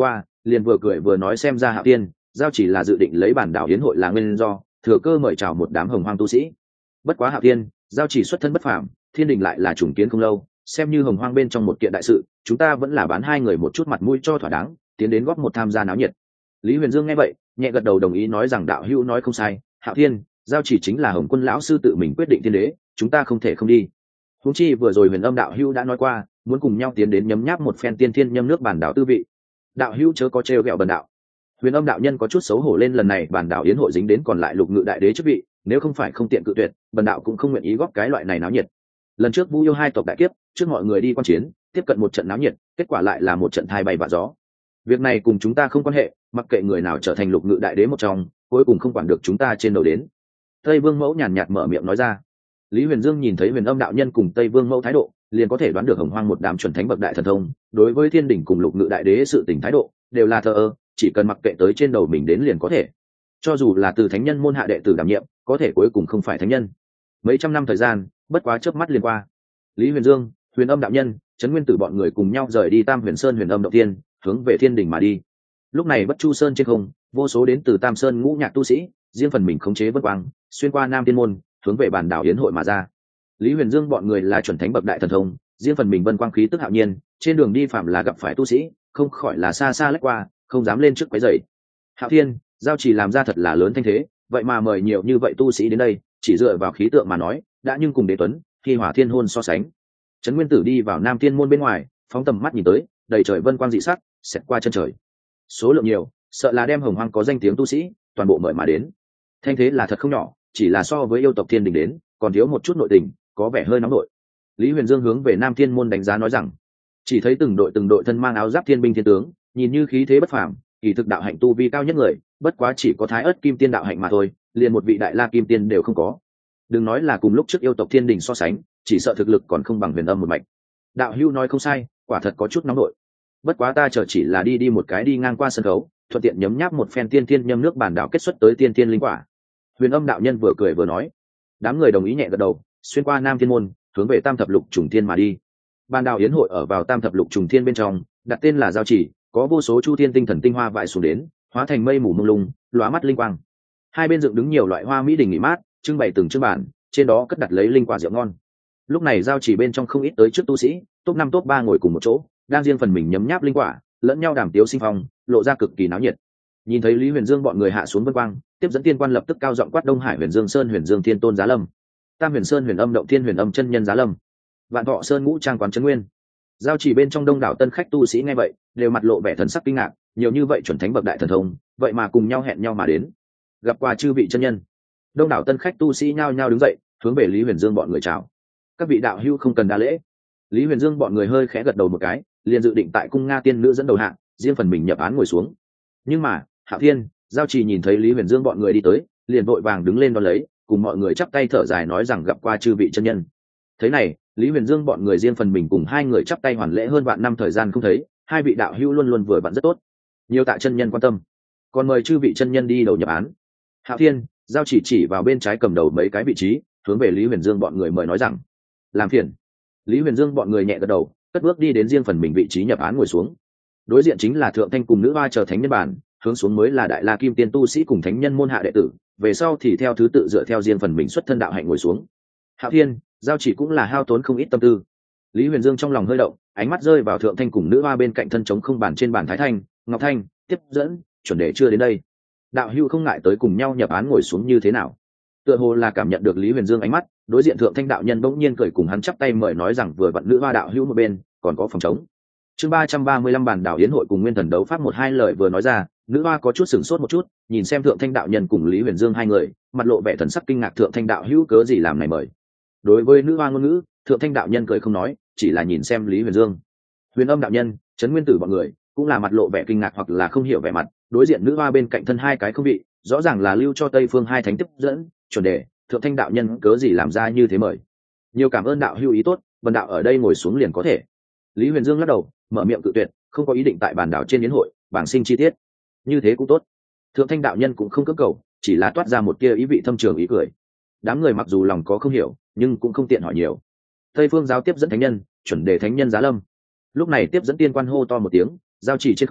liền vừa cười vừa nói xem ra Hạo Thiên giao chỉ là dự định lấy bản đảo hiến hội là nguyên do thừa cơ mời chào một đám hồng hoang tu sĩ. Bất quá Hạo Thiên giao chỉ xuất thân bất phàm, thiên đình lại là chủng kiến không lâu, xem như hồng hoang bên trong một kiện đại sự, chúng ta vẫn là bán hai người một chút mặt mũi cho thỏa đáng, tiến đến góp một tham gia náo nhiệt. Lý Huyền Dương nghe vậy nhẹ gật đầu đồng ý nói rằng đạo hữu nói không sai, Hạo Thiên giao chỉ chính là Hồng Quân lão sư tự mình quyết định thiên đế, chúng ta không thể không đi. Huống chi vừa rồi Huyền Âm đạo hữu đã nói qua muốn cùng nhau tiến đến nhấm nháp một phen tiên thiên nhâm nước bản đảo tư vị, đạo hữu chớ có trêu ghẹo bần đạo. Huyền Âm đạo nhân có chút xấu hổ lên, lần này bản đảo yến hội dính đến còn lại lục ngự đại đế chức vị, nếu không phải không tiện cự tuyệt, bần đạo cũng không nguyện ý góp cái loại này náo nhiệt. Lần trước Vu yêu hai tộc đại kiếp, trước mọi người đi quan chiến, tiếp cận một trận náo nhiệt, kết quả lại là một trận thai bay vạ gió. Việc này cùng chúng ta không quan hệ, mặc kệ người nào trở thành lục ngự đại đế một trong, cuối cùng không quản được chúng ta trên đầu đến. Tây Vương Mẫu nhàn nhạt mở miệng nói ra. Lý Huyền Dương nhìn thấy Huyền Âm đạo nhân cùng Tây Vương Mẫu thái độ, liền có thể đoán được hồng hoang một đám chuẩn thánh bậc đại thần thông, đối với thiên đỉnh cùng lục ngự đại đế sự tình thái độ đều là thờ ơ, chỉ cần mặc kệ tới trên đầu mình đến liền có thể. Cho dù là từ thánh nhân môn hạ đệ tử đảm nhiệm, có thể cuối cùng không phải thánh nhân. Mấy trăm năm thời gian, bất quá chớp mắt liền qua. Lý Huyền Dương, Huyền Âm đạo nhân, Trấn Nguyên Tử bọn người cùng nhau rời đi Tam Huyền Sơn Huyền Âm động tiên, hướng về thiên đỉnh mà đi. Lúc này Bất Chu Sơn trên không, vô số đến từ Tam Sơn ngũ nhạc tu sĩ, riêng phần mình khống chế vân quang, xuyên qua Nam Thiên môn, hướng về bản đảo yến hội mà ra. Lý Huyền Dương bọn người là chuẩn thánh bậc đại thần thông, riêng phần mình vân quang khí tức hạo nhiên, trên đường đi phạm là gặp phải tu sĩ, không khỏi là xa xa lách qua, không dám lên trước quấy rầy. Hạo Thiên, giao chỉ làm ra thật là lớn thanh thế, vậy mà mời nhiều như vậy tu sĩ đến đây, chỉ dựa vào khí tượng mà nói, đã nhưng cùng Đế Tuấn, khi Hỏa Thiên hôn so sánh. Trấn Nguyên Tử đi vào Nam Thiên môn bên ngoài, phóng tầm mắt nhìn tới, đầy trời vân quang dị sắc, xẹt qua chân trời. Số lượng nhiều, sợ là đem hồng hoang có danh tiếng tu sĩ, toàn bộ mời mà đến. Thanh thế là thật không nhỏ, chỉ là so với yêu tộc thiên đình đến, còn thiếu một chút nội tình, có vẻ hơi nóng nội. Lý Huyền Dương hướng về Nam Thiên môn đánh giá nói rằng, chỉ thấy từng đội từng đội thân mang áo giáp thiên binh thiên tướng, nhìn như khí thế bất phàm, kỳ thực đạo hạnh tu vi cao nhất người, bất quá chỉ có Thái Ức Kim Tiên đạo hạnh mà thôi, liền một vị Đại La Kim Tiên đều không có. Đừng nói là cùng lúc trước yêu tộc thiên đình so sánh, chỉ sợ thực lực còn không bằng Huyền Âm một mạch. Đạo hữu nói không sai, quả thật có chút nóng nội. Bất quá ta chờ chỉ là đi đi một cái đi ngang qua sân khấu, thuận tiện nhấm nháp một phen tiên tiên nhâm nước bản đảo kết xuất tới tiên tiên linh quả. Huyền Âm đạo nhân vừa cười vừa nói. Đám người đồng ý nhẹ gật đầu, xuyên qua Nam Thiên môn, hướng về Tam Thập Lục Trùng Thiên mà đi. Ban đảo yến hội ở vào Tam Thập Lục Trùng Thiên bên trong, đặt tên là Giao Chỉ, có vô số chu thiên tinh thần tinh hoa vãi xuống đến, hóa thành mây mù mông lung, lóa mắt linh quang. Hai bên dựng đứng nhiều loại hoa mỹ đình nghỉ mát, trưng bày từng chương bản, trên đó cất đặt lấy linh quả rượu ngon. Lúc này Giao Chỉ bên trong không ít tới trước tu sĩ, top năm top ba ngồi cùng một chỗ, đang riêng phần mình nhấm nháp linh quả, lẫn nhau đàm tiếu sinh phong, lộ ra cực kỳ náo nhiệt. Nhìn thấy Lý Huyền Dương bọn người hạ xuống vân quang, tiếp dẫn tiên quan lập tức cao giọng quát Đông Hải Huyền Dương Sơn Huyền Dương Thiên Tôn giá lâm, Tam Huyền Sơn Huyền Âm Động Thiên Huyền Âm chân nhân giá lâm, Vạn Thọ Sơn Ngũ Trang quán Trấn Nguyên. Giao chỉ bên trong đông đảo tân khách tu sĩ nghe vậy, đều mặt lộ vẻ thần sắc kinh ngạc, nhiều như vậy chuẩn thánh bậc đại thần thông, vậy mà cùng nhau hẹn nhau mà đến. Gặp qua chư vị chân nhân. Đông đảo tân khách tu sĩ nhao nhao đứng dậy, hướng về Lý Huyền Dương bọn người chào. Các vị đạo hữu không cần đa lễ. Lý Huyền Dương bọn người hơi khẽ gật đầu một cái, liền dự định tại cung Nga tiên nữ dẫn đầu hạng, riêng phần mình nhập án ngồi xuống. Nhưng mà, Hạo Thiên, Giao Trì nhìn thấy Lý Huyền Dương bọn người đi tới, liền vội vàng đứng lên đón lấy, cùng mọi người chắp tay thở dài nói rằng gặp qua chư vị chân nhân. Thế này, Lý Huyền Dương bọn người riêng phần mình cùng hai người chắp tay hoàn lễ hơn vạn năm thời gian không thấy, hai vị đạo hữu luôn luôn vừa vặn rất tốt. Nhiều tạ chân nhân quan tâm. Còn mời chư vị chân nhân đi đầu nhập án. Hạo Thiên, Giao Chỉ chỉ vào bên trái cầm đầu mấy cái vị trí, hướng về Lý Huyền Dương bọn người mời nói rằng: "Làm phiền." Lý Huyền Dương bọn người nhẹ gật đầu, cất bước đi đến riêng phần mình vị trí nhập án ngồi xuống. Đối diện chính là thượng thanh cùng nữ hoa chờ thánh nhân bản, hướng xuống mới là đại la kim tiên tu sĩ cùng thánh nhân môn hạ đệ tử, về sau thì theo thứ tự dựa theo riêng phần mình xuất thân đạo hạnh ngồi xuống. Hạo Thiên, Giao Chỉ cũng là hao tốn không ít tâm tư. Lý Huyền Dương trong lòng hơi động, ánh mắt rơi vào thượng thanh cùng nữ hoa bên cạnh thân trống không bàn trên bàn thái thanh, ngọc thanh, tiếp dẫn, chuẩn đề chưa đến đây. Đạo hữu không ngại tới cùng nhau nhập án ngồi xuống như thế nào? Tựa hồ là cảm nhận được Lý Huyền Dương ánh mắt, đối diện thượng thanh đạo nhân bỗng nhiên cười cùng hắn chắp tay mời nói rằng vừa vặn nữ hoa đạo hữu một bên, còn có phòng trống. Chương ba trăm ba mươi lăm bản đảo yến hội cùng nguyên thần đấu pháp một hai lời vừa nói ra, nữ hoa có chút sửng sốt một chút, nhìn xem thượng thanh đạo nhân cùng Lý Huyền Dương hai người, mặt lộ vẻ thần sắc kinh ngạc thượng thanh đạo hữu cớ gì làm này mời. Đối với nữ hoa ngôn ngữ, thượng thanh đạo nhân cười không nói, chỉ là nhìn xem Lý Huyền Dương. Huyền Âm đạo nhân, Trấn Nguyên Tử bọn người cũng là mặt lộ vẻ kinh ngạc hoặc là không hiểu vẻ mặt, đối diện nữ hoa bên cạnh thân hai cái không vị, rõ ràng là lưu cho Tây Phương hai thánh tiếp dẫn, chuẩn đề, thượng thanh đạo nhân cớ gì làm ra như thế mời. Nhiều cảm ơn đạo hữu ý tốt, vân đạo ở đây ngồi xuống liền có thể. Lý Huyền Dương lắc đầu, mở miệng cự tuyệt, không có ý định tại bản đảo trên yến hội bảng sinh chi tiết. Như thế cũng tốt. Thượng thanh đạo nhân cũng không cưỡng cầu, chỉ là toát ra một tia ý vị thâm trường ý cười. Đám người mặc dù lòng có không hiểu, nhưng cũng không tiện hỏi nhiều. Tây Phương giáo tiếp dẫn thánh nhân, chuẩn đề thánh nhân giá lâm. Lúc này tiếp dẫn tiên quan hô to một tiếng, giao chỉ trên không,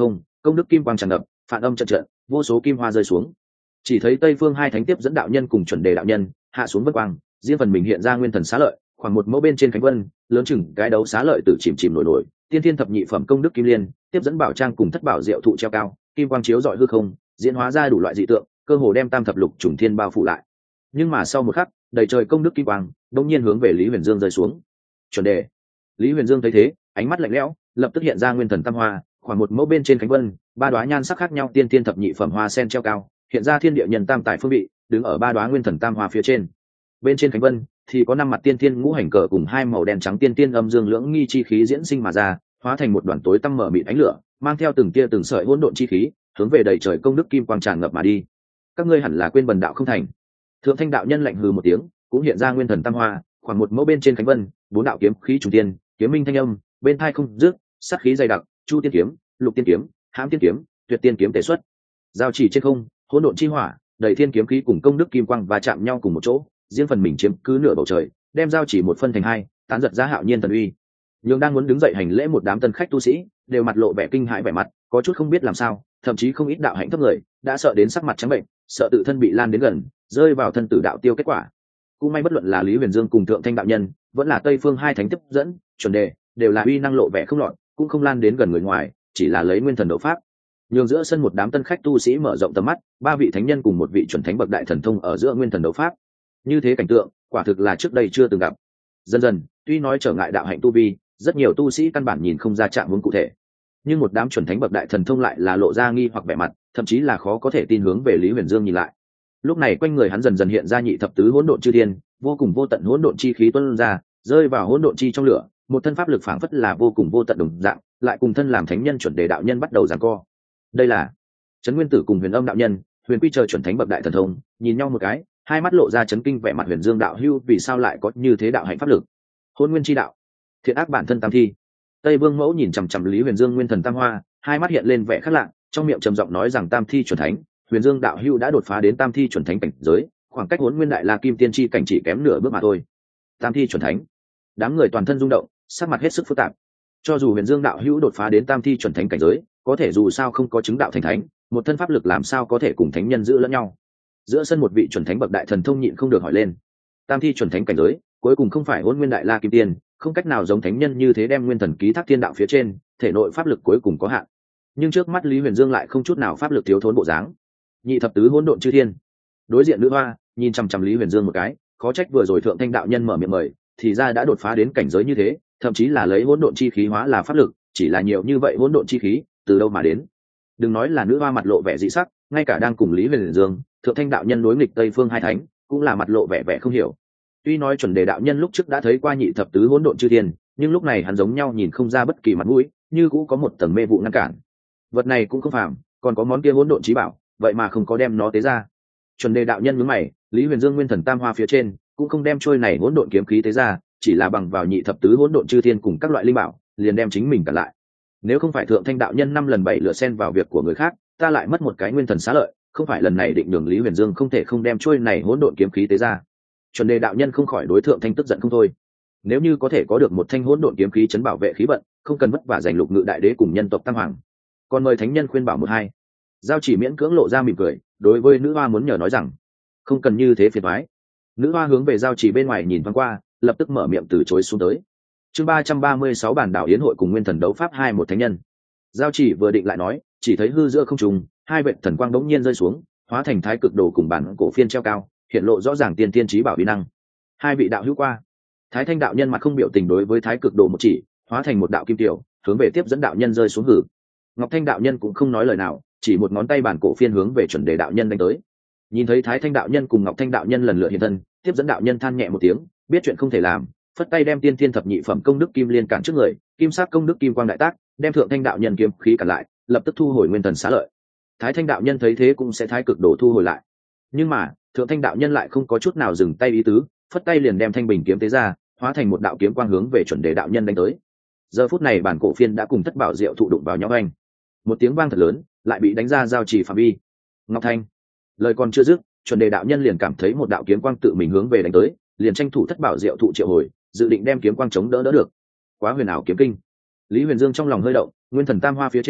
công đức kim quang tràn ngập, phản âm trận trận, vô số kim hoa rơi xuống. Chỉ thấy tây phương hai thánh tiếp dẫn đạo nhân cùng chuẩn đề đạo nhân hạ xuống vân quang, riêng phần mình hiện ra nguyên thần xá lợi, khoảng một mẫu bên trên cánh vân, lớn chừng cái đấu xá lợi tự chìm chìm nổi nổi, tiên thiên thập nhị phẩm công đức kim liên, tiếp dẫn bảo trang cùng thất bảo diệu thụ treo cao, kim quang chiếu rọi hư không, diễn hóa ra đủ loại dị tượng, cơ hồ đem tam thập lục trùng thiên bao phủ lại. Nhưng mà sau một khắc, đầy trời công đức kim quang đột nhiên hướng về Lý Huyền Dương rơi xuống. Chuẩn đề. Lý Huyền Dương thấy thế, ánh mắt lạnh lẽo, lập tức hiện ra nguyên thần tam hoa, khoảng một mẫu bên trên cánh vân, ba đóa nhan sắc khác nhau tiên thiên thập nhị phẩm hoa sen treo cao, hiện ra thiên địa nhân tam tại phương vị, đứng ở ba đóa nguyên thần tam hoa phía trên. Bên trên cánh vân thì có năm mặt tiên thiên ngũ hành cờ cùng hai màu đen trắng tiên tiên âm dương lưỡng nghi chi khí diễn sinh mà ra, hóa thành một đoàn tối tăm mở mịt ánh lửa, mang theo từng tia từng sợi hỗn độn chi khí, hướng về đầy trời công đức kim quang tràn ngập mà đi. Các ngươi hẳn là quên bần đạo không thành. Thượng Thanh đạo nhân lạnh hừ một tiếng, cũng hiện ra nguyên thần tam hoa, khoảng một mẫu bên trên cánh vân, bốn đạo kiếm khí trùng tiên, kiếm minh thanh âm, bên thai không dứt, sát khí dày đặc, chu tiên kiếm, lục tiên kiếm, hãm tiên kiếm, tuyệt tiên kiếm tề xuất. Giao chỉ trên không, hỗn độn chi hỏa, đầy thiên kiếm khí cùng công đức kim quang và chạm nhau cùng một chỗ, riêng phần mình chiếm cứ nửa bầu trời, đem giao chỉ một phân thành hai, tán giật ra hạo nhiên thần uy. Nhưng đang muốn đứng dậy hành lễ một đám tân khách tu sĩ, đều mặt lộ vẻ kinh hãi vẻ mặt, có chút không biết làm sao, thậm chí không ít đạo hạnh thấp người, đã sợ đến sắc mặt trắng bệnh, sợ tự thân bị lan đến gần, rơi vào thân tử đạo tiêu kết quả. Cũng may bất luận là Lý Huyền Dương cùng Thượng Thanh đạo nhân, vẫn là Tây Phương hai thánh tiếp dẫn, chuẩn đề, đều là uy năng lộ vẻ không lọt, cũng không lan đến gần người ngoài, chỉ là lấy nguyên thần độ pháp. Nhường giữa sân một đám tân khách tu sĩ mở rộng tầm mắt, ba vị thánh nhân cùng một vị chuẩn thánh bậc đại thần thông ở giữa nguyên thần đấu pháp. Như thế cảnh tượng, quả thực là trước đây chưa từng gặp. Dần dần, tuy nói trở ngại đạo hạnh tu vi, rất nhiều tu sĩ căn bản nhìn không ra trạng huống cụ thể. Nhưng một đám chuẩn thánh bậc đại thần thông lại là lộ ra nghi hoặc vẻ mặt, thậm chí là khó có thể tin hướng về Lý Huyền Dương nhìn lại. Lúc này quanh người hắn dần dần hiện ra nhị thập tứ hỗn độn chư thiên, vô cùng vô tận hỗn độn chi khí tuôn ra, rơi vào hỗn độn chi trong lửa, một thân pháp lực phảng phất là vô cùng vô tận đồng dạng, lại cùng thân làm thánh nhân chuẩn đề đạo nhân bắt đầu giằng co. Đây là Trấn Nguyên Tử cùng Huyền Âm đạo nhân, Huyền Quy chờ chuẩn thánh bậc đại thần thông, nhìn nhau một cái, hai mắt lộ ra chấn kinh vẻ mặt. Huyền Dương đạo hữu vì sao lại có như thế đạo hạnh pháp lực? Hôn nguyên chi đạo, thiện ác bản thân tam thi. Tây Vương Mẫu nhìn chằm chằm Lý Huyền Dương nguyên thần tam hoa, hai mắt hiện lên vẻ khác lạ, trong miệng trầm giọng nói rằng tam thi chuẩn thánh, Huyền Dương đạo hữu đã đột phá đến tam thi chuẩn thánh cảnh giới, khoảng cách Hỗn Nguyên đại la kim tiên chi cảnh chỉ kém nửa bước mà thôi. Tam thi chuẩn thánh, đám người toàn thân rung động, sắc mặt hết sức phức tạp. Cho dù Huyền Dương đạo hữu đột phá đến tam thi chuẩn thánh cảnh giới, có thể dù sao không có chứng đạo thành thánh, một thân pháp lực làm sao có thể cùng thánh nhân giữ lẫn nhau? Giữa sân một vị chuẩn thánh bậc đại thần thông nhịn không được hỏi lên. Tam thi chuẩn thánh cảnh giới, cuối cùng không phải Hỗn Nguyên đại la kim tiên, không cách nào giống thánh nhân như thế đem nguyên thần ký thác thiên đạo phía trên, thể nội pháp lực cuối cùng có hạn. Nhưng trước mắt Lý Huyền Dương lại không chút nào pháp lực thiếu thốn bộ dáng. Nhị thập tứ hỗn độn chư thiên. Đối diện nữ hoa nhìn chằm chằm Lý Huyền Dương một cái, khó trách vừa rồi Thượng Thanh đạo nhân mở miệng mời, thì ra đã đột phá đến cảnh giới như thế, thậm chí là lấy hỗn độn chi khí hóa là pháp lực, chỉ là nhiều như vậy hỗn độn chi khí, từ đâu mà đến? Đừng nói là nữ hoa mặt lộ vẻ dị sắc, ngay cả đang cùng Lý Huyền Dương, Thượng Thanh đạo nhân đối nghịch Tây Phương hai thánh, cũng là mặt lộ vẻ vẻ không hiểu. Tuy nói chuẩn đề đạo nhân lúc trước đã thấy qua nhị thập tứ hỗn độn chư thiên, nhưng lúc này hắn giống nhau nhìn không ra bất kỳ mặt mũi, như cũng có một tầng mê vụ ngăn cản. Vật này cũng không phàm, còn có món kia hỗn độn chí bảo, vậy mà không có đem nó tế ra. Chuẩn đề đạo nhân nhướng mày, Lý Huyền Dương nguyên thần tam hoa phía trên, cũng không đem trôi này hỗn độn kiếm khí tế ra, chỉ là bằng vào nhị thập tứ hỗn độn chư thiên cùng các loại linh bảo, liền đem chính mình cản lại. Nếu không phải Thượng Thanh đạo nhân năm lần bảy lượt xen vào việc của người khác, ta lại mất một cái nguyên thần xá lợi, không phải lần này định đường Lý Huyền Dương không thể không đem trôi này hỗn độn kiếm khí tế ra. Chuẩn đề đạo nhân không khỏi đối Thượng Thanh tức giận không thôi. Nếu như có thể có được một thanh hỗn độn kiếm khí chấn bảo vệ khí vận, không cần vất vả giành lục ngự đại đế cùng nhân tộc tam hoàng. Còn mời thánh nhân khuyên bảo một hai. Giao Chỉ miễn cưỡng lộ ra mỉm cười, đối với nữ hoa muốn nhờ nói rằng, không cần như thế phiền toái. Nữ hoa hướng về Giao Chỉ bên ngoài nhìn thoáng qua, lập tức mở miệng từ chối xuống tới. Chương ba trăm ba mươi sáu bản đảo yến hội cùng nguyên thần đấu pháp hai một thánh nhân. Giao Chỉ vừa định lại nói, chỉ thấy hư giữa không trung, hai vệt thần quang đống nhiên rơi xuống, hóa thành thái cực đồ cùng bản cổ phiên treo cao, hiện lộ rõ ràng tiên tiên chí bảo uy năng. Hai vị đạo hữu qua. Thái Thanh đạo nhân mặt không biểu tình đối với thái cực đồ một chỉ, hóa thành một đạo kim tiểu, hướng về tiếp dẫn đạo nhân rơi xuống hử. Ngọc Thanh đạo nhân cũng không nói lời nào, chỉ một ngón tay bản cổ phiên hướng về chuẩn đề đạo nhân đánh tới. Nhìn thấy Thái Thanh đạo nhân cùng Ngọc Thanh đạo nhân lần lượt hiện thân, tiếp dẫn đạo nhân than nhẹ một tiếng, biết chuyện không thể làm, phất tay đem tiên thiên thập nhị phẩm công đức kim liên cản trước người, kim sắc công đức kim quang đại tác, đem Thượng Thanh đạo nhân kiếm khí cản lại, lập tức thu hồi nguyên thần xá lợi. Thái Thanh đạo nhân thấy thế cũng sẽ thái cực đồ thu hồi lại. Nhưng mà, Thượng Thanh đạo nhân lại không có chút nào dừng tay ý tứ, phất tay liền đem thanh bình kiếm tế ra, hóa thành một đạo kiếm quang hướng về chuẩn đề đạo nhân đánh tới. Giờ phút này bản cổ phiên đã cùng thất bảo diệu thụ đụng vào nhau anh. Một tiếng vang thật lớn, lại bị đánh ra giao trì phạm vi. Ngọc Thanh, lời còn chưa dứt, chuẩn đề đạo nhân liền cảm thấy một đạo kiếm quang tự mình hướng về đánh tới, liền tranh thủ thất bảo diệu thụ triệu hồi, dự định đem kiếm quang chống đỡ đỡ được. Quá huyền ảo kiếm kinh. Lý Huyền Dương trong lòng hơi động, nguyên thần tam hoa phía trên,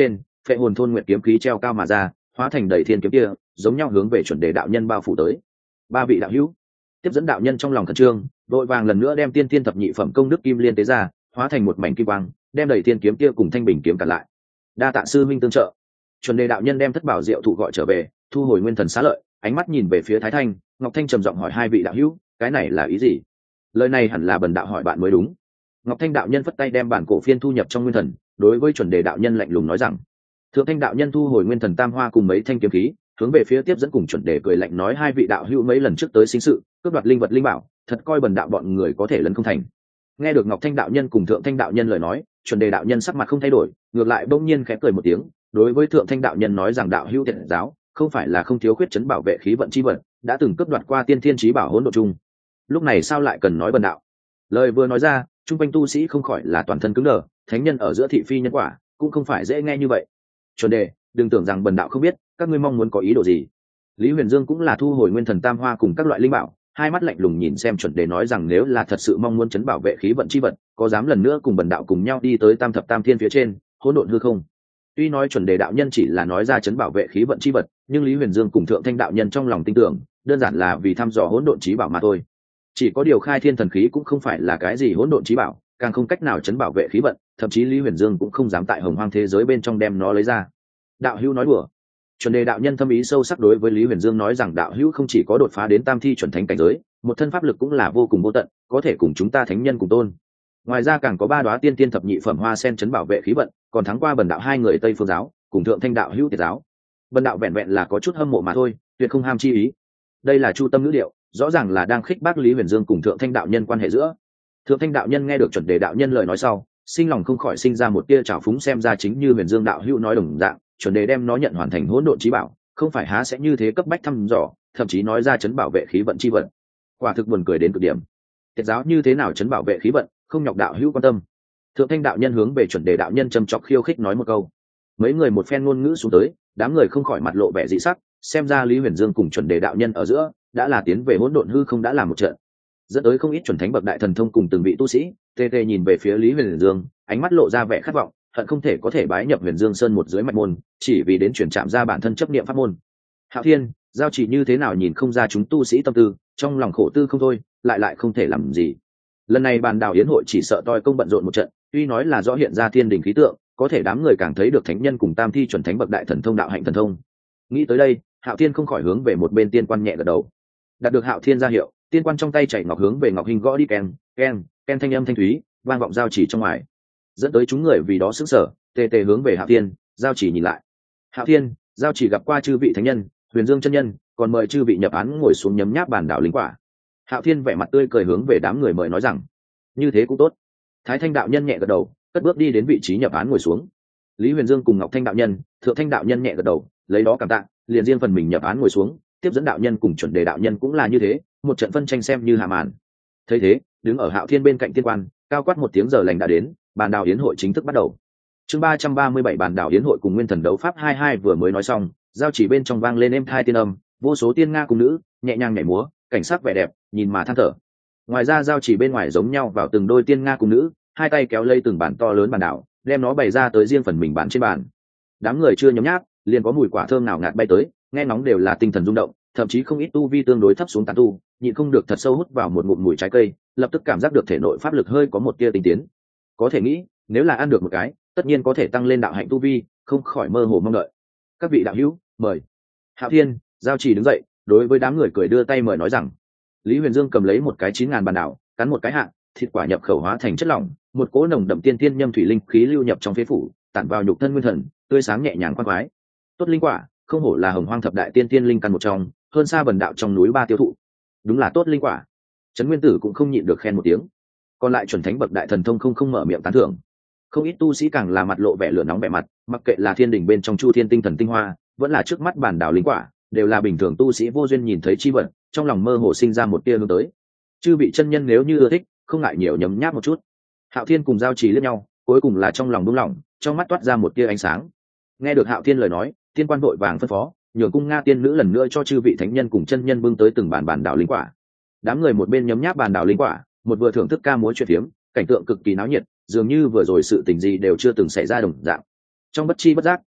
phệ hồn thôn nguyệt kiếm khí treo cao mà ra, hóa thành đầy thiên kiếm kia, giống nhau hướng về chuẩn đề đạo nhân bao phủ tới. Ba vị đạo hữu, tiếp dẫn đạo nhân trong lòng khẩn trương, vội vàng lần nữa đem tiên thiên thập nhị phẩm công đức kim liên tế ra, hóa thành một mảnh kim quang, đem đầy thiên kiếm kia cùng thanh bình kiếm cản lại. Đa tạ sư minh tương trợ. Chuẩn đề đạo nhân đem thất bảo diệu thụ gọi trở về, thu hồi nguyên thần xá lợi, ánh mắt nhìn về phía Thái Thanh, Ngọc Thanh trầm giọng hỏi hai vị đạo hữu, cái này là ý gì? Lời này hẳn là bần đạo hỏi bạn mới đúng. Ngọc Thanh đạo nhân phất tay đem bản cổ phiên thu nhập trong nguyên thần, đối với chuẩn đề đạo nhân lạnh lùng nói rằng. Thượng Thanh đạo nhân thu hồi nguyên thần tam hoa cùng mấy thanh kiếm khí, hướng về phía tiếp dẫn cùng chuẩn đề cười lạnh nói hai vị đạo hữu mấy lần trước tới sinh sự, cướp đoạt linh vật linh bảo, thật coi bần đạo bọn người có thể lấn không thành. Nghe được Ngọc Thanh đạo nhân cùng Thượng Thanh đạo nhân lời nói, chuẩn đề đạo nhân sắc mặt không thay đổi, ngược lại bỗng nhiên khẽ cười một tiếng, đối với Thượng Thanh đạo nhân nói rằng đạo hữu tiện giáo, không phải là không thiếu khuyết chấn bảo vệ khí vận chi vật, đã từng cướp đoạt qua tiên thiên chí bảo hỗn độn chung, lúc này sao lại cần nói bần đạo? Lời vừa nói ra, trung quanh tu sĩ không khỏi là toàn thân cứng đờ, thánh nhân ở giữa thị phi nhân quả, cũng không phải dễ nghe như vậy. Chuẩn đề, đừng tưởng rằng bần đạo không biết, các ngươi mong muốn có ý đồ gì. Lý Huyền Dương cũng là thu hồi nguyên thần tam hoa cùng các loại linh bảo, hai mắt lạnh lùng nhìn xem chuẩn đề nói rằng nếu là thật sự mong muốn chấn bảo vệ khí vận chi vật, có dám lần nữa cùng bần đạo cùng nhau đi tới tam thập tam thiên phía trên, hỗn độn hư không? Tuy nói chuẩn đề đạo nhân chỉ là nói ra chấn bảo vệ khí vận chi vật, nhưng Lý Huyền Dương cùng Thượng Thanh đạo nhân trong lòng tin tưởng, đơn giản là vì thăm dò hỗn độn chí bảo mà thôi. Chỉ có điều khai thiên thần khí cũng không phải là cái gì hỗn độn chí bảo, càng không cách nào chấn bảo vệ khí vận, thậm chí Lý Huyền Dương cũng không dám tại hồng hoang thế giới bên trong đem nó lấy ra. Đạo hữu nói đùa. Chuẩn đề đạo nhân thâm ý sâu sắc đối với Lý Huyền Dương nói rằng đạo hữu không chỉ có đột phá đến tam thi chuẩn thánh cảnh giới, một thân pháp lực cũng là vô cùng vô tận, có thể cùng chúng ta thánh nhân cùng tôn. Ngoài ra càng có ba đóa tiên tiên thập nhị phẩm hoa sen chấn bảo vệ khí vận, còn thắng qua bần đạo hai người Tây Phương giáo, cùng Thượng Thanh đạo hữu Tiệt giáo. Bần đạo vẹn vẹn là có chút hâm mộ mà thôi, tuyệt không ham chi ý. Đây là chu tâm ngữ điệu, rõ ràng là đang khích bác Lý Huyền Dương cùng Thượng Thanh đạo nhân quan hệ giữa. Thượng Thanh đạo nhân nghe được chuẩn đề đạo nhân lời nói sau, sinh lòng không khỏi sinh ra một tia trào phúng xem ra chính như Huyền Dương đạo hữu nói đồng dạng, chuẩn đề đem nó nhận hoàn thành hỗn độn chí bảo, không phải há sẽ như thế cấp bách thăm dò, thậm chí nói ra chấn bảo vệ khí vận chi vận. Quả thực buồn cười đến cực điểm. Tiệt giáo như thế nào chấn bảo vệ khí vận, không nhọc đạo hữu quan tâm. Thượng Thanh đạo nhân hướng về chuẩn đề đạo nhân châm chọc khiêu khích nói một câu. Mấy người một phen ngôn ngữ xuống tới, đám người không khỏi mặt lộ vẻ dị sắc, xem ra Lý Huyền Dương cùng chuẩn đề đạo nhân ở giữa đã là tiến về hỗn độn hư không đã làm một trận, dẫn tới không ít chuẩn thánh bậc đại thần thông cùng từng vị tu sĩ tê tê nhìn về phía Lý Huyền Dương, ánh mắt lộ ra vẻ khát vọng, hận không thể có thể bái nhập Huyền Dương Sơn một dưới mạch môn, chỉ vì đến chuyển chạm ra bản thân chấp niệm pháp môn. Hạo Thiên, giao chỉ như thế nào nhìn không ra chúng tu sĩ tâm tư, trong lòng khổ tư không thôi, lại lại không thể làm gì. Lần này bàn đào yến hội chỉ sợ toi công bận rộn một trận, tuy nói là rõ hiện ra thiên đình khí tượng, có thể đám người càng thấy được thánh nhân cùng tam thi chuẩn thánh bậc đại thần thông đạo hạnh thần thông. Nghĩ tới đây, Hạo Thiên không khỏi hướng về một bên tiên quan nhẹ gật đầu. Đạt được Hạo Thiên ra hiệu, tiên quan trong tay chảy ngọc hướng về ngọc hình gõ đi keng keng keng thanh âm thanh thúy vang vọng giao chỉ trong ngoài, dẫn tới chúng người vì đó sững sờ, tê tê hướng về Hạo Thiên, giao chỉ nhìn lại. Hạo Thiên, giao chỉ gặp qua chư vị thánh nhân, Huyền Dương chân nhân, còn mời chư vị nhập án ngồi xuống nhấm nháp bàn đảo linh quả. Hạo Thiên vẻ mặt tươi cười hướng về đám người mời nói rằng, như thế cũng tốt. Thái Thanh đạo nhân nhẹ gật đầu, cất bước đi đến vị trí nhập án ngồi xuống. Lý Huyền Dương cùng Ngọc Thanh đạo nhân, Thượng Thanh đạo nhân nhẹ gật đầu, lấy đó cảm tạ, liền riêng phần mình nhập án ngồi xuống. Tiếp dẫn đạo nhân cùng chuẩn đề đạo nhân cũng là như thế, một trận phân tranh xem như hạ màn. Thấy thế, đứng ở Hạo Thiên bên cạnh tiên quan, cao quát một tiếng giờ lành đã đến, bàn đào yến hội chính thức bắt đầu. Chương ba trăm ba mươi bảy bàn đào yến hội cùng nguyên thần đấu pháp hai hai vừa mới nói xong, giao chỉ bên trong vang lên êm thai tiên âm, vô số tiên nga cùng nữ nhẹ nhàng nhảy múa, cảnh sắc vẻ đẹp, nhìn mà than thở. Ngoài ra giao chỉ bên ngoài giống nhau vào từng đôi tiên nga cùng nữ, hai tay kéo lây từng bàn to lớn bàn đảo, đem nó bày ra tới riêng phần mình bán trên bàn. Đám người chưa nhấm nháp, liền có mùi quả thơm nào ngạt bay tới, nghe nóng đều là tinh thần rung động, thậm chí không ít tu vi tương đối thấp xuống tán tu, nhịn không được thật sâu hút vào một ngụm mùi trái cây, lập tức cảm giác được thể nội pháp lực hơi có một tia tinh tiến. Có thể nghĩ, nếu là ăn được một cái, tất nhiên có thể tăng lên đạo hạnh tu vi, không khỏi mơ hồ mong đợi. Các vị đạo hữu, mời. Hạo Thiên, giao chỉ đứng dậy, đối với đám người cười đưa tay mời nói rằng. Lý Huyền Dương cầm lấy một cái chín ngàn bàn đảo, cắn một cái hạng, thịt quả nhập khẩu hóa thành chất lỏng, một cỗ nồng đậm tiên tiên nhâm thủy linh khí lưu nhập trong phế phủ, tản vào nhục thân nguyên thần, tươi sáng nhẹ nhàng khoan khoái. Tốt linh quả, không hổ là hồng hoang thập đại tiên tiên linh căn một trong, hơn xa bần đạo trong núi ba tiêu thụ. Đúng là tốt linh quả. Trấn Nguyên Tử cũng không nhịn được khen một tiếng. Còn lại chuẩn thánh bậc đại thần thông không không mở miệng tán thưởng. Không ít tu sĩ càng là mặt lộ vẻ lửa nóng vẻ mặt, mặc kệ là thiên đỉnh bên trong chu thiên tinh thần tinh hoa, vẫn là trước mắt bản đảo linh quả, đều là bình thường tu sĩ vô duyên nhìn thấy chi vật, trong lòng mơ hồ sinh ra một tia hướng tới. Chư vị chân nhân nếu như ưa thích, không ngại nhiều nhấm nháp một chút. Hạo Thiên cùng giao trì liếc nhau, cuối cùng là trong lòng đúng lòng, trong mắt toát ra một tia ánh sáng. Nghe được Hạo Thiên lời nói, tiên quan vội vàng phân phó, nhường cung nga tiên nữ lần nữa cho chư vị thánh nhân cùng chân nhân bưng tới từng bàn bản đảo linh quả. Đám người một bên nhấm nháp bàn đảo linh quả, một vừa thưởng thức ca múa chuyện phiếm, cảnh tượng cực kỳ náo nhiệt, dường như vừa rồi sự tình gì đều chưa từng xảy ra đồng dạng. Trong bất chi bất giác,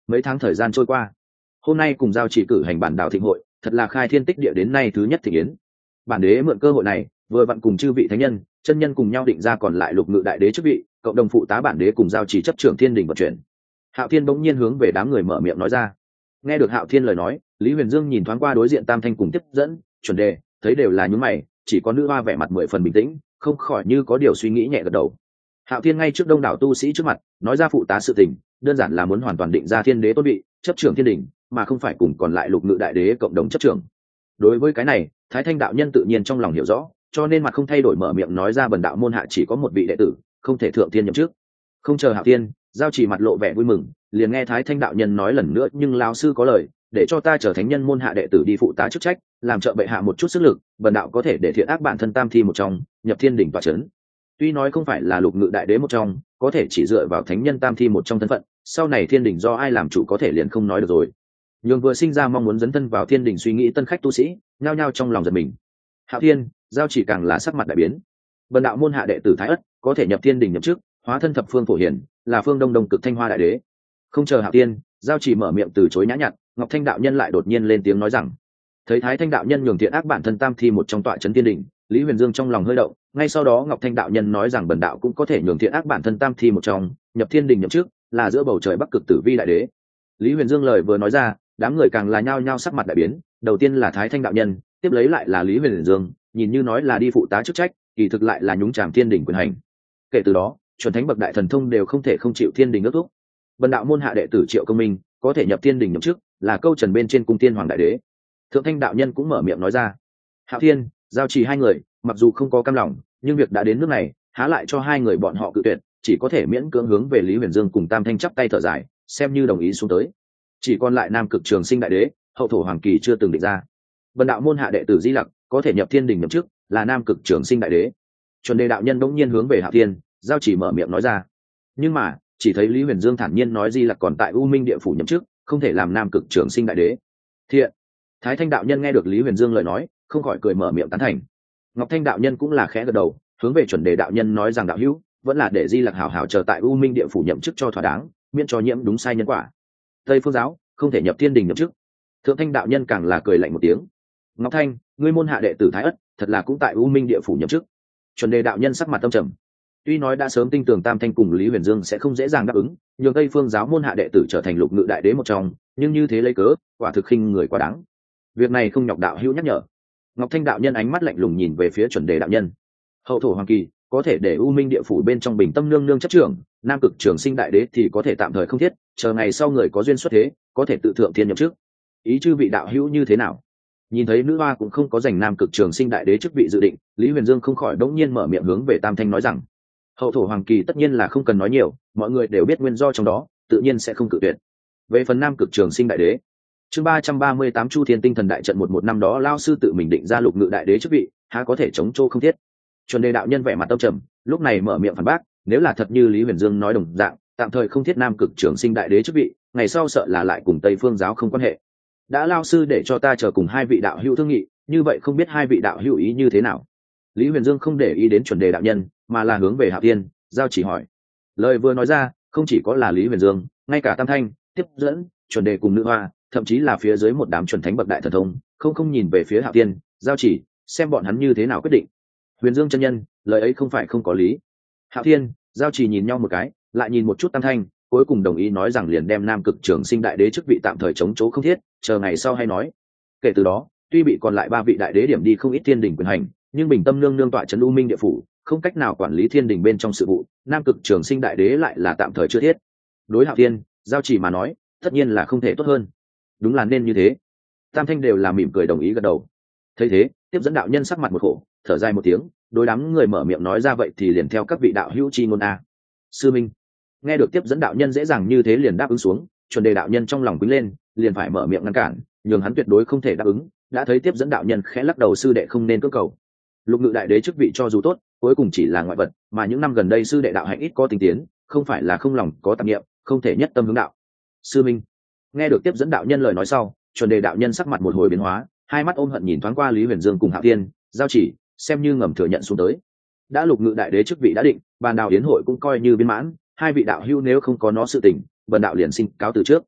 Mấy tháng thời gian trôi qua, hôm nay cùng giao chỉ cử hành bản đạo thịnh hội, thật là khai thiên tích địa đến nay thứ nhất thị yến. Bản đế mượn cơ hội này vừa vặn cùng chư vị thánh nhân chân nhân cùng nhau định ra còn lại lục ngự đại đế chức vị, cộng đồng phụ tá bản đế cùng giao chỉ chấp trưởng thiên đình vận chuyển. Hạo Thiên bỗng nhiên hướng về đám người mở miệng nói ra. Nghe được Hạo Thiên lời nói, Lý Huyền Dương nhìn thoáng qua đối diện Tam Thanh cùng tiếp dẫn chuẩn đề, thấy đều là nhướng mày, chỉ có nữ hoa vẻ mặt mười phần bình tĩnh, không khỏi như có điều suy nghĩ nhẹ gật đầu. Hạo Thiên ngay trước đông đảo tu sĩ trước mặt nói ra phụ tá sự tình, đơn giản là muốn hoàn toàn định ra thiên đế tôn vị, chấp trưởng thiên đình, mà không phải cùng còn lại lục ngự đại đế cộng đồng chấp trưởng. Đối với cái này, Thái Thanh đạo nhân tự nhiên trong lòng hiểu rõ, cho nên mặt không thay đổi mở miệng nói ra bần đạo môn hạ chỉ có một vị đệ tử, không thể thượng thiên nhậm chức. Không chờ Hạo Thiên, giao chỉ mặt lộ vẻ vui mừng, liền nghe Thái Thanh đạo nhân nói lần nữa, nhưng lão sư có lời, để cho ta trở thánh nhân môn hạ đệ tử đi phụ tá chức trách, làm trợ bệ hạ một chút sức lực, bần đạo có thể để thiện ác bản thân tam thi một trong, nhập thiên đỉnh tọa chấn. Tuy nói không phải là lục ngự đại đế một trong, có thể chỉ dựa vào thánh nhân tam thi một trong thân phận, sau này thiên đỉnh do ai làm chủ có thể liền không nói được rồi. Nhưng vừa sinh ra mong muốn dấn thân vào thiên đỉnh suy nghĩ tân khách tu sĩ, nhao nhao trong lòng giật mình. Hạo Thiên, giao chỉ càng là sắc mặt đại biến. Bần đạo môn hạ đệ tử Thái Ất có thể nhập thiên đỉnh nhậm chức, hóa thân thập phương phổ hiển, là phương đông đông cực thanh hoa đại đế. Không chờ Hạo Thiên, giao chỉ mở miệng từ chối nhã nhặn, Ngọc Thanh đạo nhân lại đột nhiên lên tiếng nói rằng: thấy Thái Thanh đạo nhân nhường thiện ác bản thân tam thi một trong tọa chấn thiên đỉnh, Lý Huyền Dương trong lòng hơi động. Ngay sau đó Ngọc Thanh đạo nhân nói rằng bần đạo cũng có thể nhường thiện ác bản thân tam thi một trong, nhập thiên đình nhậm chức, là giữa bầu trời bắc cực tử vi đại đế. Lý Huyền Dương lời vừa nói ra, đám người càng là nhao nhao sắc mặt đại biến. Đầu tiên là Thái Thanh đạo nhân, tiếp lấy lại là Lý Huyền Dương, nhìn như nói là đi phụ tá chức trách, kỳ thực lại là nhúng chàm thiên đình quyền hành. Kể từ đó, chuẩn thánh bậc đại thần thông đều không thể không chịu thiên đình ước thúc. Bần đạo môn hạ đệ tử Triệu Công Minh có thể nhập thiên đình nhậm chức, là câu trần bên trên cung tiên hoàng đại đế. Thượng Thanh đạo nhân cũng mở miệng nói ra. Hạo Thiên, giao trì hai người mặc dù không có cam lòng, nhưng việc đã đến nước này, há lại cho hai người bọn họ cự tuyệt, chỉ có thể miễn cưỡng hướng về Lý Huyền Dương cùng Tam Thanh chắp tay thở dài, xem như đồng ý xuống tới. Chỉ còn lại Nam Cực Trường Sinh đại đế, hậu thổ hoàng kỳ chưa từng định ra. Bần đạo môn hạ đệ tử Di Lặc có thể nhập thiên đình nhậm chức, là Nam Cực Trường Sinh đại đế. Chuẩn đề đạo nhân bỗng nhiên hướng về Hạo Thiên, giao chỉ mở miệng nói ra. Nhưng mà chỉ thấy Lý Huyền Dương thản nhiên nói Di Lặc còn tại U Minh địa phủ nhậm chức, không thể làm Nam Cực Trường Sinh đại đế. Thiện. Thái Thanh đạo nhân nghe được Lý Huyền Dương lời nói, không khỏi cười mở miệng tán thành. Ngọc Thanh đạo nhân cũng là khẽ gật đầu, hướng về chuẩn đề đạo nhân nói rằng đạo hữu, vẫn là để Di Lặc hảo hảo chờ tại U Minh địa phủ nhậm chức cho thỏa đáng, miễn cho nhiễm đúng sai nhân quả. Tây Phương giáo không thể nhập thiên đình nhậm chức. Thượng Thanh đạo nhân càng là cười lạnh một tiếng. Ngọc Thanh, ngươi môn hạ đệ tử Thái Ất, thật là cũng tại U Minh địa phủ nhậm chức. Chuẩn đề đạo nhân sắc mặt tâm trầm. Tuy nói đã sớm tin tưởng Tam Thanh cùng Lý Huyền Dương sẽ không dễ dàng đáp ứng, nhường Tây Phương giáo môn hạ đệ tử trở thành lục ngự đại đế một trong, nhưng như thế lấy cớ, quả thực khinh người quá đáng. Việc này không nhọc đạo hữu nhắc nhở. Ngọc Thanh đạo nhân ánh mắt lạnh lùng nhìn về phía chuẩn đề đạo nhân. Hậu thổ hoàng kỳ có thể để U Minh địa phủ bên trong bình tâm nương nương chấp trưởng, Nam Cực Trường Sinh đại đế thì có thể tạm thời không thiết, chờ ngày sau người có duyên xuất thế, có thể tự thượng thiên nhậm chức. Ý chư vị đạo hữu như thế nào? Nhìn thấy nữ hoa cũng không có giành Nam Cực Trường Sinh đại đế chức vị dự định, Lý Huyền Dương không khỏi đống nhiên mở miệng hướng về Tam Thanh nói rằng: hậu thổ hoàng kỳ tất nhiên là không cần nói nhiều, mọi người đều biết nguyên do trong đó, tự nhiên sẽ không cự tuyệt. Về phần Nam Cực Trường Sinh đại đế, chương ba trăm ba mươi tám Chu Thiên Tinh Thần đại trận một một năm đó lao sư tự mình định ra lục ngự đại đế chức vị, há có thể chống chô không thiết. Chuẩn đề đạo nhân vẻ mặt tâm trầm, lúc này mở miệng phản bác, nếu là thật như Lý Huyền Dương nói đồng dạng, tạm thời không thiết Nam Cực Trường Sinh đại đế chức vị, ngày sau sợ là lại cùng Tây Phương giáo không quan hệ. Đã lao sư để cho ta chờ cùng hai vị đạo hữu thương nghị, như vậy không biết hai vị đạo hữu ý như thế nào. Lý Huyền Dương không để ý đến chuẩn đề đạo nhân, mà là hướng về Hạo Thiên, giao chỉ hỏi. Lời vừa nói ra, không chỉ có là Lý Huyền Dương, ngay cả Tam Thanh, tiếp dẫn, chuẩn đề cùng nữ hoa, thậm chí là phía dưới một đám chuẩn thánh bậc đại thần thông, không không nhìn về phía Hạo Thiên, giao chỉ, xem bọn hắn như thế nào quyết định. Huyền Dương chân nhân, lời ấy không phải không có lý. Hạo Thiên, giao chỉ nhìn nhau một cái, lại nhìn một chút Tam Thanh, cuối cùng đồng ý nói rằng liền đem Nam Cực Trường Sinh đại đế chức vị tạm thời chống chỗ không thiết, chờ ngày sau hay nói. Kể từ đó, tuy bị còn lại ba vị đại đế điểm đi không ít thiên đình quyền hành, nhưng bình tâm nương nương tọa trấn U Minh địa phủ, không cách nào quản lý thiên đình bên trong sự vụ, Nam Cực Trường Sinh đại đế lại là tạm thời chưa thiết. Đối Hạo Thiên, giao chỉ mà nói, tất nhiên là không thể tốt hơn. Đúng là nên như thế. Tam Thanh đều là mỉm cười đồng ý gật đầu. Thấy thế, tiếp dẫn đạo nhân sắc mặt một khổ, thở dài một tiếng, đối đám người mở miệng nói ra vậy thì liền theo các vị đạo hữu chi ngôn a. Sư Minh. Nghe được tiếp dẫn đạo nhân dễ dàng như thế liền đáp ứng xuống, chuẩn đề đạo nhân trong lòng quýnh lên, liền phải mở miệng ngăn cản, nhường hắn tuyệt đối không thể đáp ứng. Đã thấy tiếp dẫn đạo nhân khẽ lắc đầu sư đệ không nên cưỡng cầu. Lục ngự đại đế chức vị cho dù tốt, cuối cùng chỉ là ngoại vật, mà những năm gần đây sư đệ đạo hạnh ít có tinh tiến, không phải là không lòng có tạp niệm, không thể nhất tâm hướng đạo. Sư Minh. Nghe được tiếp dẫn đạo nhân lời nói sau, chuẩn đề đạo nhân sắc mặt một hồi biến hóa, hai mắt ôm hận nhìn thoáng qua Lý Huyền Dương cùng Hạo Thiên, giao chỉ, xem như ngầm thừa nhận xuống tới. Đã lục ngự đại đế chức vị đã định, bàn đào yến hội cũng coi như viên mãn, hai vị đạo hữu nếu không có nó sự tình, bần đạo liền xin cáo từ trước.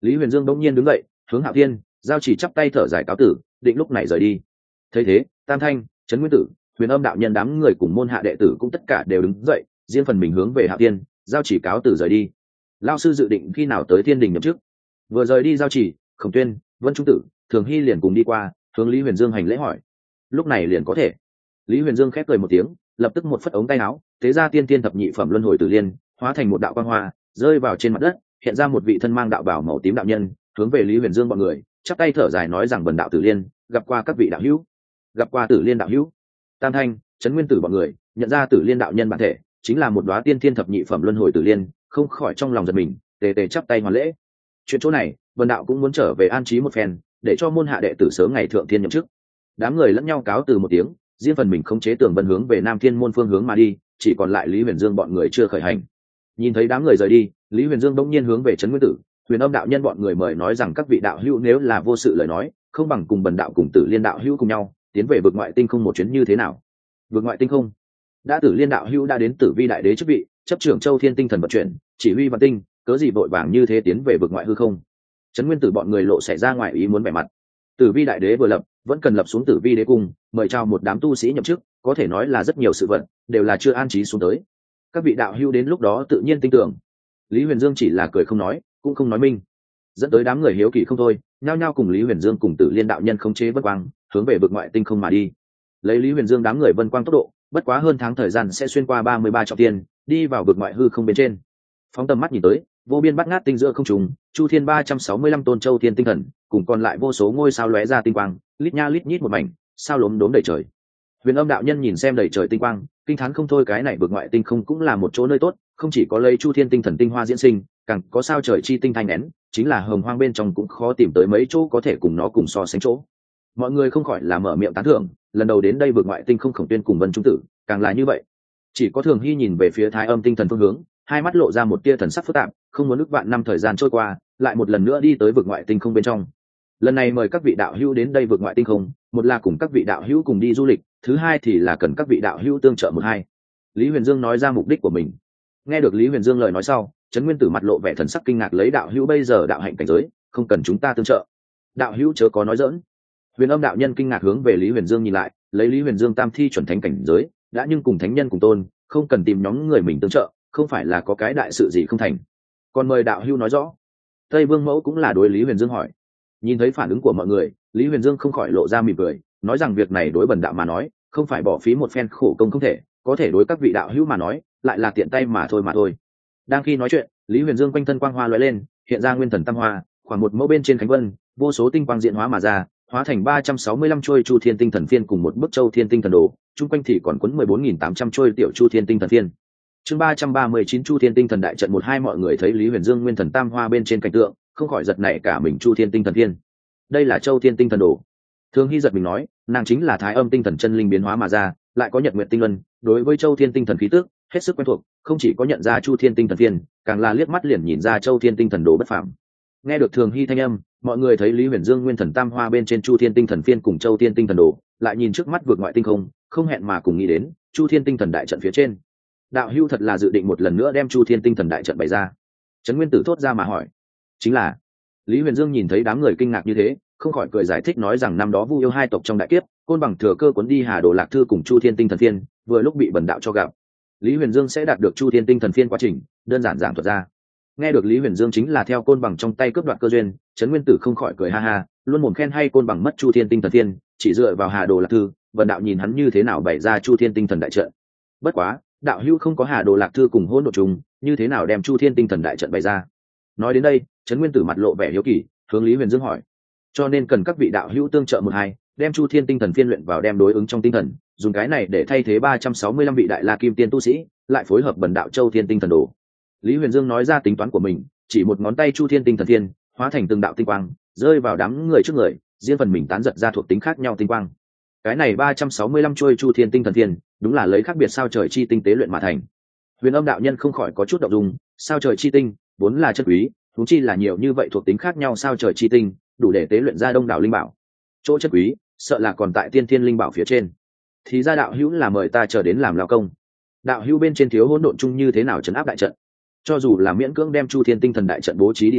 Lý Huyền Dương bỗng nhiên đứng dậy, hướng Hạo Thiên, Giao Chỉ chắp tay thở dài cáo tử, định lúc này rời đi. Thấy thế, Tam Thanh, Trấn Nguyên Tử, Huyền Âm đạo nhân đám người cùng môn hạ đệ tử cũng tất cả đều đứng dậy, riêng phần mình hướng về Hạo Thiên, Giao Chỉ cáo tử rời đi. Lão sư dự định khi nào tới Thiên Đình nhậm chức? Vừa rời đi Giao Chỉ, Khổng Tuyên, Vân Trung Tử, Thường Hy liền cùng đi qua, hướng Lý Huyền Dương hành lễ hỏi. Lúc này liền có thể. Lý Huyền Dương khép cười một tiếng, lập tức một phất ống tay áo, tế ra tiên tiên thập nhị phẩm luân hồi tử liên, hóa thành một đạo quang hoa, rơi vào trên mặt đất, hiện ra một vị thân mang đạo bào màu tím đạo nhân, hướng về Lý Huyền Dương bọn người, chắp tay thở dài nói rằng: "Bần đạo Tử Liên, gặp qua các vị đạo hữu." Gặp qua Tử Liên đạo hữu. Tam Thanh, Trấn Nguyên Tử bọn người, nhận ra Tử Liên đạo nhân bản thể, chính là một đóa tiên tiên thập nhị phẩm luân hồi tử liên, không khỏi trong lòng giật mình, tề tề chắp tay hoàn lễ. Chuyện chỗ này, Bần đạo cũng muốn trở về an trí một phen, để cho môn hạ đệ tử sớm ngày thượng thiên nhậm chức. Đám người lẫn nhau cáo từ một tiếng, riêng phần mình khống chế tường vân hướng về Nam Thiên môn phương hướng mà đi, chỉ còn lại Lý Huyền Dương bọn người chưa khởi hành. Nhìn thấy đám người rời đi, Lý Huyền Dương bỗng nhiên hướng về Trấn Nguyên Tử, Huyền Âm đạo nhân bọn người mời nói rằng: "Các vị đạo hữu nếu là vô sự lời nói, không bằng cùng Bần đạo cùng Tử Liên đạo hữu cùng nhau tiến về vực ngoại tinh không một chuyến như thế nào?" Vực ngoại tinh không? Đã Tử Liên đạo hữu đã đến Tử Vi đại đế chức vị, chấp trưởng Châu Thiên tinh thần vận chuyển, chỉ huy vạn tinh, cớ gì vội vàng như thế tiến về vực ngoại hư không? Trấn Nguyên Tử bọn người lộ xảy ra ngoài ý muốn vẻ mặt. Tử Vi đại đế vừa lập, vẫn cần lập xuống Tử Vi đế cung, mời chào một đám tu sĩ nhậm chức, có thể nói là rất nhiều sự vận, đều là chưa an trí xuống tới. Các vị đạo hữu đến lúc đó tự nhiên tin tưởng. Lý Huyền Dương chỉ là cười không nói, cũng không nói minh, dẫn tới đám người hiếu kỳ không thôi, nhao nhao cùng Lý Huyền Dương cùng Tử Liên đạo nhân khống chế vân quang, hướng về vực ngoại tinh không mà đi. Lấy Lý Huyền Dương đám người vân quang tốc độ, bất quá hơn tháng thời gian sẽ xuyên qua ba mươi ba trọng thiên, đi vào vực ngoại hư không bên trên. Phóng tầm mắt nhìn tới, vô biên bát ngát tinh giữa không trung, chu thiên ba trăm sáu mươi lăm tôn châu thiên tinh thần, cùng còn lại vô số ngôi sao lóe ra tinh quang, lít nha lít nhít một mảnh, sao lốm đốm đầy trời. Huyền Âm đạo nhân nhìn xem đầy trời tinh quang, kinh thán không thôi, cái này vực ngoại tinh không cũng là một chỗ nơi tốt, không chỉ có lấy chu thiên tinh thần tinh hoa diễn sinh, càng có sao trời chi tinh thanh nén, chính là hồng hoang bên trong cũng khó tìm tới mấy chỗ có thể cùng nó cùng so sánh chỗ. Mọi người không khỏi là mở miệng tán thưởng, lần đầu đến đây vực ngoại tinh không Khổng Tuyên cùng Vân Trung Tử, càng là như vậy. Chỉ có Thường Hy nhìn về phía Thái Âm tinh thần phương hướng, hai mắt lộ ra một tia thần sắc phức tạp, không muốn ức vạn năm thời gian trôi qua, lại một lần nữa đi tới vực ngoại tinh không bên trong. Lần này mời các vị đạo hữu đến đây vực ngoại tinh không, một là cùng các vị đạo hữu cùng đi du lịch, thứ hai thì là cần các vị đạo hữu tương trợ một hai. Lý Huyền Dương nói ra mục đích của mình. Nghe được Lý Huyền Dương lời nói sau, Trấn Nguyên Tử mặt lộ vẻ thần sắc kinh ngạc, lấy đạo hữu bây giờ đạo hạnh cảnh giới, không cần chúng ta tương trợ. Đạo hữu chớ có nói giỡn. Huyền Âm đạo nhân kinh ngạc hướng về Lý Huyền Dương nhìn lại, lấy Lý Huyền Dương tam thi chuẩn thánh cảnh giới, đã nhưng cùng thánh nhân cùng tôn, không cần tìm nhóm người mình tương trợ, không phải là có cái đại sự gì không thành. Còn mời đạo hữu nói rõ. Tây Vương Mẫu cũng là đối Lý Huyền Dương hỏi. Nhìn thấy phản ứng của mọi người, Lý Huyền Dương không khỏi lộ ra mỉm cười, nói rằng việc này đối bần đạo mà nói, không phải bỏ phí một phen khổ công không thể, có thể đối các vị đạo hữu mà nói, lại là tiện tay mà thôi mà thôi. Đang khi nói chuyện, Lý Huyền Dương quanh thân quang hoa lóe lên, hiện ra nguyên thần tam hoa, khoảng một mẫu bên trên khánh vân, vô số tinh quang diễn hóa mà ra, hóa thành ba trăm sáu mươi lăm chuôi chu thiên tinh thần phiên cùng một bức châu thiên tinh thần đồ, chung quanh thì còn quấn mười bốn nghìn tám trăm chuôi tiểu chu thiên tinh thần phiên. Chương ba trăm ba mươi chín chu thiên tinh thần đại trận một hai, mọi người thấy Lý Huyền Dương nguyên thần tam hoa bên trên cảnh tượng, không khỏi giật nảy cả mình. Chu thiên tinh thần phiên, đây là châu thiên tinh thần đồ. Thường Hy giật mình nói, nàng chính là Thái Âm tinh thần chân linh biến hóa mà ra, lại có nhật nguyện tinh luân, đối với châu thiên tinh thần khí tức hết sức quen thuộc, không chỉ có nhận ra chu thiên tinh thần phiên, càng là liếc mắt liền nhìn ra châu thiên tinh thần đồ bất phàm. Nghe được Thường Hy thanh âm, mọi người thấy Lý Huyền Dương nguyên thần tam hoa bên trên chu thiên tinh thần phiên cùng châu thiên tinh thần đồ, lại nhìn trước mắt vượt ngoại tinh không, không hẹn mà cùng nghĩ đến chu thiên tinh thần đại trận phía trên. Đạo hữu thật là dự định một lần nữa đem chu thiên tinh thần đại trận bày ra? Trấn Nguyên Tử thốt ra mà hỏi. Chính là. Lý Huyền Dương nhìn thấy đám người kinh ngạc như thế, không khỏi cười giải thích nói rằng năm đó Vu yêu hai tộc trong đại kiếp, Côn Bằng thừa cơ cuốn đi Hà Đồ Lạc Thư cùng chu thiên tinh thần phiên, vừa lúc bị bần đạo cho gặp. Lý Huyền Dương sẽ đạt được chu thiên tinh thần phiên quá trình, đơn giản giảng thuật ra. Nghe được Lý Huyền Dương chính là theo Côn Bằng trong tay cướp đoạt cơ duyên, Trấn Nguyên Tử không khỏi cười ha ha, luôn mồm khen hay Côn Bằng mất chu thiên tinh thần phiên, chỉ dựa vào Hà Đồ Lạc Thư, bần đạo nhìn hắn như thế nào bày ra chu thiên tinh thần đại trận. Bất quá, đạo hữu không có Hà Đồ Lạc Thư cùng hỗn độn trùng, như thế nào đem chu thiên tinh thần đại trận bày ra? Nói đến đây, Trấn Nguyên Tử mặt lộ vẻ hiếu kỳ, hướng Lý Huyền Dương hỏi. Cho nên cần các vị đạo hữu tương trợ một hai, đem chu thiên tinh thần phiên luyện vào đem đối ứng trong tinh thần, dùng cái này để thay thế ba trăm sáu mươi lăm vị đại la kim tiên tu sĩ, lại phối hợp bần đạo châu thiên tinh thần đồ. Lý Huyền Dương nói ra tính toán của mình, chỉ một ngón tay chu thiên tinh thần phiên hóa thành từng đạo tinh quang, rơi vào đám người trước người, riêng phần mình tán giật ra thuộc tính khác nhau tinh quang. Cái này ba trăm sáu mươi lăm chuôi chu thiên tinh thần phiên, đúng là lấy khác biệt sao trời chi tinh tế luyện mà thành. Huyền Âm đạo nhân không khỏi có chút động dung, sao trời chi tinh vốn là chất quý, huống chi là nhiều như vậy thuộc tính khác nhau sao trời chi tinh, đủ để tế luyện ra đông đảo linh bảo. Chỗ chất quý, sợ là còn tại tiên thiên linh bảo phía trên. Thì ra đạo hữu là mời ta chờ đến làm lao công. Đạo hữu bên trên thiếu hỗn độn chung như thế nào trấn áp đại trận? Cho dù là miễn cưỡng đem chu thiên tinh thần đại trận bố trí đi ra,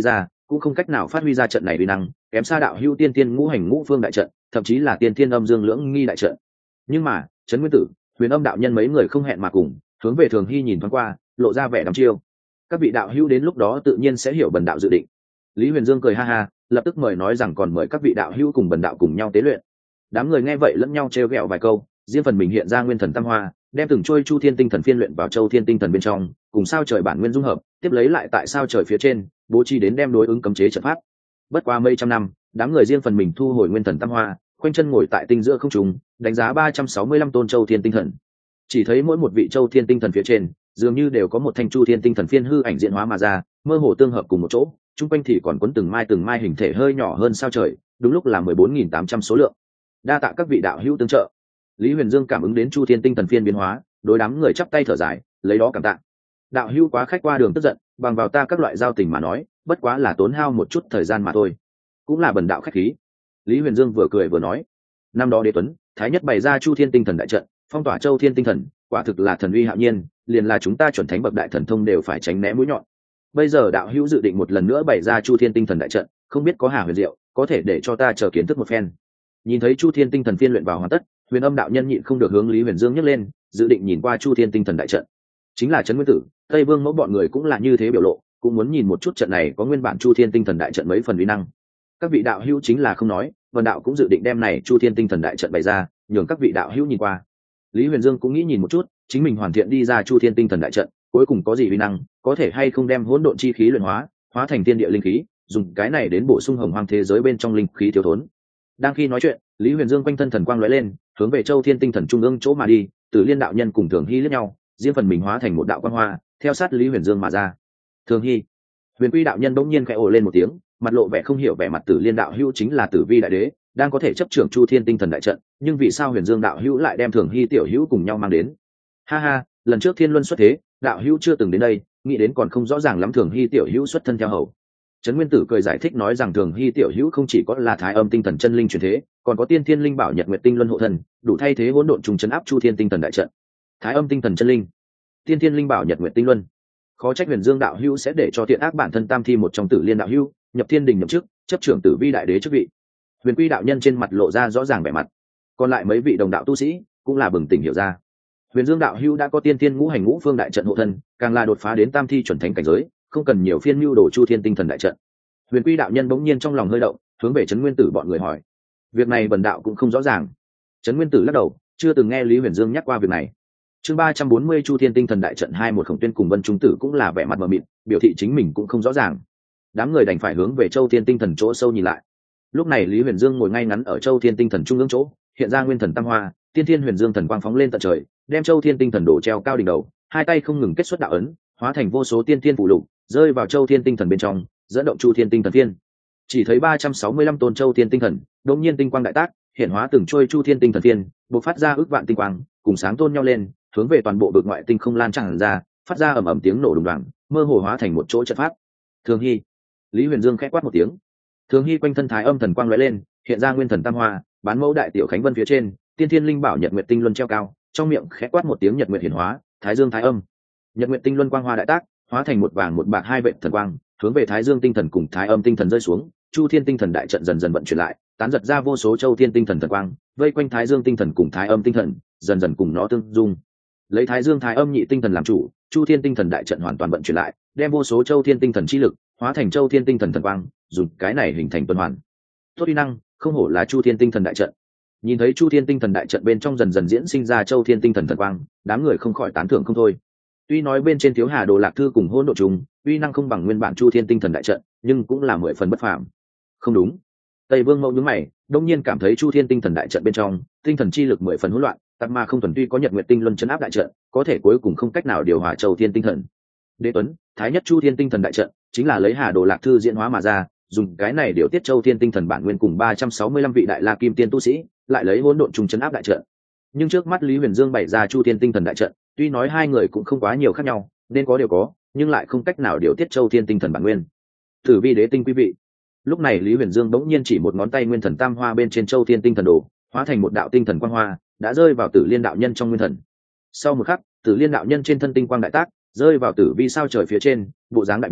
cũng không cách nào phát huy ra trận này uy năng, kém xa đạo hữu tiên tiên ngũ hành ngũ phương đại trận, thậm chí là tiên tiên âm dương lưỡng nghi đại trận. Nhưng mà trấn nguyên tử, huyền âm đạo nhân mấy người không hẹn mà cùng hướng về Thường Hy nhìn thoáng qua, lộ ra vẻ đăm chiêu. Các vị đạo hữu đến lúc đó tự nhiên sẽ hiểu bần đạo dự định. Lý Huyền Dương cười ha ha, lập tức mời nói rằng còn mời các vị đạo hữu cùng bần đạo cùng nhau tế luyện. Đám người nghe vậy lẫn nhau trêu ghẹo vài câu, riêng phần mình hiện ra nguyên thần tam hoa, đem từng trôi chu thiên tinh thần phiên luyện vào châu thiên tinh thần bên trong, cùng sao trời bản nguyên dung hợp, tiếp lấy lại tại sao trời phía trên bố trí đến đem đối ứng cấm chế trận pháp. Bất qua mấy trăm năm, đám người riêng phần mình thu hồi nguyên thần tam hoa, khoanh chân ngồi tại tinh giữa không trung, đánh giá ba trăm sáu mươi lăm tôn châu thiên tinh thần. Chỉ thấy mỗi một vị châu thiên tinh thần phía trên dường như đều có một thanh chu thiên tinh thần phiên hư ảnh diễn hóa mà ra, mơ hồ tương hợp cùng một chỗ, chung quanh thì còn quấn từng mai từng mai hình thể hơi nhỏ hơn sao trời, đúng lúc là mười bốn nghìn tám trăm số lượng. Đa tạ các vị đạo hữu tương trợ. Lý Huyền Dương cảm ứng đến chu thiên tinh thần phiên biến hóa, đối đám người chắp tay thở dài, lấy đó cảm tạ. Đạo hữu quá khách qua đường tức giận, bằng vào ta các loại giao tình mà nói, bất quá là tốn hao một chút thời gian mà thôi, cũng là bần đạo khách khí. Lý Huyền Dương vừa cười vừa nói, năm đó Đế Tuấn, Thái Nhất bày ra chu thiên tinh thần đại trận, phong tỏa châu thiên tinh thần, quả thực là thần uy hạo nhiên, liền là chúng ta chuẩn thánh bậc đại thần thông đều phải tránh né mũi nhọn. Bây giờ đạo hữu dự định một lần nữa bày ra chu thiên tinh thần đại trận, không biết có hà huyền diệu, có thể để cho ta chờ kiến thức một phen. Nhìn thấy chu thiên tinh thần phiên luyện vào hoàn tất, Huyền Âm đạo nhân nhịn không được hướng Lý Huyền Dương nhấc lên, dự định nhìn qua chu thiên tinh thần đại trận. Chính là trấn nguyên tử, Tây Vương mẫu bọn người cũng là như thế biểu lộ, cũng muốn nhìn một chút trận này có nguyên bản chu thiên tinh thần đại trận mấy phần uy năng. Các vị đạo hữu chính là không nói, vân đạo cũng dự định đem này chu thiên tinh thần đại trận bày ra, nhường các vị đạo hữu nhìn qua. Lý Huyền Dương cũng nghĩ nhìn một chút, chính mình hoàn thiện đi ra chu thiên tinh thần đại trận, cuối cùng có gì uy năng, có thể hay không đem hỗn độn chi khí luyện hóa, hóa thành thiên địa linh khí, dùng cái này đến bổ sung hồng hoang thế giới bên trong linh khí thiếu thốn. Đang khi nói chuyện, Lý Huyền Dương quanh thân thần quang lóe lên, hướng về châu thiên tinh thần trung ương chỗ mà đi, Tử Liên đạo nhân cùng Thường Hy liếc nhau, riêng phần mình hóa thành một đạo quang hoa, theo sát Lý Huyền Dương mà ra. Thường Hy, Huyền Quy đạo nhân bỗng nhiên khẽ ồ lên một tiếng, mặt lộ vẻ không hiểu vẻ mặt Tử Liên đạo hữu chính là Tử Vi đại đế, đang có thể chấp trưởng chu thiên tinh thần đại trận, nhưng vì sao Huyền Dương đạo hữu lại đem Thường Hy tiểu hữu cùng nhau mang đến? Ha ha, lần trước Thiên Luân xuất thế, đạo hữu chưa từng đến đây, nghĩ đến còn không rõ ràng lắm Thường Hy tiểu hữu xuất thân theo hầu. Trấn Nguyên Tử cười giải thích nói rằng Thường Hy tiểu hữu không chỉ có là Thái Âm tinh thần chân linh truyền thế, còn có Tiên Thiên linh bảo Nhật Nguyệt tinh luân hộ thần, đủ thay thế hỗn độn trùng trấn áp chu thiên tinh thần đại trận. Thái Âm tinh thần chân linh, Tiên Thiên linh bảo Nhật Nguyệt tinh luân. Khó trách Huyền Dương đạo hữu sẽ để cho tiện ác bản thân tam thi một trong Tử Liên đạo hữu, nhập thiên đình nhậm chức, chấp trưởng Tử Vi đại đế chức vị. Huyền Quy đạo nhân trên mặt lộ ra rõ ràng vẻ mặt, còn lại mấy vị đồng đạo tu sĩ cũng là bừng tỉnh hiểu ra. Huyền Dương đạo hữu đã có tiên thiên ngũ hành ngũ phương đại trận hộ thân, càng là đột phá đến tam thi chuẩn thánh cảnh giới, không cần nhiều phiên mưu đồ chu thiên tinh thần đại trận. Huyền Quy đạo nhân bỗng nhiên trong lòng hơi động, hướng về Trấn Nguyên Tử bọn người hỏi, việc này bần đạo cũng không rõ ràng. Trấn Nguyên Tử lắc đầu, chưa từng nghe Lý Huyền Dương nhắc qua việc này. Chương ba trăm bốn mươi chu thiên tinh thần đại trận hai một Khổng Tuyên cùng Vân Trung Tử cũng là vẻ mặt mờ mịt, biểu thị chính mình cũng không rõ ràng. Đám người đành phải hướng về châu thiên tinh thần chỗ sâu nhìn lại. Lúc này Lý Huyền Dương ngồi ngay ngắn ở châu thiên tinh thần trung ương chỗ, hiện ra nguyên thần tam hoa, tiên thiên huyền dương thần quang phóng lên tận trời, đem châu thiên tinh thần đổ treo cao đỉnh đầu, hai tay không ngừng kết xuất đạo ấn, hóa thành vô số tiên thiên phụ lục, rơi vào châu thiên tinh thần bên trong, dẫn động chu thiên tinh thần thiên. Chỉ thấy ba trăm sáu mươi lăm tôn châu thiên tinh thần, đột nhiên tinh quang đại tác, hiện hóa từng trôi chu thiên tinh thần thiên, bộc phát ra ước vạn tinh quang, cùng sáng tôn nhau lên, hướng về toàn bộ vực ngoại tinh không lan tràn ra, phát ra ầm ầm tiếng nổ đùng đoàng, mơ hồ hóa thành một chỗ trận pháp. Thường Hy, Lý Huyền Dương khẽ quát một tiếng. Thường Hy quanh thân Thái Âm thần quang lóe lên, hiện ra nguyên thần tam hoa, bán mẫu đại tiểu khánh vân phía trên, tiên thiên linh bảo Nhật Nguyệt tinh luân treo cao, trong miệng khẽ quát một tiếng Nhật Nguyệt hiển hóa, Thái Dương Thái Âm. Nhật Nguyệt tinh luân quang hoa đại tác, hóa thành một vàng một bạc hai vệt thần quang, hướng về Thái Dương tinh thần cùng Thái Âm tinh thần rơi xuống, chu thiên tinh thần đại trận dần dần vận chuyển lại, tán giật ra vô số châu thiên tinh thần thần quang, vây quanh Thái Dương tinh thần cùng Thái Âm tinh thần, dần dần cùng nó tương dung. Lấy Thái Dương Thái Âm nhị tinh thần làm chủ, chu thiên tinh thần đại trận hoàn toàn vận chuyển lại, đem vô số châu thiên tinh thần chi lực hóa thành châu thiên tinh thần thần quang, dùng cái này hình thành tuần hoàn. Tốt uy năng, không hổ là chu thiên tinh thần đại trận. Nhìn thấy chu thiên tinh thần đại trận bên trong dần dần diễn sinh ra châu thiên tinh thần thần quang, đám người không khỏi tán thưởng không thôi. Tuy nói bên trên thiếu hà đồ lạc thư cùng hỗn độ trùng uy năng không bằng nguyên bản chu thiên tinh thần đại trận, nhưng cũng là mười phần bất phàm. Không đúng. Tây Vương Mẫu nhướng mày, đông nhiên cảm thấy chu thiên tinh thần đại trận bên trong tinh thần chi lực mười phần hỗn loạn, tạp mà không thuần, tuy có Nhật Nguyệt tinh luân chấn áp đại trận, có thể cuối cùng không cách nào điều hòa châu thiên tinh thần. Đế Tuấn, Thái Nhất chu thiên tinh thần đại trận chính là lấy hà đồ lạc thư diễn hóa mà ra, dùng cái này điều tiết châu thiên tinh thần bản nguyên cùng ba trăm sáu mươi lăm vị đại la kim tiên tu sĩ, lại lấy hỗn độn trùng chấn áp đại trận. Nhưng trước mắt Lý Huyền Dương bày ra chu thiên tinh thần đại trận, tuy nói hai người cũng không quá nhiều khác nhau, nên có điều có, nhưng lại không cách nào điều tiết châu thiên tinh thần bản nguyên. Tử Vi đế tinh quý vị. Lúc này Lý Huyền Dương bỗng nhiên chỉ một ngón tay nguyên thần tam hoa bên trên châu thiên tinh thần đồ, hóa thành một đạo tinh thần quang hoa, đã rơi vào Tử Liên đạo nhân trong nguyên thần. Sau một khắc, Tử Liên đạo nhân trên thân tinh quang đại tác, rơi vào Tử Vi sao trời phía trên, bộ dáng đại biến,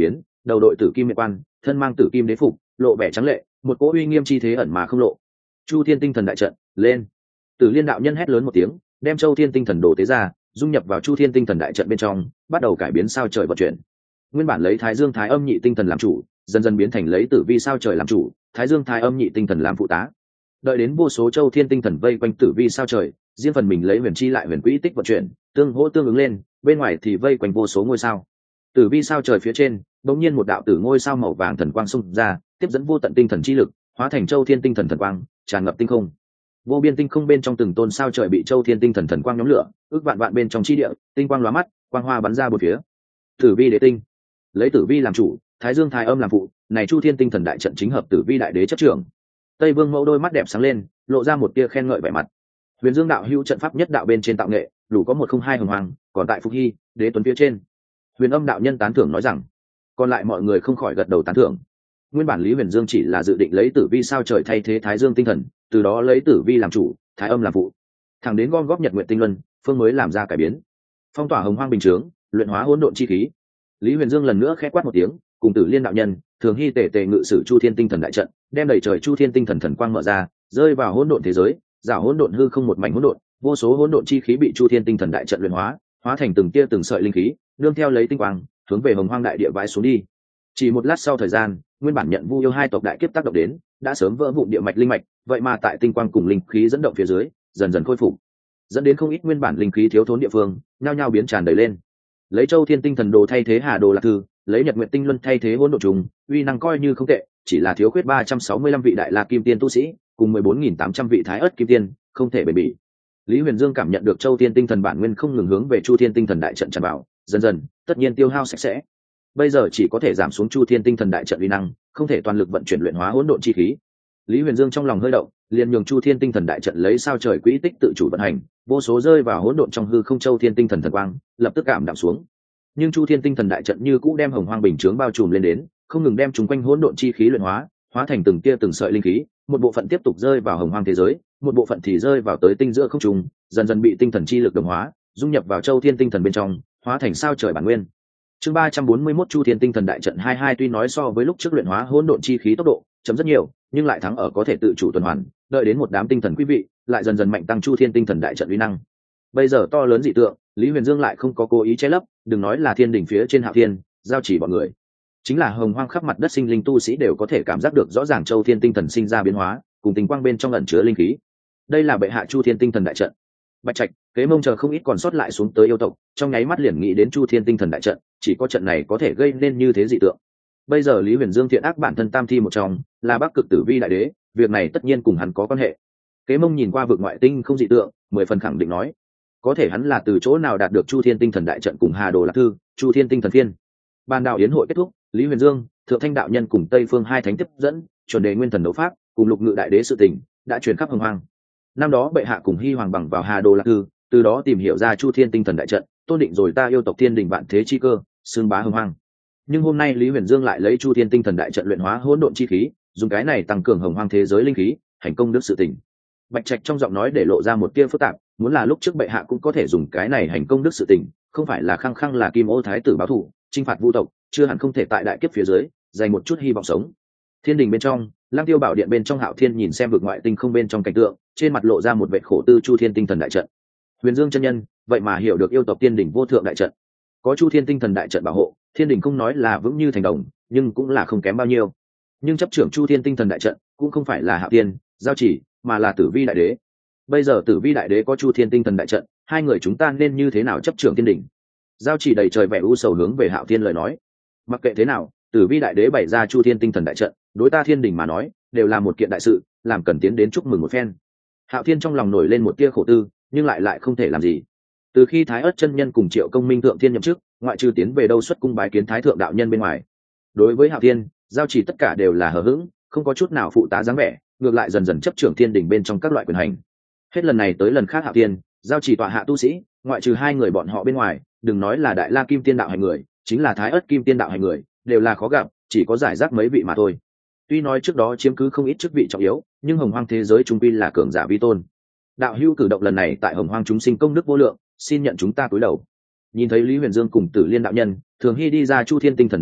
đầu đội tử kim miệng quan, thân mang tử kim đế phục, lộ vẻ trắng lệ, một cỗ uy nghiêm chi thế ẩn mà không lộ. Chu Thiên Tinh Thần đại trận, lên! Tử Liên đạo nhân hét lớn một tiếng, đem Châu Thiên Tinh Thần đồ tế ra, dung nhập vào Chu Thiên Tinh Thần đại trận bên trong, bắt đầu cải biến sao trời vận chuyển. Nguyên bản lấy Thái Dương Thái Âm Nhị Tinh Thần làm chủ, dần dần biến thành lấy Tử Vi sao trời làm chủ, Thái Dương Thái Âm Nhị Tinh Thần làm phụ tá. Đợi đến vô số Châu Thiên Tinh Thần vây quanh Tử Vi sao trời, riêng phần mình lấy huyền chi lại huyền quỹ tích vận chuyển, tương hỗ tương ứng lên, bên ngoài thì vây quanh vô số ngôi sao. Tử Vi sao trời phía trên, bỗng nhiên một đạo tử ngôi sao màu vàng thần quang xung ra, tiếp dẫn vô tận tinh thần chi lực, hóa thành Châu Thiên Tinh Thần thần quang, tràn ngập tinh không. Vô biên tinh không bên trong từng tôn sao trời bị Châu Thiên Tinh Thần thần quang nhóm lửa, ước vạn vạn bên trong chi địa, tinh quang lóa mắt, quang hoa bắn ra bốn phía. Tử Vi đế tinh, lấy Tử Vi làm chủ, Thái Dương Thái Âm làm phụ, này Chu Thiên Tinh Thần đại trận chính hợp Tử Vi đại đế chấp trưởng. Tây Vương Mẫu đôi mắt đẹp sáng lên, lộ ra một tia khen ngợi vẻ mặt. Huyền Dương đạo hữu trận pháp nhất đạo bên trên tạo nghệ, đủ có một không hai hồng hoàng, còn tại Phục Hy, Đế Tuấn phía trên. Huyền Âm đạo nhân tán thưởng nói rằng, còn lại mọi người không khỏi gật đầu tán thưởng. Nguyên bản Lý Huyền Dương chỉ là dự định lấy Tử Vi sao trời thay thế Thái Dương tinh thần, từ đó lấy Tử Vi làm chủ, Thái Âm làm phụ. Thẳng đến gom góp Nhật Nguyệt tinh luân, phương mới làm ra cải biến. Phong tỏa hồng hoang bình chướng, luyện hóa hỗn độn chi khí. Lý Huyền Dương lần nữa khẽ quát một tiếng, cùng Tử Liên đạo nhân, Thường Hy tề tề ngự sử Chu Thiên Tinh Thần đại trận, đem đầy trời Chu Thiên Tinh Thần thần quang mở ra, rơi vào hỗn độn thế giới, rảo hỗn độn hư không một mảnh hỗn độn, vô số hỗn độn chi khí bị Chu Thiên Tinh Thần đại trận luyện hóa, hóa thành từng tia từng sợi linh khí, nương theo lấy tinh quang, hướng về hồng hoang đại địa vãi xuống đi. Chỉ một lát sau thời gian, nguyên bản nhận Vu yêu hai tộc đại kiếp tác động đến, đã sớm vỡ vụn địa mạch linh mạch, vậy mà tại tinh quang cùng linh khí dẫn động phía dưới, dần dần khôi phục, dẫn đến không ít nguyên bản linh khí thiếu thốn địa phương, nhao nhao biến tràn đầy lên. Lấy Châu Thiên Tinh Thần đồ thay thế Hà đồ Lạc Thư, lấy Nhật Nguyệt Tinh Luân thay thế hỗn độn trùng, uy năng coi như không tệ, chỉ là thiếu khuyết ba trăm sáu mươi lăm vị đại la kim tiên tu sĩ, cùng mười bốn nghìn tám trăm vị thái ất kim tiên, không thể bền bỉ. Lý Huyền Dương cảm nhận được Châu Thiên Tinh Thần bản nguyên không ngừng hướng về Chu Thiên Tinh Thần đại trận tràn vào, dần dần, tất nhiên tiêu hao sạch sẽ. Bây giờ chỉ có thể giảm xuống Chu Thiên Tinh Thần đại trận uy năng, không thể toàn lực vận chuyển luyện hóa hỗn độn chi khí. Lý Huyền Dương trong lòng hơi động, liền nhường Chu Thiên Tinh Thần đại trận lấy sao trời quỹ tích tự chủ vận hành, vô số rơi vào hỗn độn trong hư không Châu Thiên Tinh Thần thần quang, lập tức cảm đạm xuống. Nhưng Chu Thiên Tinh Thần đại trận như cũ đem hồng hoang bình chướng bao trùm lên đến, không ngừng đem chúng quanh hỗn độn chi khí luyện hóa, hóa thành từng tia từng sợi linh khí, một bộ phận tiếp tục rơi vào hồng hoang thế giới, một bộ phận thì rơi vào tới tinh giữa không trung, dần dần bị tinh thần chi lực đồng hóa, dung nhập vào Châu Thiên Tinh Thần bên trong, hóa thành sao trời bản nguyên. Chương ba trăm bốn mươi mốt Chu Thiên Tinh Thần đại trận hai mươi hai tuy nói so với lúc trước luyện hóa hỗn độn chi khí tốc độ chậm rất nhiều, nhưng lại thắng ở có thể tự chủ tuần hoàn, đợi đến một đám tinh thần quý vị, lại dần dần mạnh tăng Chu Thiên Tinh Thần đại trận uy năng. Bây giờ to lớn dị tượng, Lý Huyền Dương lại không có cố ý che lấp, đừng nói là thiên đỉnh phía trên Hạo Thiên, giao chỉ bọn người, chính là hồng hoang khắp mặt đất sinh linh tu sĩ đều có thể cảm giác được rõ ràng Châu Thiên Tinh Thần sinh ra biến hóa, cùng tình quang bên trong ẩn chứa linh khí. Đây là bệ hạ Chu Thiên Tinh Thần đại trận. Bạch Trạch, Kế Mông chờ không ít còn sót lại xuống tới yêu tộc, trong nháy mắt liền nghĩ đến Chu Thiên Tinh Thần đại trận, chỉ có trận này có thể gây nên như thế dị tượng. Bây giờ Lý Huyền Dương thiện ác bản thân tam thi một trong, là Bắc Cực Tử Vi đại đế, việc này tất nhiên cùng hắn có quan hệ. Kế Mông nhìn qua vực ngoại tinh không dị tượng, mười phần khẳng định nói, có thể hắn là từ chỗ nào đạt được Chu Thiên Tinh Thần đại trận cùng Hà đồ Lạc Thư, Chu Thiên Tinh Thần phiên. Ban đạo yến hội kết thúc, Lý Huyền Dương, Thượng Thanh đạo nhân cùng Tây Phương hai thánh tiếp dẫn, chuẩn đề nguyên thần đấu pháp, cùng Lục Ngự đại đế sự tình, đã truyền khắp hồng hoang. Năm đó bệ hạ cùng Hy hoàng bằng vào Hà đồ Lạc Thư, từ đó tìm hiểu ra Chu Thiên Tinh Thần đại trận, tôn định rồi ta yêu tộc thiên đình vạn thế chi cơ, xương bá hồng hoang. Nhưng hôm nay Lý Huyền Dương lại lấy Chu Thiên Tinh Thần đại trận luyện hóa hỗn độn chi khí, dùng cái này tăng cường hồng hoang thế giới linh khí, hành công đức sự tình. Bạch Trạch trong giọng nói để lộ ra một tia phức tạp, muốn là lúc trước bệ hạ cũng có thể dùng cái này hành công đức sự tình, không phải là khăng khăng là Kim Ô thái tử báo thù, chinh phạt vu tộc, chưa hẳn không thể tại đại kiếp phía dưới dành một chút hy vọng sống. Thiên đình bên trong, Lăng Tiêu bảo điện bên trong, Hạo Thiên nhìn xem vực ngoại tinh không bên trong cảnh tượng, trên mặt lộ ra một vẻ khổ tư. Chu Thiên Tinh Thần đại trận, Huyền Dương chân nhân vậy mà hiểu được yêu tộc tiên đỉnh vô thượng đại trận, có Chu Thiên Tinh Thần đại trận bảo hộ, thiên đình không nói là vững như thành đồng, nhưng cũng là không kém bao nhiêu. Nhưng chấp trưởng Chu Thiên Tinh Thần đại trận cũng không phải là Hạo Thiên, Giao Chỉ, mà là Tử Vi đại đế. Bây giờ Tử Vi đại đế có Chu Thiên Tinh Thần đại trận, hai người chúng ta nên như thế nào chấp trưởng thiên đình? Giao Chỉ đầy trời vẻ u sầu hướng về Hạo Thiên lời nói, mặc kệ thế nào, Tử Vi đại đế bày ra Chu Thiên Tinh Thần đại trận, đối ta thiên đình mà nói đều là một kiện đại sự, làm cần tiến đến chúc mừng một phen. Hạo Thiên trong lòng nổi lên một tia khổ tư, nhưng lại lại không thể làm gì. Từ khi Thái Ức chân nhân cùng Triệu Công Minh thượng thiên nhậm chức, ngoại trừ tiến về đâu xuất cung bái kiến Thái thượng đạo nhân bên ngoài, đối với Hạo Thiên, Giao Chỉ tất cả đều là hờ hững, không có chút nào phụ tá dáng vẻ, ngược lại dần dần chấp trưởng thiên đình bên trong các loại quyền hành. Hết lần này tới lần khác, Hạo Thiên, Giao Chỉ tọa hạ tu sĩ, ngoại trừ hai người bọn họ bên ngoài, đừng nói là Đại La Kim Tiên đạo hành người, chính là Thái Ức Kim Tiên đạo hành người, đều là khó gặp, chỉ có giải rác mấy vị mà thôi. Tuy nói trước đó chiếm cứ không ít chức vị trọng yếu, nhưng hồng hoang thế giới trung quy là cường giả vi tôn. Đạo hữu cử động lần này tại hồng hoang chúng sinh công đức vô lượng, xin nhận chúng ta cúi đầu. Nhìn thấy Lý Huyền Dương cùng Tử Liên đạo nhân, Thường Hy đi ra Chu Thiên Tinh Thần đại trận,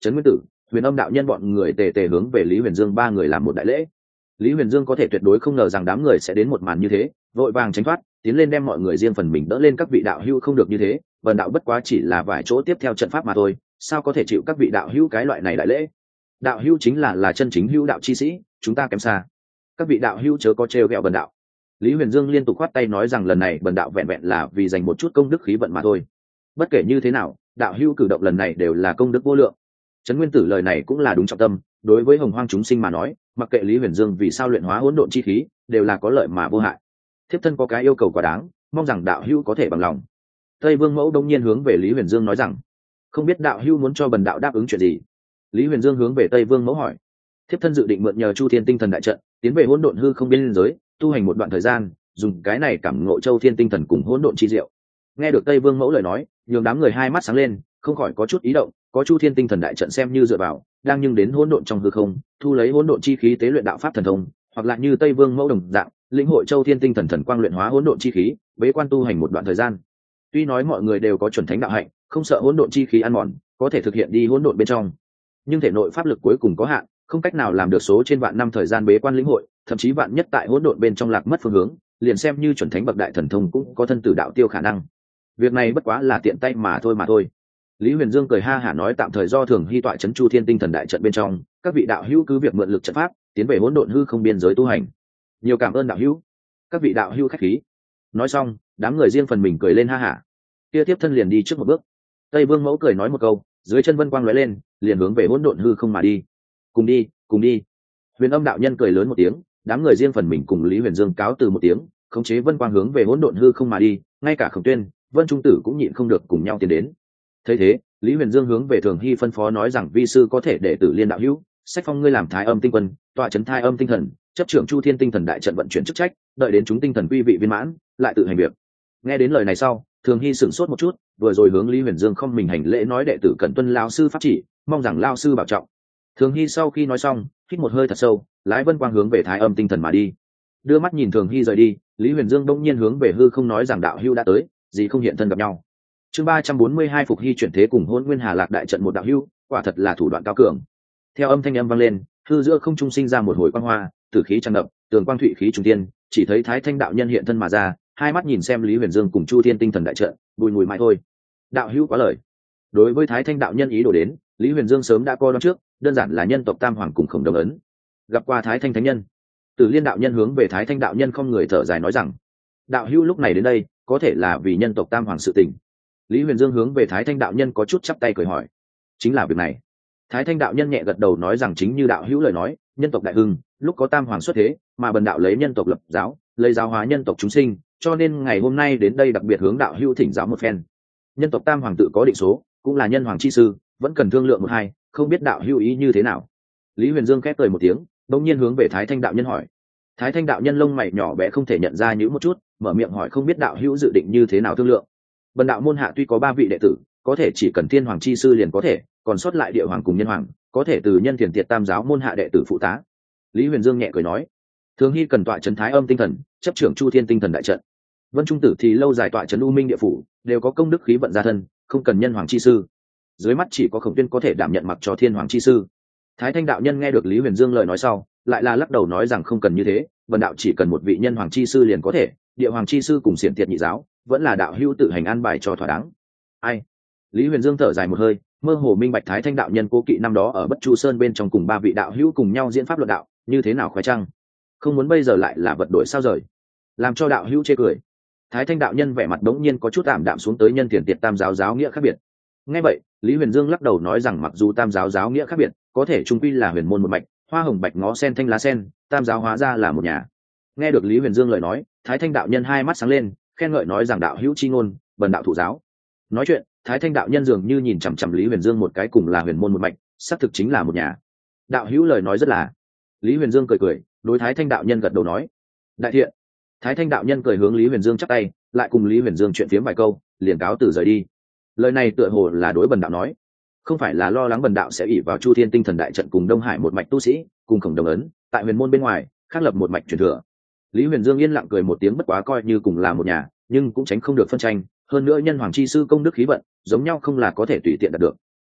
Trấn Nguyên Tử, Huyền Âm đạo nhân bọn người tề tề hướng về Lý Huyền Dương ba người làm một đại lễ. Lý Huyền Dương có thể tuyệt đối không ngờ rằng đám người sẽ đến một màn như thế, vội vàng tránh thoát, tiến lên đem mọi người riêng phần mình đỡ lên. Các vị đạo hữu không được như thế, bần đạo bất quá chỉ là vài chỗ tiếp theo trận pháp mà thôi, sao có thể chịu các vị đạo hữu cái loại này đại lễ. Đạo hữu chính là là chân chính hữu đạo chi sĩ, chúng ta kém xa, các vị đạo hữu chớ có trêu ghẹo bần đạo. Lý Huyền Dương liên tục khoát tay nói rằng lần này bần đạo vẹn vẹn là vì dành một chút công đức khí vận mà thôi. Bất kể như thế nào, đạo hữu cử động lần này đều là công đức vô lượng. Trấn Nguyên Tử lời này cũng là đúng trọng tâm, đối với hồng hoang chúng sinh mà nói, mặc kệ Lý Huyền Dương vì sao luyện hóa hỗn độn chi khí, đều là có lợi mà vô hại. Thiếp thân có cái yêu cầu quá đáng, mong rằng đạo hữu có thể bằng lòng. Tây Vương Mẫu đông nhiên hướng về Lý Huyền Dương nói rằng, không biết đạo hữu muốn cho bần đạo đáp ứng chuyện gì. Lý Huyền Dương hướng về Tây Vương Mẫu hỏi, thiếp thân dự định mượn nhờ Chu Thiên Tinh Thần đại trận, tiến về hỗn độn hư không biên giới, tu hành một đoạn thời gian, dùng cái này cảm ngộ Châu Thiên Tinh Thần cùng hỗn độn chi diệu. Nghe được Tây Vương Mẫu lời nói, nhường đám người hai mắt sáng lên, không khỏi có chút ý động, có Chu Thiên Tinh Thần đại trận xem như dựa vào, đang nhưng đến hỗn độn trong hư không, thu lấy hỗn độn chi khí tế luyện đạo pháp thần thông, hoặc là như Tây Vương Mẫu đồng dạng, lĩnh hội Châu Thiên Tinh Thần thần quang luyện hóa hỗn độn chi khí, bế quan tu hành một đoạn thời gian. Tuy nói mọi người đều có chuẩn thánh đạo hạnh, không sợ hỗn độn chi khí ăn mòn, có thể thực hiện đi hỗn độn bên trong, nhưng thể nội pháp lực cuối cùng có hạn, không cách nào làm được số trên vạn năm thời gian bế quan lĩnh hội, thậm chí vạn nhất tại hỗn độn bên trong lạc mất phương hướng, liền xem như chuẩn thánh bậc đại thần thông cũng có thân tử đạo tiêu khả năng. Việc này bất quá là tiện tay mà thôi mà thôi. Lý Huyền Dương cười ha hả nói tạm thời do Thường Hy tọa trấn Chu Thiên Tinh Thần đại trận bên trong, các vị đạo hữu cứ việc mượn lực trận pháp, tiến về hỗn độn hư không biên giới tu hành. Nhiều cảm ơn đạo hữu. Các vị đạo hữu khách khí. Nói xong, đám người riêng phần mình cười lên ha hả. Kia tiếp thân liền đi trước một bước. Tây Vương Mẫu cười nói một câu, dưới chân vân quang lóe lên, liền hướng về hỗn độn hư không mà đi. Cùng đi, cùng đi. Huyền Âm đạo nhân cười lớn một tiếng, đám người riêng phần mình cùng Lý Huyền Dương cáo từ một tiếng, khống chế vân quang hướng về hỗn độn hư không mà đi, ngay cả Khổng Tuyên, Vân Trung Tử cũng nhịn không được cùng nhau tiến đến. Thấy thế, Lý Huyền Dương hướng về Thường Hy phân phó nói rằng vi sư có thể để Tử Liên đạo hữu, sách phong ngươi làm Thái Âm tinh quân, tọa trấn Thái Âm tinh thần, chấp trưởng Chu Thiên Tinh Thần đại trận vận chuyển chức trách, đợi đến chúng tinh thần quy vị viên mãn, lại tự hành việc. Nghe đến lời này sau, Thường Hy sửng sốt một chút, vừa rồi hướng Lý Huyền Dương không mình hành lễ nói đệ tử cẩn tuân lão sư pháp chỉ, mong rằng lão sư bảo trọng. Thường Hy sau khi nói xong, hít một hơi thật sâu, lái vân quang hướng về Thái Âm tinh thần mà đi. Đưa mắt nhìn Thường Hy rời đi, Lý Huyền Dương đông nhiên hướng về hư không nói rằng đạo hữu đã tới, gì không hiện thân gặp nhau. Chương ba trăm bốn mươi hai phục hy chuyển thế cùng Hỗn Nguyên Hà Lạc đại trận một đạo hữu, quả thật là thủ đoạn cao cường. Theo âm thanh âm vang lên, hư giữa không trung sinh ra một hồi quang hoa, tử khí tràn ngập, tường quang thụy khí trùng tiên, chỉ thấy Thái Thanh đạo nhân hiện thân mà ra, hai mắt nhìn xem Lý Huyền Dương cùng Chu Thiên Tinh Thần đại trận, bùi ngùi mãi thôi. Đạo hữu quá lời. Đối với Thái Thanh đạo nhân ý đồ đến, Lý Huyền Dương sớm đã coi đoán trước, đơn giản là nhân tộc Tam Hoàng cùng Khổng Đồng ấn. Gặp qua Thái Thanh thánh nhân, Tử Liên đạo nhân hướng về Thái Thanh đạo nhân không người thở dài nói rằng, đạo hữu lúc này đến đây, có thể là vì nhân tộc Tam Hoàng sự tình. Lý Huyền Dương hướng về Thái Thanh đạo nhân có chút chắp tay cười hỏi, chính là việc này. Thái Thanh đạo nhân nhẹ gật đầu nói rằng chính như đạo hữu lời nói, nhân tộc đại hưng, lúc có Tam Hoàng xuất thế, mà bần đạo lấy nhân tộc lập giáo, lấy giáo hóa nhân tộc chúng sinh, cho nên ngày hôm nay đến đây đặc biệt hướng đạo hữu thỉnh giáo một phen. Nhân tộc Tam Hoàng tự có định số, cũng là nhân hoàng chi sư, vẫn cần thương lượng một hai, không biết đạo hữu ý như thế nào. Lý Huyền Dương khép cười một tiếng, đột nhiên hướng về Thái Thanh đạo nhân hỏi. Thái Thanh đạo nhân lông mày nhỏ bé không thể nhận ra nhíu một chút, mở miệng hỏi không biết đạo hữu dự định như thế nào thương lượng. Bần đạo môn hạ tuy có ba vị đệ tử, có thể chỉ cần thiên hoàng chi sư liền có thể, còn sót lại địa hoàng cùng nhân hoàng, có thể từ nhân thiền tiệt tam giáo môn hạ đệ tử phụ tá. Lý Huyền Dương nhẹ cười nói, Thường Hy cần tọa trấn Thái Âm tinh thần, chấp trưởng Chu Thiên Tinh Thần đại trận. Vân Trung Tử thì lâu dài tọa trấn U Minh địa phủ, đều có công đức khí vận gia thân, không cần nhân hoàng chi sư. Dưới mắt chỉ có Khổng Tuyên có thể đảm nhận mặc cho thiên hoàng chi sư. Thái Thanh đạo nhân nghe được Lý Huyền Dương lời nói sau, lại là lắc đầu nói rằng không cần như thế, bần đạo chỉ cần một vị nhân hoàng chi sư liền có thể, địa hoàng chi sư cùng xiển tiệt nhị giáo, vẫn là đạo hữu tự hành an bài cho thỏa đáng. Ai? Lý Huyền Dương thở dài một hơi, mơ hồ minh bạch Thái Thanh đạo nhân cố kỵ năm đó ở Bất Chu Sơn bên trong cùng ba vị đạo hữu cùng nhau diễn pháp luận đạo, như thế nào khoái chăng? Không muốn bây giờ lại là vật đổi sao rời, làm cho đạo hữu chê cười. Thái Thanh đạo nhân vẻ mặt đống nhiên có chút tạm đạm xuống tới nhân thiền tiệt tam giáo giáo nghĩa khác biệt. Nghe vậy, Lý Huyền Dương lắc đầu nói rằng mặc dù tam giáo giáo nghĩa khác biệt, có thể chung quy là huyền môn một mạch, hoa hồng bạch ngó sen thanh lá sen, tam giáo hóa ra là một nhà. Nghe được Lý Huyền Dương lời nói, Thái Thanh đạo nhân hai mắt sáng lên, khen ngợi nói rằng đạo hữu chi ngôn, bần đạo thụ giáo. Nói chuyện, Thái Thanh đạo nhân dường như nhìn chằm chằm Lý Huyền Dương một cái cùng là huyền môn một mạch, xác thực chính là một nhà. Đạo hữu lời nói rất là. Lý Huyền Dương cười cười, đối Thái Thanh đạo nhân gật đầu nói, đại thiện. Thái Thanh đạo nhân cười hướng Lý Huyền Dương chắp tay, lại cùng Lý Huyền Dương chuyện phiếm vài câu, liền cáo từ rời đi. Lời này tựa hồ là đối bần đạo nói, không phải là lo lắng bần đạo sẽ ỷ vào Chu Thiên Tinh Thần đại trận cùng Đông Hải một mạch tu sĩ, cùng Khổng Đồng ấn, tại huyền môn bên ngoài, khác lập một mạch truyền thừa. Lý Huyền Dương yên lặng cười một tiếng bất quá coi như cùng là một nhà, nhưng cũng tránh không được phân tranh, hơn nữa nhân hoàng chi sư công đức khí vận, giống nhau không là có thể tùy tiện đạt được.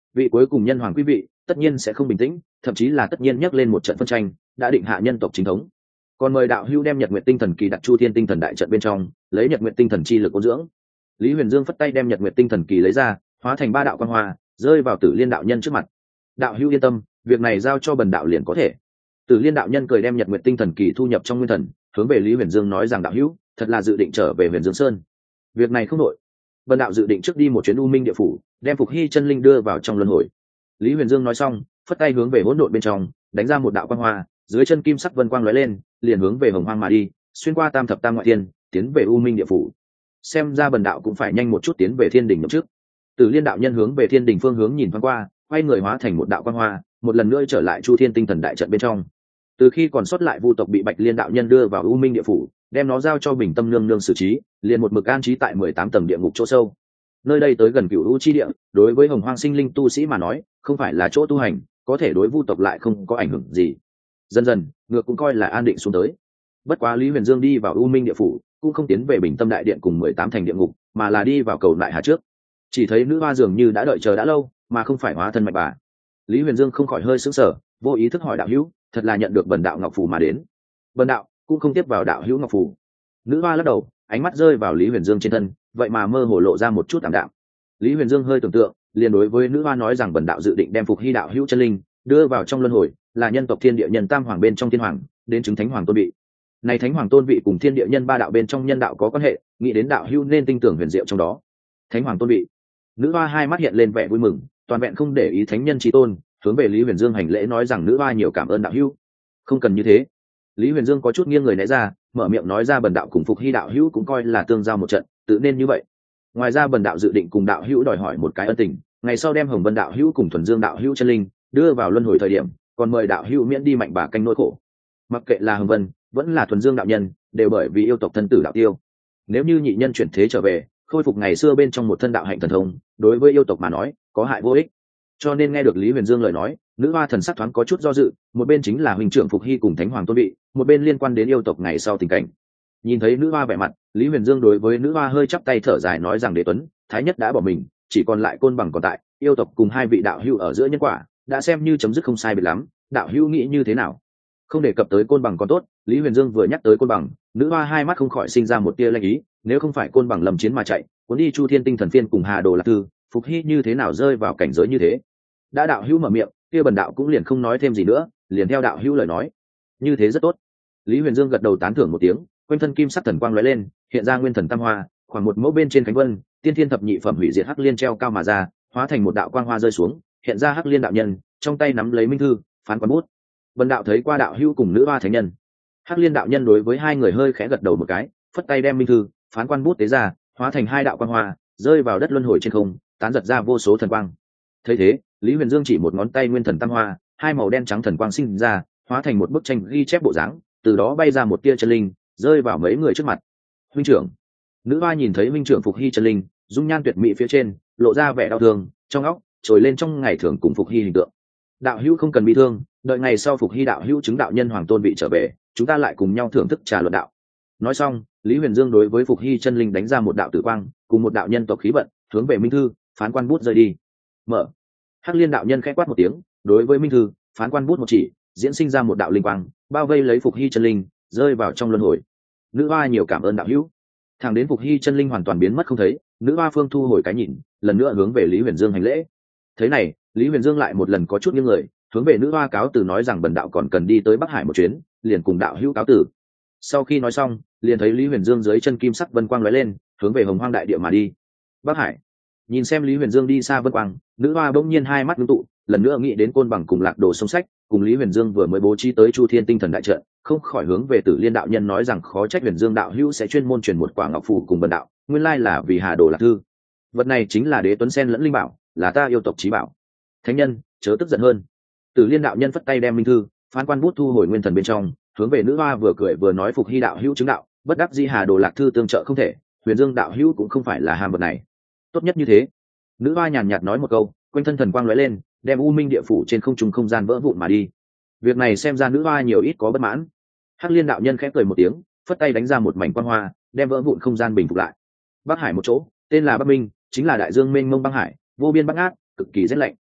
vị cuối cùng nhân hoàng quý vị tất nhiên sẽ không bình tĩnh, thậm chí là tất nhiên nhắc lên một trận phân tranh, đã định hạ nhân tộc chính thống. Còn mời đạo hữu đem Nhật Nguyệt Tinh Thần Kỳ đặt Chu Thiên Tinh Thần đại trận bên trong, lấy Nhật Nguyệt Tinh Thần chi lực ôn dưỡng. Lý Huyền Dương phất tay đem Nhật Nguyệt Tinh Thần Kỳ lấy ra, hóa thành ba đạo quang hoa, rơi vào Tử Liên đạo nhân trước mặt. Đạo hữu yên tâm, việc này giao cho bần đạo liền có thể. Tử Liên đạo nhân cười đem Nhật Nguyệt Tinh Thần Kỳ thu nhập trong nguyên thần, hướng về Lý Huyền Dương nói rằng đạo hữu, thật là dự định trở về Huyền Dương Sơn. Việc này không đổi. Bần đạo dự định trước đi một chuyến U Minh địa phủ, đem Phục Hy chân linh đưa vào trong luân hồi. Lý Huyền Dương nói xong, phất tay hướng về hỗn độn bên trong, đánh ra một đạo quang hoa, dưới chân kim sắc vân quang lóe lên, liền hướng về Hồng Hoang mà đi, xuyên qua Tam thập tam ngoại thiên, tiến về U Minh địa phủ. Xem ra bần đạo cũng phải nhanh một chút tiến về Thiên Đình trước. Tử Liên đạo nhân hướng về Thiên Đình phương hướng nhìn thoáng qua, quay người hóa thành một đạo quang hoa, một lần nữa trở lại Chu Thiên Tinh Thần đại trận bên trong. Từ khi còn sót lại vu tộc bị Bạch Liên đạo nhân đưa vào U Minh địa phủ, đem nó giao cho Bình Tâm nương nương xử trí, liền một mực an trí tại mười tám tầng địa ngục chỗ sâu. Nơi đây tới gần Cửu U chi địa, đối với Hồng Hoang sinh linh tu sĩ mà nói, không phải là chỗ tu hành, có thể đối vu tộc lại không có ảnh hưởng gì. Dần dần, ngược cũng coi là an định xuống tới. Bất quá Lý Huyền Dương đi vào U Minh địa phủ, cũng không tiến về Bình Tâm đại điện cùng mười tám thành địa ngục, mà là đi vào cầu Nại Hà trước. Chỉ thấy nữ hoa dường như đã đợi chờ đã lâu, mà không phải hóa thân mạnh bà. Lý Huyền Dương không khỏi hơi sững sờ, vô ý thức hỏi đạo hữu, thật là nhận được bần đạo ngọc phù mà đến. Bần đạo cũng không tiếp vào đạo hữu ngọc phù. Nữ hoa lắc đầu, ánh mắt rơi vào Lý Huyền Dương trên thân, vậy mà mơ hồ lộ ra một chút tạm đạm. Lý Huyền Dương hơi tưởng tượng, liền đối với nữ hoa nói rằng bần đạo dự định đem Phục Hy đạo hữu chân linh đưa vào trong luân hồi, là nhân tộc thiên địa nhân tam hoàng bên trong thiên hoàng, đến chứng thánh hoàng tôn vị. Này thánh hoàng tôn vị cùng thiên địa nhân ba đạo bên trong nhân đạo có quan hệ, nghĩ đến đạo hữu nên tin tưởng huyền diệu trong đó. Thánh hoàng tôn vị. Nữ hoa hai mắt hiện lên vẻ vui mừng, toàn vẹn không để ý thánh nhân chí tôn, hướng về Lý Huyền Dương hành lễ nói rằng nữ hoa nhiều cảm ơn đạo hữu. Không cần như thế. Lý Huyền Dương có chút nghiêng người né ra, mở miệng nói ra bần đạo cùng Phục Hy đạo hữu cũng coi là tương giao một trận, tự nên như vậy. Ngoài ra bần đạo dự định cùng đạo hữu đòi hỏi một cái ân tình, ngày sau đem Hồng Vân đạo hữu cùng Thuần Dương đạo hữu chân linh đưa vào luân hồi thời điểm, còn mời đạo hữu miễn đi mạnh bà canh nỗi khổ. Mặc kệ là Hồng Vân vẫn là Thuần Dương đạo nhân, đều bởi vì yêu tộc thân tử đạo tiêu. Nếu như nhị nhân chuyển thế trở về, khôi phục ngày xưa bên trong một thân đạo hạnh thần thông, đối với yêu tộc mà nói có hại vô ích. Cho nên nghe được Lý Huyền Dương lời nói, nữ hoa thần sắc thoáng có chút do dự, một bên chính là huynh trưởng Phục Hy cùng thánh hoàng tôn vị, một bên liên quan đến yêu tộc ngày sau tình cảnh. Nhìn thấy nữ hoa vẻ mặt, Lý Huyền Dương đối với nữ hoa hơi chắp tay thở dài nói rằng đế tuấn, thái nhất đã bỏ mình, chỉ còn lại Côn Bằng còn tại, yêu tộc cùng hai vị đạo hữu ở giữa nhân quả đã xem như chấm dứt không sai biệt lắm, đạo hữu nghĩ như thế nào? Không đề cập tới Côn Bằng còn tốt, Lý Huyền Dương vừa nhắc tới Côn Bằng, nữ hoa hai mắt không khỏi sinh ra một tia lanh ý, nếu không phải Côn Bằng lầm chiến mà chạy, cuốn đi Chu Thiên Tinh Thần Phiên cùng Hà Đồ Lạc Thư, Phục Hy như thế nào rơi vào cảnh giới như thế? Đã đạo hữu mở miệng, kia bần đạo cũng liền không nói thêm gì nữa, liền theo đạo hữu lời nói. Như thế rất tốt. Lý Huyền Dương gật đầu tán thưởng một tiếng, quanh thân kim sắc thần quang lóe lên, hiện ra nguyên thần tam hoa, khoảng một mẫu bên trên cánh vân, tiên thiên thập nhị phẩm hủy diệt hắc liên treo cao mà ra, hóa thành một đạo quang hoa rơi xuống, hiện ra hắc liên đạo nhân, trong tay nắm lấy minh thư, phán quan bút. Bần đạo thấy qua đạo hữu cùng nữ hoa thánh nhân. Hắc liên đạo nhân đối với hai người hơi khẽ gật đầu một cái, phất tay đem minh thư, phán quan bút tế ra, hóa thành hai đạo quang hoa, rơi vào đất luân hồi trên không, tán giật ra vô số thần quang. Thấy thế, Lý Huyền Dương chỉ một ngón tay nguyên thần tam hoa, hai màu đen trắng thần quang sinh ra, hóa thành một bức tranh ghi chép bộ dáng, từ đó bay ra một tia chân linh, rơi vào mấy người trước mặt. Huynh trưởng. Nữ hoa nhìn thấy huynh trưởng Phục Hy chân linh, dung nhan tuyệt mỹ phía trên, lộ ra vẻ đau thương, trong óc trồi lên trong ngày thường cùng Phục Hy hình tượng. Đạo hữu không cần bị thương, đợi ngày sau Phục Hy đạo hữu chứng đạo nhân hoàng tôn vị trở về, chúng ta lại cùng nhau thưởng thức trà luận đạo. Nói xong, Lý Huyền Dương đối với Phục Hy chân linh đánh ra một đạo tử quang, cùng một đạo nhân tộc khí vận, hướng về minh thư, phán quan bút rơi đi. Mở. Hắc liên đạo nhân khẽ quát một tiếng, đối với minh thư, phán quan bút một chỉ, diễn sinh ra một đạo linh quang, bao vây lấy Phục Hy chân linh, rơi vào trong luân hồi. Nữ hoa nhiều cảm ơn đạo hữu. Thẳng đến Phục Hy chân linh hoàn toàn biến mất không thấy, nữ hoa phương thu hồi cái nhìn, lần nữa hướng về Lý Huyền Dương hành lễ. Thế này, Lý Huyền Dương lại một lần có chút nghiêng người, hướng về nữ hoa cáo từ nói rằng bần đạo còn cần đi tới Bắc Hải một chuyến, liền cùng đạo hữu cáo từ. Sau khi nói xong, liền thấy Lý Huyền Dương dưới chân kim sắc vân quang lóe lên, hướng về Hồng Hoang đại địa mà đi. Bắc Hải. Nhìn xem Lý Huyền Dương đi xa vân quang, nữ hoa bỗng nhiên hai mắt ngưng tụ, lần nữa nghĩ đến Côn Bằng cùng Lạc Đồ sông sách, cùng Lý Huyền Dương vừa mới bố trí tới Chu Thiên Tinh Thần đại trận, không khỏi hướng về Tử Liên đạo nhân nói rằng khó trách Huyền Dương đạo hữu sẽ chuyên môn truyền một quả ngọc phù cùng bần đạo, nguyên lai là vì Hà Đồ Lạc Thư. Vật này chính là Đế Tuấn Sen lẫn linh bảo, là ta yêu tộc chí bảo. Thánh nhân, chớ tức giận hơn. Tử Liên đạo nhân phất tay đem minh thư, phán quan bút thu hồi nguyên thần bên trong, hướng về nữ hoa vừa cười vừa nói Phục Hy đạo hữu chứng đạo, bất đắc dĩ Hà Đồ Lạc Thư tương trợ không thể, Huyền Dương đạo hữu cũng không phải là ham vật này. Tốt nhất như thế. Nữ hoa nhàn nhạt nói một câu, quanh thân thần quang lóe lên, đem U Minh địa phủ trên không trung không gian vỡ vụn mà đi. Việc này xem ra nữ hoa nhiều ít có bất mãn. Hắc liên đạo nhân khẽ cười một tiếng, phất tay đánh ra một mảnh quang hoa, đem vỡ vụn không gian bình phục lại. Bắc Hải một chỗ, tên là Bắc Minh, chính là đại dương mênh mông băng hải, vô biên băng ác, cực kỳ rét lạnh.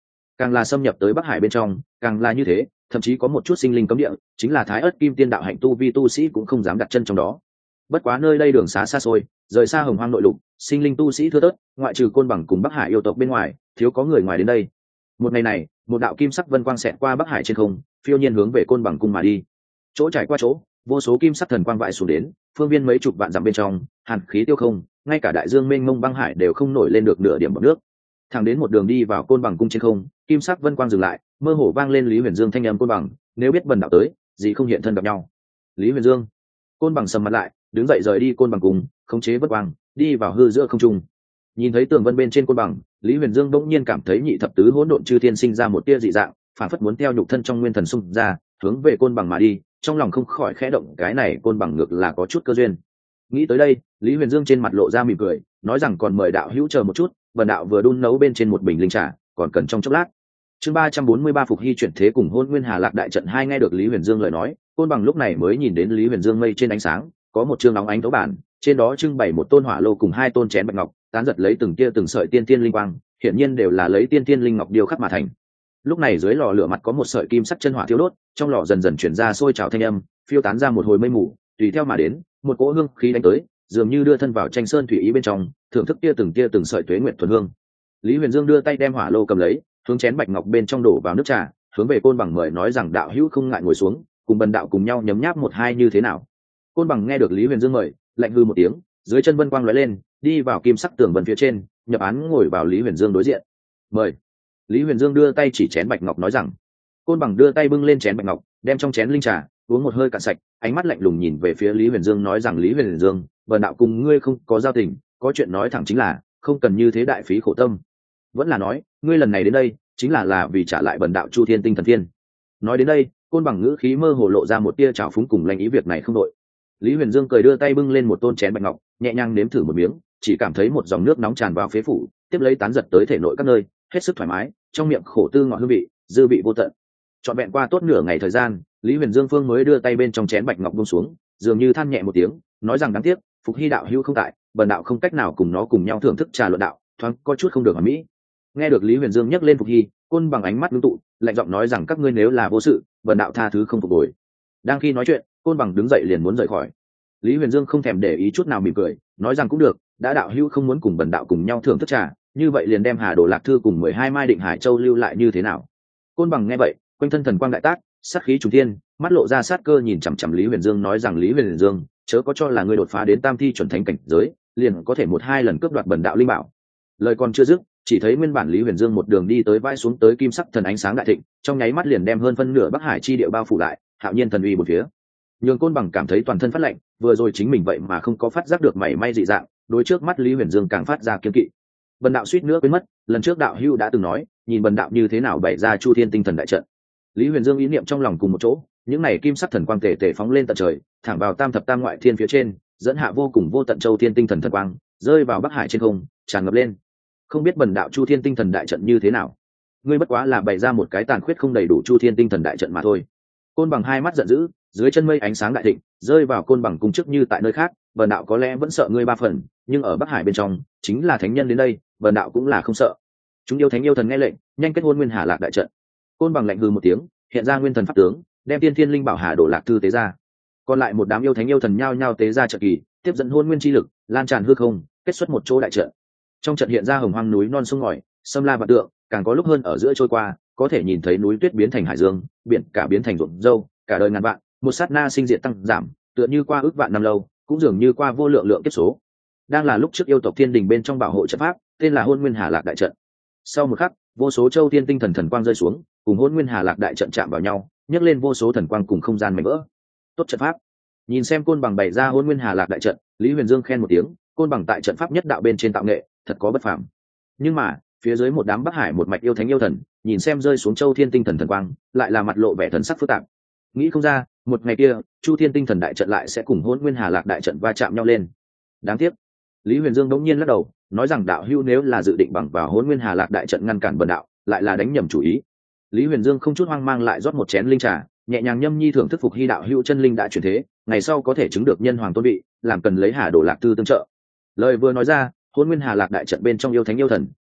càng là xâm nhập tới Bắc Hải bên trong, càng là như thế, thậm chí có một chút sinh linh cấm địa, chính là Thái Ức Kim Tiên đạo hạnh tu vi tu sĩ cũng không dám đặt chân trong đó. Bất quá nơi đây đường xá xa xôi, rời xa Hồng Hoang nội lục, sinh linh tu sĩ thưa thớt, ngoại trừ Côn Bằng cùng Bắc Hải yêu tộc bên ngoài, thiếu có người ngoài đến đây. Một ngày này, một đạo kim sắc vân quang xẹt qua Bắc Hải trên không, phiêu nhiên hướng về Côn Bằng cung mà đi. Chỗ trải qua chỗ, vô số kim sắc thần quang vãi xuống đến, phương viên mấy chục vạn dặm bên trong, hàn khí tiêu không, ngay cả đại dương mênh mông băng hải đều không nổi lên được nửa điểm bọt nước. Thẳng đến một đường đi vào Côn Bằng cung trên không, kim sắc vân quang dừng lại, mơ hồ vang lên Lý Huyền Dương thanh âm Côn Bằng, nếu biết bần đạo tới, gì không hiện thân gặp nhau. Lý Huyền Dương. Côn Bằng sầm mặt lại, đứng dậy rời đi Côn Bằng cung, khống chế vân quang, đi vào hư giữa không trung. Nhìn thấy tường vân bên trên Côn Bằng, Lý Huyền Dương bỗng nhiên cảm thấy nhị thập tứ hỗn độn chư thiên sinh ra một tia dị dạng, phản phất muốn theo nhục thân trong nguyên thần xung ra, hướng về Côn Bằng mà đi, trong lòng không khỏi khẽ động, cái này Côn Bằng ngược là có chút cơ duyên. Nghĩ tới đây, Lý Huyền Dương trên mặt lộ ra mỉm cười, nói rằng còn mời đạo hữu chờ một chút, bần đạo vừa đun nấu bên trên một bình linh trà, còn cần trong chốc lát. Chương ba trăm bốn mươi ba phục hy chuyển thế cùng Hôn Nguyên Hà Lạc đại trận hai. Nghe được Lý Huyền Dương lời nói, Côn Bằng lúc này mới nhìn đến Lý Huyền Dương mây trên ánh sáng, có một chương nóng ánh tấu bản, trên đó trưng bày một tôn hỏa lô cùng hai tôn chén bạch ngọc, tán giật lấy từng tia từng sợi tiên tiên linh quang, hiển nhiên đều là lấy tiên tiên linh ngọc điêu khắc mà thành. Lúc này dưới lò lửa mặt có một sợi kim sắc chân hỏa thiêu đốt, trong lò dần dần chuyển ra sôi trào thanh âm, phiêu tán ra một hồi mây mù, tùy theo mà đến, một cỗ hương khí đánh tới, dường như đưa thân vào tranh sơn thủy ý bên trong, thưởng thức tia từng tia từng sợi tuế nguyện thuần hương. Lý Huyền Dương đưa tay đem hỏa lô cầm lấy, hướng chén bạch ngọc bên trong đổ vào nước trà, hướng về Côn Bằng mời nói rằng đạo hữu không ngại ngồi xuống, cùng bần đạo cùng nhau nhấm nháp một hai như thế nào. Côn Bằng nghe được Lý Huyền Dương mời, lạnh hư một tiếng, dưới chân vân quang lóe lên, đi vào kim sắc tường vân phía trên, nhập án ngồi vào Lý Huyền Dương đối diện. Mời. Lý Huyền Dương đưa tay chỉ chén bạch ngọc nói rằng. Côn Bằng đưa tay bưng lên chén bạch ngọc, đem trong chén linh trà uống một hơi cạn sạch, ánh mắt lạnh lùng nhìn về phía Lý Huyền Dương nói rằng Lý Huyền Dương, bần đạo cùng ngươi không có giao tình, có chuyện nói thẳng chính là, không cần như thế đại phí khổ tâm. Vẫn là nói, ngươi lần này đến đây, chính là là vì trả lại bần đạo Chu Thiên Tinh Thần Thiên. Nói đến đây, Côn Bằng ngữ khí mơ hồ lộ ra một tia trào phúng cùng lanh ý, việc này không đội. Lý Huyền Dương cười đưa tay bưng lên một tôn chén bạch ngọc, nhẹ nhàng nếm thử một miếng, chỉ cảm thấy một dòng nước nóng tràn vào phế phủ, tiếp lấy tán giật tới thể nội các nơi, hết sức thoải mái, trong miệng khổ tư ngọt hương vị, dư vị vô tận. Trọn vẹn qua tốt nửa ngày thời gian, Lý Huyền Dương phương mới đưa tay bên trong chén bạch ngọc buông xuống, dường như than nhẹ một tiếng, nói rằng đáng tiếc, Phục Hy đạo hữu không tại, bần đạo không cách nào cùng nó cùng nhau thưởng thức trà luận đạo, thoáng có chút không được hoàn mỹ. Nghe được Lý Huyền Dương nhắc lên Phục Hy, Côn Bằng ánh mắt ngưng tụ, lạnh giọng nói rằng các ngươi nếu là vô sự, bần đạo tha thứ không phục hồi. Đang khi nói chuyện, Côn Bằng đứng dậy liền muốn rời khỏi. Lý Huyền Dương không thèm để ý chút nào mỉm cười, nói rằng cũng được, đã đạo hữu không muốn cùng bần đạo cùng nhau thưởng thức trà, như vậy liền đem Hà Đồ Lạc Thư cùng mười hai mai Định Hải Châu lưu lại như thế nào? Côn Bằng nghe vậy, quanh thân thần quang đại tác, sát khí trùng thiên, mắt lộ ra sát cơ nhìn chằm chằm Lý Huyền Dương nói rằng Lý Huyền Dương, chớ có cho là ngươi đột phá đến tam thi chuẩn thánh cảnh giới, liền có thể một hai lần cướp đoạt bần đạo linh bảo. Lời còn chưa dứt, chỉ thấy nguyên bản Lý Huyền Dương một đường đi tới vai xuống tới kim sắc thần ánh sáng đại thịnh, trong nháy mắt liền đem hơn phân nửa Bắc Hải chi địa bao phủ lại, hạo nhiên thần uy một phía. Nhường Côn Bằng cảm thấy toàn thân phát lạnh, vừa rồi chính mình vậy mà không có phát giác được mảy may dị dạng, đối trước mắt Lý Huyền Dương càng phát ra kiêng kỵ. Bần đạo suýt nữa quên mất, lần trước đạo hữu đã từng nói, nhìn bần đạo như thế nào bày ra Chu Thiên Tinh Thần đại trận. Lý Huyền Dương ý niệm trong lòng cùng một chỗ, những này kim sắc thần quang tề tề phóng lên tận trời, thẳng vào tam thập tam ngoại thiên phía trên, dẫn hạ vô cùng vô tận Châu Thiên Tinh Thần thần quang, rơi vào Bắc Hải trên không, tràn ngập lên. Không biết bần đạo Chu Thiên Tinh Thần đại trận như thế nào? Ngươi bất quá là bày ra một cái tàn khuyết không đầy đủ Chu Thiên Tinh Thần đại trận mà thôi. Côn Bằng hai mắt giận dữ, dưới chân mây ánh sáng đại thịnh, rơi vào Côn Bằng cung trước như tại nơi khác, bần đạo có lẽ vẫn sợ ngươi ba phần, nhưng ở Bắc Hải bên trong, chính là thánh nhân đến đây, bần đạo cũng là không sợ. Chúng yêu thánh yêu thần nghe lệnh, nhanh kết hôn Nguyên Hà Lạc đại trận. Côn Bằng lạnh hừ một tiếng, hiện ra nguyên thần pháp tướng, đem tiên thiên linh bảo Hà Đồ Lạc Thư tế ra. Còn lại một đám yêu thánh yêu thần nhao nhao tế ra trận kỳ, tiếp dẫn hôn nguyên chi lực, lan tràn hư không, kết xuất một chỗ đại trận. Trong trận hiện ra hồng hoang núi non sông ngòi, sâm la vạn tượng, càng có lúc hơn ở giữa trôi qua, có thể nhìn thấy núi tuyết biến thành hải dương, biển cả biến thành ruộng dâu, cả đời ngàn vạn, một sát na sinh diệt tăng giảm, tựa như qua ước vạn năm lâu, cũng dường như qua vô lượng lượng kiếp số. Đang là lúc trước yêu tộc thiên đình bên trong bảo hộ trận pháp, tên là Hôn Nguyên Hà Lạc đại trận. Sau một khắc, vô số châu thiên tinh thần thần quang rơi xuống, cùng Hôn Nguyên Hà Lạc đại trận chạm vào nhau, nhấc lên vô số thần quang cùng không gian mảnh vỡ. Tốt trận pháp. Nhìn xem Côn Bằng bày ra Hôn Nguyên Hà Lạc đại trận, Lý Huyền Dương khen một tiếng, Côn Bằng tại trận pháp nhất đạo bên trên tạo nghệ, thật có bất phàm. Nhưng mà, phía dưới một đám Bắc Hải một mạch yêu thánh yêu thần, nhìn xem rơi xuống châu thiên tinh thần thần quang, lại là mặt lộ vẻ thần sắc phức tạp. Nghĩ không ra, một ngày kia, Chu Thiên Tinh Thần đại trận lại sẽ cùng Hôn Nguyên Hà Lạc đại trận va chạm nhau lên. Đáng tiếc. Lý Huyền Dương đống nhiên lắc đầu, nói rằng đạo hữu nếu là dự định bằng vào Hôn Nguyên Hà Lạc đại trận ngăn cản bần đạo, lại là đánh nhầm chủ ý. Lý Huyền Dương không chút hoang mang lại rót một chén linh trà, nhẹ nhàng nhâm nhi thưởng thức Phục Hy đạo hữu chân linh đã chuyển thế, ngày sau có thể chứng được nhân hoàng tôn vị, làm cần lấy Hà Đồ Lạc Thư tương trợ. Lời vừa nói ra, Hôn Nguyên Hà Lạc đại trận bên trong yêu thánh yêu thần,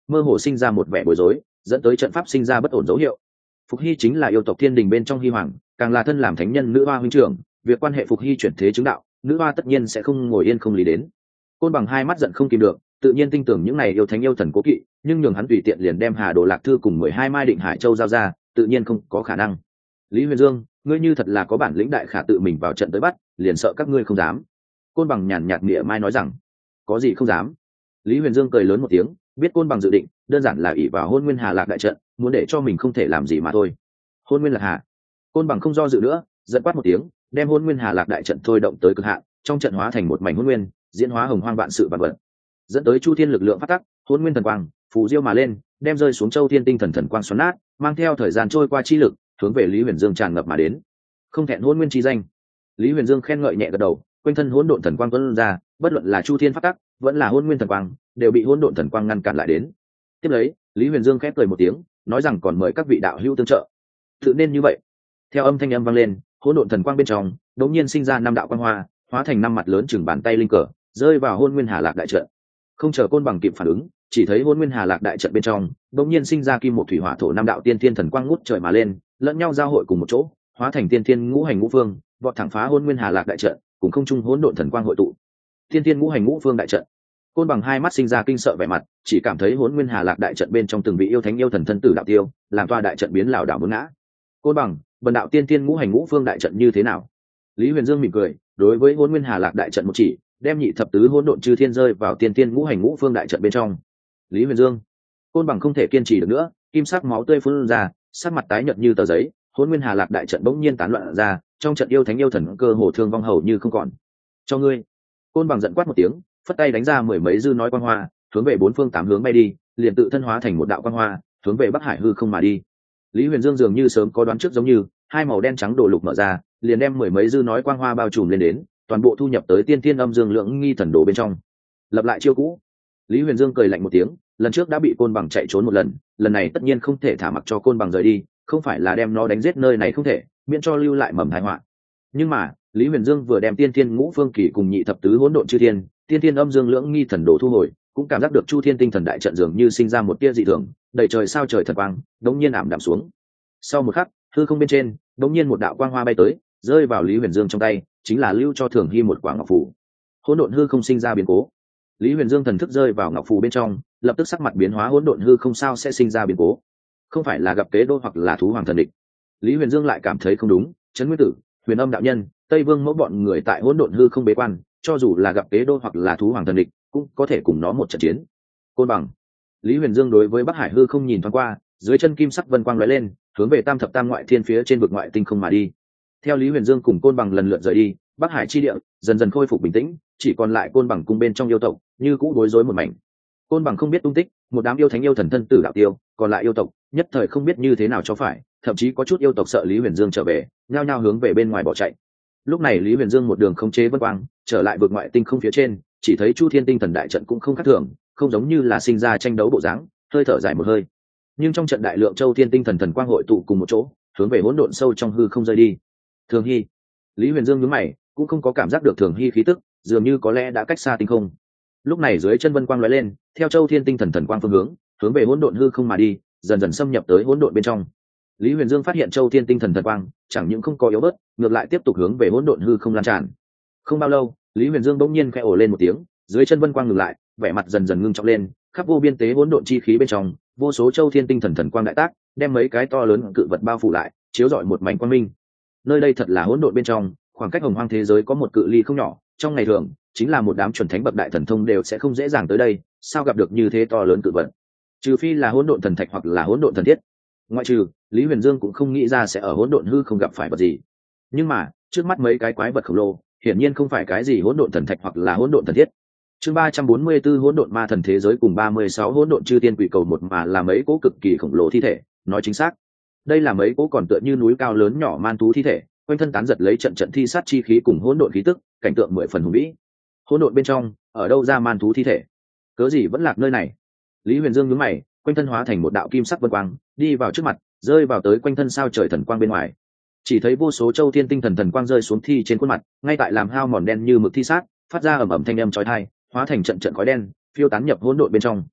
mơ hồ sinh ra một vẻ bối rối, dẫn tới trận pháp sinh ra bất ổn dấu hiệu. Phục Hy chính là yêu tộc thiên đình bên trong Hy hoàng, càng là thân làm thánh nhân nữ hoa huynh trưởng, việc quan hệ Phục Hy chuyển thế chứng đạo, nữ hoa tất nhiên sẽ không ngồi yên không lý đến. Côn Bằng hai mắt giận không kìm được, tự nhiên tin tưởng những này yêu thánh yêu thần cố kỵ, nhưng nhường hắn tùy tiện liền đem Hà Đồ Lạc Thư cùng mười hai mai Định Hải Châu giao ra, tự nhiên không có khả năng. Lý Huyền Dương, ngươi như thật là có bản lĩnh đại khả tự mình vào trận tới bắt, liền sợ các ngươi không dám. Côn Bằng nhàn nhạt nghĩa mai nói rằng, có gì không dám. Lý Huyền Dương cười lớn một tiếng, biết Côn Bằng dự định đơn giản là ỷ vào Hôn Nguyên Hà Lạc đại trận, muốn để cho mình không thể làm gì mà thôi. Hôn Nguyên Lạc Hà. Côn Bằng không do dự nữa, giận quát một tiếng, đem Hôn Nguyên Hà Lạc đại trận thôi động tới cực hạn, trong trận hóa thành một mảnh hôn nguyên, diễn hóa hồng hoang vạn sự vạn vật, dẫn tới chu thiên lực lượng phát tắc, hôn nguyên thần quang phù diêu mà lên, đem rơi xuống châu thiên tinh thần thần quang xoắn nát, mang theo thời gian trôi qua chi lực hướng về Lý Huyền Dương tràn ngập mà đến. Không thẹn hôn nguyên chi danh. Lý Huyền Dương khen ngợi nhẹ gật đầu, quanh thân hỗn độn thần quang tuôn ra, bất luận là chu thiên phát tắc vẫn là hôn nguyên thần quang đều bị hỗn độn thần quang ngăn cản lại đến. Tiếp lấy, Lý Huyền Dương khép cười một tiếng, nói rằng còn mời các vị đạo hữu tương trợ. Tự nên như vậy. Theo âm thanh âm vang lên, hỗn độn thần quang bên trong đột nhiên sinh ra năm đạo quang hoa, hóa thành năm mặt lớn chừng bàn tay linh cờ, rơi vào Hôn Nguyên Hà Lạc đại trận. Không chờ Côn Bằng kịp phản ứng, chỉ thấy Hôn Nguyên Hà Lạc đại trận bên trong đột nhiên sinh ra kim một thủy hỏa thổ năm đạo tiên thiên thần quang ngút trời mà lên, lẫn nhau giao hội cùng một chỗ, hóa thành tiên thiên ngũ hành ngũ phương, vọt thẳng phá Hôn Nguyên Hà Lạc đại trận, cùng không trung hỗn độn thần quang hội tụ. Tiên thiên ngũ hành ngũ phương đại trận. Côn Bằng hai mắt sinh ra kinh sợ vẻ mặt, chỉ cảm thấy Hỗn Nguyên Hà Lạc đại trận bên trong từng vị yêu thánh yêu thần thân tử đạo tiêu, làm toa đại trận biến lảo đảo muốn ngã. Côn Bằng, bần đạo tiên thiên ngũ hành ngũ phương đại trận như thế nào? Lý Huyền Dương mỉm cười, đối với Hỗn Nguyên Hà Lạc đại trận một chỉ, đem nhị thập tứ hỗn độn chư thiên rơi vào tiên thiên ngũ hành ngũ phương đại trận bên trong. Lý Huyền Dương, Côn Bằng không thể kiên trì được nữa, kim sắc máu tươi phun ra, sắc mặt tái nhợt như tờ giấy. Hỗn Nguyên Hà Lạc đại trận bỗng nhiên tán loạn ra, trong trận yêu thánh yêu thần cơ hồ thương vong hầu như không còn. Cho ngươi. Côn Bằng giận quát một tiếng, phất tay đánh ra mười mấy dư nói quang hoa, hướng về bốn phương tám hướng bay đi, liền tự thân hóa thành một đạo quang hoa, hướng về Bắc Hải hư không mà đi. Lý Huyền Dương dường như sớm có đoán trước, giống như hai màu đen trắng đồ lục mở ra, liền đem mười mấy dư nói quang hoa bao trùm lên đến, toàn bộ thu nhập tới tiên thiên âm dương lượng nghi thần đồ bên trong. Lập lại chiêu cũ. Lý Huyền Dương cười lạnh một tiếng, lần trước đã bị Côn Bằng chạy trốn một lần, lần này tất nhiên không thể thả mặc cho Côn Bằng rời đi, không phải là đem nó đánh giết nơi này không thể, miễn cho lưu lại mầm tai họa. Nhưng mà Lý Huyền Dương vừa đem tiên thiên ngũ phương kỳ cùng nhị thập tứ hỗn độn chư thiên, tiên thiên âm dương lưỡng nghi thần đồ thu hồi, cũng cảm giác được chu thiên tinh thần đại trận dường như sinh ra một tia dị thường, đầy trời sao trời thật quang đống nhiên ảm đạm xuống. Sau một khắc, hư không bên trên đống nhiên một đạo quang hoa bay tới, rơi vào Lý Huyền Dương trong tay, chính là lưu cho Thường Hy một quả ngọc phù. Hỗn độn hư không sinh ra biến cố. Lý Huyền Dương thần thức rơi vào ngọc phù bên trong, lập tức sắc mặt biến hóa, hỗn độn hư không sao sẽ sinh ra biến cố? Không phải là gặp kế đô hoặc là thú hoàng thần địch? Lý Huyền Dương lại cảm thấy không đúng, Trấn Nguyên Tử, Huyền Âm đạo nhân, Tây Vương mẫu bọn người tại hỗn độn hư không bế quan, cho dù là gặp kế đô hoặc là thú hoàng thần địch, cũng có thể cùng nó một trận chiến. Côn Bằng. Lý Huyền Dương đối với Bắc Hải hư không nhìn thoáng qua, dưới chân kim sắc vân quang lóe lên, hướng về tam thập tam ngoại thiên phía trên vực ngoại tinh không mà đi. Theo Lý Huyền Dương cùng Côn Bằng lần lượt rời đi, Bắc Hải chi địa dần dần khôi phục bình tĩnh, chỉ còn lại Côn Bằng cung bên trong yêu tộc như cũ bối rối một mảnh. Côn Bằng không biết tung tích, một đám yêu thánh yêu thần thân tử đạo tiêu, còn lại yêu tộc nhất thời không biết như thế nào cho phải, thậm chí có chút yêu tộc sợ Lý Huyền Dương trở về, nhao nhao hướng về bên ngoài bỏ chạy. Lúc này Lý Huyền Dương một đường không chế vân quang, trở lại vực ngoại tinh không phía trên, chỉ thấy chu thiên tinh thần đại trận cũng không khác thường, không giống như là sinh ra tranh đấu bộ dáng, hơi thở dài một hơi. Nhưng trong trận đại lượng châu thiên tinh thần thần quang hội tụ cùng một chỗ, hướng về hỗn độn sâu trong hư không rơi đi. Thường Hy. Lý Huyền Dương nhướng mày, cũng không có cảm giác được Thường Hy khí tức, dường như có lẽ đã cách xa tinh không. Lúc này dưới chân vân quang lóe lên, theo châu thiên tinh thần thần quang phương hướng, hướng về hỗn độn hư không mà đi, dần dần xâm nhập tới hỗn độn bên trong. Lý Huyền Dương phát hiện châu thiên tinh thần thần quang chẳng những không có yếu bớt, ngược lại tiếp tục hướng về hỗn độn hư không lan tràn. Không bao lâu, Lý Huyền Dương bỗng nhiên khẽ ồ lên một tiếng, dưới chân vân quang ngừng lại, vẻ mặt dần dần ngưng trọng lên, khắp vô biên tế hỗn độn chi khí bên trong, vô số châu thiên tinh thần thần quang đại tác, đem mấy cái to lớn cự vật bao phủ lại, chiếu rọi một mảnh quang minh. Nơi đây thật là hỗn độn bên trong, khoảng cách hồng hoang thế giới có một cự ly không nhỏ, trong ngày thường chính là một đám chuẩn thánh bậc đại thần thông đều sẽ không dễ dàng tới đây, sao gặp được như thế to lớn cự vật? Trừ phi là hỗn độn thần thạch hoặc là hỗn độn thần thiết. Ngoại trừ, Lý Huyền Dương cũng không nghĩ ra sẽ ở hỗn độn hư không gặp phải vật gì. Nhưng mà, trước mắt mấy cái quái vật khổng lồ, hiển nhiên không phải cái gì hỗn độn thần thạch hoặc là hỗn độn thần thiết. Chương ba trăm bốn mươi 4 hỗn độn ma thần thế giới cùng ba mươi sáu hỗn độn chư tiên quỷ cầu một mà là mấy cố cực kỳ khổng lồ thi thể, nói chính xác, đây là mấy cố còn tựa như núi cao lớn nhỏ man thú thi thể, quanh thân tán giật lấy trận trận thi sát chi khí cùng hỗn độn khí tức, cảnh tượng mười phần hùng vĩ. Hỗn độn bên trong, ở đâu ra man thú thi thể? Cớ gì vẫn lạc nơi này? Lý Huyền Dương nhướng mày, quanh thân hóa thành một đạo kim sắc vân quang, đi vào trước mặt, rơi vào tới quanh thân sao trời thần quang bên ngoài. Chỉ thấy vô số châu thiên tinh thần thần quang rơi xuống thi trên khuôn mặt, ngay tại làm hao mòn đen như mực thi sát, phát ra ầm ầm thanh âm chói tai, hóa thành trận trận khói đen, phiêu tán nhập hỗn độn bên trong.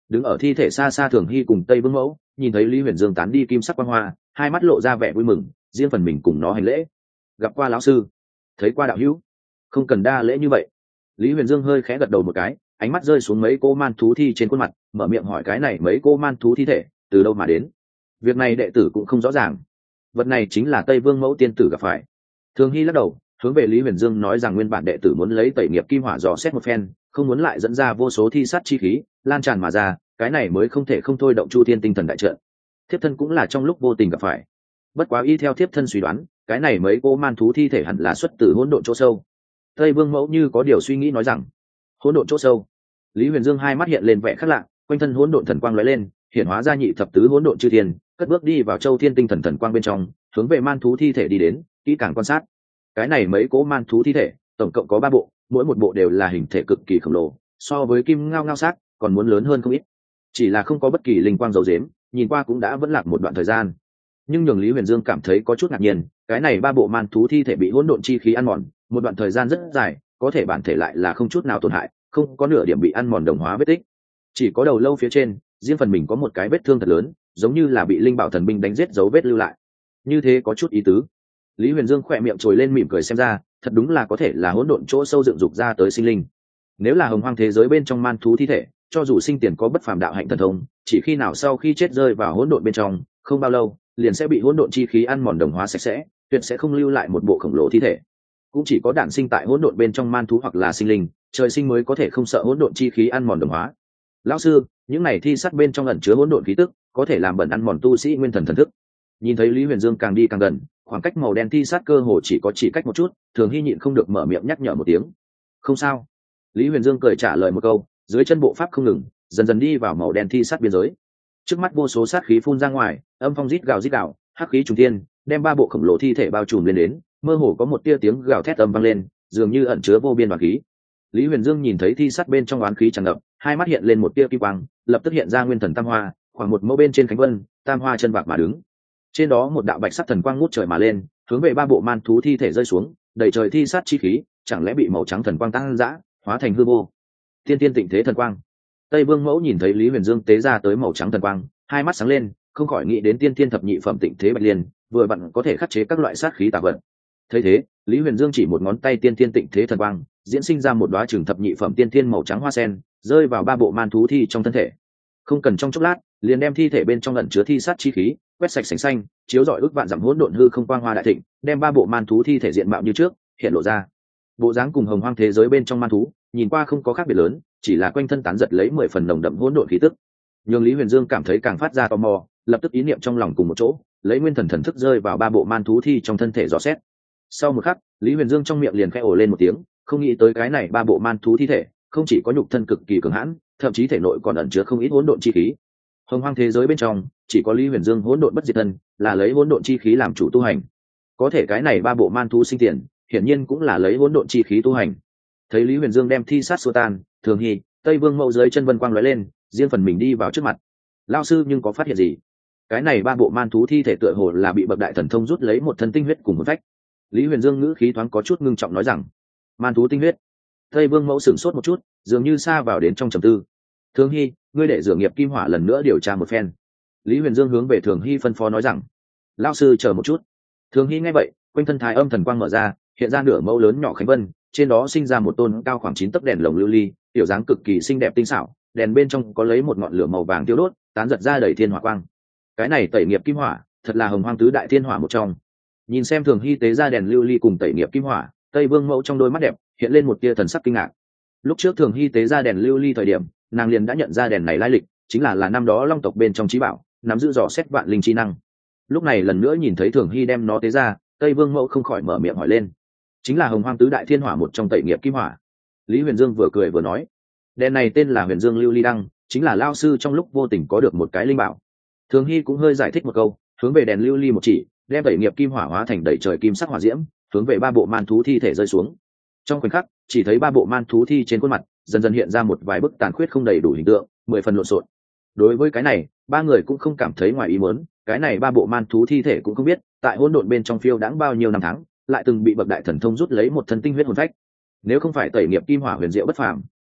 đứng ở thi thể xa xa Thường Hy cùng Tây Vương Mẫu nhìn thấy Lý Huyền Dương tán đi kim sắc quang hoa, hai mắt lộ ra vẻ vui mừng, riêng phần mình cùng nó hành lễ. Gặp qua lão sư. Thấy qua đạo hữu. Không cần đa lễ như vậy. Lý Huyền Dương hơi khẽ gật đầu một cái, ánh mắt rơi xuống mấy cô man thú thi trên khuôn mặt, mở miệng hỏi cái này mấy cô man thú thi thể từ đâu mà đến. Việc này đệ tử cũng không rõ ràng. Vật này chính là Tây Vương Mẫu tiên tử gặp phải. Thường Hy lắc đầu, hướng về Lý Huyền Dương nói rằng nguyên bản đệ tử muốn lấy tẩy nghiệp kim hỏa dò xét một phen, không muốn lại dẫn ra vô số thi sát chi khí lan tràn mà ra, cái này mới không thể không thôi động Chu Thiên tinh thần đại trận. Thiếp thân cũng là trong lúc vô tình gặp phải. Bất quá y theo thiếp thân suy đoán, cái này mấy cô man thú thi thể hẳn là xuất từ hỗn độn chỗ sâu. Tây Vương Mẫu như có điều suy nghĩ nói rằng, hỗn độn chỗ sâu. Lý Huyền Dương hai mắt hiện lên vẻ khác lạ, quanh thân hỗn độn thần quang lóe lên, hiện hóa ra nhị thập tứ hỗn độn chư thiên, cất bước đi vào Châu Thiên tinh thần thần quang bên trong, hướng về man thú thi thể đi đến, kỹ càng quan sát. Cái này mấy cố man thú thi thể, tổng cộng có ba bộ, mỗi một bộ đều là hình thể cực kỳ khổng lồ, so với kim ngao ngao xác còn muốn lớn hơn không ít. Chỉ là không có bất kỳ linh quang dấu dếm, nhìn qua cũng đã vẫn lạc một đoạn thời gian. Nhưng nhường Lý Huyền Dương cảm thấy có chút ngạc nhiên, cái này ba bộ man thú thi thể bị hỗn độn chi khí ăn mòn, một đoạn thời gian rất dài, có thể bản thể lại là không chút nào tổn hại, không có nửa điểm bị ăn mòn đồng hóa vết tích. Chỉ có đầu lâu phía trên, riêng phần mình có một cái vết thương thật lớn, giống như là bị linh bảo thần binh đánh giết dấu vết lưu lại. Như thế có chút ý tứ. Lý Huyền Dương khỏe miệng trồi lên mỉm cười xem ra, thật đúng là có thể là hỗn độn chỗ sâu dựng dục ra tới sinh linh. Nếu là hồng hoang thế giới bên trong man thú thi thể, cho dù sinh tiền có bất phàm đạo hạnh thần thông, chỉ khi nào sau khi chết rơi vào hỗn độn bên trong, không bao lâu, liền sẽ bị hỗn độn chi khí ăn mòn đồng hóa sạch sẽ, tuyệt sẽ không lưu lại một bộ khổng lồ thi thể. Cũng chỉ có đản sinh tại hỗn độn bên trong man thú hoặc là sinh linh, trời sinh mới có thể không sợ hỗn độn chi khí ăn mòn đồng hóa. Lão sư, những này thi sắt bên trong ẩn chứa hỗn độn khí tức, có thể làm bẩn ăn mòn tu sĩ nguyên thần thần thức. Nhìn thấy Lý Huyền Dương càng đi càng gần, khoảng cách màu đen thi sắt cơ hồ chỉ có chỉ cách một chút, Thường Hy nhịn không được mở miệng nhắc nhở một tiếng. Không sao. Lý Huyền Dương cười trả lời một câu, dưới chân bộ pháp không ngừng, dần dần đi vào màu đen thi sắt biên giới. Trước mắt vô số sát khí phun ra ngoài, âm phong rít gào rít gào, hắc khí trùng thiên, đem ba bộ khổng lồ thi thể bao trùm lên đến, mơ hồ có một tia tiếng gào thét âm vang lên, dường như ẩn chứa vô biên oán khí. Lý Huyền Dương nhìn thấy thi sắt bên trong oán khí tràn ngập, hai mắt hiện lên một tia kim quang, lập tức hiện ra nguyên thần tam hoa, khoảng một mẫu bên trên cánh vân, tam hoa chân bạc mà đứng. Trên đó một đạo bạch sắc thần quang ngút trời mà lên, hướng về ba bộ man thú thi thể rơi xuống, đầy trời thi sát chi khí, chẳng lẽ bị màu trắng thần quang tăng dã, hóa thành hư vô. Tiên tiên tịnh thế thần quang. Tây Vương Mẫu nhìn thấy Lý Huyền Dương tế ra tới màu trắng thần quang, hai mắt sáng lên, không khỏi nghĩ đến tiên tiên thập nhị phẩm tịnh thế bạch liên, vừa vặn có thể khắc chế các loại sát khí tà vật. Thấy thế, Lý Huyền Dương chỉ một ngón tay tiên tiên tịnh thế thần quang, diễn sinh ra một đóa trường thập nhị phẩm tiên tiên màu trắng hoa sen, rơi vào ba bộ man thú thi trong thân thể. Không cần trong chốc lát, liền đem thi thể bên trong ẩn chứa thi sát chi khí quét sạch sành xanh, chiếu rọi ước vạn dặm hỗn độn hư không quang hoa đại thịnh, đem ba bộ man thú thi thể diện mạo như trước hiện lộ ra. Bộ dáng cùng hồng hoang thế giới bên trong man thú, nhìn qua không có khác biệt lớn, chỉ là quanh thân tán giật lấy mười phần nồng đậm hỗn độn khí tức. Nhưng Lý Huyền Dương cảm thấy càng phát ra tò mò, lập tức ý niệm trong lòng cùng một chỗ, lấy nguyên thần thần thức rơi vào ba bộ man thú thi trong thân thể dò xét. Sau một khắc, Lý Huyền Dương trong miệng liền khẽ ồ lên một tiếng, không nghĩ tới cái này ba bộ man thú thi thể, không chỉ có nhục thân cực kỳ cường hãn, thậm chí thể nội còn ẩn chứa không ít hỗn độn chi khí. Hồng hoang thế giới bên trong, chỉ có Lý Huyền Dương hỗn độn bất diệt thân, là lấy hỗn độn chi khí làm chủ tu hành. Có thể cái này ba bộ man thú sinh tiền, hiển nhiên cũng là lấy hỗn độn chi khí tu hành. Thấy Lý Huyền Dương đem thi sát xua tan, Thường Hy, Tây Vương Mẫu dưới chân vân quang lóe lên, riêng phần mình đi vào trước mặt. Lão sư nhưng có phát hiện gì? Cái này ba bộ man thú thi thể tựa hồ là bị bậc đại thần thông rút lấy một thân tinh huyết cùng một vách. Lý Huyền Dương ngữ khí thoáng có chút ngưng trọng nói rằng, man thú tinh huyết. Tây Vương Mẫu sửng sốt một chút, dường như xa vào đến trong trầm tư. Thường Hy, ngươi để rửa nghiệp kim hỏa lần nữa điều tra một phen. Lý Huyền Dương hướng về Thường Hy phân phó nói rằng, lão sư chờ một chút. Thường Hy nghe vậy, quanh thân thái âm thần quang mở ra, hiện ra nửa mẫu lớn nhỏ khánh vân, trên đó sinh ra một tôn cao khoảng chín tấc đèn lồng lưu ly, tiểu dáng cực kỳ xinh đẹp tinh xảo, đèn bên trong có lấy một ngọn lửa màu vàng tiêu đốt, tán giật ra đầy thiên hỏa quang. Cái này tẩy nghiệp kim hỏa, thật là hồng hoang tứ đại thiên hỏa một trong. Nhìn xem Thường Hy tế ra đèn lưu ly cùng tẩy nghiệp kim hỏa, Tây Vương Mẫu trong đôi mắt đẹp hiện lên một tia thần sắc kinh ngạc. Lúc trước Thường Hy tế ra đèn lưu ly thời điểm, nàng liền đã nhận ra đèn này lai lịch, chính là là năm đó long tộc bên trong trí bảo, nắm giữ dò xét vạn linh chi năng. Lúc này lần nữa nhìn thấy Thường Hy đem nó tế ra, Tây Vương Mẫu không khỏi mở miệng hỏi lên, chính là hồng hoang tứ đại thiên hỏa một trong tẩy nghiệp kim hỏa. Lý Huyền Dương vừa cười vừa nói, đèn này tên là Huyền Dương lưu ly đăng, chính là lao sư trong lúc vô tình có được một cái linh bảo. Thường Hy cũng hơi giải thích một câu, hướng về đèn lưu ly một chỉ, đem tẩy nghiệp kim hỏa hóa thành đầy trời kim sắc hỏa diễm, hướng về ba bộ man thú thi thể rơi xuống. Trong khoảnh khắc, chỉ thấy ba bộ man thú thi trên khuôn mặt dần dần hiện ra một vài bức tàn khuyết không đầy đủ hình tượng, mười phần lộn xộn. Đối với cái này, ba người cũng không cảm thấy ngoài ý muốn, cái này ba bộ man thú thi thể cũng không biết, tại hỗn độn bên trong phiêu đãng bao nhiêu năm tháng, lại từng bị bậc đại thần thông rút lấy một thân tinh huyết hồn phách. Nếu không phải tẩy nghiệp kim hỏa huyền diệu bất phàm,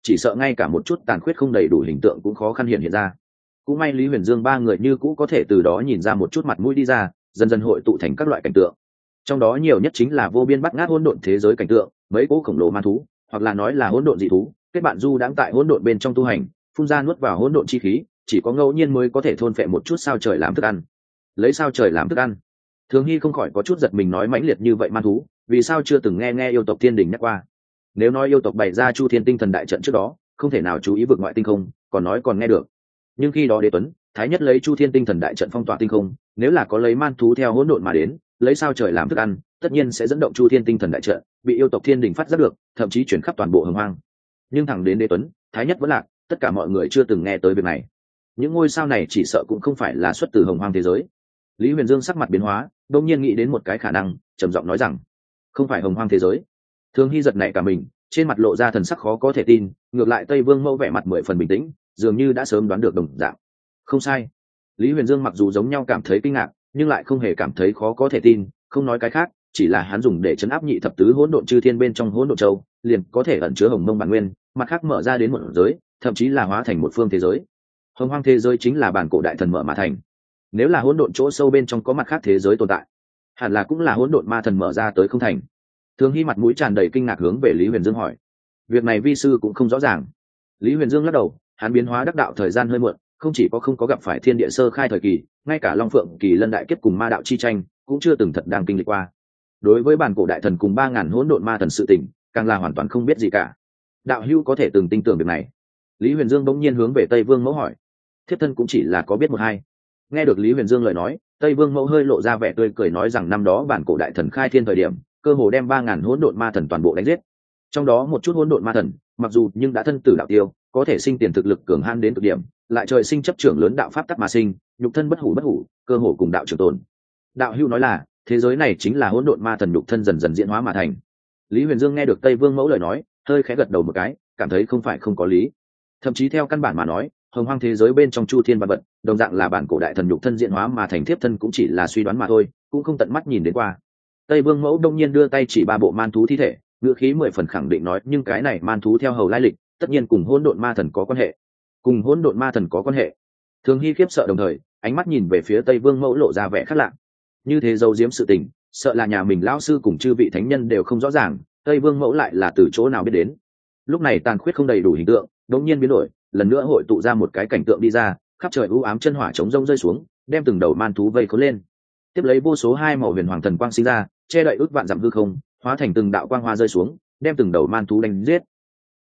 chỉ sợ ngay cả một chút tàn khuyết không đầy đủ hình tượng cũng khó khăn hiện hiện ra. Cũng may Lý Huyền Dương ba người như cũ có thể từ đó nhìn ra một chút mặt mũi đi ra, dần dần hội tụ thành các loại cảnh tượng. Trong đó nhiều nhất chính là vô biên bắt ngát hỗn độn thế giới cảnh tượng, mấy cỗ khổng lồ ma thú, hoặc là nói là hỗn độn dị thú, kết bạn du đãng tại hỗn độn bên trong tu hành, phun ra nuốt vào hỗn độn chi khí, chỉ có ngẫu nhiên mới có thể thôn phệ một chút sao trời làm thức ăn. Lấy sao trời làm thức ăn. Thường Hy không khỏi có chút giật mình, nói mãnh liệt như vậy ma thú, vì sao chưa từng nghe nghe yêu tộc thiên đình nhắc qua. Nếu nói yêu tộc bày ra Chu Thiên Tinh Thần đại trận trước đó, không thể nào chú ý vực ngoại tinh không, còn nói còn nghe được. Nhưng khi đó Đế Tuấn, Thái Nhất lấy Chu Thiên Tinh Thần đại trận phong tỏa tinh không, nếu là có lấy man thú theo hỗn độn mà đến, lấy sao trời làm thức ăn, tất nhiên sẽ dẫn động Chu Thiên Tinh Thần đại trận, bị yêu tộc thiên đình phát giác được, thậm chí chuyển khắp toàn bộ Hồng Hoang. Nhưng thẳng đến Đế Tuấn, Thái Nhất vẫn lạc, tất cả mọi người chưa từng nghe tới việc này. Những ngôi sao này chỉ sợ cũng không phải là xuất từ Hồng Hoang thế giới. Lý Huyền Dương sắc mặt biến hóa, đột nhiên nghĩ đến một cái khả năng, trầm giọng nói rằng, không phải Hồng Hoang thế giới. Thường Hy giật nảy cả mình, trên mặt lộ ra thần sắc khó có thể tin, ngược lại Tây Vương Mẫu vẻ mặt mười phần bình tĩnh, dường như đã sớm đoán được đồng dạng. Không sai. Lý Huyền Dương mặc dù giống nhau cảm thấy kinh ngạc, nhưng lại không hề cảm thấy khó có thể tin, không nói cái khác, chỉ là hắn dùng để chấn áp nhị thập tứ hỗn độn chư thiên bên trong hỗn độn châu, liền có thể ẩn chứa hồng mông bản nguyên, mặt khác mở ra đến một giới, thậm chí là hóa thành một phương thế giới. Hồng Hoang thế giới chính là bản cổ đại thần mở mà thành. Nếu là hỗn độn chỗ sâu bên trong có mặt khác thế giới tồn tại, hẳn là cũng là hỗn độn ma thần mở ra tới không thành. Thường Hy mặt mũi tràn đầy kinh ngạc hướng về Lý Huyền Dương hỏi, việc này vi sư cũng không rõ ràng. Lý Huyền Dương lắc đầu, hắn biến hóa đắc đạo thời gian hơi muộn, không chỉ có không có gặp phải thiên địa sơ khai thời kỳ, ngay cả Long Phượng kỳ lân đại kiếp cùng ma đạo chi tranh cũng chưa từng thật đang kinh lịch qua. Đối với bản cổ đại thần cùng ba ngàn hỗn độn ma thần sự tình, càng là hoàn toàn không biết gì cả. Đạo hữu có thể từng tin tưởng việc này? Lý Huyền Dương bỗng nhiên hướng về Tây Vương Mẫu hỏi. Thiếp thân cũng chỉ là có biết một hai. Nghe được Lý Huyền Dương lời nói, Tây Vương Mẫu hơi lộ ra vẻ tươi cười, nói rằng năm đó bản cổ đại thần khai thiên thời điểm, cơ hồ đem ba ngàn hỗn độn ma thần toàn bộ đánh giết. Trong đó một chút hỗn độn ma thần, mặc dù nhưng đã thân tử đạo tiêu, có thể sinh tiền thực lực cường han đến cực điểm, lại trời sinh chấp trưởng lớn đạo pháp tắc mà sinh, nhục thân bất hủ bất hủ, cơ hồ cùng đạo trường tồn. Đạo hữu nói là thế giới này chính là hỗn độn ma thần nhục thân dần dần diễn hóa mà thành. Lý Huyền Dương nghe được Tây Vương Mẫu lời nói, hơi khẽ gật đầu một cái, cảm thấy không phải không có lý. Thậm chí theo căn bản mà nói, Hồng Hoang thế giới bên trong chu thiên vạn vật, đồng dạng là bản cổ đại thần nhục thân diễn hóa mà thành, thiếp thân cũng chỉ là suy đoán mà thôi, cũng không tận mắt nhìn đến qua. Tây Vương Mẫu đông nhiên đưa tay chỉ ba bộ man thú thi thể, ngữ khí mười phần khẳng định nói, nhưng cái này man thú theo hầu lai lịch, tất nhiên cùng hỗn độn ma thần có quan hệ. Cùng hỗn độn ma thần có quan hệ? Thường Hy khiếp sợ đồng thời, ánh mắt nhìn về phía Tây Vương Mẫu lộ ra vẻ khác lạ. Như thế giấu giếm sự tình, sợ là nhà mình lão sư cùng chư vị thánh nhân đều không rõ ràng, Tây Vương Mẫu lại là từ chỗ nào biết đến. Lúc này tàn khuyết không đầy đủ hình tượng, đống nhiên biến đổi, lần nữa hội tụ ra một cái cảnh tượng đi ra, khắp trời u ám chân hỏa chống rông rơi xuống, đem từng đầu man thú vây khốn lên. Tiếp lấy vô số hai màu huyền hoàng thần quang sinh ra, che đậy ước vạn dặm hư không, hóa thành từng đạo quang hoa rơi xuống, đem từng đầu man thú đánh giết.